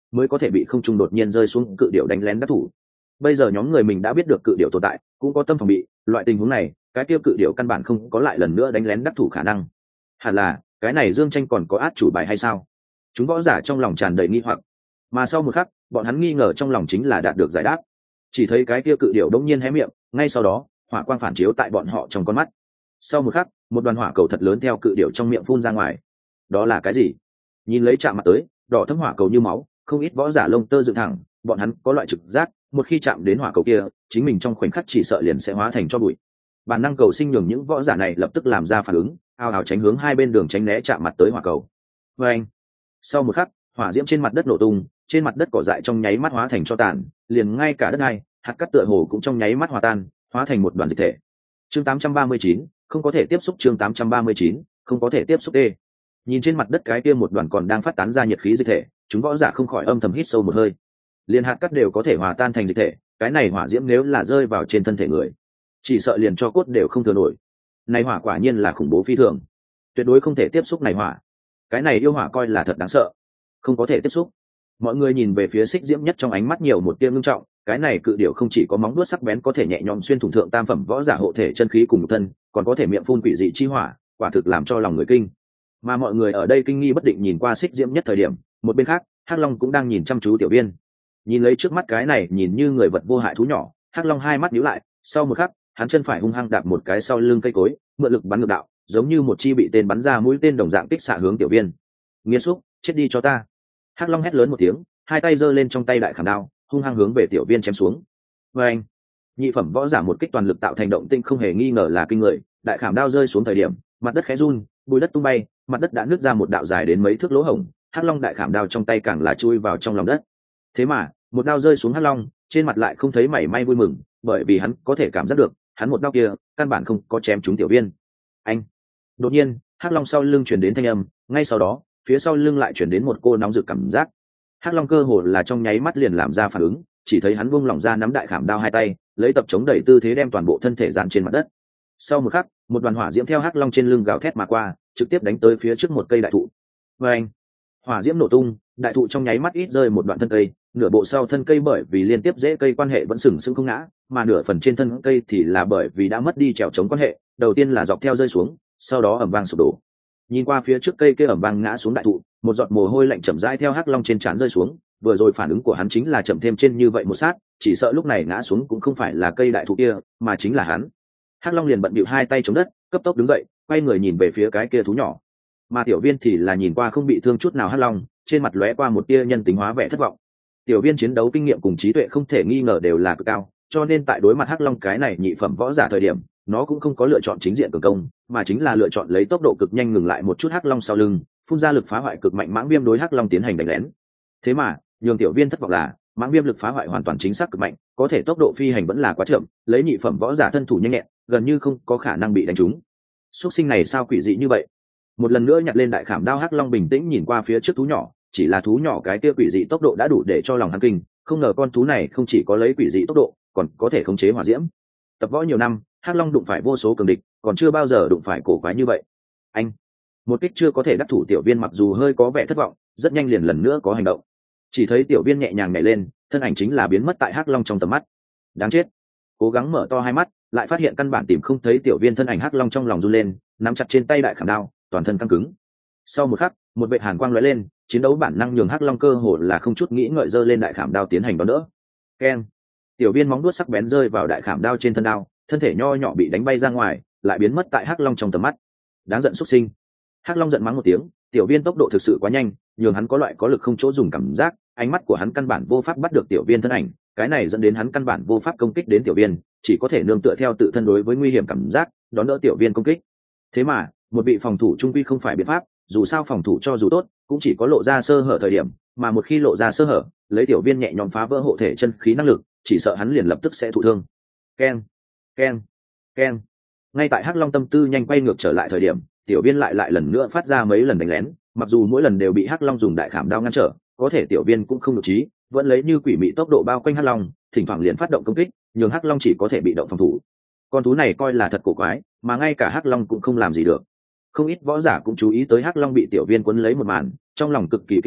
mới có thể bị không trung đột nhiên rơi xuống cự điểu đánh lén đắc thủ. Bây giờ nhóm người mình đã biết được cự điểu tồn tại, cũng có tâm phòng bị, loại tình huống này cái tiêu cự điểu căn bản không có lại lần nữa đánh lén đắc thủ khả năng. Hẳn là cái này Dương Tranh còn có át chủ bài hay sao? Chúng võ giả trong lòng tràn đầy nghi hoặc, mà sau một khắc bọn hắn nghi ngờ trong lòng chính là đạt được giải đáp. Chỉ thấy cái kia cự điểu đống nhiên hé miệng, ngay sau đó hỏa quang phản chiếu tại bọn họ trong con mắt. Sau một khắc một đoàn hỏa cầu thật lớn theo cự điểu trong miệng phun ra ngoài. Đó là cái gì? Nhìn lấy chạm mặt tới đỏ thấm hỏa cầu như máu, không ít võ giả lông tơ dựng thẳng, bọn hắn có loại trực giác một khi chạm đến hỏa cầu kia, chính mình trong khoảnh khắc chỉ sợ liền sẽ hóa thành cho bụi. Bản năng cầu sinh nhường những võ giả này lập tức làm ra phản ứng, ào ào tránh hướng hai bên đường tránh né chạm mặt tới hỏa cầu. Và anh, sau một khắc hỏa diễm trên mặt đất nổ tung, trên mặt đất cỏ dại trong nháy mắt hóa thành cho tàn, liền ngay cả đất này hạt cát tựa hồ cũng trong nháy mắt hòa tan, hóa thành một đoàn dịch thể. Chương tám trăm ba mươi chín, không có thể tiếp xúc. Chương tám trăm ba mươi chín, không có thể tiếp xúc. Tê. Nhìn trên mặt đất cái kia một đoàn còn đang phát tán ra nhiệt khí dịch thể, chúng võ giả không khỏi âm thầm hít sâu một hơi. Liền hạt cát đều có thể hòa tan thành dịch thể, cái này hỏa diễm nếu là rơi vào trên thân thể người, chỉ sợ liền cho cốt đều không thừa nổi. Này hỏa quả nhiên là khủng bố phi thường, tuyệt đối không thể tiếp xúc này hỏa. Cái này yêu hỏa coi là thật đáng sợ, không có thể tiếp xúc. Mọi người nhìn về phía Xích Diễm Nhất trong ánh mắt nhiều một tia ngưng trọng, cái này cự điểu không chỉ có móng vuốt sắc bén có thể nhẹ nhõm xuyên thủng thượng tam phẩm võ giả hộ thể chân khí cùng thân, còn có thể miệng phun quỷ dị chi hỏa, quả thực làm cho lòng người kinh. Mà mọi người ở đây kinh nghi bất định nhìn qua Xích Diễm Nhất thời điểm, một bên khác Hắc Long cũng đang nhìn chăm chú Tiểu Viên. Nhìn lấy trước mắt cái này nhìn như người vật vô hại thú nhỏ, Hắc Long hai mắt nhíu lại, sau một khắc hắn chân phải hung hăng đạp một cái sau lưng cây cối, mượn lực bắn ngược đạo, giống như một chi bị tên bắn ra mũi tên đồng dạng kích xạ hướng Tiểu Viên. Nghiệt xúc, chết đi cho ta! Hắc Long hét lớn một tiếng, hai tay giơ lên trong tay đại khảm đao, hung hăng hướng về Tiểu Viên chém xuống. Và anh, nhị phẩm võ giả một kích toàn lực tạo thành động tinh không hề nghi ngờ là kinh người, đại khảm đao rơi xuống thời điểm, mặt đất khẽ run, bụi đất tung bay, mặt đất đã nứt ra một đạo dài đến mấy thước lỗ hổng, Hắc Long đại khảm đao trong tay càng là chui vào trong lòng đất. Thế mà, một đao rơi xuống Hắc Long, trên mặt lại không thấy mảy may vui mừng, bởi vì hắn có thể cảm giác được, hắn một đao kia, căn bản không có chém trúng Tiểu Viên. Anh. Đột nhiên, Hắc Long sau lưng truyền đến thanh âm, ngay sau đó, phía sau lưng lại truyền đến một cô nóng rực cảm giác. Hắc Long cơ hồ là trong nháy mắt liền làm ra phản ứng, chỉ thấy hắn buông lỏng ra nắm đại khảm đao hai tay, lấy tập chống đẩy tư thế đem toàn bộ thân thể dàn trên mặt đất. Sau một khắc, một đoàn hỏa diễm theo Hắc Long trên lưng gào thét mà qua, trực tiếp đánh tới phía trước một cây đại thụ. Và anh, hỏa diễm nổ tung, đại thụ trong nháy mắt ít rơi một đoạn thân cây, nửa bộ sau thân cây bởi vì liên tiếp rễ cây quan hệ vẫn sừng sững không ngã, mà nửa phần trên thân cây thì là bởi vì đã mất đi trèo chống quan hệ, đầu tiên là dọc theo rơi xuống, sau đó ầm vang sụp đổ. Nhìn qua phía trước cây kia ầm vang ngã xuống đại thụ, một giọt mồ hôi lạnh chậm rãi theo Hắc Long trên trán rơi xuống, vừa rồi phản ứng của hắn chính là chậm thêm trên như vậy một sát, chỉ sợ lúc này ngã xuống cũng không phải là cây đại thụ kia, mà chính là hắn. Hắc Long liền bận bịu hai tay chống đất, cấp tốc đứng dậy, quay người nhìn về phía cái kia thú nhỏ. Mà Tiểu Viên thì là nhìn qua không bị thương chút nào Hắc Long, trên mặt lóe qua một tia nhân tính hóa vẻ thất vọng. Tiểu Viên chiến đấu kinh nghiệm cùng trí tuệ không thể nghi ngờ đều là cực cao, cho nên tại đối mặt Hắc Long cái này nhị phẩm võ giả thời điểm, nó cũng không có lựa chọn chính diện cường công, mà chính là lựa chọn lấy tốc độ cực nhanh ngừng lại một chút Hắc Long sau lưng, phun ra lực phá hoại cực mạnh mãng viêm đối Hắc Long tiến hành đánh lén. Thế mà, nhường Tiểu Viên thất vọng là, mãng viêm lực phá hoại hoàn toàn chính xác cực mạnh, có thể tốc độ phi hành vẫn là quá chậm, lấy nhị phẩm võ giả thân thủ nhanh nhẹn, gần như không có khả năng bị đánh trúng. Súc sinh này sao quỷ dị như vậy? Một lần nữa nhặt lên đại khảm đao Hắc Long bình tĩnh nhìn qua phía trước thú nhỏ, chỉ là thú nhỏ cái kia quỷ dị tốc độ đã đủ để cho lòng hắn kinh, không ngờ con thú này không chỉ có lấy quỷ dị tốc độ, còn có thể khống chế hỏa diễm. Tập võ nhiều năm, Hắc Long đụng phải vô số cường địch, còn chưa bao giờ đụng phải cổ quái như vậy. Anh, một kích chưa có thể đắc thủ Tiểu Viên mặc dù hơi có vẻ thất vọng, rất nhanh liền lần nữa có hành động. Chỉ thấy Tiểu Viên nhẹ nhàng nhảy lên, thân ảnh chính là biến mất tại Hắc Long trong tầm mắt. Đáng chết! Cố gắng mở to hai mắt, lại phát hiện căn bản tìm không thấy Tiểu Viên thân ảnh, Hắc Long trong lòng run lên, nắm chặt trên tay đại khảm đao, toàn thân căng cứng. Sau một khắc, một vệt hàn quang lóe lên, chiến đấu bản năng nhường Hắc Long cơ hồ là không chút nghĩ ngợi giơ lên đại khảm đao tiến hành đón đỡ. Keng! Tiểu Viên móng đuốt sắc bén rơi vào đại khảm đao trên thân đao, thân thể nho nhỏ bị đánh bay ra ngoài, lại biến mất tại Hắc Long trong tầm mắt. Đáng giận xuất sinh! Hắc Long giận mắng một tiếng, Tiểu Viên tốc độ thực sự quá nhanh, nhường hắn có loại có lực không chỗ dùng cảm giác, ánh mắt của hắn căn bản vô pháp bắt được Tiểu Viên thân ảnh, cái này dẫn đến hắn căn bản vô pháp công kích đến Tiểu Viên, chỉ có thể nương tựa theo tự thân đối với nguy hiểm cảm giác, đón đỡ Tiểu Viên công kích. Thế mà, một bị phòng thủ trung quy không phải biện pháp, dù sao phòng thủ cho dù tốt, cũng chỉ có lộ ra sơ hở thời điểm, mà một khi lộ ra sơ hở, lấy Tiểu Viên nhẹ nhõm phá vỡ hộ thể chân khí năng lực, chỉ sợ hắn liền lập tức sẽ thụ thương. Keng, keng, keng. Ngay tại Hắc Long tâm tư nhanh quay ngược trở lại thời điểm, Tiểu Viên lại lại lần nữa phát ra mấy lần đánh lén, mặc dù mỗi lần đều bị Hắc Long dùng đại khảm đao ngăn trở, có thể Tiểu Viên cũng không nhục trí, vẫn lấy như quỷ mị tốc độ bao quanh Hắc Long, thỉnh thoảng liền phát động công kích, nhường Hắc Long chỉ có thể bị động phòng thủ. Con thú này coi là thật cổ quái, mà ngay cả Hắc Long cũng không làm gì được. Không ít võ giả cũng chú ý tới Hắc Long bị Tiểu Viên quấn lấy một màn, trong lòng cực kỳ kinh ngạc,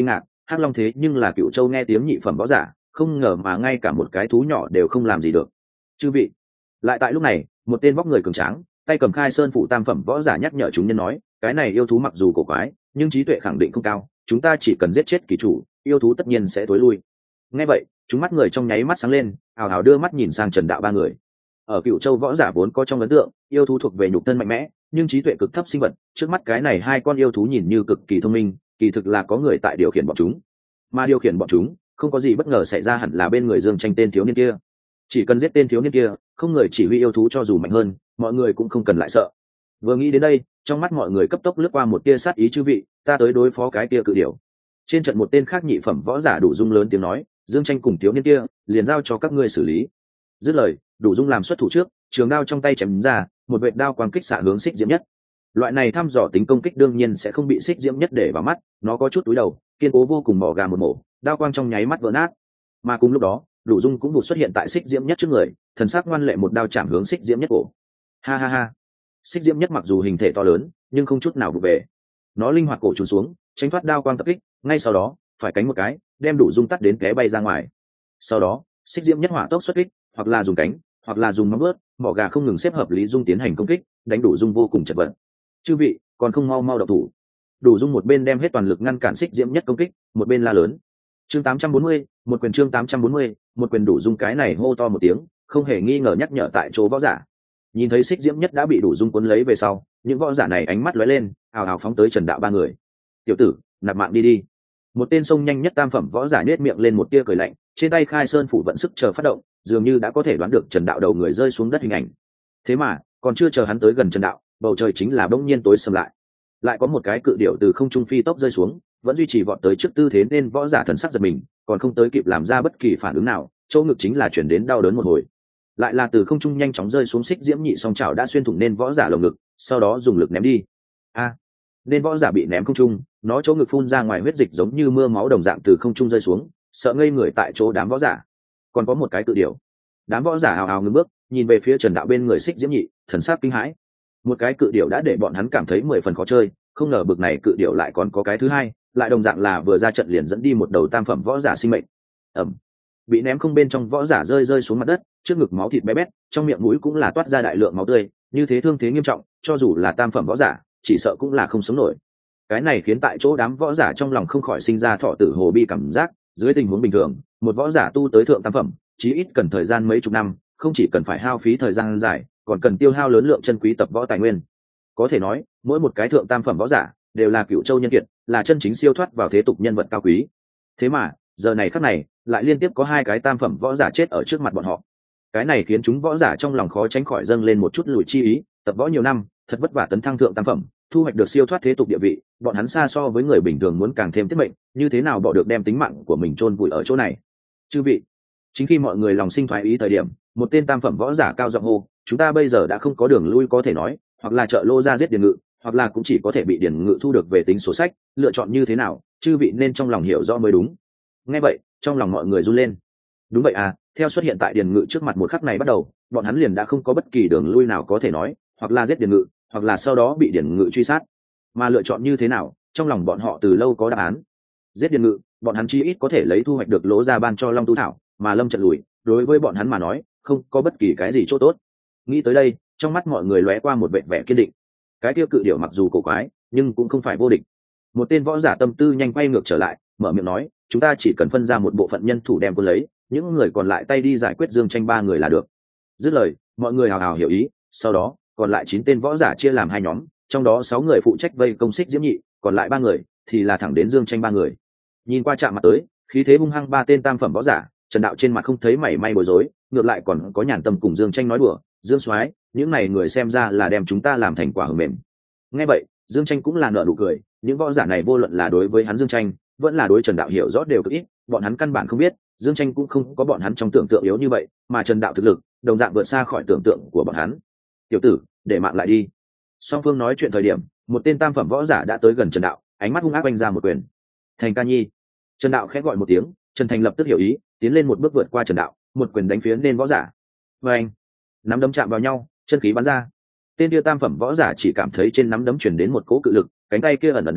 hắc long thế nhưng là Cựu Châu nghe tiếng nhị phẩm võ giả, không ngờ mà ngay cả một cái thú nhỏ đều không làm gì được. Chư vị. Lại tại lúc này, một tên vóc người cường tráng, tay cầm khai sơn phủ tam phẩm võ giả nhắc nhở chúng nhân nói, cái này yêu thú mặc dù cổ quái, nhưng trí tuệ khẳng định không cao, chúng ta chỉ cần giết chết kỳ chủ, yêu thú tất nhiên sẽ tối lui. Nghe vậy, chúng mắt người trong nháy mắt sáng lên, hào hào đưa mắt nhìn sang Trần Đạo ba người. Ở Cựu Châu võ giả vốn có trong ấn tượng, yêu thú thuộc về nhục thân mạnh mẽ, nhưng trí tuệ cực thấp sinh vật, trước mắt cái này hai con yêu thú nhìn như cực kỳ thông minh, kỳ thực là có người tại điều khiển bọn chúng. Mà điều khiển bọn chúng, không có gì bất ngờ xảy ra hẳn là bên người Dương Tranh tên thiếu niên kia. Chỉ cần giết tên thiếu niên kia, không người chỉ huy yêu thú cho dù mạnh hơn, mọi người cũng không cần lại sợ. Vừa nghĩ đến đây, trong mắt mọi người cấp tốc lướt qua một tia sát ý. Chư vị, ta tới đối phó cái kia cự điểu. Trên trận một tên khác nhị phẩm võ giả Đủ Dung lớn tiếng nói, Dương Tranh cùng thiếu niên kia liền giao cho các ngươi xử lý. Dứt lời, Đủ Dung làm xuất thủ trước, trường đao trong tay chém ra, một vệt đao quang kích xạ hướng Xích Diễm Nhất. Loại này thăm dò tính công kích đương nhiên sẽ không bị Xích Diễm Nhất để vào mắt, nó có chút túi đầu, kiên cố vô cùng, mỏ gà một mổ, đao quang trong nháy mắt vỡ nát. Mà cùng lúc đó, Đủ Dung cũng vụt xuất hiện tại Xích Diễm Nhất trước người, thần sắc ngoan lệ một đao chạm hướng Xích Diễm Nhất cổ. Ha ha ha. Xích Diễm Nhất mặc dù hình thể to lớn, nhưng không chút nào vụ về. Nó linh hoạt cổ trùn xuống, tránh thoát đao quang tập kích, ngay sau đó, phải cánh một cái, đem Đủ Dung tắt đến té bay ra ngoài. Sau đó, Xích Diễm Nhất hỏa tốc xuất kích, hoặc là dùng cánh, hoặc là dùng móng vuốt, mỏ gà không ngừng xếp hợp lý Dung tiến hành công kích, đánh Đủ Dung vô cùng chật vật. Chư vị, còn không mau mau động thủ. Đủ Dung một bên đem hết toàn lực ngăn cản Xích Diễm Nhất công kích, một bên la lớn. Chương tám trăm bốn mươi, một quyền chương tám trăm bốn mươi, một quyền. Đủ Dung cái này hô to một tiếng, không hề nghi ngờ nhắc nhở tại chỗ võ giả. Nhìn thấy Xích Diễm Nhất đã bị Đủ Dung cuốn lấy về sau, những võ giả này ánh mắt lóe lên, ào ào phóng tới Trần Đạo ba người. Tiểu tử, nạp mạng đi đi. Một tên sông nhanh nhất tam phẩm võ giả nhếch miệng lên một tia cười lạnh, trên tay khai sơn phủ vận sức chờ phát động, dường như đã có thể đoán được Trần Đạo đầu người rơi xuống đất hình ảnh. Thế mà, còn chưa chờ hắn tới gần Trần Đạo, bầu trời chính là bỗng nhiên tối sầm lại. Lại có một cái cự điểu từ không trung phi tốc rơi xuống, vẫn duy trì vọt tới trước tư thế nên võ giả thần sắc giật mình, còn không tới kịp làm ra bất kỳ phản ứng nào, chỗ ngực chính là chuyển đến đau đớn một hồi. Lại là từ không trung nhanh chóng rơi xuống Xích Diễm Nhị song chảo đã xuyên thủng nên võ giả lồng ngực, sau đó dùng lực ném đi. A, nên võ giả bị ném không trung, nó chỗ ngực phun ra ngoài huyết dịch giống như mưa máu đồng dạng từ không trung rơi xuống, sợ ngây người tại chỗ đám võ giả. Còn có một cái cự điểu. Đám võ giả hào hào ngưng bước, nhìn về phía Trần Đạo bên người Xích Diễm Nhị, thần sắc kinh hãi. Một cái cự điểu đã để bọn hắn cảm thấy mười phần khó chơi, không ngờ bực này cự điểu lại còn có cái thứ hai, lại đồng dạng là vừa ra trận liền dẫn đi một đầu tam phẩm võ giả sinh mệnh. Ầm. Bị ném không bên trong võ giả rơi rơi xuống mặt đất, trước ngực máu thịt bé bét, trong miệng mũi cũng là toát ra đại lượng máu tươi, như thế thương thế nghiêm trọng, cho dù là tam phẩm võ giả, chỉ sợ cũng là không sống nổi. Cái này khiến tại chỗ đám võ giả trong lòng không khỏi sinh ra thọ tử hồ bi cảm giác, dưới tình huống bình thường, một võ giả tu tới thượng tam phẩm, chí ít cần thời gian mấy chục năm, không chỉ cần phải hao phí thời gian dài, còn cần tiêu hao lớn lượng chân quý tập võ tài nguyên. Có thể nói, mỗi một cái thượng tam phẩm võ giả đều là Cựu Châu nhân kiệt, là chân chính siêu thoát vào thế tục nhân vật cao quý. Thế mà, giờ này khắc này, lại liên tiếp có hai cái tam phẩm võ giả chết ở trước mặt bọn họ. Cái này khiến chúng võ giả trong lòng khó tránh khỏi dâng lên một chút lùi chi ý, tập võ nhiều năm, thật vất vả tấn thăng thượng tam phẩm, thu hoạch được siêu thoát thế tục địa vị, bọn hắn xa so với người bình thường muốn càng thêm tiết mệnh, như thế nào bỏ được đem tính mạng của mình chôn vùi ở chỗ này. Chư vị, chính khi mọi người lòng sinh thoái ý thời điểm, một tên tam phẩm võ giả cao giọng hô, chúng ta bây giờ đã không có đường lui có thể nói, hoặc là trợ lô ra giết Điền Ngự, hoặc là cũng chỉ có thể bị Điền Ngự thu được về tính sổ sách, lựa chọn như thế nào, chư vị nên trong lòng hiểu rõ mới đúng. Nghe vậy, trong lòng mọi người run lên. Đúng vậy à, theo xuất hiện tại Điền Ngự trước mặt một khắc này bắt đầu, bọn hắn liền đã không có bất kỳ đường lui nào có thể nói, hoặc là giết Điền Ngự, hoặc là sau đó bị Điền Ngự truy sát. Mà lựa chọn như thế nào, trong lòng bọn họ từ lâu có đáp án. Giết Điền Ngự, bọn hắn chi ít có thể lấy thu hoạch được lỗ ra ban cho Long Tu Thảo, mà Lâm trận lùi, đối với bọn hắn mà nói, không có bất kỳ cái gì chỗ tốt. Nghĩ tới đây, trong mắt mọi người lóe qua một vẻ vẻ kiên định. Cái tiêu cự điểu mặc dù cổ quái, nhưng cũng không phải vô địch. Một tên võ giả tâm tư nhanh quay ngược trở lại, mở miệng nói, chúng ta chỉ cần phân ra một bộ phận nhân thủ đem quân lấy, những người còn lại tay đi giải quyết Dương Tranh ba người là được. Dứt lời, mọi người hào hào hiểu ý, sau đó, còn lại chín tên võ giả chia làm hai nhóm, trong đó sáu người phụ trách vây công Xích Diễm Nhị, còn lại ba người thì là thẳng đến Dương Tranh ba người. Nhìn qua chạm mặt tới, khí thế hung hăng ba tên tam phẩm võ giả, Trần Đạo trên mặt không thấy mảy may bối rối, ngược lại còn có nhàn tâm cùng Dương Tranh nói đùa, Dương soái, những này người xem ra là đem chúng ta làm thành quả hờ mềm. Nghe vậy, Dương Tranh cũng là nở nụ cười, những võ giả này vô luận là đối với hắn Dương Tranh, vẫn là đối Trần Đạo hiểu rõ đều cực ít, bọn hắn căn bản không biết, Dương Tranh cũng không có bọn hắn trong tưởng tượng yếu như vậy, mà Trần Đạo thực lực, đồng dạng vượt xa khỏi tưởng tượng của bọn hắn. Tiểu tử, để mạng lại đi. Song phương nói chuyện thời điểm, một tên tam phẩm võ giả đã tới gần Trần Đạo, ánh mắt hung ác quanh ra một quyền. Thành ca nhi. Trần Đạo khẽ gọi một tiếng, Trần Thành lập tức hiểu ý, tiến lên một bước vượt qua Trần Đạo, một quyền đánh phía nên võ giả. Và anh, nắm đấm chạm vào nhau, chân khí bắn ra. Tên kia tam phẩm võ giả chỉ cảm thấy trên nắm đấm truyền đến một cỗ cự lực, cánh tay kia ẩn ẩn đau,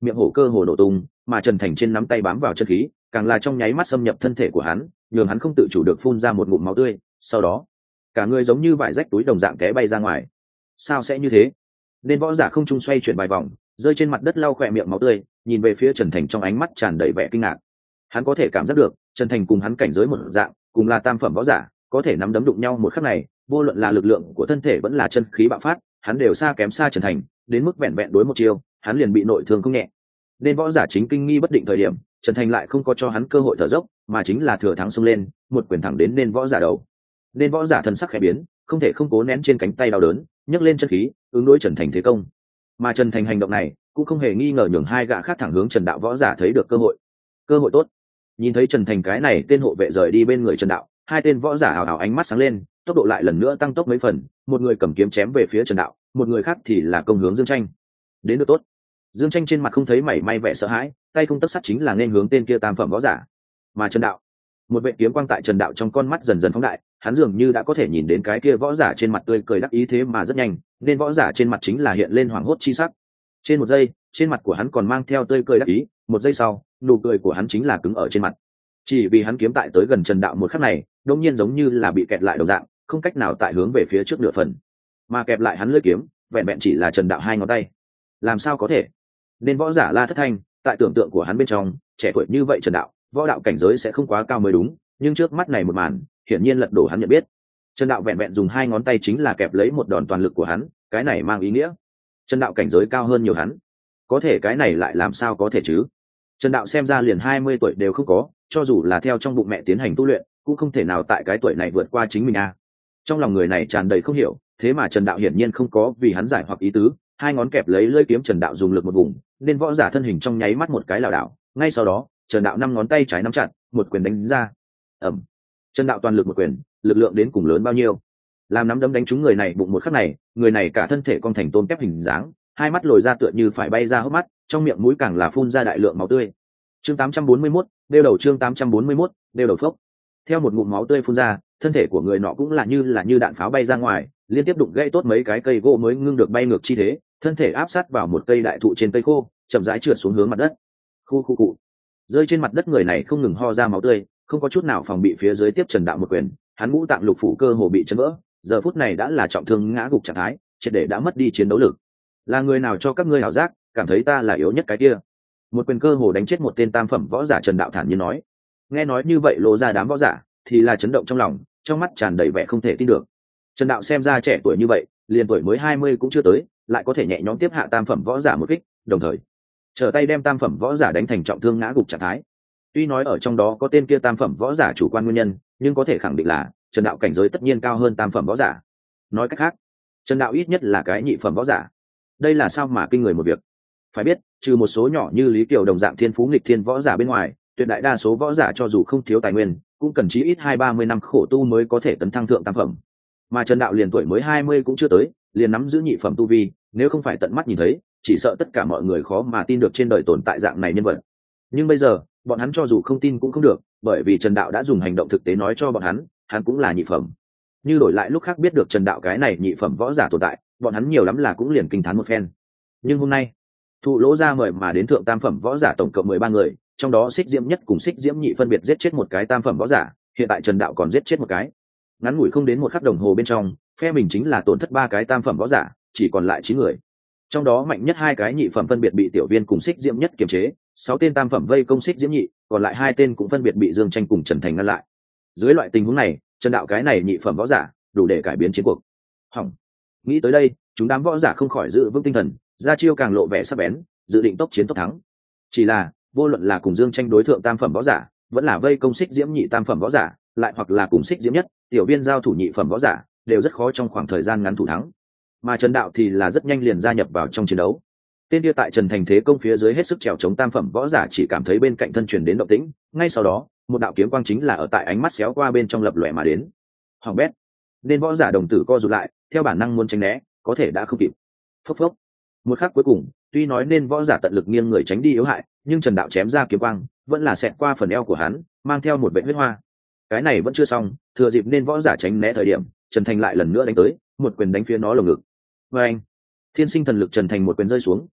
miệng hổ cơ hồ nổ tung, mà Trần Thành trên nắm tay bám vào chân khí càng là trong nháy mắt xâm nhập thân thể của hắn, nhường hắn không tự chủ được phun ra một ngụm máu tươi, sau đó cả người giống như vải rách túi đồng dạng té bay ra ngoài. Sao sẽ như thế? Nên võ giả không trung xoay chuyển vài vòng, rơi trên mặt đất lau khỏe miệng máu tươi, nhìn về phía Trần Thành trong ánh mắt tràn đầy vẻ kinh ngạc. Hắn có thể cảm giác được Trần Thành cùng hắn cảnh giới một dạng, cùng là tam phẩm võ giả, có thể nắm đấm đụng nhau một khắc này, vô luận là lực lượng của thân thể vẫn là chân khí bạo phát, hắn đều xa kém xa Trần Thành, đến mức vẹn vẹn đối một chiêu hắn liền bị nội thương không nhẹ. Nên võ giả chính kinh nghi bất định thời điểm, Trần Thành lại không có cho hắn cơ hội thở dốc, mà chính là thừa thắng xông lên, một quyền thẳng đến nên võ giả đầu. Nên võ giả thân sắc khẽ biến, không thể không cố nén trên cánh tay đau đớn, nhấc lên chân khí ứng đối Trần Thành thế công. Mà Trần Thành hành động này cũng không hề nghi ngờ nhường hai gã khác thẳng hướng Trần Đạo võ giả thấy được cơ hội. Cơ hội tốt. Nhìn thấy Trần Thành cái này tên hộ vệ rời đi bên người Trần Đạo, hai tên võ giả ảo ảo ánh mắt sáng lên, tốc độ lại lần nữa tăng tốc mấy phần, một người cầm kiếm chém về phía Trần Đạo, một người khác thì là công hướng Dương Tranh. Đến được tốt. Dương Tranh trên mặt không thấy mảy may vẻ sợ hãi, tay không tấc sắt chính là nên hướng tên kia tam phẩm võ giả. Mà Trần Đạo, một vệ kiếm quang tại Trần Đạo trong con mắt dần dần phóng đại, hắn dường như đã có thể nhìn đến cái kia võ giả trên mặt tươi cười đắc ý thế mà rất nhanh, nên võ giả trên mặt chính là hiện lên hoảng hốt chi sắc. Trên một giây, trên mặt của hắn còn mang theo tươi cười đắc ý, một giây sau, nụ cười của hắn chính là cứng ở trên mặt. Chỉ vì hắn kiếm tại tới gần Trần Đạo một khắc này, đột nhiên giống như là bị kẹt lại đồng dạng, không cách nào tại hướng về phía trước nửa phần. Mà kẹp lại hắn lưỡi kiếm, vẹn vẹn chỉ là Trần Đạo hai ngón tay. Làm sao có thể? Nên võ giả la thất thanh, tại tưởng tượng của hắn bên trong, trẻ tuổi như vậy Trần Đạo, võ đạo cảnh giới sẽ không quá cao mới đúng, nhưng trước mắt này một màn, hiển nhiên lật đổ hắn nhận biết. Trần Đạo vẹn vẹn dùng hai ngón tay chính là kẹp lấy một đòn toàn lực của hắn, cái này mang ý nghĩa Trần Đạo cảnh giới cao hơn nhiều hắn. Có thể cái này lại làm sao có thể chứ? Trần Đạo xem ra liền hai mươi tuổi đều không có, cho dù là theo trong bụng mẹ tiến hành tu luyện, cũng không thể nào tại cái tuổi này vượt qua chính mình a. À. Trong lòng người này tràn đầy không hiểu, thế mà Trần Đạo hiển nhiên không có vì hắn giải hoặc ý tứ, hai ngón kẹp lấy lưỡi kiếm Trần Đạo dùng lực một vùng, nên võ giả thân hình trong nháy mắt một cái lảo đảo, ngay sau đó, Trần Đạo năm ngón tay trái nắm chặt, một quyền đánh ra. Ầm. Trần Đạo toàn lực một quyền, lực lượng đến cùng lớn bao nhiêu? Làm nắm đấm đánh trúng người này bụng một khắc này, người này cả thân thể cong thành tôm tép hình dáng, hai mắt lồi ra tựa như phải bay ra hốc mắt, trong miệng mũi càng là phun ra đại lượng máu tươi. Chương tám trăm bốn mươi mốt, đeo đầu chương tám trăm bốn mươi mốt, đeo đầu phốc. Theo một ngụm máu tươi phun ra, thân thể của người nọ cũng là như là như đạn pháo bay ra ngoài, liên tiếp đụng gãy tốt mấy cái cây gỗ mới ngưng được bay ngược chi thế, thân thể áp sát vào một cây đại thụ trên cây khô, chậm rãi trượt xuống hướng mặt đất. Khu khu cụ. Rơi trên mặt đất người này không ngừng ho ra máu tươi, không có chút nào phòng bị phía dưới tiếp Trần Đạo một quyền, hắn ngũ tạng lục phủ cơ hồ bị chấn vỡ, giờ phút này đã là trọng thương ngã gục trạng thái, triệt để đã mất đi chiến đấu lực. Là người nào cho các ngươi hảo giác, cảm thấy ta là yếu nhất cái kia? Một quyền cơ hồ đánh chết một tên tam phẩm võ giả Trần Đạo thản nhiên nói. Nghe nói như vậy lộ ra đám võ giả thì là chấn động trong lòng, trong mắt tràn đầy vẻ không thể tin được. Trần Đạo xem ra trẻ tuổi như vậy, liền tuổi mới hai mươi cũng chưa tới, lại có thể nhẹ nhõm tiếp hạ tam phẩm võ giả một kích, đồng thời trở tay đem tam phẩm võ giả đánh thành trọng thương ngã gục trạng thái. Tuy nói ở trong đó có tên kia tam phẩm võ giả chủ quan nguyên nhân, nhưng có thể khẳng định là Trần Đạo cảnh giới tất nhiên cao hơn tam phẩm võ giả. Nói cách khác, Trần Đạo ít nhất là cái nhị phẩm võ giả. Đây là sao mà kinh người một việc. Phải biết, trừ một số nhỏ như Lý Kiều đồng dạng thiên phú nghịch thiên võ giả bên ngoài, tuyệt đại đa số võ giả cho dù không thiếu tài nguyên, cũng cần chí ít hai ba mươi năm khổ tu mới có thể tấn thăng thượng tam phẩm. Mà Trần Đạo liền tuổi mới hai mươi cũng chưa tới, liền nắm giữ nhị phẩm tu vi, nếu không phải tận mắt nhìn thấy, chỉ sợ tất cả mọi người khó mà tin được trên đời tồn tại dạng này nhân vật. Nhưng bây giờ, bọn hắn cho dù không tin cũng không được, bởi vì Trần Đạo đã dùng hành động thực tế nói cho bọn hắn, hắn cũng là nhị phẩm. Như đổi lại lúc khác biết được Trần Đạo cái này nhị phẩm võ giả tồn tại, bọn hắn nhiều lắm là cũng liền kinh thán một phen. Nhưng hôm nay, Thụ Lỗ ra mời mà đến thượng tam phẩm võ giả tổng cộng mười ba người, trong đó Xích Diễm Nhất cùng Xích Diễm Nhị phân biệt giết chết một cái tam phẩm võ giả, hiện tại Trần Đạo còn giết chết một cái. Ngắn ngủi không đến một khắc đồng hồ bên trong, phe mình chính là tổn thất ba cái tam phẩm võ giả, chỉ còn lại chín người. Trong đó mạnh nhất hai cái nhị phẩm phân biệt bị Tiểu Viên cùng Xích Diễm Nhất kiềm chế, sáu tên tam phẩm vây công Xích Diễm Nhị, còn lại hai tên cũng phân biệt bị Dương Tranh cùng Trần Thành ngăn lại. Dưới loại tình huống này, Trần Đạo cái này nhị phẩm võ giả, đủ để cải biến chiến cuộc. Hỏng. Nghĩ tới đây, chúng đám võ giả không khỏi giữ vững tinh thần, ra chiêu càng lộ vẻ sắc bén, dự định tốc chiến tốc thắng. Chỉ là, vô luận là cùng Dương Tranh đối thượng tam phẩm võ giả, vẫn là vây công Xích Diễm Nhị tam phẩm võ giả, lại hoặc là cùng Xích Diễm Nhất, Tiểu Viên giao thủ nhị phẩm võ giả, đều rất khó trong khoảng thời gian ngắn thủ thắng. Mà Trần Đạo thì là rất nhanh liền gia nhập vào trong chiến đấu. Tên kia tại Trần Thành thế công phía dưới hết sức trèo chống tam phẩm võ giả chỉ cảm thấy bên cạnh thân truyền đến động tĩnh, ngay sau đó, một đạo kiếm quang chính là ở tại ánh mắt xéo qua bên trong lập lòe mà đến. Hoàng bét. Nên võ giả đồng tử co rụt lại, theo bản năng muốn tránh né, có thể đã không kịp. Phốc phốc. Một khắc cuối cùng, tuy nói nên võ giả tận lực nghiêng người tránh đi yếu hại, nhưng Trần Đạo chém ra kiếm quang, vẫn là xẹt qua phần eo của hắn, mang theo một vệt huyết hoa. Cái này vẫn chưa xong, thừa dịp nên võ giả tránh né thời điểm, Trần Thành lại lần nữa đánh tới, một quyền đánh phía nó lồng ngực. Và anh, thiên sinh thần lực Trần Thành một quyền rơi xuống,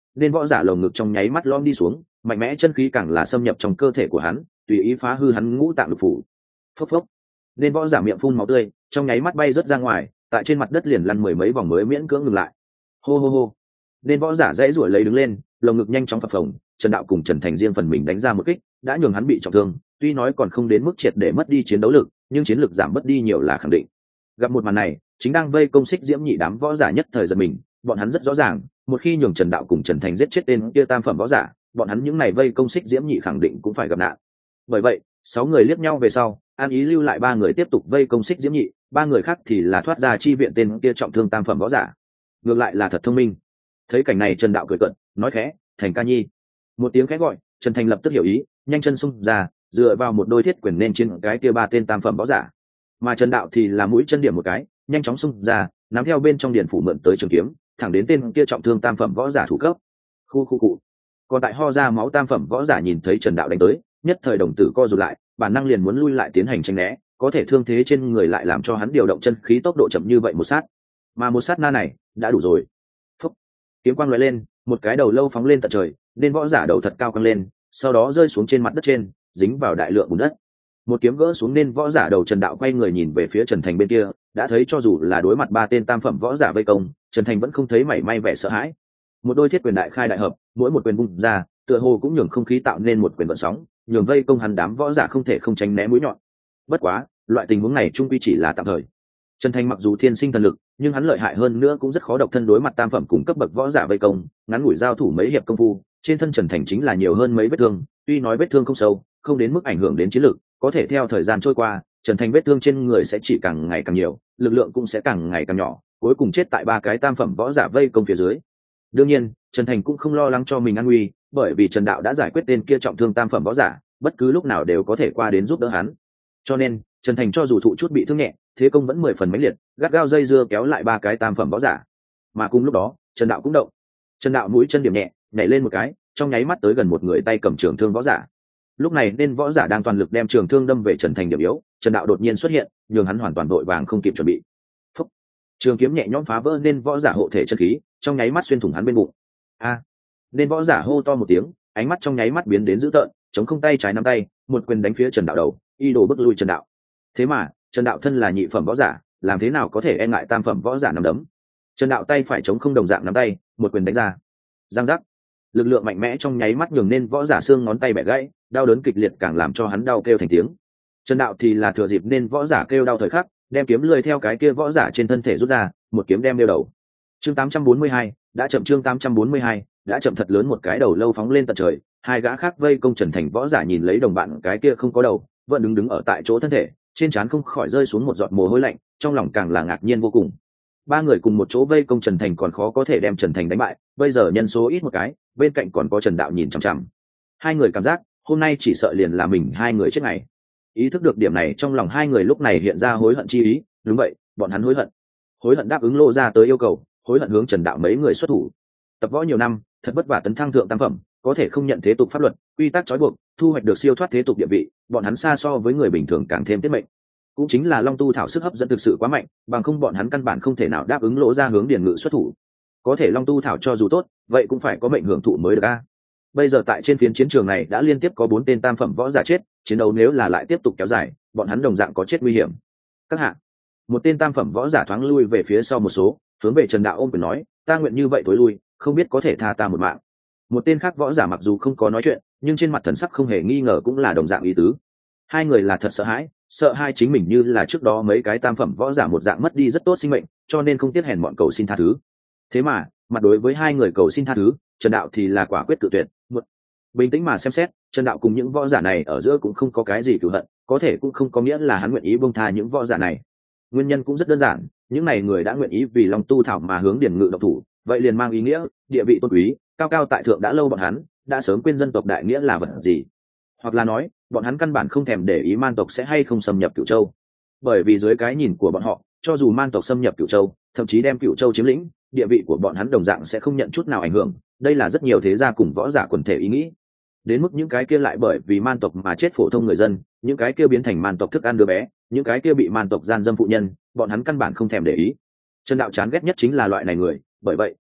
nên võ giả lồng ngực trong nháy mắt lom đi xuống, mạnh mẽ chân khí càng là xâm nhập trong cơ thể của hắn, tùy ý phá hư hắn ngũ tạng lục phủ. Phốc phốc, nên võ giả miệng phun máu tươi, trong nháy mắt bay rớt ra ngoài, tại trên mặt đất liền lăn mười mấy vòng mới miễn cưỡng ngừng lại. Hô hô hô, nên võ giả dãy ruổi lấy đứng lên, lồng ngực nhanh chóng phập phồng. Trần Đạo cùng Trần Thành riêng phần mình đánh ra một kích, đã nhường hắn bị trọng thương, tuy nói còn không đến mức triệt để mất đi chiến đấu lực, nhưng chiến lực giảm mất đi nhiều là khẳng định. Gặp một màn này, chính đang vây công Xích Diễm Nhị đám võ giả nhất thời giật mình, bọn hắn rất rõ ràng, một khi nhường Trần Đạo cùng Trần Thành giết chết tên kia tam phẩm võ giả, bọn hắn những này vây công Xích Diễm Nhị khẳng định cũng phải gặp nạn. Bởi vậy, sáu người liếc nhau về sau, an ý lưu lại ba người tiếp tục vây công Xích Diễm Nhị, ba người khác thì là thoát ra chi viện tên kia trọng thương tam phẩm võ giả. Ngược lại là thật thông minh. Thấy cảnh này, Trần Đạo cười cợt, nói khẽ, "Thành ca nhi." Một tiếng khẽ gọi, Trần Thành lập tức hiểu ý, nhanh chân xung ra, dựa vào một đôi thiết quyền nên chiến cái kia ba tên tam phẩm võ giả. Mà Trần Đạo thì là mũi chân điểm một cái, nhanh chóng xung ra, nắm theo bên trong điện phủ mượn tới trường kiếm, thẳng đến tên kia trọng thương tam phẩm võ giả thủ cấp. Khu khu cụ. Còn tại ho ra máu tam phẩm võ giả nhìn thấy Trần Đạo đánh tới, nhất thời đồng tử co rụt lại, bản năng liền muốn lui lại tiến hành tránh né, có thể thương thế trên người lại làm cho hắn điều động chân khí tốc độ chậm như vậy một sát. Mà một sát na này, đã đủ rồi. Phúc. Kiếm quang lóe lên, một cái đầu lâu phóng lên tận trời, nên võ giả đầu thật cao căng lên, sau đó rơi xuống trên mặt đất trên, dính vào đại lượng bùn đất. Một kiếm gỡ xuống nên võ giả đầu, Trần Đạo quay người nhìn về phía Trần Thành bên kia, đã thấy cho dù là đối mặt ba tên tam phẩm võ giả vây công, Trần Thành vẫn không thấy mảy may vẻ sợ hãi. Một đôi thiết quyền đại khai đại hợp, mỗi một quyền vung ra, tựa hồ cũng nhường không khí tạo nên một quyền vận sóng, nhường vây công hắn đám võ giả không thể không tránh né mũi nhọn. Bất quá, loại tình huống này trung quy chỉ là tạm thời. Trần Thành mặc dù thiên sinh thần lực, nhưng hắn lợi hại hơn nữa cũng rất khó độc thân đối mặt tam phẩm cùng cấp bậc võ giả vây công, ngắn ngủi giao thủ mấy hiệp công phu, trên thân Trần Thành chính là nhiều hơn mấy vết thương, tuy nói vết thương không sâu, không đến mức ảnh hưởng đến chiến lực, có thể theo thời gian trôi qua, Trần Thành vết thương trên người sẽ chỉ càng ngày càng nhiều, lực lượng cũng sẽ càng ngày càng nhỏ, cuối cùng chết tại ba cái tam phẩm võ giả vây công phía dưới. Đương nhiên, Trần Thành cũng không lo lắng cho mình an nguy, bởi vì Trần Đạo đã giải quyết tên kia trọng thương tam phẩm võ giả, bất cứ lúc nào đều có thể qua đến giúp đỡ hắn. Cho nên, Trần Thành cho dù thụ chút bị thương nhẹ, thế công vẫn mười phần mãnh liệt, gắt gao dây dưa kéo lại ba cái tam phẩm võ giả. Mà cùng lúc đó, Trần Đạo cũng động. Trần Đạo mũi chân điểm nhẹ, nhảy lên một cái, trong nháy mắt tới gần một người tay cầm trường thương võ giả. Lúc này nên võ giả đang toàn lực đem trường thương đâm về Trần Thành điểm yếu, Trần Đạo đột nhiên xuất hiện, nhường hắn hoàn toàn đội vàng không kịp chuẩn bị. Phúc. Trường kiếm nhẹ nhõm phá vỡ nên võ giả hộ thể chân khí, trong nháy mắt xuyên thủng hắn bên bụng. A! Nên võ giả hô to một tiếng, ánh mắt trong nháy mắt biến đến dữ tợn, chống không tay trái nắm tay, một quyền đánh phía Trần Đạo đầu, y đồ bức lui Trần Đạo. Thế mà, Trần Đạo thân là nhị phẩm võ giả, làm thế nào có thể e ngại tam phẩm võ giả nắm đấm. Trần Đạo tay phải chống không đồng dạng nắm tay, một quyền đánh ra. Giang giác. Lực lượng mạnh mẽ trong nháy mắt nhường nên võ giả xương ngón tay bẻ gãy, đau đớn kịch liệt càng làm cho hắn đau kêu thành tiếng. Trần Đạo thì là thừa dịp nên võ giả kêu đau thời khắc, đem kiếm lưỡi theo cái kia võ giả trên thân thể rút ra, một kiếm đem đeo đầu. Chương tám trăm bốn mươi hai, đã chậm chương tám trăm bốn mươi hai, đã chậm thật lớn, một cái đầu lâu phóng lên tận trời, hai gã khác vây công Trần Thành võ giả nhìn lấy đồng bạn cái kia không có đầu, vẫn đứng đứng ở tại chỗ thân thể, trên trán không khỏi rơi xuống một giọt mồ hôi lạnh, trong lòng càng là ngạc nhiên vô cùng. Ba người cùng một chỗ vây công Trần Thành còn khó có thể đem Trần Thành đánh bại, bây giờ nhân số ít một cái, bên cạnh còn có Trần Đạo nhìn chằm chằm. Hai người cảm giác, hôm nay chỉ sợ liền là mình hai người chết ngày. Ý thức được điểm này, trong lòng hai người lúc này hiện ra hối hận chi ý, đúng vậy, bọn hắn hối hận. Hối hận đáp ứng Lô ra tới yêu cầu, hối hận hướng Trần Đạo mấy người xuất thủ. Tập võ nhiều năm, thật vất vả tấn thăng thượng tam phẩm, có thể không nhận thế tục pháp luật, quy tắc trói buộc, thu hoạch được siêu thoát thế tục địa vị, bọn hắn xa so với người bình thường càng thêm tiết mệnh. Cũng chính là Long Tu thảo sức hấp dẫn thực sự quá mạnh, bằng không bọn hắn căn bản không thể nào đáp ứng Lỗ ra hướng Điền Ngự xuất thủ. Có thể Long Tu thảo cho dù tốt, vậy cũng phải có mệnh hưởng thụ mới được a. Bây giờ tại trên phiến chiến trường này đã liên tiếp có bốn tên tam phẩm võ giả chết, chiến đấu nếu là lại tiếp tục kéo dài, bọn hắn đồng dạng có chết nguy hiểm. Các hạ, một tên tam phẩm võ giả thoáng lui về phía sau một số, hướng về Trần Đạo ôm quyền nói, ta nguyện như vậy tối lui, không biết có thể tha ta một mạng. Một tên khác võ giả mặc dù không có nói chuyện, nhưng trên mặt thần sắc không hề nghi ngờ cũng là đồng dạng ý tứ. Hai người là thật sợ hãi, sợ hai chính mình như là trước đó mấy cái tam phẩm võ giả một dạng mất đi rất tốt sinh mệnh, cho nên không tiếc hèn mọn cầu xin tha thứ. Thế mà, mặt đối với hai người cầu xin tha thứ, Trần Đạo thì là quả quyết cự tuyệt. Một, bình tĩnh mà xem xét, Trần Đạo cùng những võ giả này ở giữa cũng không có cái gì cừu hận, có thể cũng không có nghĩa là hắn nguyện ý buông tha những võ giả này. Nguyên nhân cũng rất đơn giản, những này người đã nguyện ý vì Long Tu thảo mà hướng Điền Ngự độc thủ, vậy liền mang ý nghĩa địa vị tôn quý, cao cao tại thượng đã lâu, bọn hắn đã sớm quên dân tộc đại nghĩa là vật gì, hoặc là nói, bọn hắn căn bản không thèm để ý man tộc sẽ hay không xâm nhập Cửu Châu. Bởi vì dưới cái nhìn của bọn họ, cho dù man tộc xâm nhập Cửu Châu, thậm chí đem Cửu Châu chiếm lĩnh, địa vị của bọn hắn đồng dạng sẽ không nhận chút nào ảnh hưởng. Đây là rất nhiều thế gia cùng võ giả quần thể ý nghĩ. Đến mức những cái kia lại bởi vì man tộc mà chết phổ thông người dân, những cái kia biến thành man tộc thức ăn đứa bé, những cái kia bị man tộc gian dâm phụ nhân, bọn hắn căn bản không thèm để ý. Trần Đạo chán ghét nhất chính là loại này người, bởi vậy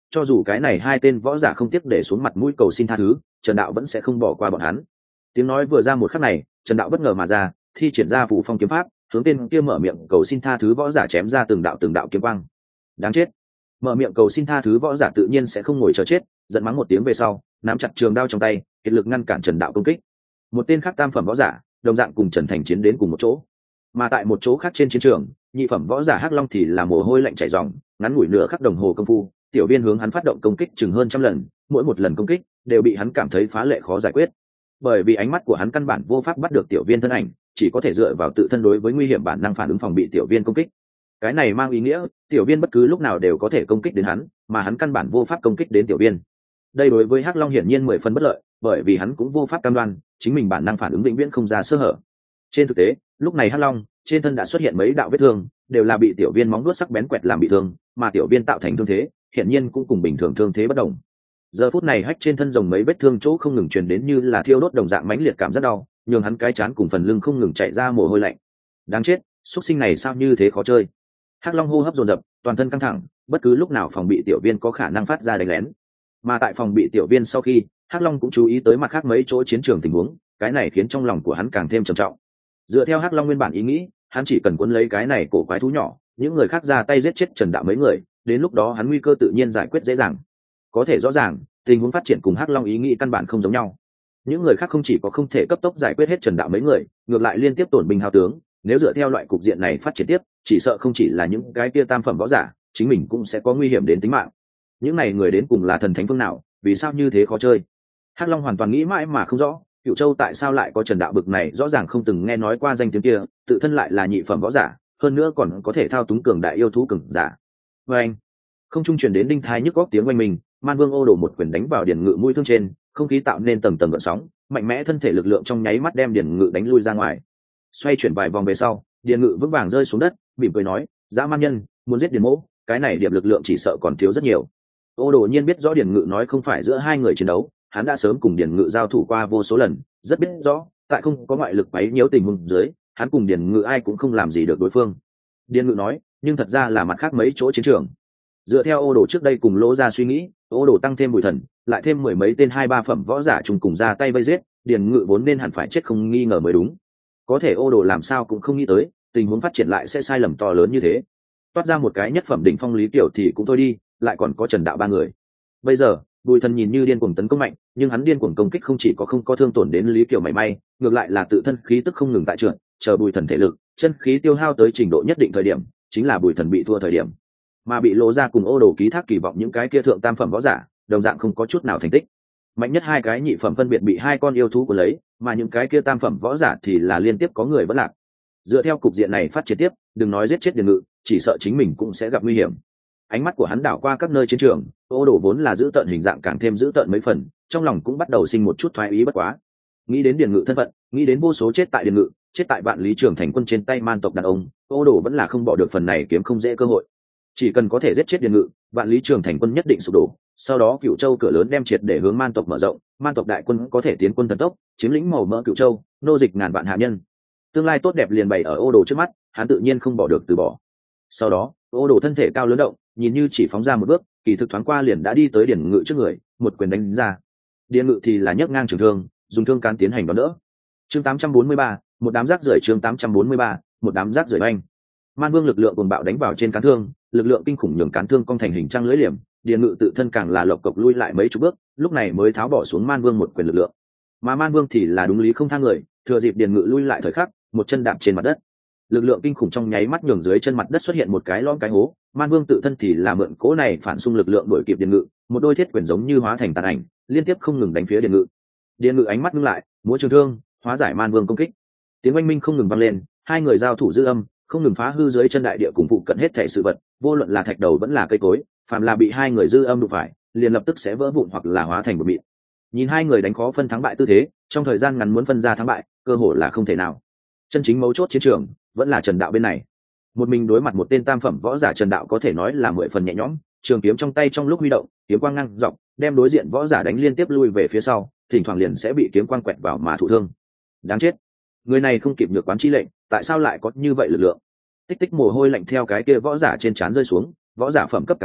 cho dù cái này hai tên võ giả không tiếc để xuống mặt mũi cầu xin tha thứ, Trần Đạo vẫn sẽ không bỏ qua bọn hắn. Tiếng nói vừa ra một khắc này, Trần Đạo bất ngờ mà ra, thi triển ra Phù Phong kiếm pháp, hướng tên kia mở miệng cầu xin tha thứ võ giả chém ra từng đạo từng đạo kiếm quang. Đáng chết! Mở miệng cầu xin tha thứ võ giả tự nhiên sẽ không ngồi chờ chết, giận mắng một tiếng về sau, nắm chặt trường đao trong tay, kiệt lực ngăn cản Trần Đạo công kích. Một tên khác tam phẩm võ giả, đồng dạng cùng Trần Thành chiến đến cùng một chỗ. Mà tại một chỗ khác trên chiến trường, nhị phẩm võ giả Hắc Long thì là mồ hôi lạnh chảy ròng, ngắn ngủi nửa khắc đồng hồ công phu, tiểu viên hướng hắn phát động công kích chừng hơn trăm lần, mỗi một lần công kích đều bị hắn cảm thấy phá lệ khó giải quyết. Bởi vì ánh mắt của hắn căn bản vô pháp bắt được tiểu viên thân ảnh, chỉ có thể dựa vào tự thân đối với nguy hiểm bản năng phản ứng phòng bị tiểu viên công kích. Cái này mang ý nghĩa, tiểu viên bất cứ lúc nào đều có thể công kích đến hắn, mà hắn căn bản vô pháp công kích đến tiểu viên. Đây đối với Hắc Long hiển nhiên mười phần bất lợi, bởi vì hắn cũng vô pháp cam đoan chính mình bản năng phản ứng vĩnh viễn không ra sơ hở. Trên thực tế, lúc này Hắc Long trên thân đã xuất hiện mấy đạo vết thương, đều là bị tiểu viên móng vuốt sắc bén quẹt làm bị thương, mà tiểu viên tạo thành thương thế, hiển nhiên cũng cùng bình thường thương thế bất đồng. Giờ phút này hách trên thân rồng mấy vết thương chỗ không ngừng truyền đến như là thiêu đốt đồng dạng mãnh liệt cảm rất đau, nhường hắn cái chán cùng phần lưng không ngừng chạy ra mồ hôi lạnh. Đáng chết, xuất sinh này sao như thế khó chơi. Hắc Long hô hấp dồn dập, toàn thân căng thẳng, bất cứ lúc nào phòng bị tiểu viên có khả năng phát ra đánh lén. Mà tại phòng bị tiểu viên sau khi, Hắc Long cũng chú ý tới mặt khác mấy chỗ chiến trường tình huống, cái này khiến trong lòng của hắn càng thêm trầm trọng. Dựa theo Hắc Long nguyên bản ý nghĩ, hắn chỉ cần cuốn lấy cái này cổ quái thú nhỏ, những người khác ra tay giết chết Trần Đạo mấy người, đến lúc đó hắn nguy cơ tự nhiên giải quyết dễ dàng. Có thể rõ ràng, tình huống phát triển cùng Hắc Long ý nghĩ căn bản không giống nhau. Những người khác không chỉ có không thể cấp tốc giải quyết hết Trần Đạo mấy người, ngược lại liên tiếp tổn binh hao tướng, nếu dựa theo loại cục diện này phát triển tiếp, chỉ sợ không chỉ là những cái kia tam phẩm võ giả, chính mình cũng sẽ có nguy hiểm đến tính mạng. Những này người đến cùng là thần thánh phương nào, vì sao như thế khó chơi? Hắc Long hoàn toàn nghĩ mãi mà không rõ, Cựu Châu tại sao lại có Trần Đạo bực này rõ ràng không từng nghe nói qua danh tiếng kia, tự thân lại là nhị phẩm võ giả, hơn nữa còn có thể thao túng cường đại yêu thú cường giả. Và anh, không trung truyền đến đinh thái nhức góc tiếng oanh mình, Man Vương Ô Đồ một quyền đánh vào Điền Ngự mũi thương trên, không khí tạo nên tầng tầng gợn sóng, mạnh mẽ thân thể lực lượng trong nháy mắt đem Điền Ngự đánh lui ra ngoài. Xoay chuyển vài vòng về sau, Điền Ngự vững vàng rơi xuống đất, mỉm cười nói: "Dã man nhân, muốn giết Điền Mỗ, cái này điểm lực lượng chỉ sợ còn thiếu rất nhiều." Ô Đồ nhiên biết rõ Điền Ngự nói không phải giữa hai người chiến đấu, hắn đã sớm cùng Điền Ngự giao thủ qua vô số lần, rất biết rõ, tại không có ngoại lực quấy nhiễu tình huống dưới, hắn cùng Điền Ngự ai cũng không làm gì được đối phương. Điền Ngự nói, nhưng thật ra là mặt khác mấy chỗ chiến trường. Dựa theo Ô Đồ trước đây cùng Lỗ Gia suy nghĩ, Ô Đồ tăng thêm Bùi Thần, lại thêm mười mấy tên hai ba phẩm võ giả chung cùng ra tay vây giết, Điền Ngự vốn nên hẳn phải chết không nghi ngờ mới đúng. Có thể Ô Đồ làm sao cũng không nghĩ tới, tình huống phát triển lại sẽ sai lầm to lớn như thế. Toát ra một cái nhất phẩm đỉnh phong Lý Tiểu thì cũng thôi đi, lại còn có Trần Đạo ba người. Bây giờ, Bùi Thần nhìn như điên cuồng tấn công mạnh, nhưng hắn điên cuồng công kích không chỉ có không có thương tổn đến Lý Kiều mảy may, ngược lại là tự thân khí tức không ngừng tại trượt, chờ Bùi Thần thể lực, chân khí tiêu hao tới trình độ nhất định thời điểm, chính là Bùi Thần bị thua thời điểm. Mà bị Lỗ Gia cùng Ô Đồ ký thác kỳ vọng những cái kia thượng tam phẩm võ giả, đồng dạng không có chút nào thành tích. Mạnh nhất hai cái nhị phẩm phân biệt bị hai con yêu thú của lấy, mà những cái kia tam phẩm võ giả thì là liên tiếp có người vẫn lạc. Dựa theo cục diện này phát triển tiếp, đừng nói giết chết Điền Ngự, chỉ sợ chính mình cũng sẽ gặp nguy hiểm. Ánh mắt của hắn đảo qua các nơi chiến trường, Ô Đồ vốn là giữ tợn hình dạng càng thêm giữ tợn mấy phần, trong lòng cũng bắt đầu sinh một chút thoái ý bất quá. Nghĩ đến Điền Ngự thân phận, nghĩ đến vô số chết tại Điền Ngự, chết tại Vạn Lý Trường Thành quân trên tay man tộc đàn ông, Ô Đồ vẫn là không bỏ được phần này kiếm không dễ cơ hội. Chỉ cần có thể giết chết Điền Ngự, Vạn Lý Trường Thành quân nhất định sụp đổ, sau đó Cựu Châu cửa lớn đem triệt để hướng man tộc mở rộng, man tộc đại quân có thể tiến quân thần tốc, chiếm lĩnh màu mỡ Cựu Châu, nô dịch ngàn vạn hạ nhân. Tương lai tốt đẹp liền bày ở Ô Đồ trước mắt, hắn tự nhiên không bỏ được từ bỏ. Sau đó, Ô Đồ thân thể cao lớn động, nhìn như chỉ phóng ra một bước, kỳ thực thoáng qua liền đã đi tới Điền Ngự trước người, một quyền đánh ra. Điền Ngự thì là nhấc ngang trường thương, dùng thương cán tiến hành đón đỡ. Chương tám trăm bốn mươi ba, một đám rác rưởi chương tám trăm bốn mươi ba, một đám rác rưởi oanh. Man Vương lực lượng cuồng bạo đánh vào trên cán thương, lực lượng kinh khủng nhường cán thương cong thành hình trăng lưỡi liềm, Điền Ngự tự thân càng là lộc cộc lui lại mấy chục bước, lúc này mới tháo bỏ xuống Man Vương một quyền lực lượng. Mà Man Vương thì là đúng lý không tha người, thừa dịp Điền Ngự lui lại thời khắc, một chân đạp trên mặt đất. Lực lượng kinh khủng trong nháy mắt nhường dưới chân mặt đất xuất hiện một cái lõm cái hố, Man Vương tự thân thì là mượn cố này phản xung lực lượng đuổi kịp Điền Ngự, một đôi thiết quyền giống như hóa thành tàn ảnh, liên tiếp không ngừng đánh phía Điền Ngự. Điền Ngự ánh mắt ngưng lại, múa trường thương, hóa giải Man Vương công kích. Tiếng oanh minh không ngừng vang lên, hai người giao thủ dư âm, không ngừng phá hư dưới chân đại địa cùng phụ cận hết thảy sự vật, vô luận là thạch đầu vẫn là cây cối, phàm là bị hai người dư âm đụng phải, liền lập tức sẽ vỡ vụn hoặc là hóa thành bột mịn. Nhìn hai người đánh khó phân thắng bại tư thế, trong thời gian ngắn muốn phân ra thắng bại, cơ hội là không thể nào. Chân chính mấu chốt chiến trường vẫn là Trần Đạo bên này. Một mình đối mặt một tên tam phẩm võ giả, Trần Đạo có thể nói là mười phần nhẹ nhõm, trường kiếm trong tay trong lúc huy động, kiếm quang ngang dọc, đem đối diện võ giả đánh liên tiếp lui về phía sau, thỉnh thoảng liền sẽ bị kiếm quang quẹt vào mà thụ thương. Đáng chết, người này không kịp nhược quán chi lệnh, tại sao lại có như vậy lực lượng? Tích tích mồ hôi lạnh theo cái kia võ giả trên trán rơi xuống, võ giả phẩm cấp càng cao,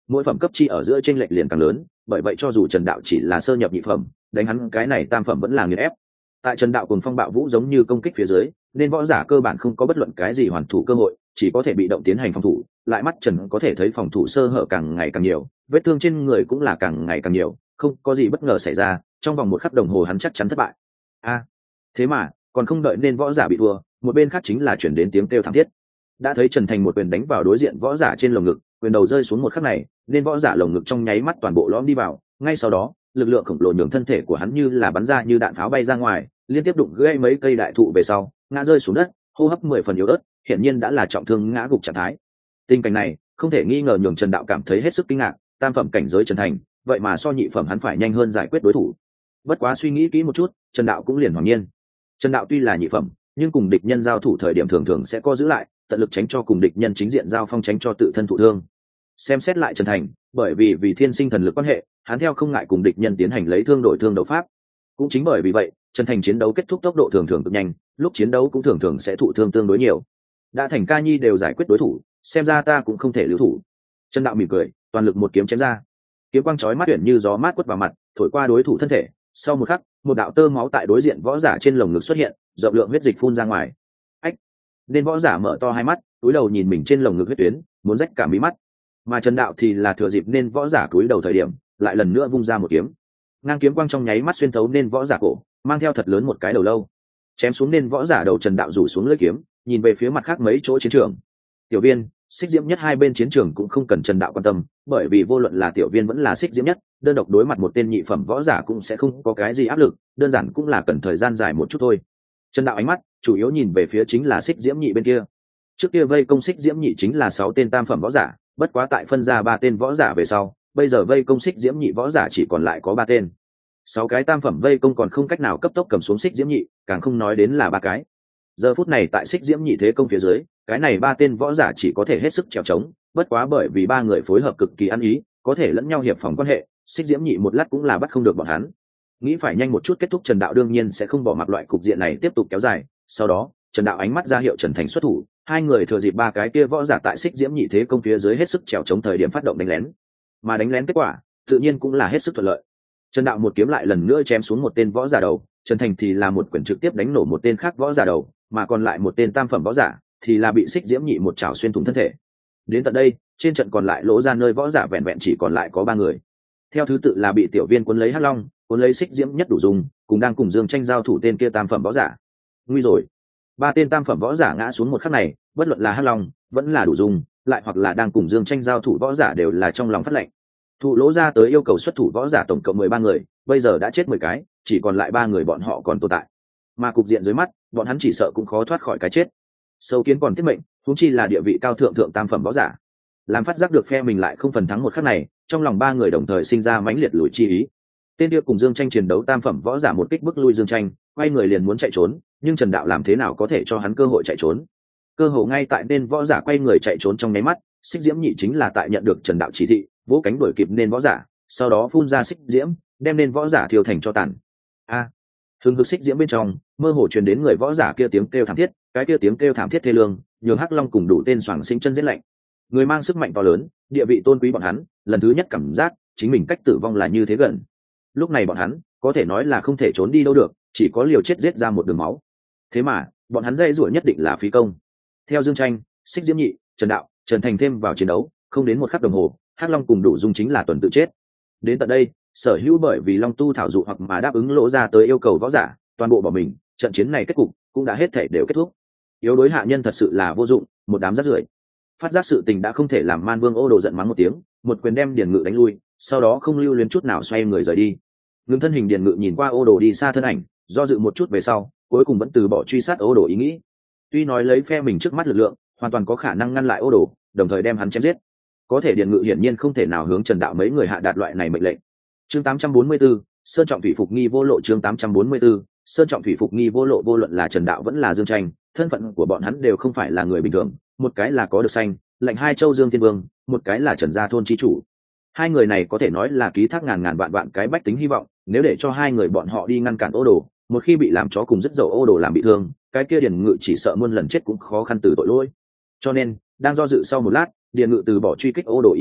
mỗi phẩm cấp chi ở giữa chênh lệch liền càng lớn, bởi vậy cho dù Trần Đạo chỉ là sơ nhập nhị phẩm, đánh hắn cái này tam phẩm vẫn là nghiền ép. Tại Trần Đạo cùng phong bạo vũ giống như công kích phía dưới, nên võ giả cơ bản không có bất luận cái gì hoàn thủ cơ hội, chỉ có thể bị động tiến hành phòng thủ, lại mắt Trần có thể thấy phòng thủ sơ hở càng ngày càng nhiều, vết thương trên người cũng là càng ngày càng nhiều, không có gì bất ngờ xảy ra, trong vòng một khắc đồng hồ hắn chắc chắn thất bại. A, thế mà, còn không đợi nên võ giả bị thua, một bên khác chính là chuyển đến tiếng kêu thảm thiết. Đã thấy Trần Thành một quyền đánh vào đối diện võ giả trên lồng ngực, quyền đầu rơi xuống một khắc này, nên võ giả lồng ngực trong nháy mắt toàn bộ lõm đi vào, ngay sau đó, lực lượng khổng lồ nhường thân thể của hắn như là bắn ra như đạn pháo bay ra ngoài, liên tiếp đụng gãy mấy cây đại thụ về sau, ngã rơi xuống đất, hô hấp mười phần yếu ớt, hiển nhiên đã là trọng thương ngã gục trạng thái. Tình cảnh này, không thể nghi ngờ nhường Trần Đạo cảm thấy hết sức kinh ngạc, tam phẩm cảnh giới Trần Thành, vậy mà so nhị phẩm hắn phải nhanh hơn giải quyết đối thủ. Bất quá suy nghĩ kỹ một chút, Trần Đạo cũng liền hoảng nhiên. Trần Đạo tuy là nhị phẩm, nhưng cùng địch nhân giao thủ thời điểm thường thường sẽ co giữ lại, tận lực tránh cho cùng địch nhân chính diện giao phong, tránh cho tự thân thụ thương. Xem xét lại Trần Thành, bởi vì vì thiên sinh thần lực quan hệ, hắn theo không ngại cùng địch nhân tiến hành lấy thương đổi thương đấu pháp. Cũng chính bởi vì vậy, Trần Thành chiến đấu kết thúc tốc độ thường thường cực nhanh, lúc chiến đấu cũng thường thường sẽ thụ thương tương đối nhiều. Đã Thành ca nhi đều giải quyết đối thủ, xem ra ta cũng không thể lưu thủ. Trần Đạo mỉm cười, toàn lực một kiếm chém ra. Kiếm quang chói mắt tuyển như gió mát quất vào mặt, thổi qua đối thủ thân thể. Sau một khắc, một đạo tơ máu tại đối diện võ giả trên lồng ngực xuất hiện, rộng lượng huyết dịch phun ra ngoài. Ách! Nên võ giả mở to hai mắt, cúi đầu nhìn mình trên lồng ngực huyết tuyến, muốn rách cả mí mắt. Mà Trần Đạo thì là thừa dịp nên võ giả cúi đầu thời điểm, lại lần nữa vung ra một kiếm. Ngang kiếm quang trong nháy mắt xuyên thấu nên võ giả cổ, mang theo thật lớn một cái đầu lâu, chém xuống nên võ giả đầu. Trần Đạo rủ xuống lưỡi kiếm, nhìn về phía mặt khác mấy chỗ chiến trường. Tiểu Viên, Xích Diễm Nhất hai bên chiến trường cũng không cần Trần Đạo quan tâm, bởi vì vô luận là Tiểu Viên vẫn là Xích Diễm Nhất, đơn độc đối mặt một tên nhị phẩm võ giả cũng sẽ không có cái gì áp lực, đơn giản cũng là cần thời gian dài một chút thôi. Trần Đạo ánh mắt chủ yếu nhìn về phía chính là Xích Diễm Nhị bên kia. Trước kia vây công Xích Diễm Nhị chính là sáu tên tam phẩm võ giả, bất quá tại phân ra ba tên võ giả về sau, bây giờ vây công Xích Diễm Nhị võ giả chỉ còn lại có ba tên. Sáu cái tam phẩm vây công còn không cách nào cấp tốc cầm xuống Xích Diễm Nhị, càng không nói đến là ba cái. Giờ phút này tại Xích Diễm Nhị thế công phía dưới, cái này ba tên võ giả chỉ có thể hết sức trèo trống, bất quá bởi vì ba người phối hợp cực kỳ ăn ý, có thể lẫn nhau hiệp phòng quan hệ, Xích Diễm Nhị một lát cũng là bắt không được bọn hắn. Nghĩ phải nhanh một chút kết thúc, Trần Đạo đương nhiên sẽ không bỏ mặc loại cục diện này tiếp tục kéo dài. Sau đó, Trần Đạo ánh mắt ra hiệu Trần Thành xuất thủ, hai người thừa dịp ba cái kia võ giả tại Xích Diễm Nhị thế công phía dưới hết sức trèo chống thời điểm phát động đánh lén. Mà đánh lén kết quả, tự nhiên cũng là hết sức thuận lợi. Trần Đạo một kiếm lại lần nữa chém xuống một tên võ giả đầu, Trần Thành thì là một quyền trực tiếp đánh nổ một tên khác võ giả đầu, mà còn lại một tên tam phẩm võ giả thì là bị Xích Diễm Nhị một chảo xuyên thủng thân thể. Đến tận đây, trên trận còn lại lỗ ra nơi võ giả vẹn vẹn chỉ còn lại có ba người. Theo thứ tự là bị Tiểu Viên cuốn lấy Hắc Long, cuốn lấy Xích Diễm Nhất đủ dùng, cùng đang cùng Dương Tranh giao thủ tên kia tam phẩm võ giả. Nguy rồi. Ba tên tam phẩm võ giả ngã xuống một khắc này, bất luận là Hắc Long, vẫn là đủ dùng, lại hoặc là đang cùng Dương Tranh giao thủ võ giả đều là trong lòng phát lệnh. Thụ lỗ ra tới yêu cầu xuất thủ võ giả tổng cộng mười ba người, bây giờ đã chết mười cái, chỉ còn lại ba người bọn họ còn tồn tại. Mà cục diện dưới mắt, bọn hắn chỉ sợ cũng khó thoát khỏi cái chết. Sâu kiến còn tiết mệnh, huống chi là địa vị cao thượng thượng tam phẩm võ giả. Làm phát giác được phe mình lại không phần thắng một khắc này, trong lòng ba người đồng thời sinh ra mãnh liệt lùi chi ý. Tên kia cùng Dương Tranh chiến đấu tam phẩm võ giả một kích bức lui Dương Tranh, quay người liền muốn chạy trốn, nhưng Trần Đạo làm thế nào có thể cho hắn cơ hội chạy trốn? Cơ hội ngay tại nên võ giả quay người chạy trốn trong nháy mắt, Xích Diễm Nhị chính là tại nhận được Trần Đạo chỉ thị, vỗ cánh đuổi kịp nên võ giả, sau đó phun ra xích diễm, đem nên võ giả thiêu thành cho tàn. A, à, hừng hực xích diễm bên trong, mơ hồ truyền đến người võ giả kia tiếng kêu thảm thiết, cái kia tiếng kêu thảm thiết thê lương, nhường Hắc Long cùng đủ tên xoàng sinh chân giết lạnh. Người mang sức mạnh to lớn, địa vị tôn quý bọn hắn, lần thứ nhất cảm giác chính mình cách tử vong là như thế gần. Lúc này bọn hắn có thể nói là không thể trốn đi đâu được, chỉ có liều chết giết ra một đường máu. Thế mà, bọn hắn dây rủa nhất định là phí công. Theo Dương Tranh, Xích Diễm Nhị, Trần Đạo, Trần Thành thêm vào chiến đấu, không đến một khắc đồng hồ, Hắc Long cùng đủ dung chính là tuần tự chết. Đến tận đây, sở hữu bởi vì Long tu thảo dụ hoặc mà đáp ứng lỗ ra tới yêu cầu võ giả, toàn bộ bỏ mình, trận chiến này kết cục cũng đã hết thể đều kết thúc. Yếu đối hạ nhân thật sự là vô dụng, một đám rác rưởi. Phát giác sự tình đã không thể làm Man Vương Ô Đồ giận mắng một tiếng, một quyền đem Điền Ngự đánh lui, sau đó không lưu luyến chút nào xoay người rời đi. Ngưng thân hình Điền Ngự nhìn qua Ô Đồ đi xa thân ảnh, do dự một chút về sau, cuối cùng vẫn từ bỏ truy sát Ô Đồ ý nghĩ. Tuy nói lấy phe mình trước mắt lực lượng, hoàn toàn có khả năng ngăn lại Ô Đồ, đồng thời đem hắn chém giết. Có thể Điền Ngự hiển nhiên không thể nào hướng Trần Đạo mấy người hạ đạt loại này mệnh lệnh. Chương tám trăm bốn mươi 44, Sơn Trọng Thủy Phục Nghi Vô Lộ. Chương tám trăm bốn mươi 44, Sơn Trọng Thủy Phục Nghi Vô Lộ. Vô luận là Trần Đạo vẫn là Dương Tranh, thân phận của bọn hắn đều không phải là người bình thường, một cái là có được xanh, lệnh hai châu Dương Thiên Vương, một cái là Trần Gia thôn chi chủ. Hai người này có thể nói là ký thác ngàn ngàn vạn vạn cái bách tính hy vọng, nếu để cho hai người bọn họ đi ngăn cản Ô Đồ, một khi bị làm chó cùng rất dậu Ô Đồ làm bị thương, cái kia Điền Ngự chỉ sợ muôn lần chết cũng khó khăn từ tội lỗi. Cho nên, đang do dự sau một lát, Điền Ngự từ bỏ truy kích Ô Đồ ý nghĩ,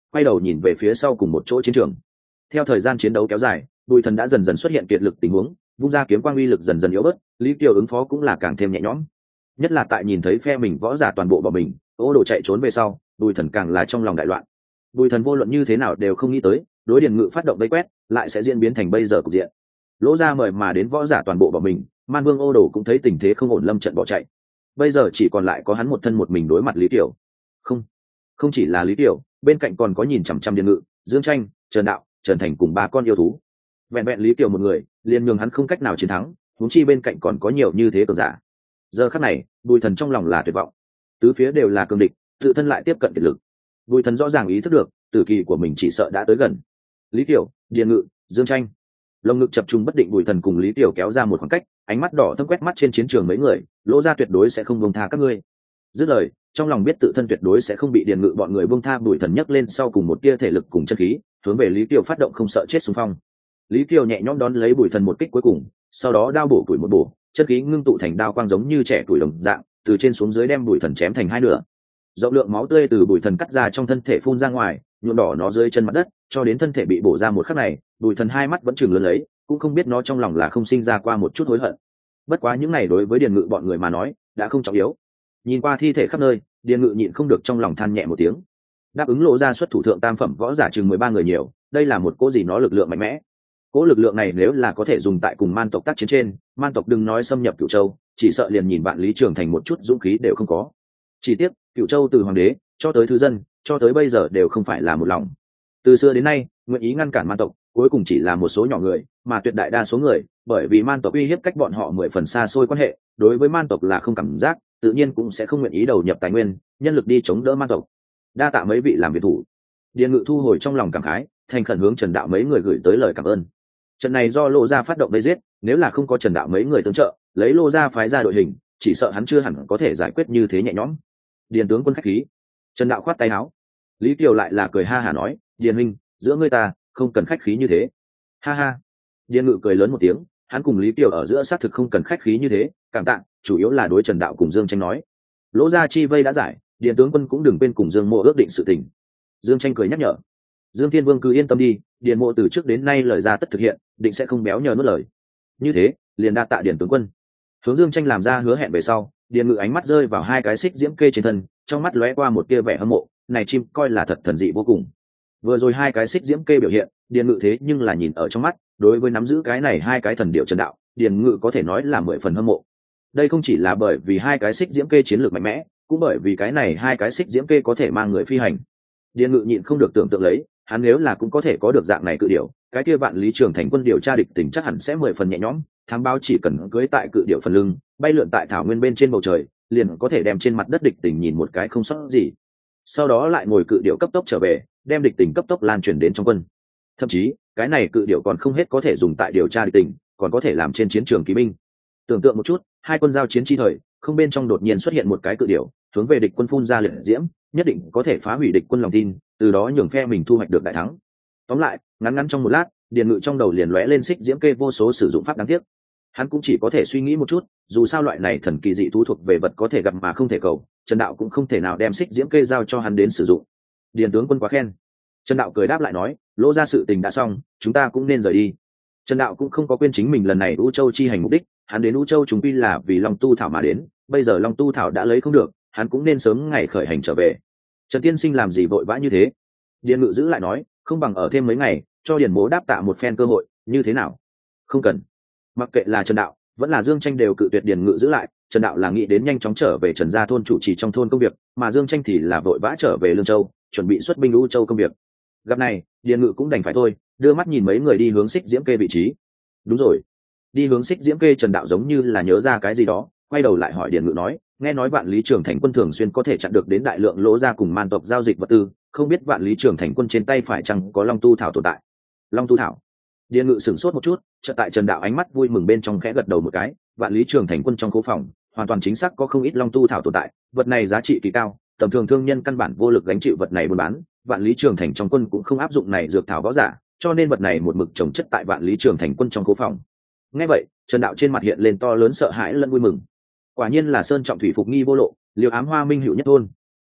quay đầu nhìn về phía sau cùng một chỗ chiến trường. Theo thời gian chiến đấu kéo dài, Bùi Thần đã dần dần xuất hiện kiệt lực tình huống, vung ra kiếm quang uy lực dần dần yếu bớt, Lý Kiều ứng phó cũng là càng thêm nhẹ nhõm. Nhất là tại nhìn thấy phe mình võ giả toàn bộ bỏ mình, Ô Đồ chạy trốn về sau, Bùi Thần càng là trong lòng đại loạn. Bùi Thần vô luận như thế nào đều không nghĩ tới, đối Điền Ngự phát động vây quét, lại sẽ diễn biến thành bây giờ cục diện. Lỗ ra mời mà đến võ giả toàn bộ bỏ mình, Man Vương Ô Đồ cũng thấy tình thế không ổn lâm trận bỏ chạy. Bây giờ chỉ còn lại có hắn một thân một mình đối mặt Lý Kiều. Không, không chỉ là Lý Kiều, bên cạnh còn có nhìn chằm chằm Điền Ngự, Dương Tranh, Trần Đạo, Trần Thành cùng ba con yêu thú. Vẹn vẹn Lý Kiều một người, liền nhường hắn không cách nào chiến thắng, huống chi bên cạnh còn có nhiều như thế cường giả. Giờ khắc này, Bùi Thần trong lòng là tuyệt vọng. Tứ phía đều là cường địch, tự thân lại tiếp cận kiệt lực. Bùi Thần rõ ràng ý thức được, tử kỳ của mình chỉ sợ đã tới gần. Lý Kiều, Điền Ngự, Dương Tranh, lồng ngực chập trùng bất định. Bùi Thần cùng Lý Kiều kéo ra một khoảng cách, ánh mắt đỏ thâm quét mắt trên chiến trường mấy người, Lỗ ra tuyệt đối sẽ không buông tha các ngươi. Dứt lời, trong lòng biết tự thân tuyệt đối sẽ không bị Điền Ngự bọn người buông tha. Bùi Thần nhấc lên sau cùng một tia thể lực cùng chân khí, hướng về Lý Kiều phát động không sợ chết xung phong. Lý Kiều nhẹ nhõm đón lấy Bùi Thần một kích cuối cùng, sau đó đao bổ tuổi một bổ, chân khí ngưng tụ thành đao quang giống như trẻ tuổi đồng dạng, từ trên xuống dưới đem Bùi Thần chém thành hai nửa. Rộng lượng máu tươi từ Bùi Thần cắt ra trong thân thể phun ra ngoài, nhuộm đỏ nó dưới chân mặt đất, cho đến thân thể bị bổ ra một khắc này, Bùi Thần hai mắt vẫn trừng lớn lấy, cũng không biết nó trong lòng là không sinh ra qua một chút hối hận. Bất quá những này đối với Điền Ngự bọn người mà nói, đã không trọng yếu. Nhìn qua thi thể khắp nơi, Điền Ngự nhịn không được trong lòng than nhẹ một tiếng. Đáp ứng Lộ ra xuất thủ thượng tam phẩm võ giả chừng mười ba người nhiều, đây là một cỗ gì nó lực lượng mạnh mẽ. Cỗ lực lượng này nếu là có thể dùng tại cùng Man tộc tác chiến trên, Man tộc đừng nói xâm nhập Cửu Châu, chỉ sợ liền nhìn Vạn Lý Trường Thành một chút dũng khí đều không có. Chỉ tiếc, Cửu Châu từ hoàng đế cho tới thứ dân, cho tới bây giờ đều không phải là một lòng. Từ xưa đến nay, nguyện ý ngăn cản Man tộc, cuối cùng chỉ là một số nhỏ người, mà tuyệt đại đa số người, bởi vì Man tộc uy hiếp cách bọn họ mười phần xa xôi quan hệ, đối với Man tộc là không cảm giác, tự nhiên cũng sẽ không nguyện ý đầu nhập tài nguyên, nhân lực đi chống đỡ Man tộc. Đa tạ mấy vị làm việc thủ. Điền Ngự thu hồi trong lòng cảm khái, thành khẩn hướng Trần Đạo mấy người gửi tới lời cảm ơn. Trận này do Lô gia phát động vây giết, nếu là không có Trần Đạo mấy người tương trợ, lấy Lô gia phái ra đội hình, chỉ sợ hắn chưa hẳn có thể giải quyết như thế nhẹ nhõm. Điền tướng quân khách khí. Trần Đạo khoát tay áo. Lý Kiều lại là cười ha hả nói, Điền huynh, giữa ngươi ta không cần khách khí như thế. Ha ha. Điền Ngự cười lớn một tiếng, hắn cùng Lý Kiều ở giữa xác thực không cần khách khí như thế, cảm tạ, chủ yếu là đối Trần Đạo cùng Dương Tranh nói. Lỗ gia chi vây đã giải, Điền tướng quân cũng đừng quên cùng Dương Mộ ước định sự tình. Dương Tranh cười nhắc nhở. Dương Thiên Vương cứ yên tâm đi, Điền Mộ từ trước đến nay lời ra tất thực hiện, định sẽ không béo nhờ nuốt lời. Như thế, liền đa tạ Điền tướng quân. Hướng Dương Tranh làm ra hứa hẹn về sau, Điền Ngự ánh mắt rơi vào hai cái xích diễm kê trên thân, trong mắt lóe qua một tia vẻ hâm mộ, này chim coi là thật thần dị vô cùng. Vừa rồi hai cái xích diễm kê biểu hiện, Điền Ngự thế nhưng là nhìn ở trong mắt, đối với nắm giữ cái này hai cái thần điệu Trần Đạo, Điền Ngự có thể nói là mười phần hâm mộ. Đây không chỉ là bởi vì hai cái xích diễm kê chiến lược mạnh mẽ, cũng bởi vì cái này hai cái xích diễm kê có thể mang người phi hành. Điền Ngự nhịn không được tưởng tượng lấy, hắn nếu là cũng có thể có được dạng này cự điểu, cái kia Vạn Lý Trường Thành quân điều tra địch tình chắc hẳn sẽ mười phần nhẹ nhõm, thám báo chỉ cần cưới tại cự điểu phần lưng, bay lượn tại thảo nguyên bên trên bầu trời, liền có thể đem trên mặt đất địch tình nhìn một cái không sót gì. Sau đó lại ngồi cự điểu cấp tốc trở về, đem địch tình cấp tốc lan truyền đến trong quân. Thậm chí, cái này cự điểu còn không hết có thể dùng tại điều tra địch tình, còn có thể làm trên chiến trường kỵ binh. Tưởng tượng một chút, hai quân giao chiến chi thời, không bên trong đột nhiên xuất hiện một cái cự điểu, hướng về địch quân phun ra liệt diễm, nhất định có thể phá hủy địch quân lòng tin, từ đó nhường phe mình thu hoạch được đại thắng. Tóm lại, ngắn ngắn trong một lát, Điền Ngự trong đầu liền lóe lên xích diễm kê vô số sử dụng pháp đáng tiếc. Hắn cũng chỉ có thể suy nghĩ một chút, dù sao loại này thần kỳ dị thú thuộc về vật có thể gặp mà không thể cầu, Trần Đạo cũng không thể nào đem xích diễm kê giao cho hắn đến sử dụng. Điền tướng quân quá khen. Trần Đạo cười đáp lại nói, Lỗ ra sự tình đã xong, chúng ta cũng nên rời đi. Trần Đạo cũng không có quên chính mình lần này U Châu chi hành mục đích, hắn đến U Châu chúng quy là vì Long Tu Thảo mà đến, bây giờ Long Tu Thảo đã lấy không được, hắn cũng nên sớm ngày khởi hành trở về. Trần tiên sinh làm gì vội vã như thế? Điền Ngự giữ lại nói, không bằng ở thêm mấy ngày, cho Điền Mỗ đáp tạ một phen cơ hội, như thế nào? Không cần. Mặc kệ là Trần Đạo, vẫn là Dương Tranh đều cự tuyệt Điền Ngự giữ lại. Trần Đạo là nghĩ đến nhanh chóng trở về Trần gia thôn chủ trì trong thôn công việc, mà Dương Tranh thì là vội vã trở về Lương Châu, chuẩn bị xuất binh U Châu công việc. Gặp này, Điền Ngự cũng đành phải thôi, đưa mắt nhìn mấy người đi hướng xích diễm kê vị trí. Đúng rồi, đi hướng xích diễm kê. Trần Đạo giống như là nhớ ra cái gì đó, quay đầu lại hỏi Điền Ngự nói, nghe nói Vạn Lý Trường Thành quân thường xuyên có thể chặn được đến đại lượng Lỗ ra cùng Man tộc giao dịch vật tư, không biết Vạn Lý Trường Thành quân trên tay phải chăng có Long Tu Thảo tồn tại? Long Tu Thảo? Điền Ngự sửng sốt một chút, chợt tại Trần Đạo ánh mắt vui mừng bên trong khẽ gật đầu một cái, Vạn Lý Trường Thành quân trong cố phòng, hoàn toàn chính xác có không ít Long Tu Thảo tồn tại, vật này giá trị kỳ cao, tầm thường thương nhân căn bản vô lực gánh chịu vật này buôn bán, Vạn Lý Trường Thành trong quân cũng không áp dụng này dược thảo võ giả, cho nên vật này một mực trồng chất tại Vạn Lý Trường Thành quân trong cố phòng. Nghe vậy, Trần Đạo trên mặt hiện lên to lớn sợ hãi lẫn vui mừng. Quả nhiên là sơn trọng thủy phục nghi vô lộ, liều ám hoa minh hữu nhất thôn.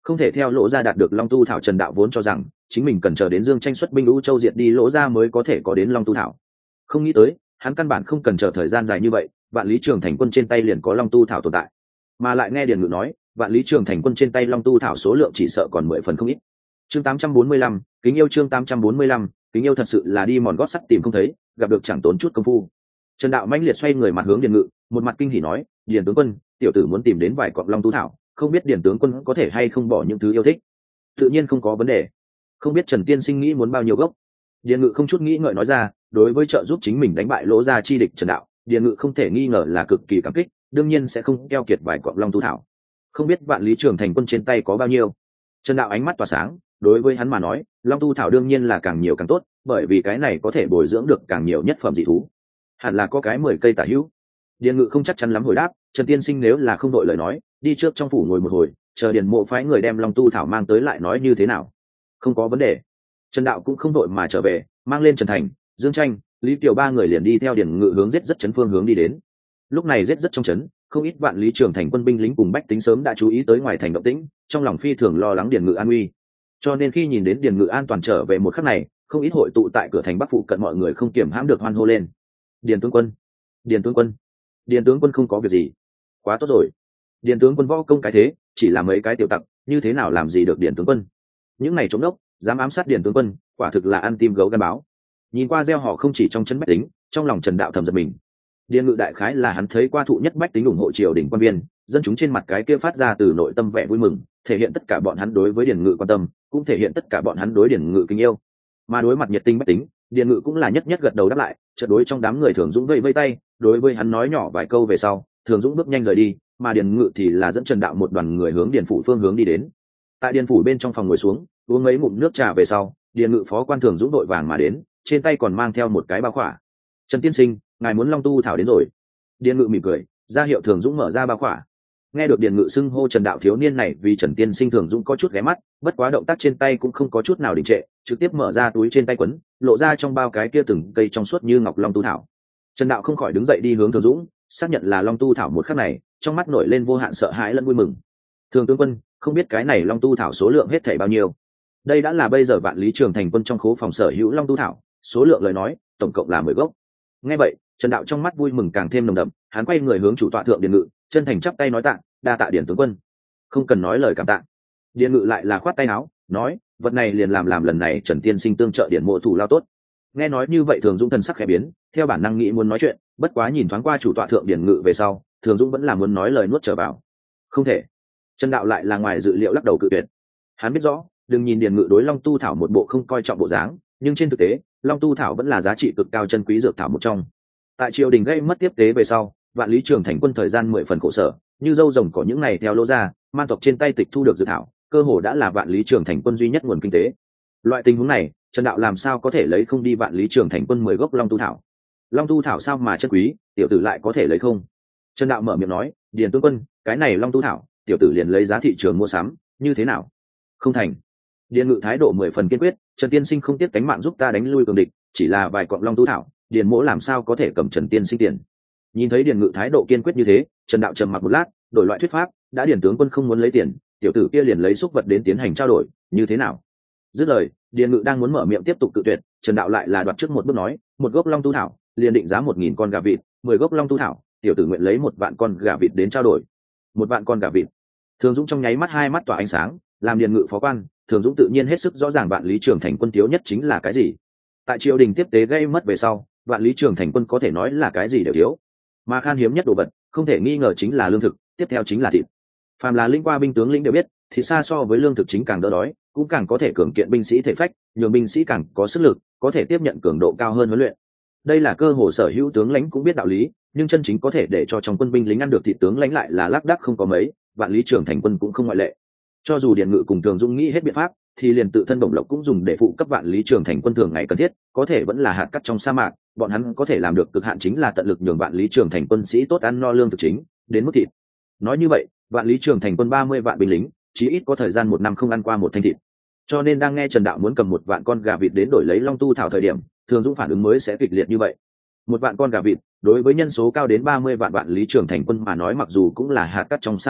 không thể theo Lỗ Gia đạt được Long Tu Thảo. Trần Đạo vốn cho rằng chính mình cần chờ đến Dương Tranh xuất binh U Châu diệt đi Lỗ Gia mới có thể có đến Long Tu Thảo, không nghĩ tới hắn căn bản không cần chờ thời gian dài như vậy, Vạn Lý Trường Thành quân trên tay liền có Long Tu Thảo tồn tại. Mà lại nghe Điền Ngự nói, Vạn Lý Trường Thành quân trên tay Long Tu Thảo số lượng chỉ sợ còn mười phần không ít. Chương tám trăm bốn mươi lăm, kính yêu chương tám trăm bốn mươi lăm, kính yêu thật sự là đi mòn gót sắt tìm không thấy, gặp được chẳng tốn chút công phu. Trần Đạo mãnh liệt xoay người mặt hướng Điền Ngự, một mặt kinh hỉ nói, Điền tướng quân, tiểu tử muốn tìm đến vài cọng Long Tu Thảo, không biết Điền tướng quân có thể hay không bỏ những thứ yêu thích. Tự nhiên không có vấn đề. Không biết Trần tiên sinh nghĩ muốn bao nhiêu gốc. Điền Ngự không chút nghĩ ngợi nói ra, đối với trợ giúp chính mình đánh bại Lỗ Gia chi địch Trần Đạo, Điền Ngự không thể nghi ngờ là cực kỳ cảm kích, đương nhiên sẽ không keo kiệt vài cọng Long Tu Thảo. Không biết Vạn Lý Trường Thành quân trên tay có bao nhiêu. Trần Đạo ánh mắt tỏa sáng, đối với hắn mà nói, Long Tu Thảo đương nhiên là càng nhiều càng tốt, bởi vì cái này có thể bồi dưỡng được càng nhiều nhất phẩm dị thú. Hẳn là có cái mười cây tả hữu. Điền Ngự không chắc chắn lắm hồi đáp, Trần tiên sinh nếu là không đội lời nói, đi trước trong phủ ngồi một hồi, chờ Điền Mộ phái người đem Long Tu Thảo mang tới lại nói như thế nào. Không có vấn đề. Trần Đạo cũng không đội mà trở về, mang lên Trần Thành, Dương Tranh, Lý Kiều ba người liền đi theo Điền Ngự hướng giết rất chấn phương hướng đi đến. Lúc này giết rất trong chấn, không ít Vạn Lý Trường Thành quân binh lính cùng bách tính sớm đã chú ý tới ngoài thành động tĩnh, trong lòng phi thường lo lắng Điền Ngự an nguy. Cho nên khi nhìn đến Điền Ngự an toàn trở về một khắc này, không ít hội tụ tại cửa thành Bắc phụ cận mọi người không kiểm hãm được hoan hô lên. Điền tướng quân, Điền tướng quân, Điền tướng quân không có việc gì, quá tốt rồi. Điền tướng quân võ công cái thế, chỉ là mấy cái tiểu tặc, như thế nào làm gì được Điền tướng quân? Những này trống đốc, dám ám sát Điền tướng quân, quả thực là ăn tim gấu gan báo. Nhìn qua gieo họ không chỉ trong chân bách tính, trong lòng Trần Đạo thầm giật mình. Điền Ngự đại khái là hắn thấy qua thụ nhất bách tính ủng hộ triều đình quan viên, dân chúng trên mặt cái kia phát ra từ nội tâm vẻ vui mừng, thể hiện tất cả bọn hắn đối với Điền Ngự quan tâm, cũng thể hiện tất cả bọn hắn đối Điền Ngự kính yêu. Mà đối mặt nhiệt tình bách tính, Điền Ngự cũng là nhất nhất gật đầu đáp lại, chợt đối trong đám người Thường Dũng vẫy vẫy tay, đối với hắn nói nhỏ vài câu về sau, Thường Dũng bước nhanh rời đi, mà Điền Ngự thì là dẫn Trần Đạo một đoàn người hướng Điền phủ phương hướng đi đến. Tại Điền phủ bên trong phòng ngồi xuống, uống mấy ngụm nước trà về sau, Điền Ngự phó quan Thường Dũng đội vàng mà đến, trên tay còn mang theo một cái bao khỏa. Trần tiên sinh, ngài muốn Long Tu Thảo đến rồi. Điền Ngự mỉm cười, ra hiệu Thường Dũng mở ra bao khỏa. Nghe được Điền Ngự xưng hô Trần Đạo thiếu niên này vì Trần tiên sinh, Thường Dũng có chút ghé mắt, bất quá động tác trên tay cũng không có chút nào đình trệ, trực tiếp mở ra túi trên tay quấn, lộ ra trong bao cái kia từng cây trong suốt như ngọc Long Tu Thảo. Trần Đạo không khỏi đứng dậy đi hướng Thường Dũng, xác nhận là Long Tu Thảo một khắc này, trong mắt nổi lên vô hạn sợ hãi lẫn vui mừng. Thường tướng quân, không biết cái này Long Tu Thảo số lượng hết thảy bao nhiêu? Đây đã là bây giờ Vạn Lý Trường Thành quân trong khố phòng sở hữu Long Tu Thảo, số lượng lời nói, tổng cộng là mười gốc. Nghe vậy, Trần Đạo trong mắt vui mừng càng thêm nồng đậm, hắn quay người hướng chủ tọa thượng Điền Ngự, chân thành chắp tay nói tạ, đa tạ Điền tướng quân. Không cần nói lời cảm tạ. Điền Ngự lại là khoát tay áo, nói, vật này liền làm làm lần này Trần tiên sinh tương trợ Điền mộ thủ lao tốt. Nghe nói như vậy Thường Dũng thần sắc khẽ biến, theo bản năng nghĩ muốn nói chuyện, bất quá nhìn thoáng qua chủ tọa thượng Điền Ngự về sau, Thường Dũng vẫn là muốn nói lời nuốt trở vào. Không thể. Trần Đạo lại là ngoài dự liệu lắc đầu cự tuyệt. Hắn biết rõ, đừng nhìn Điền Ngự đối Long Tu Thảo một bộ không coi trọng bộ dáng, nhưng trên thực tế, Long Tu Thảo vẫn là giá trị cực cao chân quý dược thảo một trong. Tại triều đình gây mất tiếp tế về sau, Vạn Lý Trường Thành quân thời gian mười phần khổ sở, như dâu rồng cỏ những này theo Lỗ Gia, man tộc trên tay tịch thu được dược thảo, cơ hồ đã là Vạn Lý Trường Thành quân duy nhất nguồn kinh tế. Loại tình huống này, Trần Đạo làm sao có thể lấy không đi Vạn Lý Trường Thành quân mười gốc Long Tu Thảo? Long Tu Thảo sao mà chân quý, tiểu tử lại có thể lấy không? Trần Đạo mở miệng nói, Điền tướng quân, cái này Long Tu Thảo, tiểu tử liền lấy giá thị trường mua sắm, như thế nào? Không thành. Điền Ngự thái độ mười phần kiên quyết, Trần tiên sinh không tiếc cánh mạng giúp ta đánh lui cường địch, chỉ là vài cọng Long Tu Thảo, Điền mỗ làm sao có thể cầm Trần tiên sinh tiền? Nhìn thấy Điền Ngự thái độ kiên quyết như thế, Trần Đạo trầm mặc một lát, đổi loại thuyết pháp, đã Điền tướng quân không muốn lấy tiền, tiểu tử kia liền lấy xúc vật đến tiến hành trao đổi, như thế nào? Dứt lời, Điền Ngự đang muốn mở miệng tiếp tục cự tuyệt, Trần Đạo lại là đoạt trước một bước nói, một gốc Long Tu Thảo, liền định giá một nghìn con gà vịt, mười gốc Long Tu Thảo, tiểu tử nguyện lấy một vạn con gà vịt đến trao đổi. Một vạn con gà vịt. Thường Dũng trong nháy mắt hai mắt tỏa ánh sáng, làm Điền Ngự phó quan, Thường Dũng tự nhiên hết sức rõ ràng Vạn Lý Trường Thành quân thiếu nhất chính là cái gì. Tại triều đình tiếp tế gây mất về sau, Vạn Lý Trường Thành quân có thể nói là cái gì đều thiếu, mà khan hiếm nhất đồ vật, không thể nghi ngờ chính là lương thực, tiếp theo chính là thịt. Phàm là linh qua binh tướng lĩnh đều biết, thịt xa so với lương thực chính càng đỡ đói, cũng càng có thể cường kiện binh sĩ thể phách, nhường binh sĩ càng có sức lực, có thể tiếp nhận cường độ cao hơn huấn luyện. Đây là cơ hồ sở hữu tướng lãnh cũng biết đạo lý, nhưng chân chính có thể để cho trong quân binh lính ăn được thịt tướng lãnh lại là lác đác không có mấy, Vạn Lý Trường Thành quân cũng không ngoại lệ. Cho dù Điền Ngự cùng Thường Dũng nghĩ hết biện pháp, thì liền tự thân bổng lộc cũng dùng để phụ cấp Vạn Lý Trường Thành quân thường ngày cần thiết, có thể vẫn là hạt cát trong sa mạc, bọn hắn có thể làm được cực hạn chính là tận lực nhường Vạn Lý Trường Thành quân sĩ tốt ăn no lương thực chính, đến mức thịt. Nói như vậy, Vạn Lý Trường Thành quân ba mươi vạn binh lính, chí ít có thời gian một năm không ăn qua một thanh thịt. Cho nên đang nghe Trần Đạo muốn cầm một vạn con gà vịt đến đổi lấy Long Tu Thảo thời điểm, Thường Dũng phản ứng mới sẽ kịch liệt như vậy. Một vạn con gà vịt, đối với nhân số cao đến ba mươi vạn Vạn Lý Trường Thành quân mà nói mặc dù cũng là hạt cát trong sa mạc,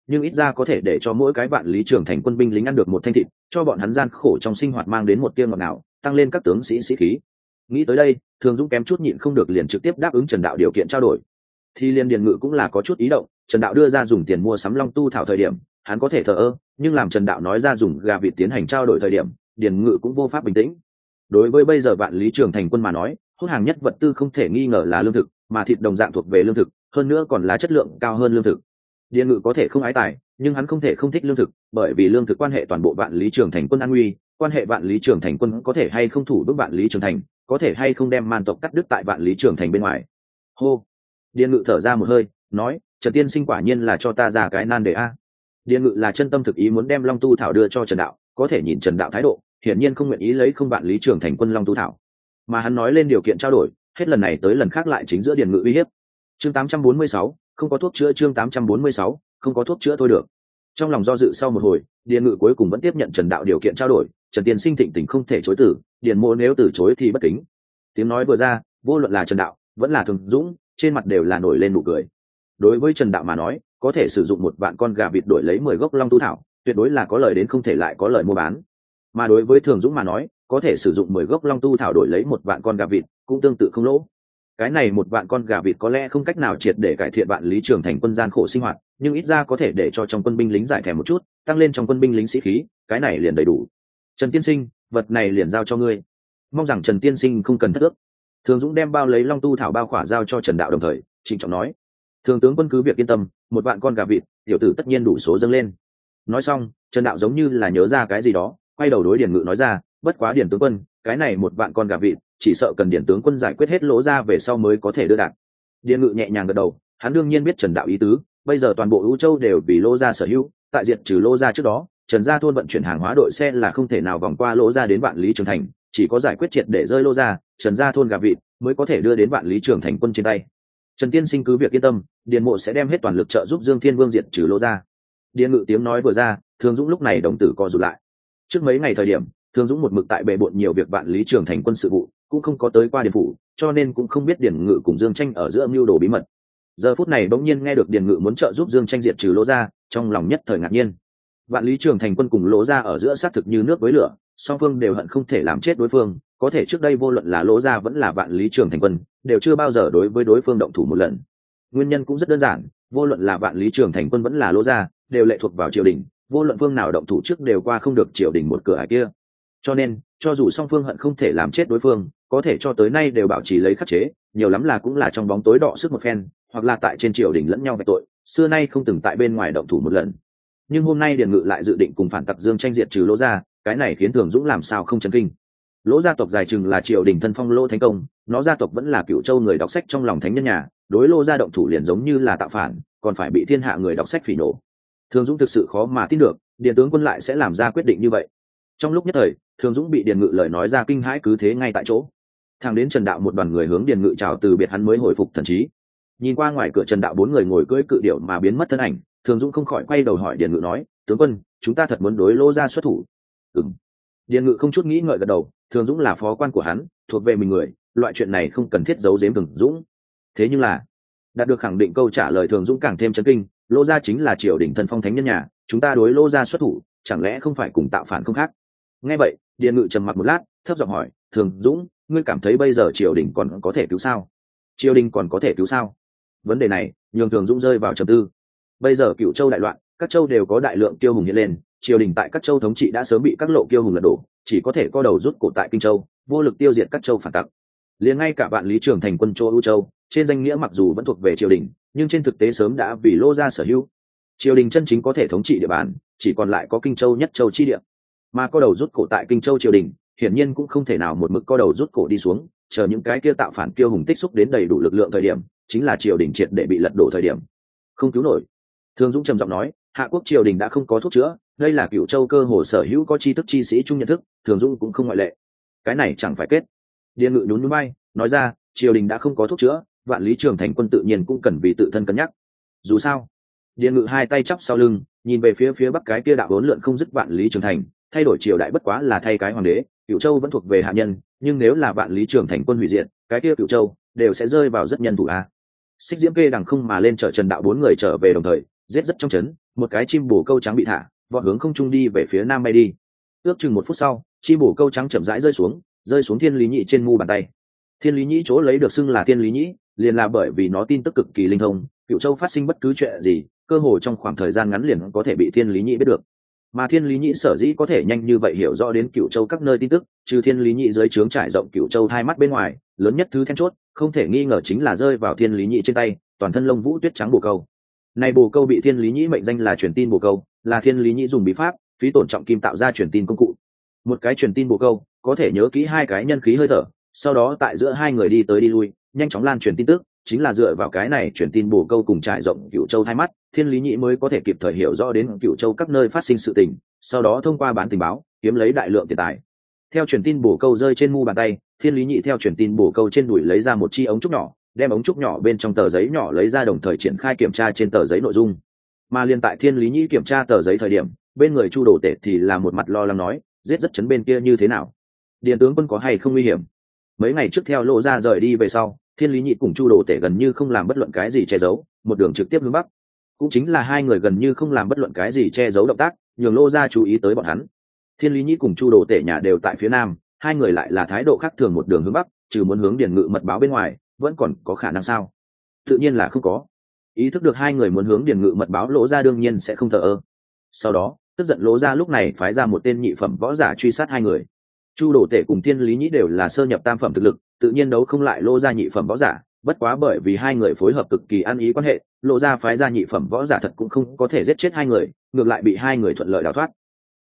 nhưng ít ra có thể để cho mỗi cái vạn lý trường thành quân binh lính ăn được một thanh thịt, cho bọn hắn gian khổ trong sinh hoạt mang đến một tia ngọt ngào, tăng lên các tướng sĩ sĩ khí. Nghĩ tới đây, Thường Dũng kém chút nhịn không được liền trực tiếp đáp ứng Trần Đạo điều kiện trao đổi. Thì liên Điền Ngự cũng là có chút ý động, Trần Đạo đưa ra dùng tiền mua sắm long tu thảo thời điểm, hắn có thể thờ ơ, nhưng làm Trần Đạo nói ra dùng gà vịt tiến hành trao đổi thời điểm, Điền Ngự cũng vô pháp bình tĩnh. Đối với bây giờ vạn lý trường thành quân mà nói, hút hàng nhất vật tư không thể nghi ngờ là lương thực, mà thịt đồng dạng thuộc về lương thực, hơn nữa còn là chất lượng cao hơn lương thực. Điền Ngự có thể không ái tài, nhưng hắn không thể không thích lương thực, bởi vì lương thực quan hệ toàn bộ vạn lý trường thành quân an nguy, quan hệ vạn lý trường thành quân có thể hay không thủ vững vạn lý trường thành, có thể hay không đem man tộc cắt đứt tại vạn lý trường thành bên ngoài. Hô. Điền Ngự thở ra một hơi, nói, Trần tiên sinh quả nhiên là cho ta ra cái nan đề a. Điền Ngự là chân tâm thực ý muốn đem long tu thảo đưa cho Trần Đạo, có thể nhìn Trần Đạo thái độ, hiển nhiên không nguyện ý lấy không vạn lý trường thành quân long tu thảo, mà hắn nói lên điều kiện trao đổi, hết lần này tới lần khác lại chính giữa Điền Ngự uy hiếp. Chương tám trăm bốn mươi sáu, không có thuốc chữa. Chương tám trăm bốn mươi sáu, không có thuốc chữa thôi được. Trong lòng do dự sau một hồi, Điền Ngự cuối cùng vẫn tiếp nhận Trần Đạo điều kiện trao đổi. Trần tiên sinh thịnh tình không thể chối từ, Điền mộ nếu từ chối thì bất kính. Tiếng nói vừa ra, vô luận là Trần Đạo vẫn là Thường Dũng, trên mặt đều là nổi lên nụ cười. Đối với Trần Đạo mà nói, có thể sử dụng một vạn con gà vịt đổi lấy mười gốc long tu thảo, tuyệt đối là có lợi đến không thể lại có lợi mua bán. Mà đối với Thường Dũng mà nói, có thể sử dụng mười gốc long tu thảo đổi lấy một vạn con gà vịt, cũng tương tự không lỗ. Cái này một vạn con gà vịt có lẽ không cách nào triệt để cải thiện vạn lý trường thành quân gian khổ sinh hoạt, nhưng ít ra có thể để cho trong quân binh lính giải thèm một chút, tăng lên trong quân binh lính sĩ khí, cái này liền đầy đủ. Trần tiên sinh, vật này liền giao cho ngươi. Mong rằng Trần tiên sinh không cần thất ước. Thường Dũng đem bao lấy long tu thảo bao khỏa giao cho Trần Đạo, đồng thời trịnh trọng nói, thường tướng quân cứ việc yên tâm, một vạn con gà vịt, tiểu tử tất nhiên đủ số dâng lên. Nói xong, Trần Đạo giống như là nhớ ra cái gì đó, quay đầu đối Điền Ngự nói ra, bất quá Điền tướng quân, cái này một vạn con gà vịt, chỉ sợ cần Điền tướng quân giải quyết hết lỗ ra về sau mới có thể đưa đạt. Điền Ngự nhẹ nhàng gật đầu, hắn đương nhiên biết Trần Đạo ý tứ, bây giờ toàn bộ ưu châu đều vì lỗ ra sở hữu, tại diệt trừ lỗ ra trước đó, Trần gia thôn vận chuyển hàng hóa đội xe là không thể nào vòng qua lỗ ra đến vạn lý trường thành, chỉ có giải quyết triệt để rơi lỗ ra, Trần gia thôn gà vịt mới có thể đưa đến vạn lý trường thành quân trên tay. Trần tiên sinh cứ việc yên tâm, Điền mộ sẽ đem hết toàn lực trợ giúp Dương Thiên Vương diệt trừ lỗ ra. Điền Ngự tiếng nói vừa ra, Thường Dũng lúc này đồng tử co rụt lại. Trước mấy ngày thời điểm, Thường Dũng một mực tại bệ bội nhiều việc vạn lý trường thành quân sự vụ, cũng không có tới qua Điền phủ, cho nên cũng không biết Điền Ngự cùng Dương Tranh ở giữa mưu đồ bí mật. Giờ phút này bỗng nhiên nghe được Điền Ngự muốn trợ giúp Dương Tranh diệt trừ lỗ ra, trong lòng nhất thời ngạc nhiên. Vạn lý trường thành quân cùng lỗ ra ở giữa xác thực như nước với lửa, song phương đều hận không thể làm chết đối phương, có thể trước đây vô luận là lỗ ra vẫn là vạn lý trường thành quân, đều chưa bao giờ đối với đối phương động thủ một lần. Nguyên nhân cũng rất đơn giản, vô luận là vạn lý trường thành quân vẫn là lỗ ra, đều lệ thuộc vào triều đình, vô luận phương nào động thủ trước đều qua không được triều đình một cửa ải kia. Cho nên, cho dù song phương hận không thể làm chết đối phương, có thể cho tới nay đều bảo trì lấy khắc chế, nhiều lắm là cũng là trong bóng tối đọ sức một phen, hoặc là tại trên triều đình lẫn nhau vạch tội, xưa nay không từng tại bên ngoài động thủ một lần. Nhưng hôm nay Điền Ngự lại dự định cùng phản tặc Dương Tranh diệt trừ lỗ ra, cái này khiến Thường Dũng làm sao không chấn kinh. Lỗ gia tộc dài chừng là triều đình thân phong Lỗ Thánh Công, nó gia tộc vẫn là Cửu Châu người đọc sách trong lòng thánh nhân nhà, đối Lỗ gia động thủ liền giống như là tạo phản, còn phải bị thiên hạ người đọc sách phỉ nổ. Thường Dũng thực sự khó mà tin được, Điền tướng quân lại sẽ làm ra quyết định như vậy. Trong lúc nhất thời, Thường Dũng bị Điền Ngự lời nói ra kinh hãi cứ thế ngay tại chỗ. Thẳng đến Trần Đạo một đoàn người hướng Điền Ngự chào từ biệt hắn mới hồi phục thần trí. Nhìn qua ngoài cửa Trần Đạo bốn người ngồi cưỡi cự điểu mà biến mất thân ảnh, Thường Dũng không khỏi quay đầu hỏi Điền Ngự nói, tướng quân, chúng ta thật muốn đối Lỗ gia xuất thủ? Ừm. Điền Ngự không chút nghĩ ngợi gật đầu, Thường Dũng là phó quan của hắn, thuộc về mình người, loại chuyện này không cần thiết giấu giếm Thường Dũng. Thế nhưng là, đạt được khẳng định câu trả lời Thường Dũng càng thêm chấn kinh, Lỗ gia chính là triều đình thân phong thánh nhân nhà, chúng ta đối Lỗ gia xuất thủ, chẳng lẽ không phải cùng tạo phản không khác? Nghe vậy, Điền Ngự trầm mặc một lát, thấp giọng hỏi, Thường Dũng, ngươi cảm thấy bây giờ triều đình còn có thể cứu sao? Triều đình còn có thể cứu sao? Vấn đề này nhường Thường Dũng rơi vào trầm tư. Bây giờ Cửu Châu đại loạn, các châu đều có đại lượng kiêu hùng hiện lên, triều đình tại các châu thống trị đã sớm bị các lộ kiêu hùng lật đổ, chỉ có thể co đầu rút cổ tại Kinh Châu, vô lực tiêu diệt các châu phản tặc. Liền ngay cả vạn lý trường thành quân Châu ưu châu, trên danh nghĩa mặc dù vẫn thuộc về triều đình, nhưng trên thực tế sớm đã vì Lỗ gia sở hữu. Triều đình chân chính có thể thống trị địa bàn, chỉ còn lại có Kinh Châu nhất châu chi địa. Mà co đầu rút cổ tại Kinh Châu triều đình, hiển nhiên cũng không thể nào một mực co đầu rút cổ đi xuống, chờ những cái kia tạo phản kiêu hùng tích xúc đến đầy đủ lực lượng thời điểm, chính là triều đình triệt để bị lật đổ thời điểm. Không cứu nổi. Thường Dũng trầm giọng nói, hạ quốc triều đình đã không có thuốc chữa, đây là Cửu Châu cơ hồ sở hữu có tri thức chi sĩ chung nhận thức, Thường Dũng cũng không ngoại lệ. Cái này chẳng phải kết. Điền Ngự nhún nhún vai, nói ra, triều đình đã không có thuốc chữa, vạn lý trường thành quân tự nhiên cũng cần vì tự thân cân nhắc. Dù sao, Điền Ngự hai tay chắp sau lưng, nhìn về phía phía bắc cái kia đạo hỗn lượn không dứt vạn lý trường thành, thay đổi triều đại bất quá là thay cái hoàng đế, Cửu Châu vẫn thuộc về hạ nhân, nhưng nếu là vạn lý trường thành quân hủy diệt, cái kia Cửu Châu đều sẽ rơi vào rất nhân thủ a. Xích Diễm Kê đằng không mà lên chở Trần Đạo bốn người trở về đồng thời, giết rất trong chấn, một cái chim bồ câu trắng bị thả vọt hướng không trung đi về phía nam bay đi. Ước chừng một phút sau, chim bồ câu trắng chậm rãi rơi xuống, rơi xuống Thiên Lý Nhĩ trên mu bàn tay. Thiên Lý Nhĩ chỗ lấy được xưng là Thiên Lý Nhĩ, liền là bởi vì nó tin tức cực kỳ linh thông, Cựu Châu phát sinh bất cứ chuyện gì, cơ hồ trong khoảng thời gian ngắn liền có thể bị Thiên Lý Nhĩ biết được. Mà Thiên Lý Nhĩ sở dĩ có thể nhanh như vậy hiểu rõ đến Cựu Châu các nơi tin tức, trừ Thiên Lý Nhĩ dưới trướng trải rộng Cựu Châu hai mắt bên ngoài, lớn nhất thứ then chốt, không thể nghi ngờ chính là rơi vào Thiên Lý Nhĩ trên tay, toàn thân lông vũ tuyết trắng bồ câu. Này bồ câu bị Thiên Lý Nhĩ mệnh danh là truyền tin bồ câu, là Thiên Lý Nhĩ dùng bí pháp, phí tổn trọng kim tạo ra truyền tin công cụ. Một cái truyền tin bồ câu có thể nhớ kỹ hai cái nhân khí hơi thở, sau đó tại giữa hai người đi tới đi lui, nhanh chóng lan truyền tin tức, chính là dựa vào cái này truyền tin bồ câu cùng trải rộng Cựu Châu hai mắt, Thiên Lý Nhĩ mới có thể kịp thời hiểu rõ đến Cựu Châu các nơi phát sinh sự tình, sau đó thông qua bán tình báo kiếm lấy đại lượng tiền tài. Theo truyền tin bồ câu rơi trên mu bàn tay, Thiên Lý Nhĩ theo truyền tin bồ câu trên đùi lấy ra một chi ống trúc nhỏ, đem ống trúc nhỏ bên trong tờ giấy nhỏ lấy ra, đồng thời triển khai kiểm tra trên tờ giấy nội dung. Mà liên tại Thiên Lý Nhĩ kiểm tra tờ giấy thời điểm, bên người Chu Đồ Tể thì là một mặt lo lắng nói, giết rất chấn bên kia như thế nào, Điền tướng quân có hay không nguy hiểm? Mấy ngày trước theo Lộ Gia rời đi về sau, Thiên Lý Nhĩ cùng Chu Đồ Tể gần như không làm bất luận cái gì che giấu, một đường trực tiếp hướng bắc. Cũng chính là hai người gần như không làm bất luận cái gì che giấu động tác, nhường Lộ Gia chú ý tới bọn hắn. Thiên Lý Nhĩ cùng Chu Đồ Tể nhà đều tại phía nam, hai người lại là thái độ khác thường, một đường hướng bắc, trừ muốn hướng Điền Ngự mật báo bên ngoài, vẫn còn có khả năng sao? Tự nhiên là không có. Ý thức được hai người muốn hướng Điền Ngự mật báo, Lộ Gia đương nhiên sẽ không thờ ơ. Sau đó, tức giận Lộ Gia lúc này phái ra một tên nhị phẩm võ giả truy sát hai người. Chu Đồ Tể cùng Thiên Lý Nhĩ đều là sơ nhập tam phẩm thực lực, tự nhiên đấu không lại Lộ Gia nhị phẩm võ giả, bất quá bởi vì hai người phối hợp cực kỳ ăn ý quan hệ, Lộ Gia phái ra nhị phẩm võ giả thật cũng không có thể giết chết hai người, ngược lại bị hai người thuận lợi đào thoát.